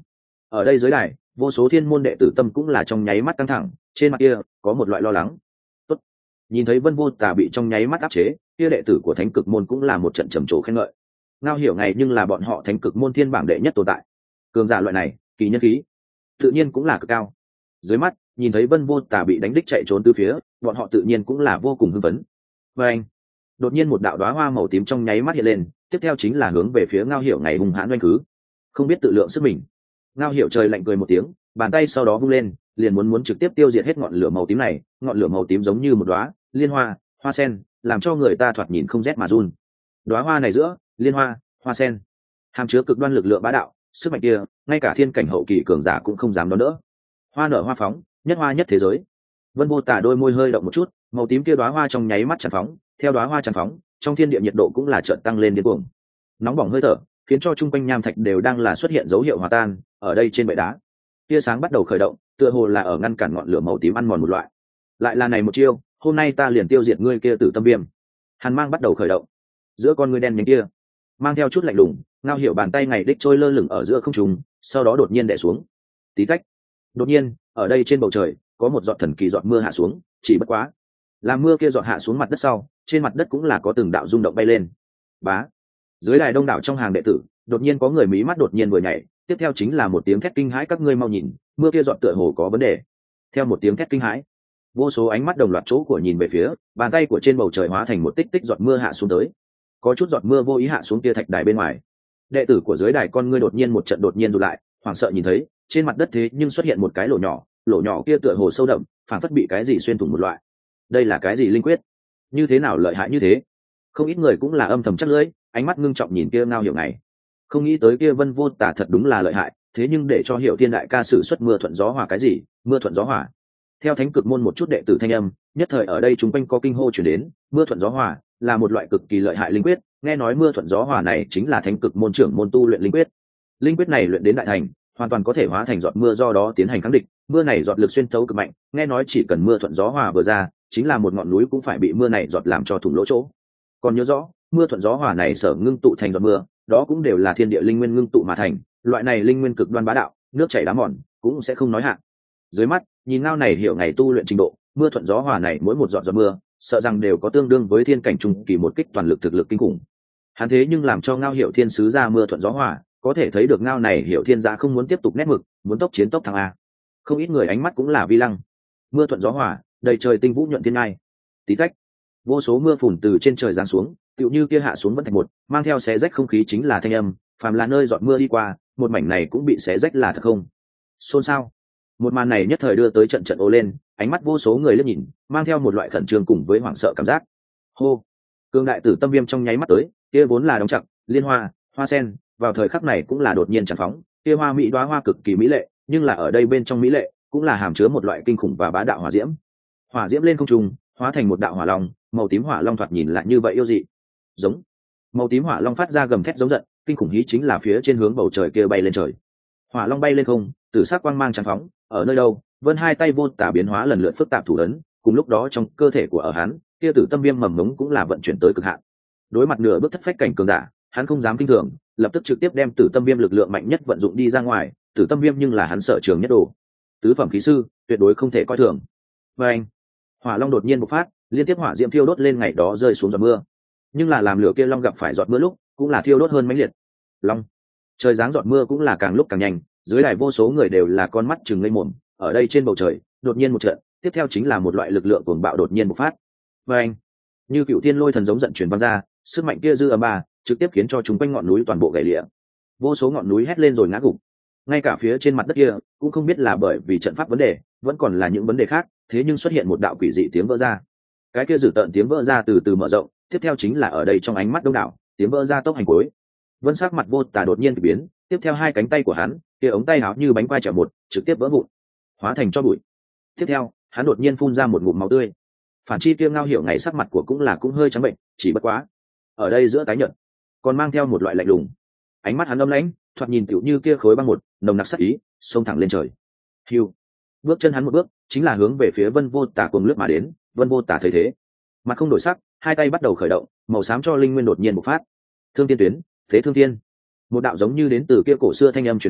Ở đây dưới đài, vô số thiên môn đệ tử tâm cũng là trong nháy mắt căng thẳng, trên mặt kia có một loại lo lắng. Tốt. Nhìn thấy Vân Vô Tà bị trong nháy mắt áp chế, kia đệ tử của Thánh Cực môn cũng là một trận trầm trồ khen ngợi. Ngao Hiểu Ngày nhưng là bọn họ Thánh Cực môn thiên bảng đệ nhất tồn tại, cường giả loại này, kỳ nhân khí tự nhiên cũng là cực cao. Dưới mắt, nhìn thấy Vân Vô Tà bị đánh đích chạy trốn từ phía, bọn họ tự nhiên cũng là vô cùng hưng phấn. Và anh, đột nhiên một đạo đóa hoa màu tím trong nháy mắt hiện lên, tiếp theo chính là hướng về phía Ngao Hiểu Ngày hung hãn oanh cứ. Không biết tự lượng sức mình, Ngao Hiểu Trời lạnh cười một tiếng, bàn tay sau đó vung lên, liền muốn muốn trực tiếp tiêu diệt hết ngọn lửa màu tím này. Ngọn lửa màu tím giống như một đóa liên hoa, hoa sen, làm cho người ta thoạt nhìn không rét mà run. Đóa hoa này giữa liên hoa, hoa sen, hàm chứa cực đoan lực lượng bá đạo, sức mạnh kia, ngay cả thiên cảnh hậu kỳ cường giả cũng không dám đón đỡ. Hoa nở hoa phóng, nhất hoa nhất thế giới. Vân Vô Tà đôi môi hơi động một chút, màu tím kia đóa hoa trong nháy mắt tràn phóng, theo đóa hoa tràn phóng, trong thiên địa nhiệt độ cũng là chợt tăng lên điên cuồng. Nóng bỏng hơi thở, khiến cho trung quanh nham thạch đều đang là xuất hiện dấu hiệu hòa tan. Ở đây trên bệ đá, tia sáng bắt đầu khởi động, tựa hồ là ở ngăn cản ngọn lửa màu tím ăn mòn một loại. Lại là này một chiêu, hôm nay ta liền tiêu diệt ngươi kia tử tâm viêm. Hàn mang bắt đầu khởi động, giữa con ngươi đen nhánh kia mang theo chút lạnh lùng. Ngao Hiểu bàn tay ngày đích trôi lơ lửng ở giữa không trung, sau đó đột nhiên đè xuống. Tí tách. Đột nhiên, ở đây trên bầu trời có một giọt thần kỳ giọt mưa hạ xuống, chỉ bất quá, làm mưa kia giọt hạ xuống mặt đất sau, trên mặt đất cũng là có từng đạo rung động bay lên. Bá. Dưới đài đông đảo trong hàng đệ tử, đột nhiên có người mí mắt đột nhiên vừa nhảy, tiếp theo chính là một tiếng thét kinh hãi, các ngươi mau nhìn, mưa kia giọt tựa hồ có vấn đề. Theo một tiếng thét kinh hãi, vô số ánh mắt đồng loạt chỗ của nhìn về phía, bàn tay của trên bầu trời hóa thành một tích tích giọt mưa hạ xuống tới. Có chút giọt mưa vô ý hạ xuống kia thạch đài bên ngoài. Đệ tử của dưới đài con ngươi đột nhiên một trận đột nhiên rụt lại, hoảng sợ nhìn thấy, trên mặt đất thế nhưng xuất hiện một cái lỗ nhỏ, lỗ nhỏ kia tựa hồ sâu đậm, phảng phất bị cái gì xuyên thủng một loại. Đây là cái gì linh quyết? Như thế nào lợi hại như thế? Không ít người cũng là âm thầm chắc lưỡi, ánh mắt ngưng trọng nhìn kia Ngao Hiểu Ngày. Không nghĩ tới kia Vân Vô Tà thật đúng là lợi hại, thế nhưng để cho Hiểu Thiên đại ca sử xuất mưa thuận gió hòa cái gì? Mưa thuận gió hòa. Theo Thánh Cực môn một chút đệ tử thanh âm, nhất thời ở đây chúng quanh có kinh hô truyền đến, mưa thuận gió hòa là một loại cực kỳ lợi hại linh quyết, nghe nói mưa thuận gió hòa này chính là Thánh Cực môn trưởng môn tu luyện linh quyết. Linh quyết này luyện đến đại thành, hoàn toàn có thể hóa thành giọt mưa, do đó tiến hành kháng địch. Mưa này giọt lực xuyên thấu cực mạnh, nghe nói chỉ cần mưa thuận gió hòa vừa ra, chính là một ngọn núi cũng phải bị mưa này giọt làm cho thủng lỗ chỗ. Còn nhớ rõ, mưa thuận gió hòa này sở ngưng tụ thành giọt mưa, đó cũng đều là thiên địa linh nguyên ngưng tụ mà thành, loại này linh nguyên cực đoan bá đạo, nước chảy đá mòn cũng sẽ không nói hạn. Dưới mắt, nhìn Ngao này Hiểu Ngày tu luyện trình độ, mưa thuận gió hòa này mỗi một giọt giọt mưa, sợ rằng đều có tương đương với thiên cảnh trung kỳ một kích toàn lực thực lực kinh khủng. Hắn thế nhưng làm cho Ngao Hiểu Thiên sứ ra mưa thuận gió hòa, có thể thấy được Ngao này Hiểu Thiên gia không muốn tiếp tục nét mực, muốn tốc chiến tốc thắng a. Không ít người ánh mắt cũng là vi lăng. Mưa thuận gió hòa, đầy trời tinh vũ nhuận thiên ngai. Tí tách, vô số mưa phùn từ trên trời giáng xuống, tựu như kia hạ xuống vẫn thành một, mang theo xé rách không khí chính là thanh âm, phàm là nơi giọt mưa đi qua, một mảnh này cũng bị xé rách là thật không? Xôn xao. Một màn này nhất thời đưa tới trận trận ồ lên, ánh mắt vô số người liếc nhìn, mang theo một loại khẩn trương cùng với hoảng sợ cảm giác. Hô, cương đại tử tâm viêm trong nháy mắt tới, kia vốn là đóng chặt, liên hoa, hoa sen, vào thời khắc này cũng là đột nhiên tràn phóng, kia hoa mỹ đóa hoa cực kỳ mỹ lệ, nhưng là ở đây bên trong mỹ lệ cũng là hàm chứa một loại kinh khủng và bá đạo hỏa diễm. Hỏa diễm lên không trung, hóa thành một đạo hỏa long, màu tím hỏa long thoạt nhìn lại như vậy yêu dị. Giống. Màu tím hỏa long phát ra gầm thét giống giận, kinh khủng hí chính là phía trên hướng bầu trời kia bay lên trời. Hỏa long bay lên không, tử sắc quang mang tràn phóng, ở nơi đâu, Vân hai tay Vô Tà biến hóa lần lượt phức tạp thủ ấn, cùng lúc đó trong cơ thể của ở hắn, kia tử tâm viêm mầm ngống cũng là vận chuyển tới cực hạn. Đối mặt nửa bước thất phách cảnh cường giả, hắn không dám kinh thường, lập tức trực tiếp đem tử tâm viêm lực lượng mạnh nhất vận dụng đi ra ngoài. Tử tâm viêm nhưng là hắn sở trường nhất đồ, tứ phẩm khí sư, tuyệt đối không thể coi thường. Và anh, hỏa long đột nhiên bộc phát, liên tiếp hỏa diễm thiêu đốt lên ngày đó rơi xuống giọt mưa. Nhưng là làm lửa kia long gặp phải giọt mưa lúc, cũng là thiêu đốt hơn mãnh liệt. Long, trời giáng giọt mưa cũng là càng lúc càng nhanh, dưới đài vô số người đều là con mắt trừng lên mồm. Ở đây trên bầu trời, đột nhiên một trận, tiếp theo chính là một loại lực lượng cuồng bạo đột nhiên bộc phát. Và anh, như cựu thiên lôi thần giống giận truyền vang ra, sức mạnh kia dư âm ba, trực tiếp khiến cho chúng quanh ngọn núi toàn bộ gãy lịa. Vô số ngọn núi hét lên rồi ngã gục. Ngay cả phía trên mặt đất kia, cũng không biết là bởi vì trận pháp vấn đề, vẫn còn là những vấn đề khác, thế nhưng xuất hiện một đạo quỷ dị tiếng vỡ ra. Cái kia dữ tợn tiếng vỡ ra từ từ mở rộng, tiếp theo chính là ở đây trong ánh mắt đông đảo, tiếng vỡ ra tốc hành cuối. Vân sắc mặt Vô Tà đột nhiên bị biến, tiếp theo hai cánh tay của hắn, kia ống tay áo như bánh quai chở một, trực tiếp vỡ vụn, hóa thành tro bụi. Tiếp theo, hắn đột nhiên phun ra một ngụm máu tươi. Phản chi kia Ngao Hiểu Ngày sắc mặt của cũng là cũng hơi trắng bệnh, chỉ bất quá, ở đây giữa tái nhợt, còn mang theo một loại lạnh lùng. Ánh mắt hắn âm lãnh, thoạt nhìn tựu như kia khối băng một, nồng nặc sát ý, xông thẳng lên trời. Hưu, bước chân hắn một bước, chính là hướng về phía Vân Vô Tà cuồng lướt mà đến. Vân Vô Tà thấy thế, mặt không đổi sắc, hai tay bắt đầu khởi động, màu xám cho linh nguyên đột nhiên bộc phát. Thương tiên tuyến, thế thương tiên. Một đạo giống như đến từ kia cổ xưa thanh âm truyền đến,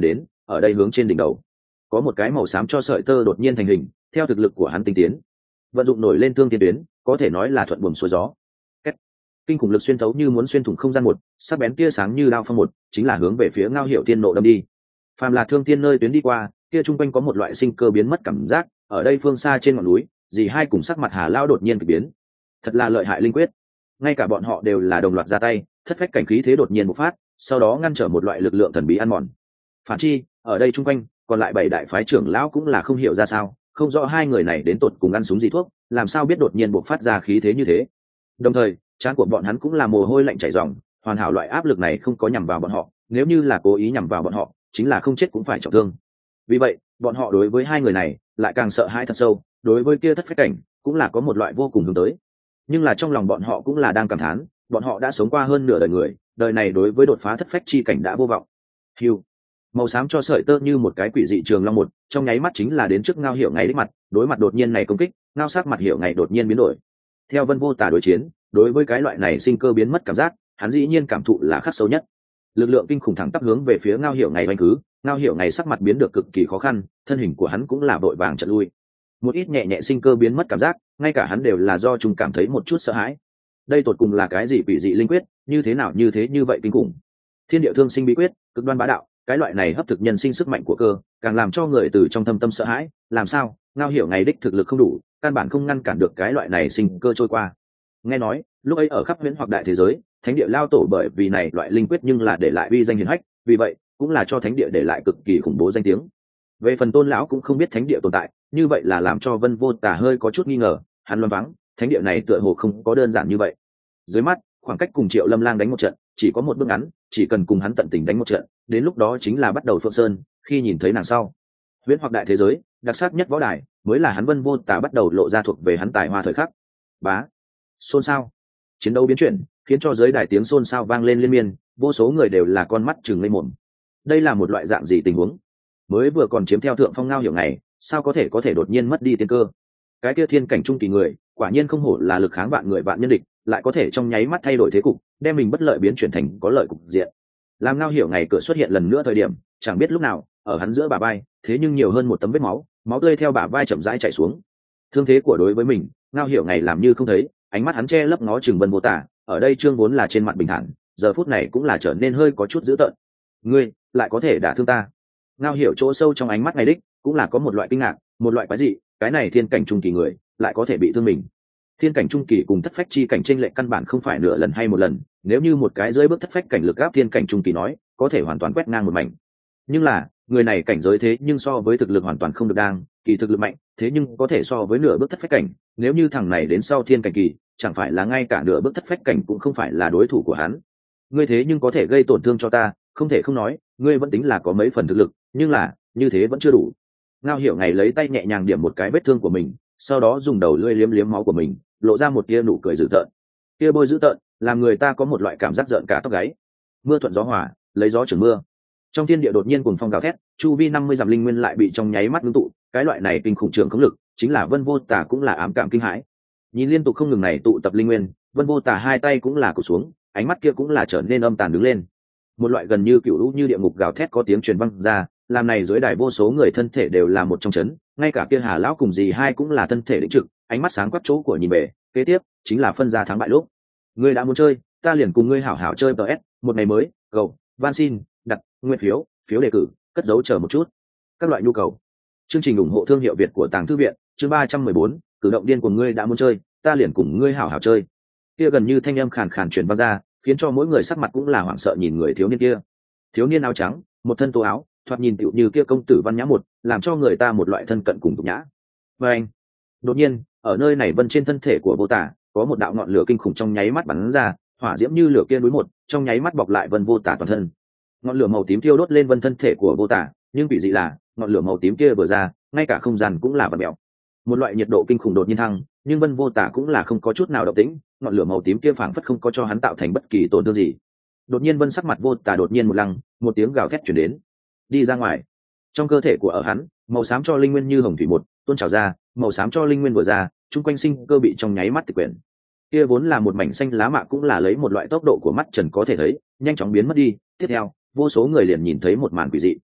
ở đây hướng trên đỉnh đầu có một cái màu xám cho sợi tơ đột nhiên thành hình, theo thực lực của hắn tinh tiến vận dụng nổi lên thương tiên tuyến, có thể nói là thuận buồm xuôi gió. Kết. Kinh khủng lực xuyên thấu như muốn xuyên thủng không gian một, sắc bén tia sáng như đao phong một, chính là hướng về phía Ngao Hiểu Thiên nộ đâm đi. Phàm là thương tiên nơi tuyến đi qua, kia trung quanh có một loại sinh cơ biến mất cảm giác, ở đây phương xa trên ngọn núi, dì hai cùng sắc mặt Hà Lao đột nhiên kỳ biến. Thật là lợi hại linh quyết. Ngay cả bọn họ đều là đồng loạt ra tay, thất phách cảnh khí thế đột nhiên bộc phát, sau đó ngăn trở một loại lực lượng thần bí ăn mòn. Phản chi, ở đây trung quanh, còn lại bảy đại phái trưởng lão cũng là không hiểu ra sao, không rõ hai người này đến tột cùng ăn súng gì thuốc, làm sao biết đột nhiên bộc phát ra khí thế như thế. Đồng thời, trán của bọn hắn cũng là mồ hôi lạnh chảy ròng, hoàn hảo loại áp lực này không có nhằm vào bọn họ, nếu như là cố ý nhằm vào bọn họ, chính là không chết cũng phải trọng thương. Vì vậy, bọn họ đối với hai người này lại càng sợ hãi thật sâu, đối với kia thất phách cảnh cũng là có một loại vô cùng hướng tới. Nhưng là trong lòng bọn họ cũng là đang cảm thán, bọn họ đã sống qua hơn nửa đời người, đời này đối với đột phá thất phách chi cảnh đã vô vọng. Hưu, màu xám cho sợi tơ như một cái quỷ dị trường long một, trong nháy mắt chính là đến trước Ngao Hiểu Ngày đích mặt, đối mặt đột nhiên này công kích, ngao sắc mặt Hiểu Ngày đột nhiên biến đổi. Theo Vân Vô Tà đối chiến, đối với cái loại này sinh cơ biến mất cảm giác, hắn dĩ nhiên cảm thụ là khắc sâu nhất. Lực lượng kinh khủng thẳng tắp hướng về phía Ngao Hiểu Ngày đánh cứ, Ngao Hiểu Ngày sắc mặt biến được cực kỳ khó khăn, thân hình của hắn cũng là vội vàng chợt lui. Một ít nhẹ nhẹ sinh cơ biến mất cảm giác, ngay cả hắn đều là do chúng cảm thấy một chút sợ hãi. Đây tột cùng là cái gì quỷ dị linh quyết, như thế nào như thế như vậy kinh khủng. Thiên địa thương sinh bí quyết, cực đoan bá đạo, cái loại này hấp thực nhân sinh sức mạnh của cơ, càng làm cho người từ trong thâm tâm sợ hãi, làm sao Ngao Hiểu Ngày đích thực lực không đủ, căn bản không ngăn cản được cái loại này sinh cơ trôi qua. Nghe nói lúc ấy ở khắp huyễn hoặc đại thế giới, thánh địa lao tổ bởi vì này loại linh quyết nhưng là để lại uy danh hiển hách, vì vậy cũng là cho thánh địa để lại cực kỳ khủng bố danh tiếng. Về phần Tôn lão cũng không biết thánh địa tồn tại, như vậy là làm cho Vân Vô Tà hơi có chút nghi ngờ, hắn loan vắng thánh địa này tựa hồ không có đơn giản như vậy. Dưới mắt khoảng cách cùng Triệu Lâm Lang đánh một trận chỉ có một bước ngắn, chỉ cần cùng hắn tận tình đánh một trận, đến lúc đó chính là bắt đầu Phượng Sơn. Khi nhìn thấy nàng sau, huyễn hoặc đại thế giới đặc sắc nhất võ đài mới là hắn Vân Vô Tà bắt đầu lộ ra thuộc về hắn tài hoa thời khắc. Bá, xôn xao, chiến đấu biến chuyển khiến cho giới đài tiếng xôn xao vang lên liên miên, vô số người đều là con mắt trừng lên mồm. Đây là một loại dạng gì tình huống? Mới vừa còn chiếm theo thượng phong Ngao Hiểu Ngày, sao có thể có thể đột nhiên mất đi tiên cơ? Cái kia thiên cảnh trung kỳ người, quả nhiên không hổ là lực kháng vạn người vạn nhân địch, lại có thể trong nháy mắt thay đổi thế cục, đem mình bất lợi biến chuyển thành có lợi cục diện. Làm Ngao Hiểu Ngày cửa xuất hiện lần nữa thời điểm, chẳng biết lúc nào, ở hắn giữa bả vai, thế nhưng nhiều hơn một tấm vết máu, máu tươi theo bả vai chậm rãi chảy xuống. Thương thế của đối với mình, Ngao Hiểu Ngày làm như không thấy, ánh mắt hắn che lấp ngó chừng Vân Vô Tà, ở đây trương vốn là trên mặt bình thản, giờ phút này cũng là trở nên hơi có chút dữ tợn. Ngươi lại có thể đả thương ta? Ngao Hiểu chỗ sâu trong ánh mắt này đích cũng là có một loại kinh ngạc, một loại quái dị, cái này thiên cảnh trung kỳ người lại có thể bị thương mình. Thiên cảnh trung kỳ cùng thất phách chi cảnh chênh lệch căn bản không phải nửa lần hay một lần, nếu như một cái rơi bước thất phách cảnh lực áp thiên cảnh trung kỳ nói, có thể hoàn toàn quét ngang một mảnh. Nhưng là, người này cảnh giới thế nhưng so với thực lực hoàn toàn không được đang, kỳ thực lực mạnh, thế nhưng có thể so với nửa bước thất phách cảnh, nếu như thằng này đến sau thiên cảnh kỳ, chẳng phải là ngay cả nửa bước thất phách cảnh cũng không phải là đối thủ của hắn. Ngươi thế nhưng có thể gây tổn thương cho ta, không thể không nói, ngươi vẫn tính là có mấy phần thực lực, nhưng là, như thế vẫn chưa đủ. Ngao Hiểu Ngày lấy tay nhẹ nhàng điểm một cái vết thương của mình, sau đó dùng đầu lưỡi liếm liếm máu của mình, lộ ra một tia nụ cười dữ tợn. Tia bôi dữ tợn, làm người ta có một loại cảm giác giận cả tóc gáy. Mưa thuận gió hòa, lấy gió trưởng mưa. Trong thiên địa đột nhiên cuồng phong gào thét, chu vi năm mươi dặm linh nguyên lại bị trong nháy mắt ngưng tụ, cái loại này kinh khủng trường khống lực, chính là Vân Vô Tà cũng là ám cảm kinh hãi. Nhìn liên tục không ngừng này tụ tập linh nguyên, Vân Vô Tà hai tay cũng là cụp xuống, ánh mắt kia cũng là trở nên âm tàn đứng lên. Một loại gần như cựu lũ như địa ngục gào thét có tiếng truyền vang ra, làm này dưới đài vô số người thân thể đều là một trong chấn, ngay cả kia Hà lão cùng dì hai cũng là thân thể định trực, ánh mắt sáng quắc chỗ của nhìn về, kế tiếp chính là phân ra thắng bại lúc. Ngươi đã muốn chơi, ta liền cùng ngươi hảo hảo chơi pê ét, một ngày mới, cầu, van xin, đặt, nguyên phiếu, phiếu đề cử, cất dấu chờ một chút. Các loại nhu cầu. Chương trình ủng hộ thương hiệu Việt của Tàng Thư viện, chương ba trăm mười bốn, cử động điên của ngươi đã muốn chơi, ta liền cùng ngươi hảo hảo chơi. Kia gần như thanh âm khàn khàn truyền vang ra, khiến cho mỗi người sắc mặt cũng là hoảng sợ nhìn người thiếu niên kia. Thiếu niên áo trắng, một thân tô áo, thoạt nhìn tựu như kia công tử văn nhã một, làm cho người ta một loại thân cận cùng tục nhã. Và anh, đột nhiên, ở nơi này vân trên thân thể của Vô Tà, có một đạo ngọn lửa kinh khủng trong nháy mắt bắn ra, hỏa diễm như lửa kia núi một, trong nháy mắt bọc lại Vân Vô Tà toàn thân. Ngọn lửa màu tím thiêu đốt lên vân thân thể của Vô Tà, nhưng bị dị là, ngọn lửa màu tím kia vừa ra, ngay cả không gian cũng là vặn mèo. Một loại nhiệt độ kinh khủng đột nhiên thăng, nhưng Vân Vô Tà cũng là không có chút nào động tĩnh, ngọn lửa màu tím kia phảng phất không có cho hắn tạo thành bất kỳ tổn thương gì. Đột nhiên Vân sắc mặt Vô Tà đột nhiên một lăng, một tiếng gào thét truyền đến. Đi ra ngoài. Trong cơ thể của ở hắn, màu xám cho linh nguyên như hồng thủy một, tuôn trào ra, màu xám cho linh nguyên vừa ra, chung quanh sinh cơ bị trong nháy mắt tịch quyển. Kia vốn là một mảnh xanh lá mạ cũng là lấy một loại tốc độ của mắt trần có thể thấy, nhanh chóng biến mất đi. Tiếp theo, vô số người liền nhìn thấy một màn quỷ dị.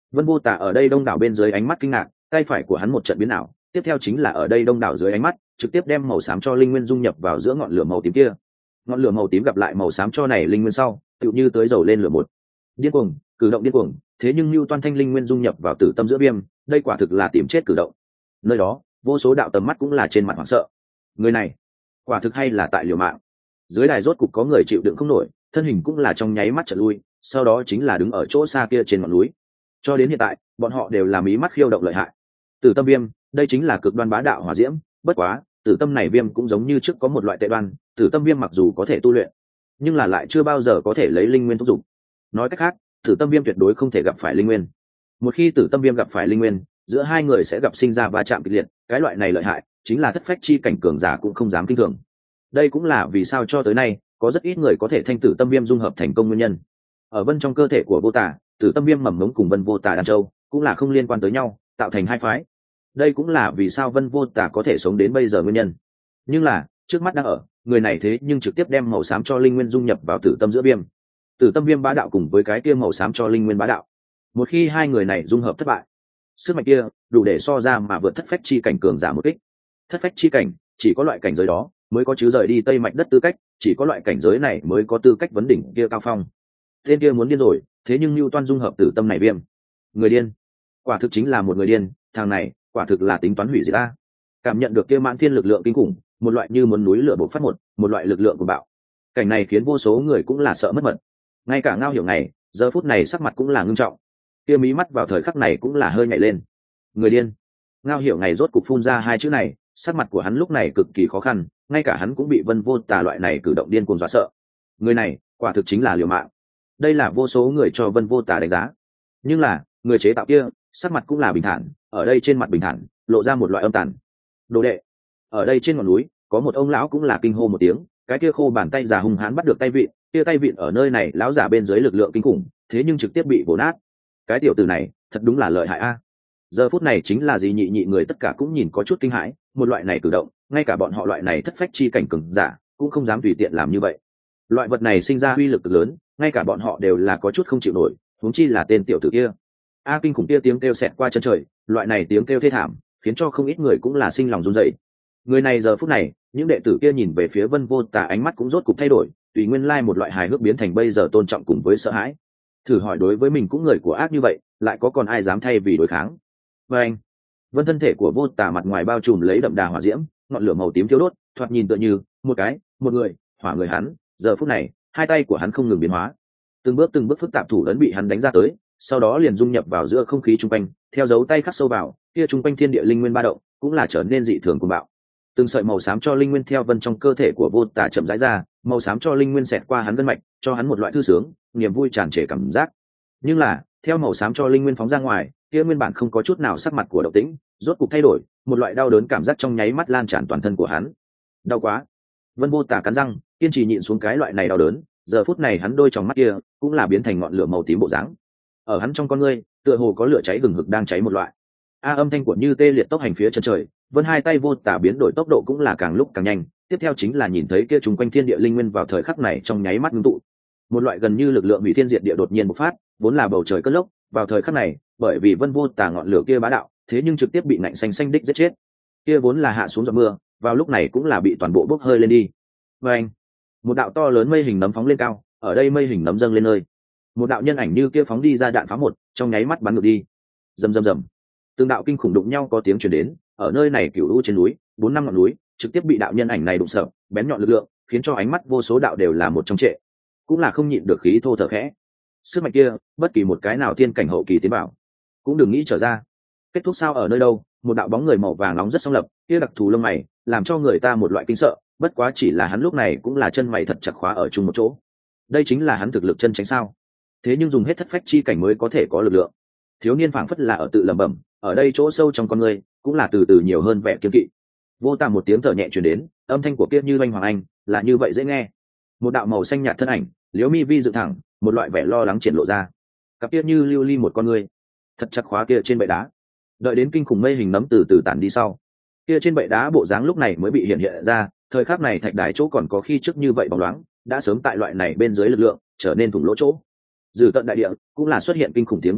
Vân Vô Tà ở đây đông đảo bên dưới ánh mắt kinh ngạc, tay phải của hắn một trận biến ảo, tiếp theo chính là ở đây đông đảo dưới ánh mắt trực tiếp đem màu xám cho linh nguyên dung nhập vào giữa ngọn lửa màu tím kia. Ngọn lửa màu tím gặp lại màu xám cho này linh nguyên sau tựu như tới dầu lên lửa một. Điên cuồng, cử động điên cuồng, thế nhưng Nưu Toan thanh linh nguyên dung nhập vào tử tâm giữa viêm, đây quả thực là tìm chết cử động. Nơi đó vô số đạo tầm mắt cũng là trên mặt hoảng sợ. Người này quả thực hay là tại liều mạng. Dưới đài rốt cục có người chịu đựng không nổi, thân hình cũng là trong nháy mắt trở lui, sau đó chính là đứng ở chỗ xa kia trên ngọn núi. Cho đến hiện tại bọn họ đều là mí mắt khiêu động lợi hại. Tử tâm viêm, đây chính là cực đoan bá đạo hỏa diễm, bất quá tử tâm này viêm cũng giống như trước có một loại tệ đoan, tử tâm viêm mặc dù có thể tu luyện nhưng là lại chưa bao giờ có thể lấy linh nguyên thúc dụng. Nói cách khác, tử tâm viêm tuyệt đối không thể gặp phải linh nguyên. Một khi tử tâm viêm gặp phải linh nguyên, giữa hai người sẽ gặp sinh ra va chạm kịch liệt, cái loại này lợi hại chính là thất phách chi cảnh cường giả cũng không dám kinh thường. Đây cũng là vì sao cho tới nay có rất ít người có thể thanh tử tâm viêm dung hợp thành công nguyên nhân. Ở vân trong cơ thể của vô tà, tử tâm viêm mầm ngống cùng vân vô tà đan châu cũng là không liên quan tới nhau, tạo thành hai phái. Đây cũng là vì sao vân vô tà có thể sống đến bây giờ nguyên nhân. Nhưng là trước mắt đang ở người này thế nhưng trực tiếp đem màu xám cho linh nguyên dung nhập vào tử tâm giữa viêm. Tử tâm viêm bá đạo cùng với cái kia màu xám cho linh nguyên bá đạo, một khi hai người này dung hợp thất bại, sức mạnh kia đủ để so ra mà vượt thất phách chi cảnh cường giả một kích. Thất phách chi cảnh chỉ có loại cảnh giới đó mới có chứ rời đi tây mạch đất tư cách, chỉ có loại cảnh giới này mới có tư cách vấn đỉnh kia cao phong. Tên kia muốn điên rồi, thế nhưng Nưu Toan dung hợp tử tâm này viêm, người điên, quả thực chính là một người điên. Thằng này quả thực là tính toán hủy diệt ta. Cảm nhận được kia mãn thiên lực lượng kinh khủng, một loại như muốn núi lửa bộc phát một một loại lực lượng của bạo. Cảnh này khiến vô số người cũng là sợ mất mật. Ngay cả Ngao Hiểu Ngày giờ phút này sắc mặt cũng là ngưng trọng, kia mí mắt vào thời khắc này cũng là hơi nhảy lên. Người điên. Ngao Hiểu Ngày rốt cục phun ra hai chữ này, sắc mặt của hắn lúc này cực kỳ khó khăn, ngay cả hắn cũng bị Vân Vô Tà loại này cử động điên cuồng dọa sợ. Người này quả thực chính là liều mạng. Đây là vô số người cho Vân Vô Tà đánh giá, nhưng là người chế tạo kia sắc mặt cũng là bình thản, ở đây trên mặt bình thản lộ ra một loại âm tàn. Đồ đệ. Ở đây trên ngọn núi có một ông lão cũng là kinh hô một tiếng, cái kia khô bàn tay già hung hãn bắt được tay vịn, kia tay vịn ở nơi này lão giả bên dưới lực lượng kinh khủng, thế nhưng trực tiếp bị vồ nát. Cái tiểu tử này thật đúng là lợi hại a. Giờ phút này chính là gì nhị nhị người tất cả cũng nhìn có chút kinh hãi, một loại này cử động ngay cả bọn họ loại này thất phách chi cảnh cường giả cũng không dám tùy tiện làm như vậy. Loại vật này sinh ra uy lực cực lớn, ngay cả bọn họ đều là có chút không chịu nổi, huống chi là tên tiểu tử kia. A kinh khủng kia tiếng kêu xẹt qua chân trời, loại này tiếng kêu thê thảm khiến cho không ít người cũng là sinh lòng run rẩy. Người này giờ phút này, những đệ tử kia nhìn về phía Vân Vô Tà ánh mắt cũng rốt cục thay đổi, tùy nguyên lai một loại hài hước biến thành bây giờ tôn trọng cùng với sợ hãi. Thử hỏi đối với mình cũng người của ác như vậy, lại có còn ai dám thay vì đối kháng? Và anh, Vân thân thể của Vô Tà mặt ngoài bao trùm lấy đậm đà hỏa diễm, ngọn lửa màu tím thiêu đốt, thoạt nhìn tựa như một cái, một người, hỏa người hắn. Giờ phút này, hai tay của hắn không ngừng biến hóa, từng bước từng bước phức tạp thủ ấn bị hắn đánh ra tới, sau đó liền dung nhập vào giữa không khí trung quanh, theo dấu tay khắc sâu vào, kia trung quanh thiên địa linh nguyên ba động cũng là trở nên dị thường cuồng bạo. Từng sợi màu xám cho linh nguyên theo vân trong cơ thể của Vô Tà chậm rãi ra, màu xám cho linh nguyên xẹt qua hắn gân mạch, cho hắn một loại thư sướng, niềm vui tràn trề cảm giác. Nhưng là, theo màu xám cho linh nguyên phóng ra ngoài, kia nguyên bản không có chút nào sắc mặt của Động Tĩnh, rốt cục thay đổi, một loại đau đớn cảm giác trong nháy mắt lan tràn toàn thân của hắn. Đau quá. Vân Vô Tà cắn răng, kiên trì nhịn xuống cái loại này đau đớn, giờ phút này hắn đôi tròng mắt kia cũng là biến thành ngọn lửa màu tím bộ dáng. Ở hắn trong con ngươi, tựa hồ có lửa cháy gừng hực đang cháy một loại. A âm thanh của Như Tê liệt tốc hành phía chân trời, Vân hai tay Vô Tà biến đổi tốc độ cũng là càng lúc càng nhanh, tiếp theo chính là nhìn thấy kia trùng quanh thiên địa linh nguyên vào thời khắc này trong nháy mắt ngưng tụ. Một loại gần như lực lượng hủy thiên diệt địa đột nhiên bộc phát, vốn là bầu trời cất lốc, vào thời khắc này, bởi vì Vân Vô Tà ngọn lửa kia bá đạo, thế nhưng trực tiếp bị nạnh xanh xanh đích giết chết. Kia vốn là hạ xuống giọt mưa, vào lúc này cũng là bị toàn bộ bốc hơi lên đi. Và anh, một đạo to lớn mây hình nấm phóng lên cao, ở đây mây hình nấm dâng lên nơi, một đạo nhân ảnh như kia phóng đi ra đạn pháo một, trong nháy mắt bắn ngược đi. Rầm rầm rầm, từng đạo kinh khủng đụng nhau có tiếng truyền đến, ở nơi này cửu u trên núi, bốn năm ngọn núi trực tiếp bị đạo nhân ảnh này đụng sập, bén nhọn lực lượng khiến cho ánh mắt vô số đạo đều là một trong trệ, cũng là không nhịn được khí thô thở khẽ. Sức mạnh kia, bất kỳ một cái nào tiên cảnh hậu kỳ tiến bảo cũng đừng nghĩ trở ra. Kết thúc sao ở nơi đâu? Một đạo bóng người màu vàng nóng rất song lập, kia đặc thù lông mày làm cho người ta một loại kinh sợ, bất quá chỉ là hắn lúc này cũng là chân mày thật chặt khóa ở chung một chỗ. Đây chính là hắn thực lực chân chính sao? Thế nhưng dùng hết thất phách chi cảnh mới có thể có lực lượng. Thiếu niên phảng phất là ở tự lẩm bẩm, ở đây chỗ sâu trong con người cũng là từ từ nhiều hơn vẻ kiên kỵ. Vô Tà một tiếng thở nhẹ truyền đến, âm thanh của kia như oanh hoàng anh, là như vậy dễ nghe. Một đạo màu xanh nhạt thân ảnh, liễu mi vi dựng thẳng, một loại vẻ lo lắng triển lộ ra. Cặp kia như lưu ly một con người, thật chặt khóa kia trên bệ đá. Đợi đến kinh khủng mây hình nấm từ từ tản đi sau, kia trên bệ đá bộ dáng lúc này mới bị hiện hiện ra. Thời khắc này thạch đài chỗ còn có khi trước như vậy bóng loáng, đã sớm tại loại này bên dưới lực lượng trở nên thủng lỗ chỗ. Dử tận đại địa cũng là xuất hiện kinh khủng tiếng vỡ ra,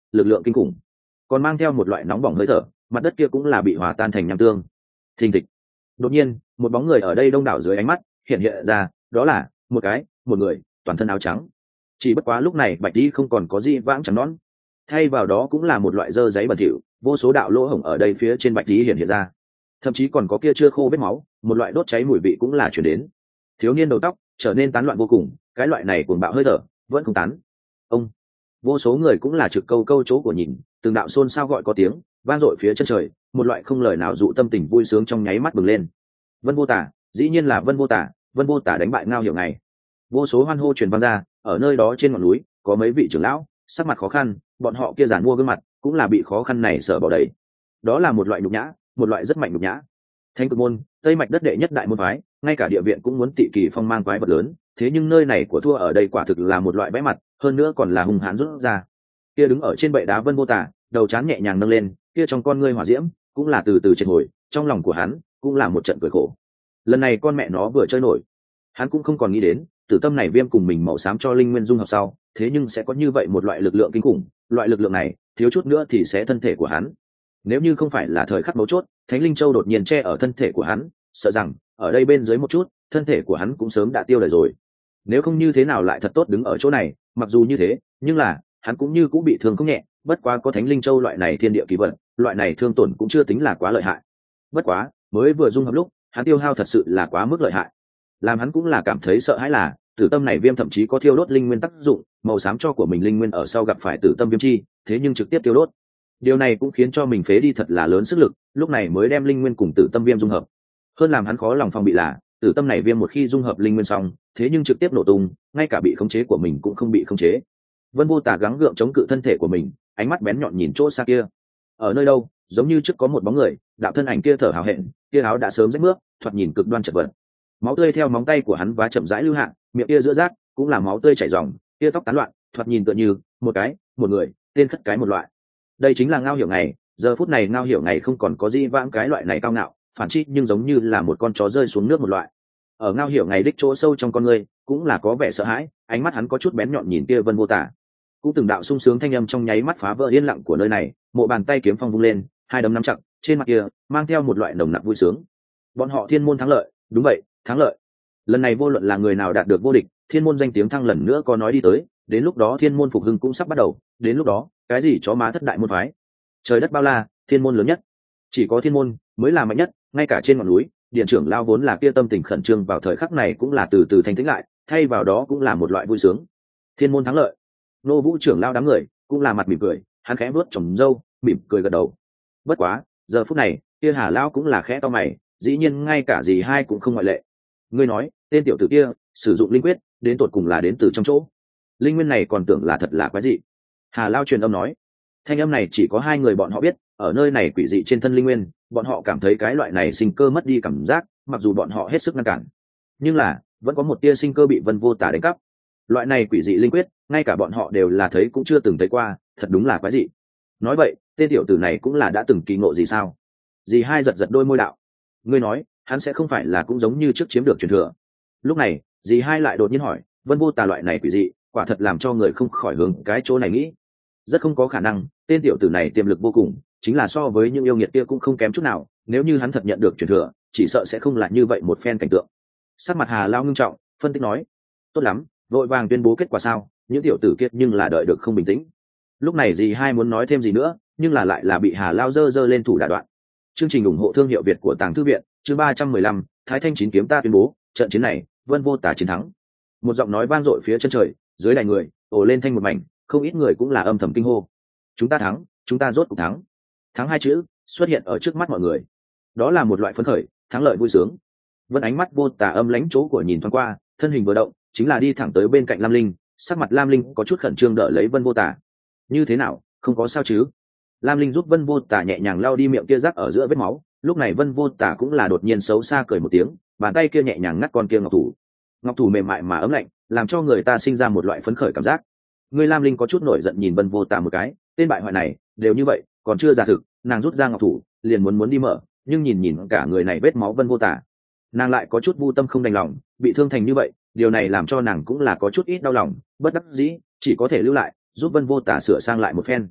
lực lượng kinh khủng, còn mang theo một loại nóng bỏng hơi thở, mặt đất kia cũng là bị hòa tan thành nham tương. Thình thịch. Đột nhiên, một bóng người ở đây đông đảo dưới ánh mắt hiện hiện ra, đó là một cái, một người, toàn thân áo trắng. Chỉ bất quá lúc này bạch đi không còn có gì vãng trắng nón, thay vào đó cũng là một loại dơ giấy bẩn thỉu, vô số đạo lỗ hổng ở đây phía trên bạch đi hiện hiện ra, thậm chí còn có kia chưa khô vết máu, một loại đốt cháy mùi vị cũng là chuyển đến. Thiếu niên đầu tóc trở nên tán loạn vô cùng, cái loại này cuồng bạo hơi thở vẫn không tán. Ông, vô số người cũng là trực câu câu chỗ của nhìn, từng đạo xôn xao gọi có tiếng vang dội phía chân trời, một loại không lời nào dụ tâm tình vui sướng trong nháy mắt bừng lên. Vân Vô Tả, dĩ nhiên là Vân Vô Tả, Vân Vô Tả đánh bại Ngao Hiểu Ngày. Vô số hoan hô truyền vang ra, ở nơi đó trên ngọn núi có mấy vị trưởng lão sắc mặt khó khăn, bọn họ kia giàn mua gương mặt cũng là bị khó khăn này sợ bỏ đầy. Đó là một loại nhục nhã, một loại rất mạnh nhục nhã. Thánh Cực môn, tây mạch đất đệ nhất đại môn phái, ngay cả địa viện cũng muốn tị kỳ phong mang quái vật lớn, thế nhưng nơi này của thua ở đây quả thực là một loại bẽ mặt, hơn nữa còn là hung hãn rút ra. Kia đứng ở trên bệ đá Vân Vô Tả, đầu trán nhẹ nhàng nâng lên, kia trong con ngươi hỏa diễm cũng là từ từ triệt hồi, trong lòng của hắn cũng là một trận cười khổ. Lần này con mẹ nó vừa chơi nổi, hắn cũng không còn nghĩ đến tử tâm này viêm cùng mình màu xám cho linh nguyên dung hợp sau, thế nhưng sẽ có như vậy một loại lực lượng kinh khủng, loại lực lượng này thiếu chút nữa thì sẽ thân thể của hắn. Nếu như không phải là thời khắc mấu chốt, Thánh Linh Châu đột nhiên che ở thân thể của hắn, sợ rằng ở đây bên dưới một chút, thân thể của hắn cũng sớm đã tiêu đời rồi. Nếu không như thế nào lại thật tốt đứng ở chỗ này, mặc dù như thế, nhưng là hắn cũng như cũng bị thương không nhẹ, bất quá có Thánh Linh Châu loại này thiên địa kỳ vật, loại này thương tổn cũng chưa tính là quá lợi hại. Bất quá, mới vừa dung hợp lúc, hắn tiêu hao thật sự là quá mức lợi hại. Làm hắn cũng là cảm thấy sợ hãi là, tử tâm này viêm thậm chí có thiêu đốt linh nguyên tác dụng, màu xám cho của mình linh nguyên ở sau gặp phải tử tâm viêm chi, thế nhưng trực tiếp tiêu đốt. Điều này cũng khiến cho mình phế đi thật là lớn sức lực, lúc này mới đem linh nguyên cùng tử tâm viêm dung hợp. Hơn làm hắn khó lòng phòng bị là, tử tâm này viêm một khi dung hợp linh nguyên xong, thế nhưng trực tiếp nổ tung, ngay cả bị khống chế của mình cũng không bị khống chế. Vân Vô Tả gắng gượng chống cự thân thể của mình, ánh mắt bén nhọn nhìn chỗ xa kia. Ở nơi đâu, giống như trước có một bóng người, đạo thân ảnh kia thở hào hẹn, kia áo đã sớm rách mướp, thoạt nhìn cực đoan chật vật. Máu tươi theo móng tay của hắn vá chậm rãi lưu hạ, miệng kia giữa rác cũng là máu tươi chảy ròng, kia tóc tán loạn, thoạt nhìn tựa như một cái, một người, tên khất cái một loại. Đây chính là Ngao Hiểu Ngày, giờ phút này Ngao Hiểu Ngày không còn có gì vãng cái loại này cao ngạo, phản chi nhưng giống như là một con chó rơi xuống nước một loại. Ở Ngao Hiểu Ngày đích chỗ sâu trong con người, cũng là có vẻ sợ hãi, ánh mắt hắn có chút bén nhọn nhìn kia Vân Vô Tả. Cũng từng đạo sung sướng thanh âm trong nháy mắt phá vỡ yên lặng của nơi này, một bàn tay kiếm phong vung lên, hai đấm nắm chặt, trên mặt kia mang theo một loại nồng nặc vui sướng. Bọn họ Thiên môn thắng lợi, đúng vậy, thắng lợi. Lần này vô luận là người nào đạt được vô địch, Thiên môn danh tiếng thăng lần nữa có nói đi tới, đến lúc đó Thiên môn phục hưng cũng sắp bắt đầu, đến lúc đó, cái gì chó má thất đại môn phái, trời đất bao la, Thiên môn lớn nhất, chỉ có Thiên môn mới là mạnh nhất. Ngay cả trên ngọn núi, điện trưởng lao vốn là kia tâm tình khẩn trương vào thời khắc này cũng là từ từ thanh tĩnh lại, thay vào đó cũng là một loại vui sướng. Thiên môn thắng lợi. Nô Vũ trưởng lao đám người cũng là mặt mỉm cười, hắn khẽ vuốt tròm râu, mỉm cười gật đầu. Bất quá, giờ phút này, kia Hà lao cũng là khẽ to mày, dĩ nhiên ngay cả gì hai cũng không ngoại lệ. Ngươi nói, tên tiểu tử kia sử dụng linh quyết, đến tột cùng là đến từ trong chỗ linh nguyên này, còn tưởng là thật là quái dị. Hà lao truyền âm nói, thanh âm này chỉ có hai người bọn họ biết, ở nơi này quỷ dị trên thân linh nguyên, bọn họ cảm thấy cái loại này sinh cơ mất đi cảm giác, mặc dù bọn họ hết sức ngăn cản, nhưng là vẫn có một tia sinh cơ bị Vân Vô Tả đánh cắp. Loại này quỷ dị linh quyết, ngay cả bọn họ đều là thấy cũng chưa từng thấy qua, thật đúng là quái dị. Nói vậy, tên tiểu tử này cũng là đã từng kỳ ngộ gì sao? Dì hai giật giật đôi môi đạo, ngươi nói hắn sẽ không phải là cũng giống như trước chiếm được truyền thừa? Lúc này dì hai lại đột nhiên hỏi, Vân Vô Tả loại này quỷ dị, quả thật làm cho người không khỏi hướng cái chỗ này nghĩ. Rất không có khả năng, tên tiểu tử này tiềm lực vô cùng, chính là so với những yêu nghiệt kia cũng không kém chút nào, nếu như hắn thật nhận được truyền thừa, chỉ sợ sẽ không là như vậy một phen cảnh tượng. Sắc mặt Hà lao ngưng trọng, phân tích nói, tốt lắm, vội vàng tuyên bố kết quả sao? Những tiểu tử kia nhưng là đợi được không bình tĩnh. Lúc này dì hai muốn nói thêm gì nữa, nhưng là lại là bị Hà lao giơ giơ lên thủ đả đoạn. Chương trình ủng hộ thương hiệu Việt của Tàng Thư viện, chương ba trăm mười lăm, Thái Thanh chín kiếm ta tuyên bố, trận chiến này, Vân Vô Tả chiến thắng. Một giọng nói vang dội phía chân trời, dưới đài người ồ lên thanh một mảnh, không ít người cũng là âm thầm kinh hô. Chúng ta thắng, chúng ta rốt cuộc thắng. Thắng hai chữ xuất hiện ở trước mắt mọi người, đó là một loại phấn khởi, thắng lợi vui sướng. Vân ánh mắt Vô Tả âm lãnh chỗ của nhìn thoáng qua, thân hình vừa động, chính là đi thẳng tới bên cạnh Lam Linh, sắc mặt Lam Linh có chút khẩn trương đỡ lấy Vân Vô Tả. Như thế nào, không có sao chứ? Lam Linh giúp Vân Vô Tả nhẹ nhàng lau đi miệng kia rắc ở giữa vết máu. Lúc này Vân Vô Tả cũng là đột nhiên xấu xa cười một tiếng, bàn tay kia nhẹ nhàng ngắt con kia ngọc thủ. Ngọc thủ mềm mại mà ấm lạnh, làm cho người ta sinh ra một loại phấn khởi cảm giác. Người Lam Linh có chút nổi giận nhìn Vân Vô Tả một cái, tên bại hoại này đều như vậy, còn chưa giả thực, nàng rút ra ngọc thủ, liền muốn muốn đi mở, nhưng nhìn nhìn cả người này vết máu Vân Vô Tả, nàng lại có chút vu tâm không đành lòng, bị thương thành như vậy, điều này làm cho nàng cũng là có chút ít đau lòng, bất đắc dĩ chỉ có thể lưu lại, giúp Vân Vô Tả sửa sang lại một phen.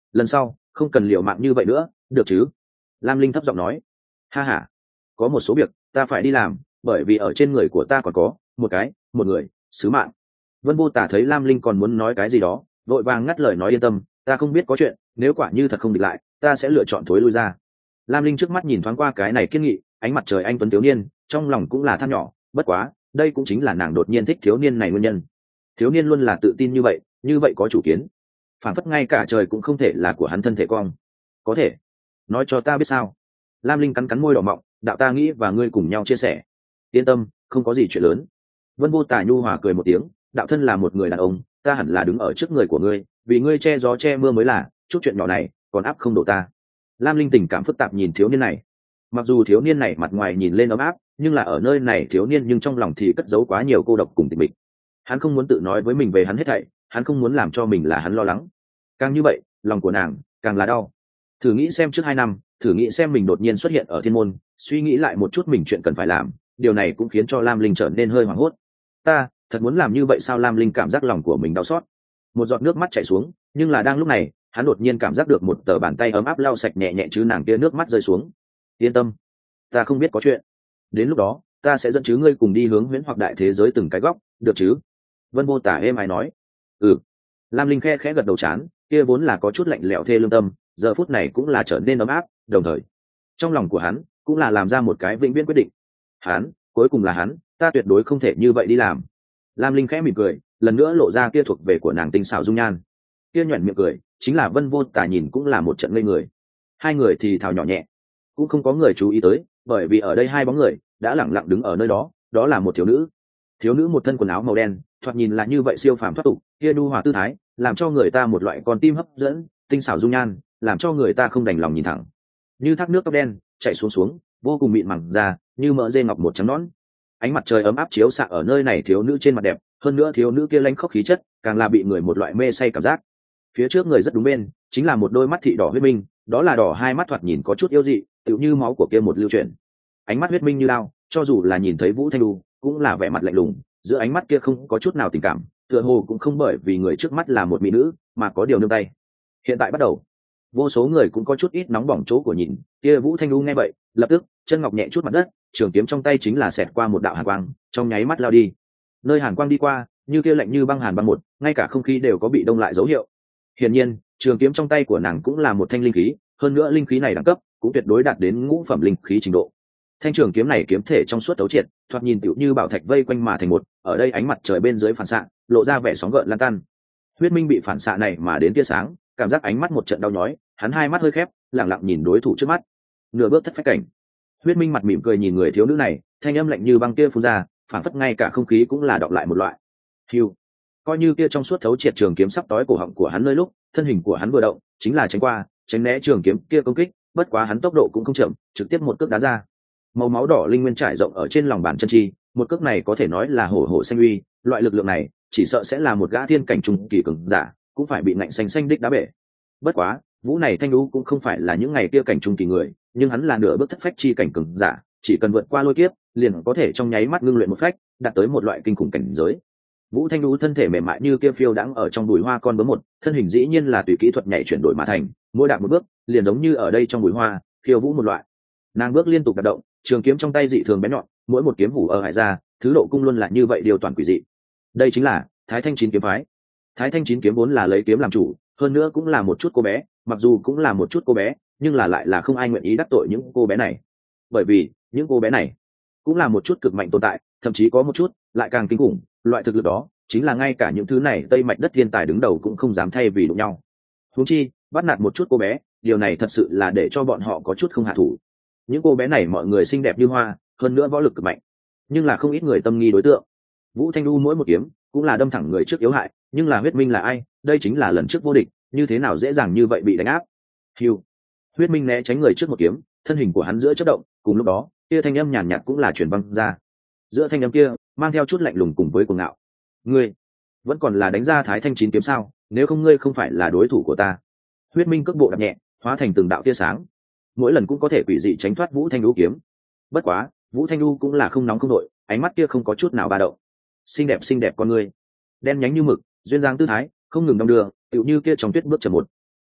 lần sau không cần liều mạng như vậy nữa, được chứ? Lam Linh thấp giọng nói. Ha ha, có một số việc ta phải đi làm, bởi vì ở trên người của ta còn có một cái một người sứ mạng. Vân Vô Tả thấy Lam Linh còn muốn nói cái gì đó, vội vàng ngắt lời nói, yên tâm, ta không biết có chuyện, nếu quả như thật không địch lại, ta sẽ lựa chọn thối lui ra. Lam Linh trước mắt nhìn thoáng qua cái này kiên nghị ánh mặt trời anh tuấn thiếu niên, trong lòng cũng là than nhỏ, bất quá đây cũng chính là nàng đột nhiên thích thiếu niên này nguyên nhân. Thiếu niên luôn là tự tin như vậy, như vậy có chủ kiến, phản phất ngay cả trời cũng không thể là của hắn thân thể cong. Có thể nói cho ta biết sao? Lam Linh cắn cắn môi đỏ mọng, đạo ta nghĩ và ngươi cùng nhau chia sẻ. Yên tâm, không có gì chuyện lớn. Vân Vô Tả nhu hòa cười một tiếng, đạo thân là một người đàn ông, ta hẳn là đứng ở trước người của ngươi, vì ngươi che gió che mưa mới là, chút chuyện nhỏ này còn áp không đổ ta. Lam Linh tình cảm phức tạp nhìn thiếu niên này, mặc dù thiếu niên này mặt ngoài nhìn lên ấm áp, nhưng là ở nơi này thiếu niên nhưng trong lòng thì cất giấu quá nhiều cô độc cùng tịch mịch. Hắn không muốn tự nói với mình về hắn hết thảy, hắn không muốn làm cho mình là hắn lo lắng. Càng như vậy, lòng của nàng càng là đau. Thử nghĩ xem trước hai năm, thử nghĩ xem mình đột nhiên xuất hiện ở thiên môn, suy nghĩ lại một chút mình chuyện cần phải làm, điều này cũng khiến cho Lam Linh trở nên hơi hoảng hốt. Ta thật muốn làm như vậy sao? Lam Linh cảm giác lòng của mình đau xót, một giọt nước mắt chảy xuống, nhưng là đang lúc này hắn đột nhiên cảm giác được một tờ bàn tay ấm áp lau sạch nhẹ nhẹ chứ nàng kia nước mắt rơi xuống. Yên tâm, ta không biết có chuyện, đến lúc đó ta sẽ dẫn chứ ngươi cùng đi hướng huyễn hoặc đại thế giới từng cái góc, được chứ? Vân Vô Tả êm ái nói. Ừ. Lam Linh khe khẽ gật đầu, chán kia vốn là có chút lạnh lẽo thê lương tâm giờ phút này cũng là trở nên ấm áp, đồng thời trong lòng của hắn cũng là làm ra một cái vĩnh viễn quyết định. Hắn cuối cùng là hắn, ta tuyệt đối không thể như vậy đi làm. Lam Linh khẽ mỉm cười, lần nữa lộ ra kia thuộc về của nàng tinh xảo dung nhan. Kia nhoẻn miệng cười chính là Vân Vô Tả, nhìn cũng là một trận ngây người. Hai người thì thào nhỏ nhẹ, cũng không có người chú ý tới, bởi vì ở đây hai bóng người đã lẳng lặng đứng ở nơi đó, đó là một thiếu nữ. Thiếu nữ một thân quần áo màu đen, thoạt nhìn là như vậy siêu phàm thoát tục, kia nhu hòa tư thái làm cho người ta một loại con tim hấp dẫn, tinh xảo dung nhan làm cho người ta không đành lòng nhìn thẳng. Như thác nước tóc đen chảy xuống xuống, vô cùng mịn màng ra, như mỡ dê ngọc một trắng nõn. Ánh mặt trời ấm áp chiếu xạ ở nơi này thiếu nữ trên mặt đẹp, hơn nữa thiếu nữ kia lánh khóc khí chất càng là bị người một loại mê say cảm giác. Phía trước người rất đúng bên chính là một đôi mắt thị đỏ huyết minh, đó là đỏ hai mắt thoạt nhìn có chút yêu dị, tựu như máu của kia một lưu chuyển. Ánh mắt huyết minh như lao, cho dù là nhìn thấy Vũ Thanh Du cũng là vẻ mặt lạnh lùng, giữa ánh mắt kia không có chút nào tình cảm, tựa hồ cũng không bởi vì người trước mắt là một mỹ nữ mà có điều nương tay. Hiện tại bắt đầu, vô số người cũng có chút ít nóng bỏng chỗ của nhìn. Kia Vũ Thanh Du nghe vậy, lập tức chân ngọc nhẹ chút mặt đất, trường kiếm trong tay chính là xẹt qua một đạo hàn quang, trong nháy mắt lao đi. Nơi hàn quang đi qua, như kia lạnh như băng hàn băng một, ngay cả không khí đều có bị đông lại dấu hiệu. Hiển nhiên, trường kiếm trong tay của nàng cũng là một thanh linh khí, hơn nữa linh khí này đẳng cấp cũng tuyệt đối đạt đến ngũ phẩm linh khí trình độ. Thanh trường kiếm này kiếm thể trong suốt thấu triệt, thoạt nhìn tựu như bảo thạch vây quanh mà thành một, ở đây ánh mặt trời bên dưới phản xạ, lộ ra vẻ sóng gợn lan tan. Huyết Minh bị phản xạ này mà đến tia sáng, cảm giác ánh mắt một trận đau nhói, hắn hai mắt hơi khép, lặng lặng nhìn đối thủ trước mắt. Nửa bước thất phách cảnh. Huyết Minh mặt mỉm cười nhìn người thiếu nữ này, thanh âm lạnh như băng kia phun ra, phản phất ngay cả không khí cũng là đọng lại một loại. Hưu. Coi như kia trong suốt thấu triệt trường kiếm sắp tói cổ họng của hắn nơi lúc, thân hình của hắn vừa động, chính là tránh qua, tránh né trường kiếm kia công kích, bất quá hắn tốc độ cũng không chậm, trực tiếp một cước đá ra. Màu máu đỏ linh nguyên trải rộng ở trên lòng bàn chân chi, một cước này có thể nói là hổ hổ xanh uy, loại lực lượng này chỉ sợ sẽ là một gã thiên cảnh trung kỳ cường giả cũng phải bị nạnh xanh xanh đích đá bể. Bất quá Vũ này Thanh Đu cũng không phải là những ngày kia cảnh trung kỳ người, nhưng hắn là nửa bước thất phách chi cảnh cường giả, chỉ cần vượt qua lôi kiếp liền có thể trong nháy mắt ngưng luyện một phách, đạt tới một loại kinh khủng cảnh giới. Vũ Thanh Đu thân thể mềm mại như kia phiêu đãng ở trong bụi hoa con bướm một, thân hình dĩ nhiên là tùy kỹ thuật nhảy chuyển đổi mà thành, mỗi đạp một bước liền giống như ở đây trong bụi hoa khiêu vũ một loại. Nàng bước liên tục đạp động, trường kiếm trong tay dị thường bén nhọn, mỗi một kiếm hủ ở hải ra, thứ độ cung luôn là như vậy điều toàn quỷ dị. Đây chính là Thái Thanh Chín kiếm phái. Thái Thanh Chín kiếm vốn là lấy kiếm làm chủ, hơn nữa cũng là một chút cô bé, mặc dù cũng là một chút cô bé, nhưng là lại là không ai nguyện ý đắc tội những cô bé này, bởi vì những cô bé này cũng là một chút cực mạnh tồn tại, thậm chí có một chút lại càng kinh khủng, loại thực lực đó chính là ngay cả những thứ này tây mạch đất thiên tài đứng đầu cũng không dám thay vì đụng nhau. Huống chi bắt nạt một chút cô bé, điều này thật sự là để cho bọn họ có chút không hạ thủ. Những cô bé này mọi người xinh đẹp như hoa, hơn nữa võ lực cực mạnh, nhưng là không ít người tâm nghi đối tượng. Vũ Thanh Du mỗi một kiếm cũng là đâm thẳng người trước yếu hại, nhưng là Huyết Minh là ai? Đây chính là lần trước vô địch, như thế nào dễ dàng như vậy bị đánh áp? Hiu. Huyết Minh né tránh người trước một kiếm, thân hình của hắn giữa chớp động, cùng lúc đó, kia thanh âm nhàn nhạt cũng là truyền vang ra. Giữa thanh âm kia, mang theo chút lạnh lùng cùng với cuồng ngạo. Ngươi vẫn còn là đánh ra Thái Thanh Chín kiếm sao? Nếu không ngươi không phải là đối thủ của ta. Huyết Minh cước bộ đạp nhẹ, hóa thành từng đạo tia sáng, mỗi lần cũng có thể quỷ dị tránh thoát Vũ Thanh Du kiếm. Bất quá Vũ Thanh Du cũng là không nóng không nội, ánh mắt kia không có chút nào ba động. Xinh đẹp xinh đẹp con người, đen nhánh như mực, duyên dáng tư thái không ngừng đong đưa, tựu như kia trong tuyết bước chậm một.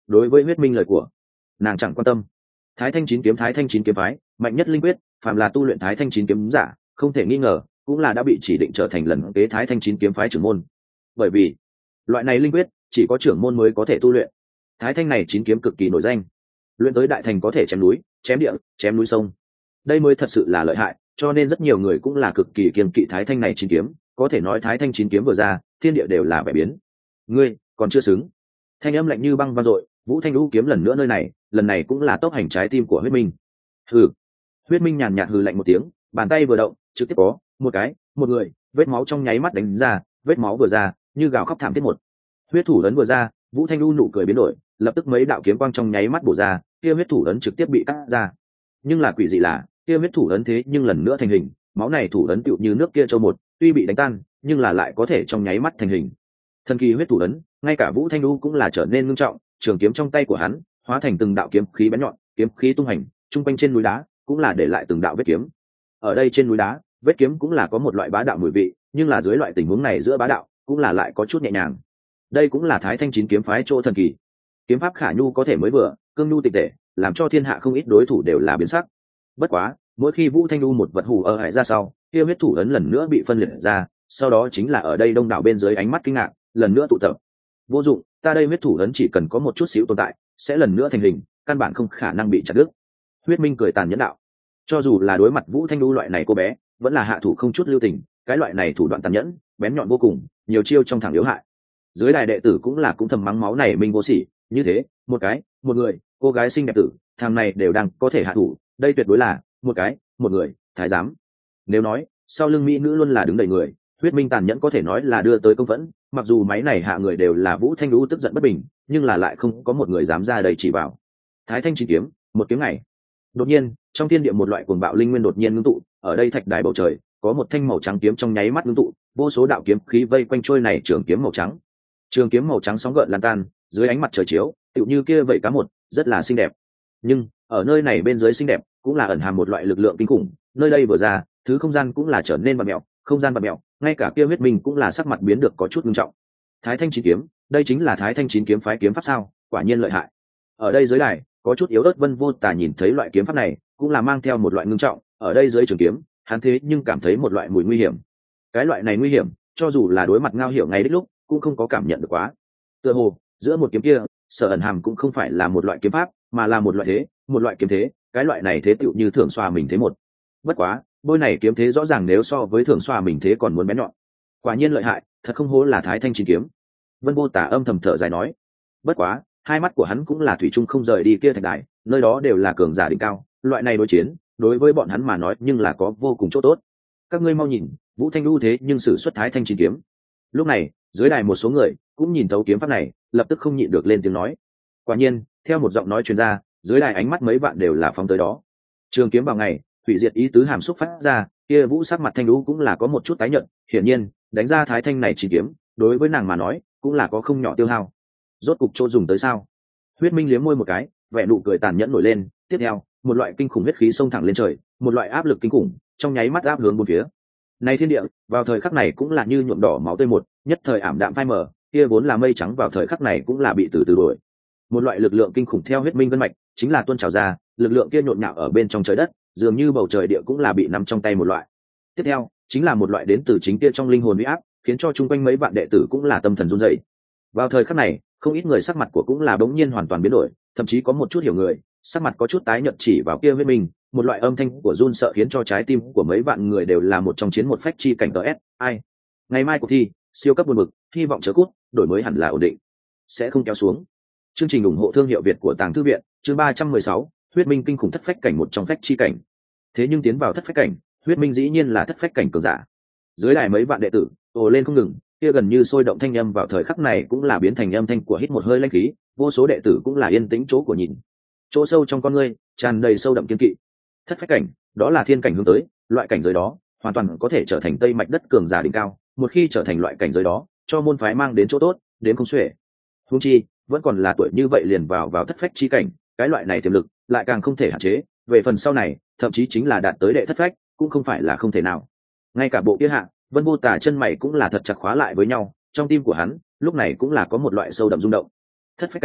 đối với huyết minh lời của nàng chẳng quan tâm. Thái thanh chín kiếm thái thanh chín kiếm phái mạnh nhất linh quyết, phàm là tu luyện thái thanh chín kiếm giả không thể nghi ngờ cũng là đã bị chỉ định trở thành lần kế thái thanh chín kiếm phái trưởng môn, bởi vì loại này linh quyết chỉ có trưởng môn mới có thể tu luyện. Thái thanh này chín kiếm cực kỳ nổi danh, luyện tới đại thành có thể chém núi chém địa chém núi sông, đây mới thật sự là lợi hại, cho nên rất nhiều người cũng là cực kỳ kiêng kỵ thái thanh này chín kiếm. Có thể nói thái thanh chín kiếm vừa ra thiên địa đều là vẻ biến. Ngươi còn chưa xứng. Thanh âm lạnh như băng vang dội, Vũ Thanh Lũ kiếm lần nữa nơi này, lần này cũng là tốc hành trái tim của huyết minh. Hừ. Huyết minh nhàn nhạt hừ lạnh một tiếng, bàn tay vừa động trực tiếp có một cái một người vết máu trong nháy mắt đánh ra, vết máu vừa ra như gào khóc thảm thiết. Một huyết thủ ấn vừa ra, Vũ Thanh Lũ nụ cười biến đổi, lập tức mấy đạo kiếm quang trong nháy mắt bổ ra, kia huyết thủ ấn trực tiếp bị cắt ra. Nhưng là quỷ dị là kia huyết thủ ấn thế nhưng lần nữa thành hình, máu này thủ ấn tựu như nước kia châu một, tuy bị đánh tan nhưng là lại có thể trong nháy mắt thành hình. Thần kỳ huyết thủ ấn, ngay cả Vũ Thanh Lũ cũng là trở nên ngưng trọng, trường kiếm trong tay của hắn hóa thành từng đạo kiếm khí bén nhọn, kiếm khí tung hành, trung quanh trên núi đá cũng là để lại từng đạo vết kiếm. Ở đây trên núi đá, vết kiếm cũng là có một loại bá đạo mùi vị, nhưng là dưới loại tình huống này giữa bá đạo cũng là lại có chút nhẹ nhàng. Đây cũng là Thái Thanh chín kiếm phái chỗ thần kỳ. Kiếm pháp khả nhu có thể mới vừa, cương nhu tịch tệ, làm cho thiên hạ không ít đối thủ đều là biến sắc. Bất quá, mỗi khi Vũ Thanh Lũ một vật hù ở hại ra sau, kia huyết thủ ấn lần nữa bị phân liệt ra, sau đó chính là ở đây đông đảo bên dưới ánh mắt kinh ngạc lần nữa tụ tập. Vô dụng, ta đây huyết thủ ấn chỉ cần có một chút xíu tồn tại sẽ lần nữa thành hình, căn bản không khả năng bị chặt đứt. Huyết minh cười tàn nhẫn đạo. Cho dù là đối mặt Vũ Thanh Lũ loại này cô bé vẫn là hạ thủ không chút lưu tình, cái loại này thủ đoạn tàn nhẫn bén nhọn vô cùng, nhiều chiêu trong thẳng yếu hại. Dưới đài đệ tử cũng là cũng thầm mắng máu này minh vô sỉ, như thế một cái một người cô gái xinh đẹp tử thằng này đều đang có thể hạ thủ, đây tuyệt đối là một cái một người thái giám. Nếu nói sau lưng mỹ nữ luôn là đứng đầy người, huyết minh tàn nhẫn có thể nói là đưa tới công phẫn. Mặc dù máy này hạ người đều là Vũ Thanh Lũ tức giận bất bình, nhưng là lại không có một người dám ra đây chỉ bảo. Thái thanh chín kiếm, một kiếm này. Đột nhiên trong thiên địa một loại cuồng bạo linh nguyên đột nhiên ngưng tụ, ở đây thạch đài bầu trời có một thanh màu trắng kiếm trong nháy mắt ngưng tụ, vô số đạo kiếm khí vây quanh trôi này trường kiếm màu trắng. Trường kiếm màu trắng sóng gợn lan tan dưới ánh mặt trời chiếu, tựu như kia vậy cá một, rất là xinh đẹp. Nhưng ở nơi này bên dưới xinh đẹp cũng là ẩn hàm một loại lực lượng kinh khủng, nơi đây vừa ra thứ không gian cũng là trở nên bạt mẹo, không gian bạt mẹo, ngay cả kia huyết minh cũng là sắc mặt biến được có chút nghiêm trọng. Thái thanh chín kiếm, đây chính là Thái thanh chín kiếm phái kiếm pháp sao? Quả nhiên lợi hại. Ở đây dưới đài có chút yếu ớt Vân Vô Tà nhìn thấy loại kiếm pháp này cũng là mang theo một loại ngưng trọng, ở đây dưới trường kiếm hắn thế nhưng cảm thấy một loại mùi nguy hiểm. Cái loại này nguy hiểm cho dù là đối mặt Ngao Hiểu ngay đích lúc cũng không có cảm nhận được quá. Tựa hồ giữa một kiếm kia sở ẩn hàm cũng không phải là một loại kiếm pháp, mà là một loại thế, một loại kiếm thế, cái loại này thế tựu như thường xoa mình thế một. Bất quá bôi này kiếm thế rõ ràng nếu so với thường xoa mình thế còn muốn bén nhọn. Quả nhiên lợi hại, thật không hổ là Thái thanh chín kiếm. Vân Vô Tà âm thầm thở dài nói. Bất quá hai mắt của hắn cũng là thủy chung không rời đi kia thạch đài, nơi đó đều là cường giả đỉnh cao, loại này đối chiến đối với bọn hắn mà nói nhưng là có vô cùng chỗ tốt. Các ngươi mau nhìn, Vũ Thanh Lũ thế nhưng sử xuất Thái thanh chín kiếm. Lúc này dưới đài một số người cũng nhìn thấu kiếm pháp này, lập tức không nhịn được lên tiếng nói. Quả nhiên theo một giọng nói truyền ra, dưới đài ánh mắt mấy bạn đều là phóng tới đó. Trường kiếm vào ngày hủy diệt ý tứ hàm xúc phát ra, kia Vũ sắc mặt Thanh Lũ cũng là có một chút tái nhợt, hiển nhiên đánh ra Thái thanh này chín kiếm đối với nàng mà nói cũng là có không nhỏ tiêu hao. Rốt cục chỗ dùng tới sao? Huyết minh liếm môi một cái, vẻ nụ cười tàn nhẫn nổi lên, tiếp theo một loại kinh khủng huyết khí xông thẳng lên trời, một loại áp lực kinh khủng trong nháy mắt áp hướng bốn phía. Này thiên địa vào thời khắc này cũng là như nhuộm đỏ máu tươi một, nhất thời ảm đạm phai mờ, kia vốn là mây trắng vào thời khắc này cũng là bị từ từ đổi. Một loại lực lượng kinh khủng theo huyết minh vân mạch chính là tuôn trào ra, lực lượng kia nhộn nhạo ở bên trong trời đất, dường như bầu trời địa cũng là bị nắm trong tay một loại. Tiếp theo chính là một loại đến từ chính kia trong linh hồn uy áp, khiến cho chung quanh mấy vạn đệ tử cũng là tâm thần run rẩy. Vào thời khắc này không ít người sắc mặt của cũng là bỗng nhiên hoàn toàn biến đổi, thậm chí có một chút hiểu người sắc mặt có chút tái nhợt chỉ vào kia huyết minh, một loại âm thanh của run sợ khiến cho trái tim của mấy vạn người đều là một trong chiến một phách chi cảnh tờ s. Ai ngày mai cuộc thi siêu cấp buồn bực, hy vọng chớ cút, đổi mới hẳn là ổn định, sẽ không kéo xuống. Chương trình ủng hộ thương hiệu Việt của Tàng Thư Viện, chương ba trăm mười sáu, huyết minh kinh khủng thất phách cảnh, một trong phách chi cảnh. Thế nhưng tiến vào thất phách cảnh, huyết minh dĩ nhiên là thất phách cảnh cường giả. Dưới đài mấy vạn đệ tử ồ lên không ngừng, kia gần như sôi động thanh âm vào thời khắc này cũng là biến thành âm thanh của hít một hơi lãnh khí, vô số đệ tử cũng là yên tĩnh chỗ của nhìn. Chỗ sâu trong con ngươi tràn đầy sâu đậm kiên kỵ. Thất phách cảnh, đó là thiên cảnh hướng tới, loại cảnh giới đó hoàn toàn có thể trở thành tây mạch đất cường giả đỉnh cao, một khi trở thành loại cảnh giới đó, cho môn phái mang đến chỗ tốt đến không xuể. Huống chi vẫn còn là tuổi như vậy liền vào vào thất phách chi cảnh, cái loại này tiềm lực lại càng không thể hạn chế, về phần sau này thậm chí chính là đạt tới đệ thất phách cũng không phải là không thể nào. Ngay cả bộ kia hạ Vân Vô Tà chân mày cũng là thật chặt khóa lại với nhau, trong tim của hắn lúc này cũng là có một loại sâu đậm rung động. Thất phách cảnh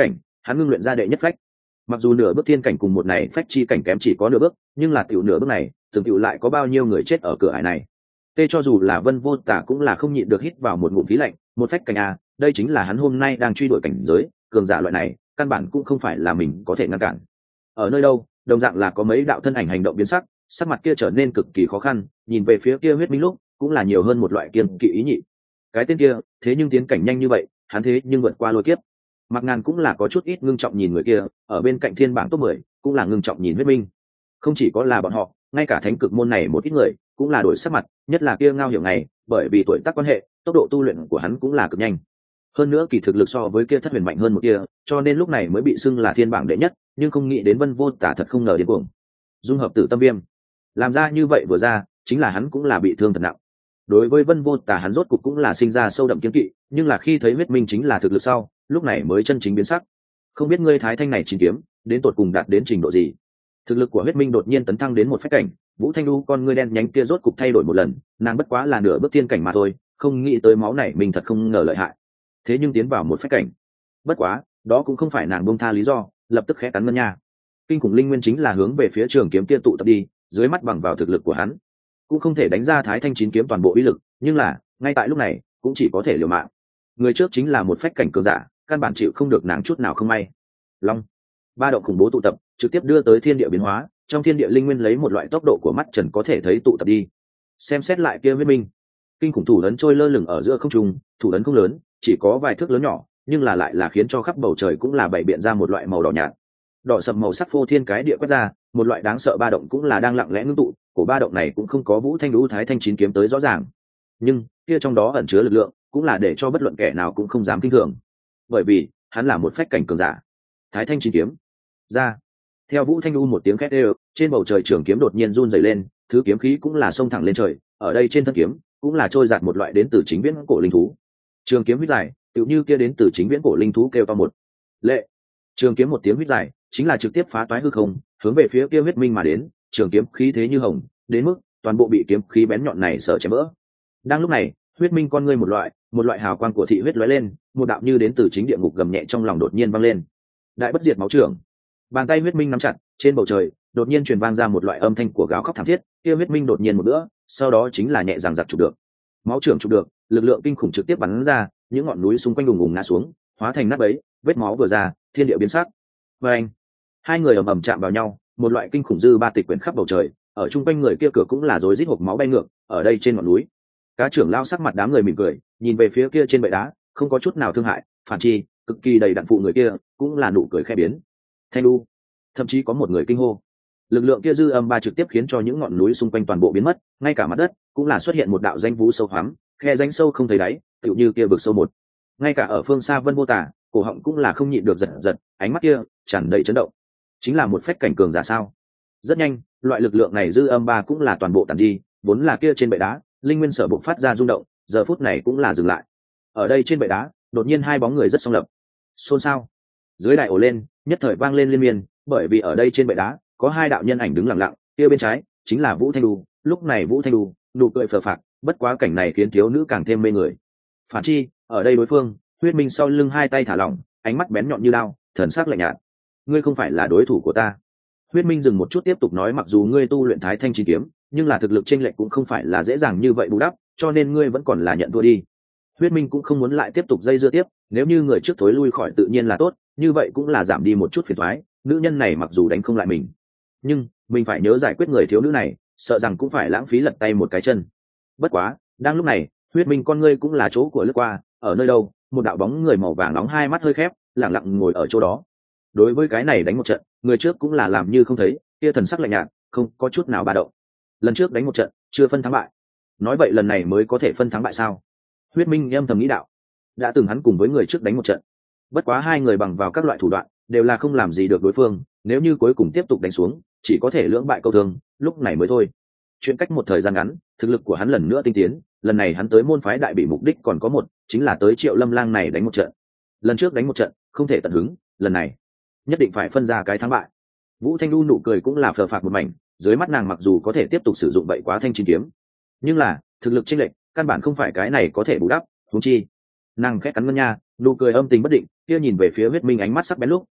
hắn ngưng luyện ra đệ nhất phách. Mặc dù nửa bước thiên cảnh cùng một này phách chi cảnh kém chỉ có nửa bước, nhưng là tiểu nửa bước này tưởng tiểu lại có bao nhiêu người chết ở cửa ải này. Tê cho dù là Vân Vô Tả cũng là không nhịn được hít vào một ngụm khí lạnh, một phách cảnh a, đây chính là hắn hôm nay đang truy đuổi cảnh giới, cường giả loại này, căn bản cũng không phải là mình có thể ngăn cản. Ở nơi đâu, đồng dạng là có mấy đạo thân ảnh hành động biến sắc, sắc mặt kia trở nên cực kỳ khó khăn, nhìn về phía kia huyết minh lúc, cũng là nhiều hơn một loại kiêng kỵ ý nhị. Cái tên kia, thế nhưng tiến cảnh nhanh như vậy, hắn thế nhưng vượt qua lôi kiếp. Mặc Ngàn cũng là có chút ít ngưng trọng nhìn người kia, ở bên cạnh thiên bảng top mười, cũng là ngưng trọng nhìn huyết minh. Không chỉ có là bọn họ, ngay cả thánh cực môn này một ít người, cũng là đổi sắc mặt, nhất là kia Ngao Hiểu Ngày, bởi vì tuổi tác quan hệ, tốc độ tu luyện của hắn cũng là cực nhanh. Hơn nữa kỳ thực lực so với kia Thất Huyền mạnh hơn một kia, cho nên lúc này mới bị xưng là thiên bảng đệ nhất, nhưng không nghĩ đến Vân Vô Tả thật không ngờ đến cuồng. Dung hợp tử tâm viêm, làm ra như vậy vừa ra, chính là hắn cũng là bị thương thật nặng. Đối với Vân Vô Tả hắn rốt cục cũng là sinh ra sâu đậm kiêng kỵ, nhưng là khi thấy huyết minh chính là thực lực sau, lúc này mới chân chính biến sắc. Không biết ngươi Thái Thanh này chín kiếm, đến tột cùng đạt đến trình độ gì? Thực lực của huyết minh đột nhiên tấn thăng đến một phách cảnh, Vũ Thanh Du con ngươi đen nhánh kia rốt cục thay đổi một lần, nàng bất quá là nửa bước thiên cảnh mà thôi, không nghĩ tới máu này mình thật không ngờ lợi hại. Thế nhưng tiến vào một phách cảnh, bất quá, đó cũng không phải nàng buông tha lý do, lập tức khẽ cắn ngân nha. Kinh khủng linh nguyên chính là hướng về phía trường kiếm kia tụ tập đi, dưới mắt bằng vào thực lực của hắn, cũng không thể đánh ra Thái Thanh chín kiếm toàn bộ uy lực, nhưng là, ngay tại lúc này, cũng chỉ có thể liều mạng. Người trước chính là một phách cảnh cường giả, căn bản chịu không được nàng chút nào không may. Long, ba động khủng bố tụ tập, trực tiếp đưa tới thiên địa biến hóa, trong thiên địa linh nguyên lấy một loại tốc độ của mắt trần có thể thấy tụ tập đi. Xem xét lại kia huyết minh, kinh khủng thủ lớn trôi lơ lửng ở giữa không trung, thủ lớn không lớn, chỉ có vài thước lớn nhỏ, nhưng là lại là khiến cho khắp bầu trời cũng là bảy biện ra một loại màu đỏ nhạt. Đỏ sầm màu sắc phô thiên cái địa quét ra, một loại đáng sợ ba động cũng là đang lặng lẽ ngưng tụ, của ba động này cũng không có Vũ Thanh Đũ Thái Thanh chín kiếm tới rõ ràng, nhưng kia trong đó ẩn chứa lực lượng, cũng là để cho bất luận kẻ nào cũng không dám kinh thường, bởi vì hắn là một phách cảnh cường giả. Thái Thanh chín kiếm ra, theo Vũ Thanh Đũ một tiếng khét đều, trên bầu trời trường kiếm đột nhiên run rẩy lên, thứ kiếm khí cũng là xông thẳng lên trời, ở đây trên thân kiếm cũng là trôi giạt một loại đến từ chính viễn cổ linh thú. Trường kiếm huyết dài, tựu như kia đến từ chính viễn cổ linh thú kêu to một lệ. Trường kiếm một tiếng huyết dài, chính là trực tiếp phá toái hư không, hướng về phía kia huyết minh mà đến, trường kiếm khí thế như hồng, đến mức toàn bộ bị kiếm khí bén nhọn này sợ chém vỡ. Đang lúc này, huyết minh con ngươi một loại, một loại hào quang của thị huyết lóe lên, một đạo như đến từ chính địa ngục gầm nhẹ trong lòng đột nhiên vang lên. Đại bất diệt máu trưởng. Bàn tay huyết minh nắm chặt, trên bầu trời đột nhiên truyền vang ra một loại âm thanh của gào khóc thảm thiết, kia huyết minh đột nhiên một bữa, sau đó chính là nhẹ dàng giật chụp được. Máu trưởng chụp được, lực lượng kinh khủng trực tiếp bắn ra, những ngọn núi xung quanh đùng ùng ngã xuống, hóa thành nát bấy, vết máu vừa ra, thiên địa biến sắc. Và anh, hai người ầm ầm chạm vào nhau, một loại kinh khủng dư ba tịch quyển khắp bầu trời, ở chung quanh người kia cửa cũng là rối rít hộc máu bay ngược, ở đây trên ngọn núi. Cá trưởng lao sắc mặt đám người mỉm cười, nhìn về phía kia trên bệ đá, không có chút nào thương hại, phản chi, cực kỳ đầy đặn phụ người kia, cũng là nụ cười khẽ biến. Thanh đu, thậm chí có một người kinh hô. Lực lượng kia dư âm ba trực tiếp khiến cho những ngọn núi xung quanh toàn bộ biến mất, ngay cả mặt đất cũng là xuất hiện một đạo danh vũ sâu hoắm, khe rãnh sâu không thấy đáy, tựu như kia vực sâu một. Ngay cả ở phương xa Vân Vô Tả, cổ họng cũng là không nhịn được giật giật, ánh mắt kia tràn đầy chấn động. Chính là một phách cảnh cường giả sao? Rất nhanh, loại lực lượng này dư âm ba cũng là toàn bộ tàn đi, vốn là kia trên bệ đá, linh nguyên sở bộc phát ra rung động, giờ phút này cũng là dừng lại. Ở đây trên bệ đá, đột nhiên hai bóng người rất song lập. Xôn xao. Dưới đại ổ lên, nhất thời vang lên liên miên, bởi vì ở đây trên bệ đá, có hai đạo nhân ảnh đứng lặng lặng, kia bên trái chính là Vũ Thanh Đu, lúc này Vũ Thanh Đu nụ cười phờ phạc, bất quá cảnh này khiến thiếu nữ càng thêm mê người. Phản chi, ở đây đối phương, huyết minh sau lưng hai tay thả lỏng, ánh mắt bén nhọn như đao, thần sắc lạnh nhạt. Ngươi không phải là đối thủ của ta. Huyết minh dừng một chút tiếp tục nói, mặc dù ngươi tu luyện Thái Thanh chín kiếm, nhưng là thực lực chênh lệch cũng không phải là dễ dàng như vậy bù đắp, cho nên ngươi vẫn còn là nhận thua đi. Huyết minh cũng không muốn lại tiếp tục dây dưa tiếp, nếu như người trước thối lui khỏi tự nhiên là tốt, như vậy cũng là giảm đi một chút phiền toái. Nữ nhân này mặc dù đánh không lại mình, nhưng mình phải nhớ giải quyết người thiếu nữ này, sợ rằng cũng phải lãng phí lật tay một cái chân. Bất quá, đang lúc này, huyết minh con ngươi cũng là chỗ của lướt qua, ở nơi đâu, một đạo bóng người màu vàng nóng hai mắt hơi khép, lặng lặng ngồi ở chỗ đó. Đối với cái này đánh một trận, người trước cũng là làm như không thấy, kia thần sắc lạnh nhạt, không có chút nào ba động. Lần trước đánh một trận, chưa phân thắng bại. Nói vậy lần này mới có thể phân thắng bại sao? Huyết minh âm thầm nghĩ đạo. Đã từng hắn cùng với người trước đánh một trận, bất quá hai người bằng vào các loại thủ đoạn, đều là không làm gì được đối phương, nếu như cuối cùng tiếp tục đánh xuống, chỉ có thể lưỡng bại câu thương, lúc này mới thôi. Chuyện cách một thời gian ngắn, thực lực của hắn lần nữa tinh tiến, lần này hắn tới môn phái đại bị mục đích còn có một, chính là tới Triệu Lâm Lang này đánh một trận. Lần trước đánh một trận, không thể tận hứng, lần này nhất định phải phân ra cái thắng bại. Vũ Thanh Du nụ cười cũng là phờ phạc một mảnh, dưới mắt nàng mặc dù có thể tiếp tục sử dụng vậy quá thanh chín kiếm, nhưng là thực lực chênh lệch, căn bản không phải cái này có thể bù đắp, huống chi. Nàng khẽ cắn ngân nha, nụ cười âm tình bất định, kia nhìn về phía huyết minh ánh mắt sắc bén lúc,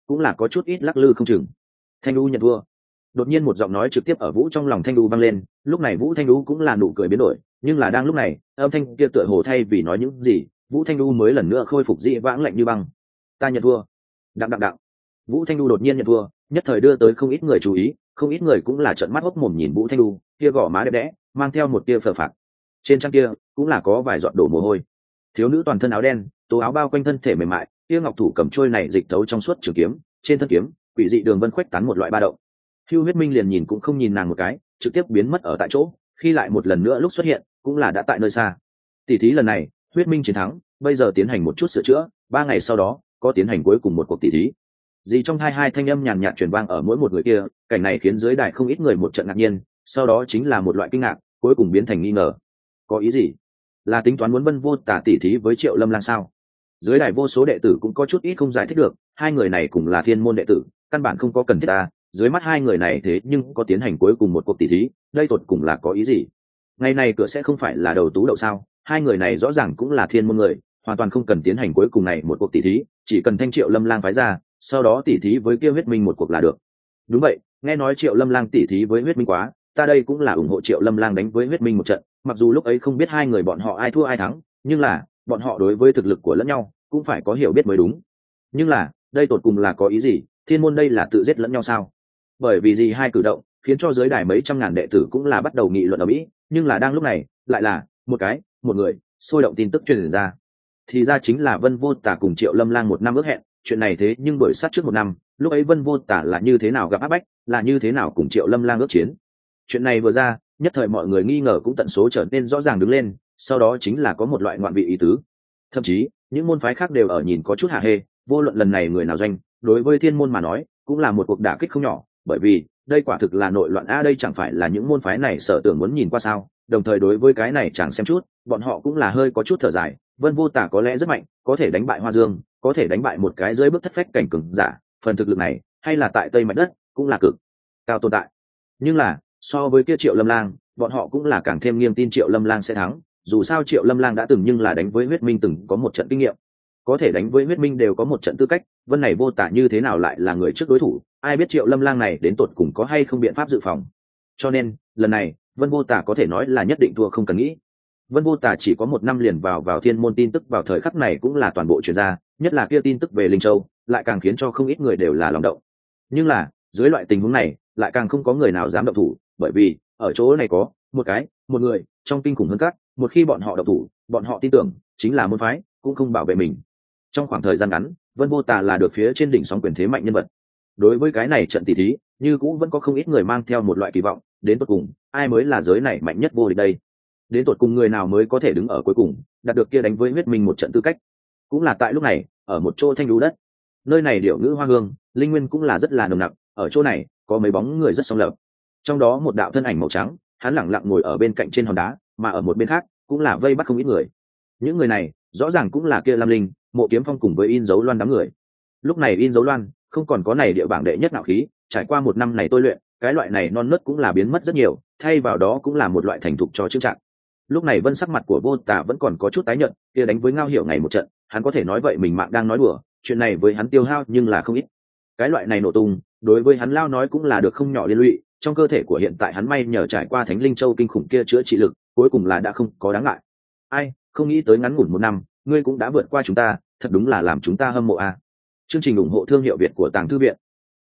cũng là có chút ít lắc lư không chừng. Thanh U nhận thua. Đột nhiên một giọng nói trực tiếp ở Vũ trong lòng Thanh U vang lên, lúc này Vũ Thanh U cũng là nụ cười biến đổi, nhưng là đang lúc này, âm thanh kia tựa hồ thay vì nói những gì, Vũ Thanh U mới lần nữa khôi phục dị vãng lạnh như băng. Ta nhận thua. Đặng đặng đặng. Vũ Thanh U đột nhiên nhận thua, nhất thời đưa tới không ít người chú ý, không ít người cũng là trợn mắt hốc mồm nhìn Vũ Thanh U, kia gò má đẹp đẽ, mang theo một tia phờ phạc. Trên trang kia cũng là có vài giọt đổ mồ hôi. Thiếu nữ toàn thân áo đen, tố áo bao quanh thân thể mềm mại, kia ngọc thủ cầm trôi này dịch thấu trong suốt trường kiếm, trên thân kiếm, quỷ dị đường vân khuếch tán một loại ba động. Hưu Huyết Minh liền nhìn cũng không nhìn nàng một cái, trực tiếp biến mất ở tại chỗ, khi lại một lần nữa lúc xuất hiện, cũng là đã tại nơi xa. Tỷ thí lần này, Huyết Minh chiến thắng, bây giờ tiến hành một chút sửa chữa, ba ngày sau đó, có tiến hành cuối cùng một cuộc tỷ thí. Gì trong hai hai thanh âm nhàn nhạt truyền vang ở mỗi một người kia, cảnh này khiến dưới đài không ít người một trận ngạc nhiên, sau đó chính là một loại kinh ngạc, cuối cùng biến thành nghi ngờ. Có ý gì? Là tính toán muốn Vân Vô Tả tỷ thí với Triệu Lâm Lang sao? Dưới đài vô số đệ tử cũng có chút ít không giải thích được, hai người này cùng là thiên môn đệ tử, căn bản không có cần thiết ta, dưới mắt hai người này thế nhưng có tiến hành cuối cùng một cuộc tỷ thí, đây tột cùng là có ý gì? Ngày này cửa sẽ không phải là đầu tú đậu sao? Hai người này rõ ràng cũng là thiên môn người, hoàn toàn không cần tiến hành cuối cùng này một cuộc tỷ thí, chỉ cần thanh Triệu Lâm Lang phái ra, sau đó tỷ thí với kia Huyết Minh một cuộc là được. Đúng vậy, nghe nói Triệu Lâm Lang tỷ thí với Huyết Minh quá, ta đây cũng là ủng hộ Triệu Lâm Lang đánh với Huyết Minh một trận, mặc dù lúc ấy không biết hai người bọn họ ai thua ai thắng, nhưng là bọn họ đối với thực lực của lẫn nhau cũng phải có hiểu biết mới đúng. Nhưng là đây tột cùng là có ý gì? Thiên môn đây là tự giết lẫn nhau sao? Bởi vì gì hai cử động khiến cho dưới đài mấy trăm ngàn đệ tử cũng là bắt đầu nghị luận ở mỹ, nhưng là đang lúc này lại là một cái một người sôi động tin tức truyền ra, thì ra chính là Vân Vô Tả cùng Triệu Lâm Lang một năm ước hẹn. Chuyện này thế nhưng bởi sát trước một năm, lúc ấy Vân Vô Tả là như thế nào gặp áp bách, là như thế nào cùng Triệu Lâm Lang ước chiến. Chuyện này vừa ra, nhất thời mọi người nghi ngờ cũng tận số trở nên rõ ràng đứng lên, sau đó chính là có một loại ngoạn vị ý tứ. Thậm chí những môn phái khác đều ở nhìn có chút hạ hê, vô luận lần này người nào doanh, đối với thiên môn mà nói cũng là một cuộc đả kích không nhỏ, bởi vì đây quả thực là nội loạn a, đây chẳng phải là những môn phái này sợ tưởng muốn nhìn qua sao? Đồng thời đối với cái này chẳng xem chút, bọn họ cũng là hơi có chút thở dài. Vân Vô Tả có lẽ rất mạnh, có thể đánh bại Hoa Dương, có thể đánh bại một cái dưới bước thất phách cảnh cường giả, phần thực lực này hay là tại Tây Mạch Đất cũng là cực cao tồn tại. Nhưng là so với kia Triệu Lâm Lang, bọn họ cũng là càng thêm nghiêng tin Triệu Lâm Lang sẽ thắng, dù sao Triệu Lâm Lang đã từng nhưng là đánh với Huyết Minh từng có một trận kinh nghiệm, có thể đánh với Huyết Minh đều có một trận tư cách, Vân này Vô Tả như thế nào lại là người trước đối thủ, ai biết Triệu Lâm Lang này đến tột cùng có hay không biện pháp dự phòng. Cho nên lần này Vân Vô Tả có thể nói là nhất định thua không cần nghĩ. Vân Vô Tả chỉ có một năm liền vào vào thiên môn, tin tức vào thời khắc này cũng là toàn bộ truyền ra, nhất là kia tin tức về Linh Châu lại càng khiến cho không ít người đều là lòng động. Nhưng là dưới loại tình huống này lại càng không có người nào dám động thủ, bởi vì ở chỗ này có một cái một người trong kinh khủng hơn các, một khi bọn họ động thủ, bọn họ tin tưởng chính là môn phái cũng không bảo vệ mình. Trong khoảng thời gian ngắn, Vân Vô Tả là được phía trên đỉnh sóng quyền thế mạnh nhân vật. Đối với cái này trận tỷ thí, như cũng vẫn có không ít người mang theo một loại kỳ vọng, đến tột cùng ai mới là giới này mạnh nhất vô địch đây? Đến tột cùng người nào mới có thể đứng ở cuối cùng, đạt được kia đánh với Huyết Minh một trận tư cách? Cũng là tại lúc này, ở một chỗ thanh lũ đất, nơi này điệu ngữ hoa hương, linh nguyên cũng là rất là nồng nặc, ở chỗ này có mấy bóng người rất song lập. Trong đó một đạo thân ảnh màu trắng, hắn lẳng lặng ngồi ở bên cạnh trên hòn đá, mà ở một bên khác cũng là vây bắt không ít người. Những người này rõ ràng cũng là kia Lam Linh, Mộ Kiếm Phong cùng với In Dấu Loan đám người. Lúc này In Dấu Loan không còn có này địa bảng đệ nhất nạo khí, trải qua một năm này tôi luyện, cái loại này non nớt cũng là biến mất rất nhiều, thay vào đó cũng là một loại thành thục cho chững trạng. Lúc này Vân sắc mặt của Vô Tả vẫn còn có chút tái nhợt, kia đánh với Ngao Hiểu ngày một trận, hắn có thể nói vậy mình mạng đang nói đùa, chuyện này với hắn tiêu hao nhưng là không ít. Cái loại này nổ tung, đối với hắn lao nói cũng là được không nhỏ liên lụy, trong cơ thể của hiện tại hắn may nhờ trải qua Thánh Linh Châu kinh khủng kia chữa trị lực, cuối cùng là đã không có đáng ngại. Ai, không nghĩ tới ngắn ngủn một năm, ngươi cũng đã vượt qua chúng ta, thật đúng là làm chúng ta hâm mộ a. À. Chương trình ủng hộ thương hiệu Việt của Tàng Thư Viện.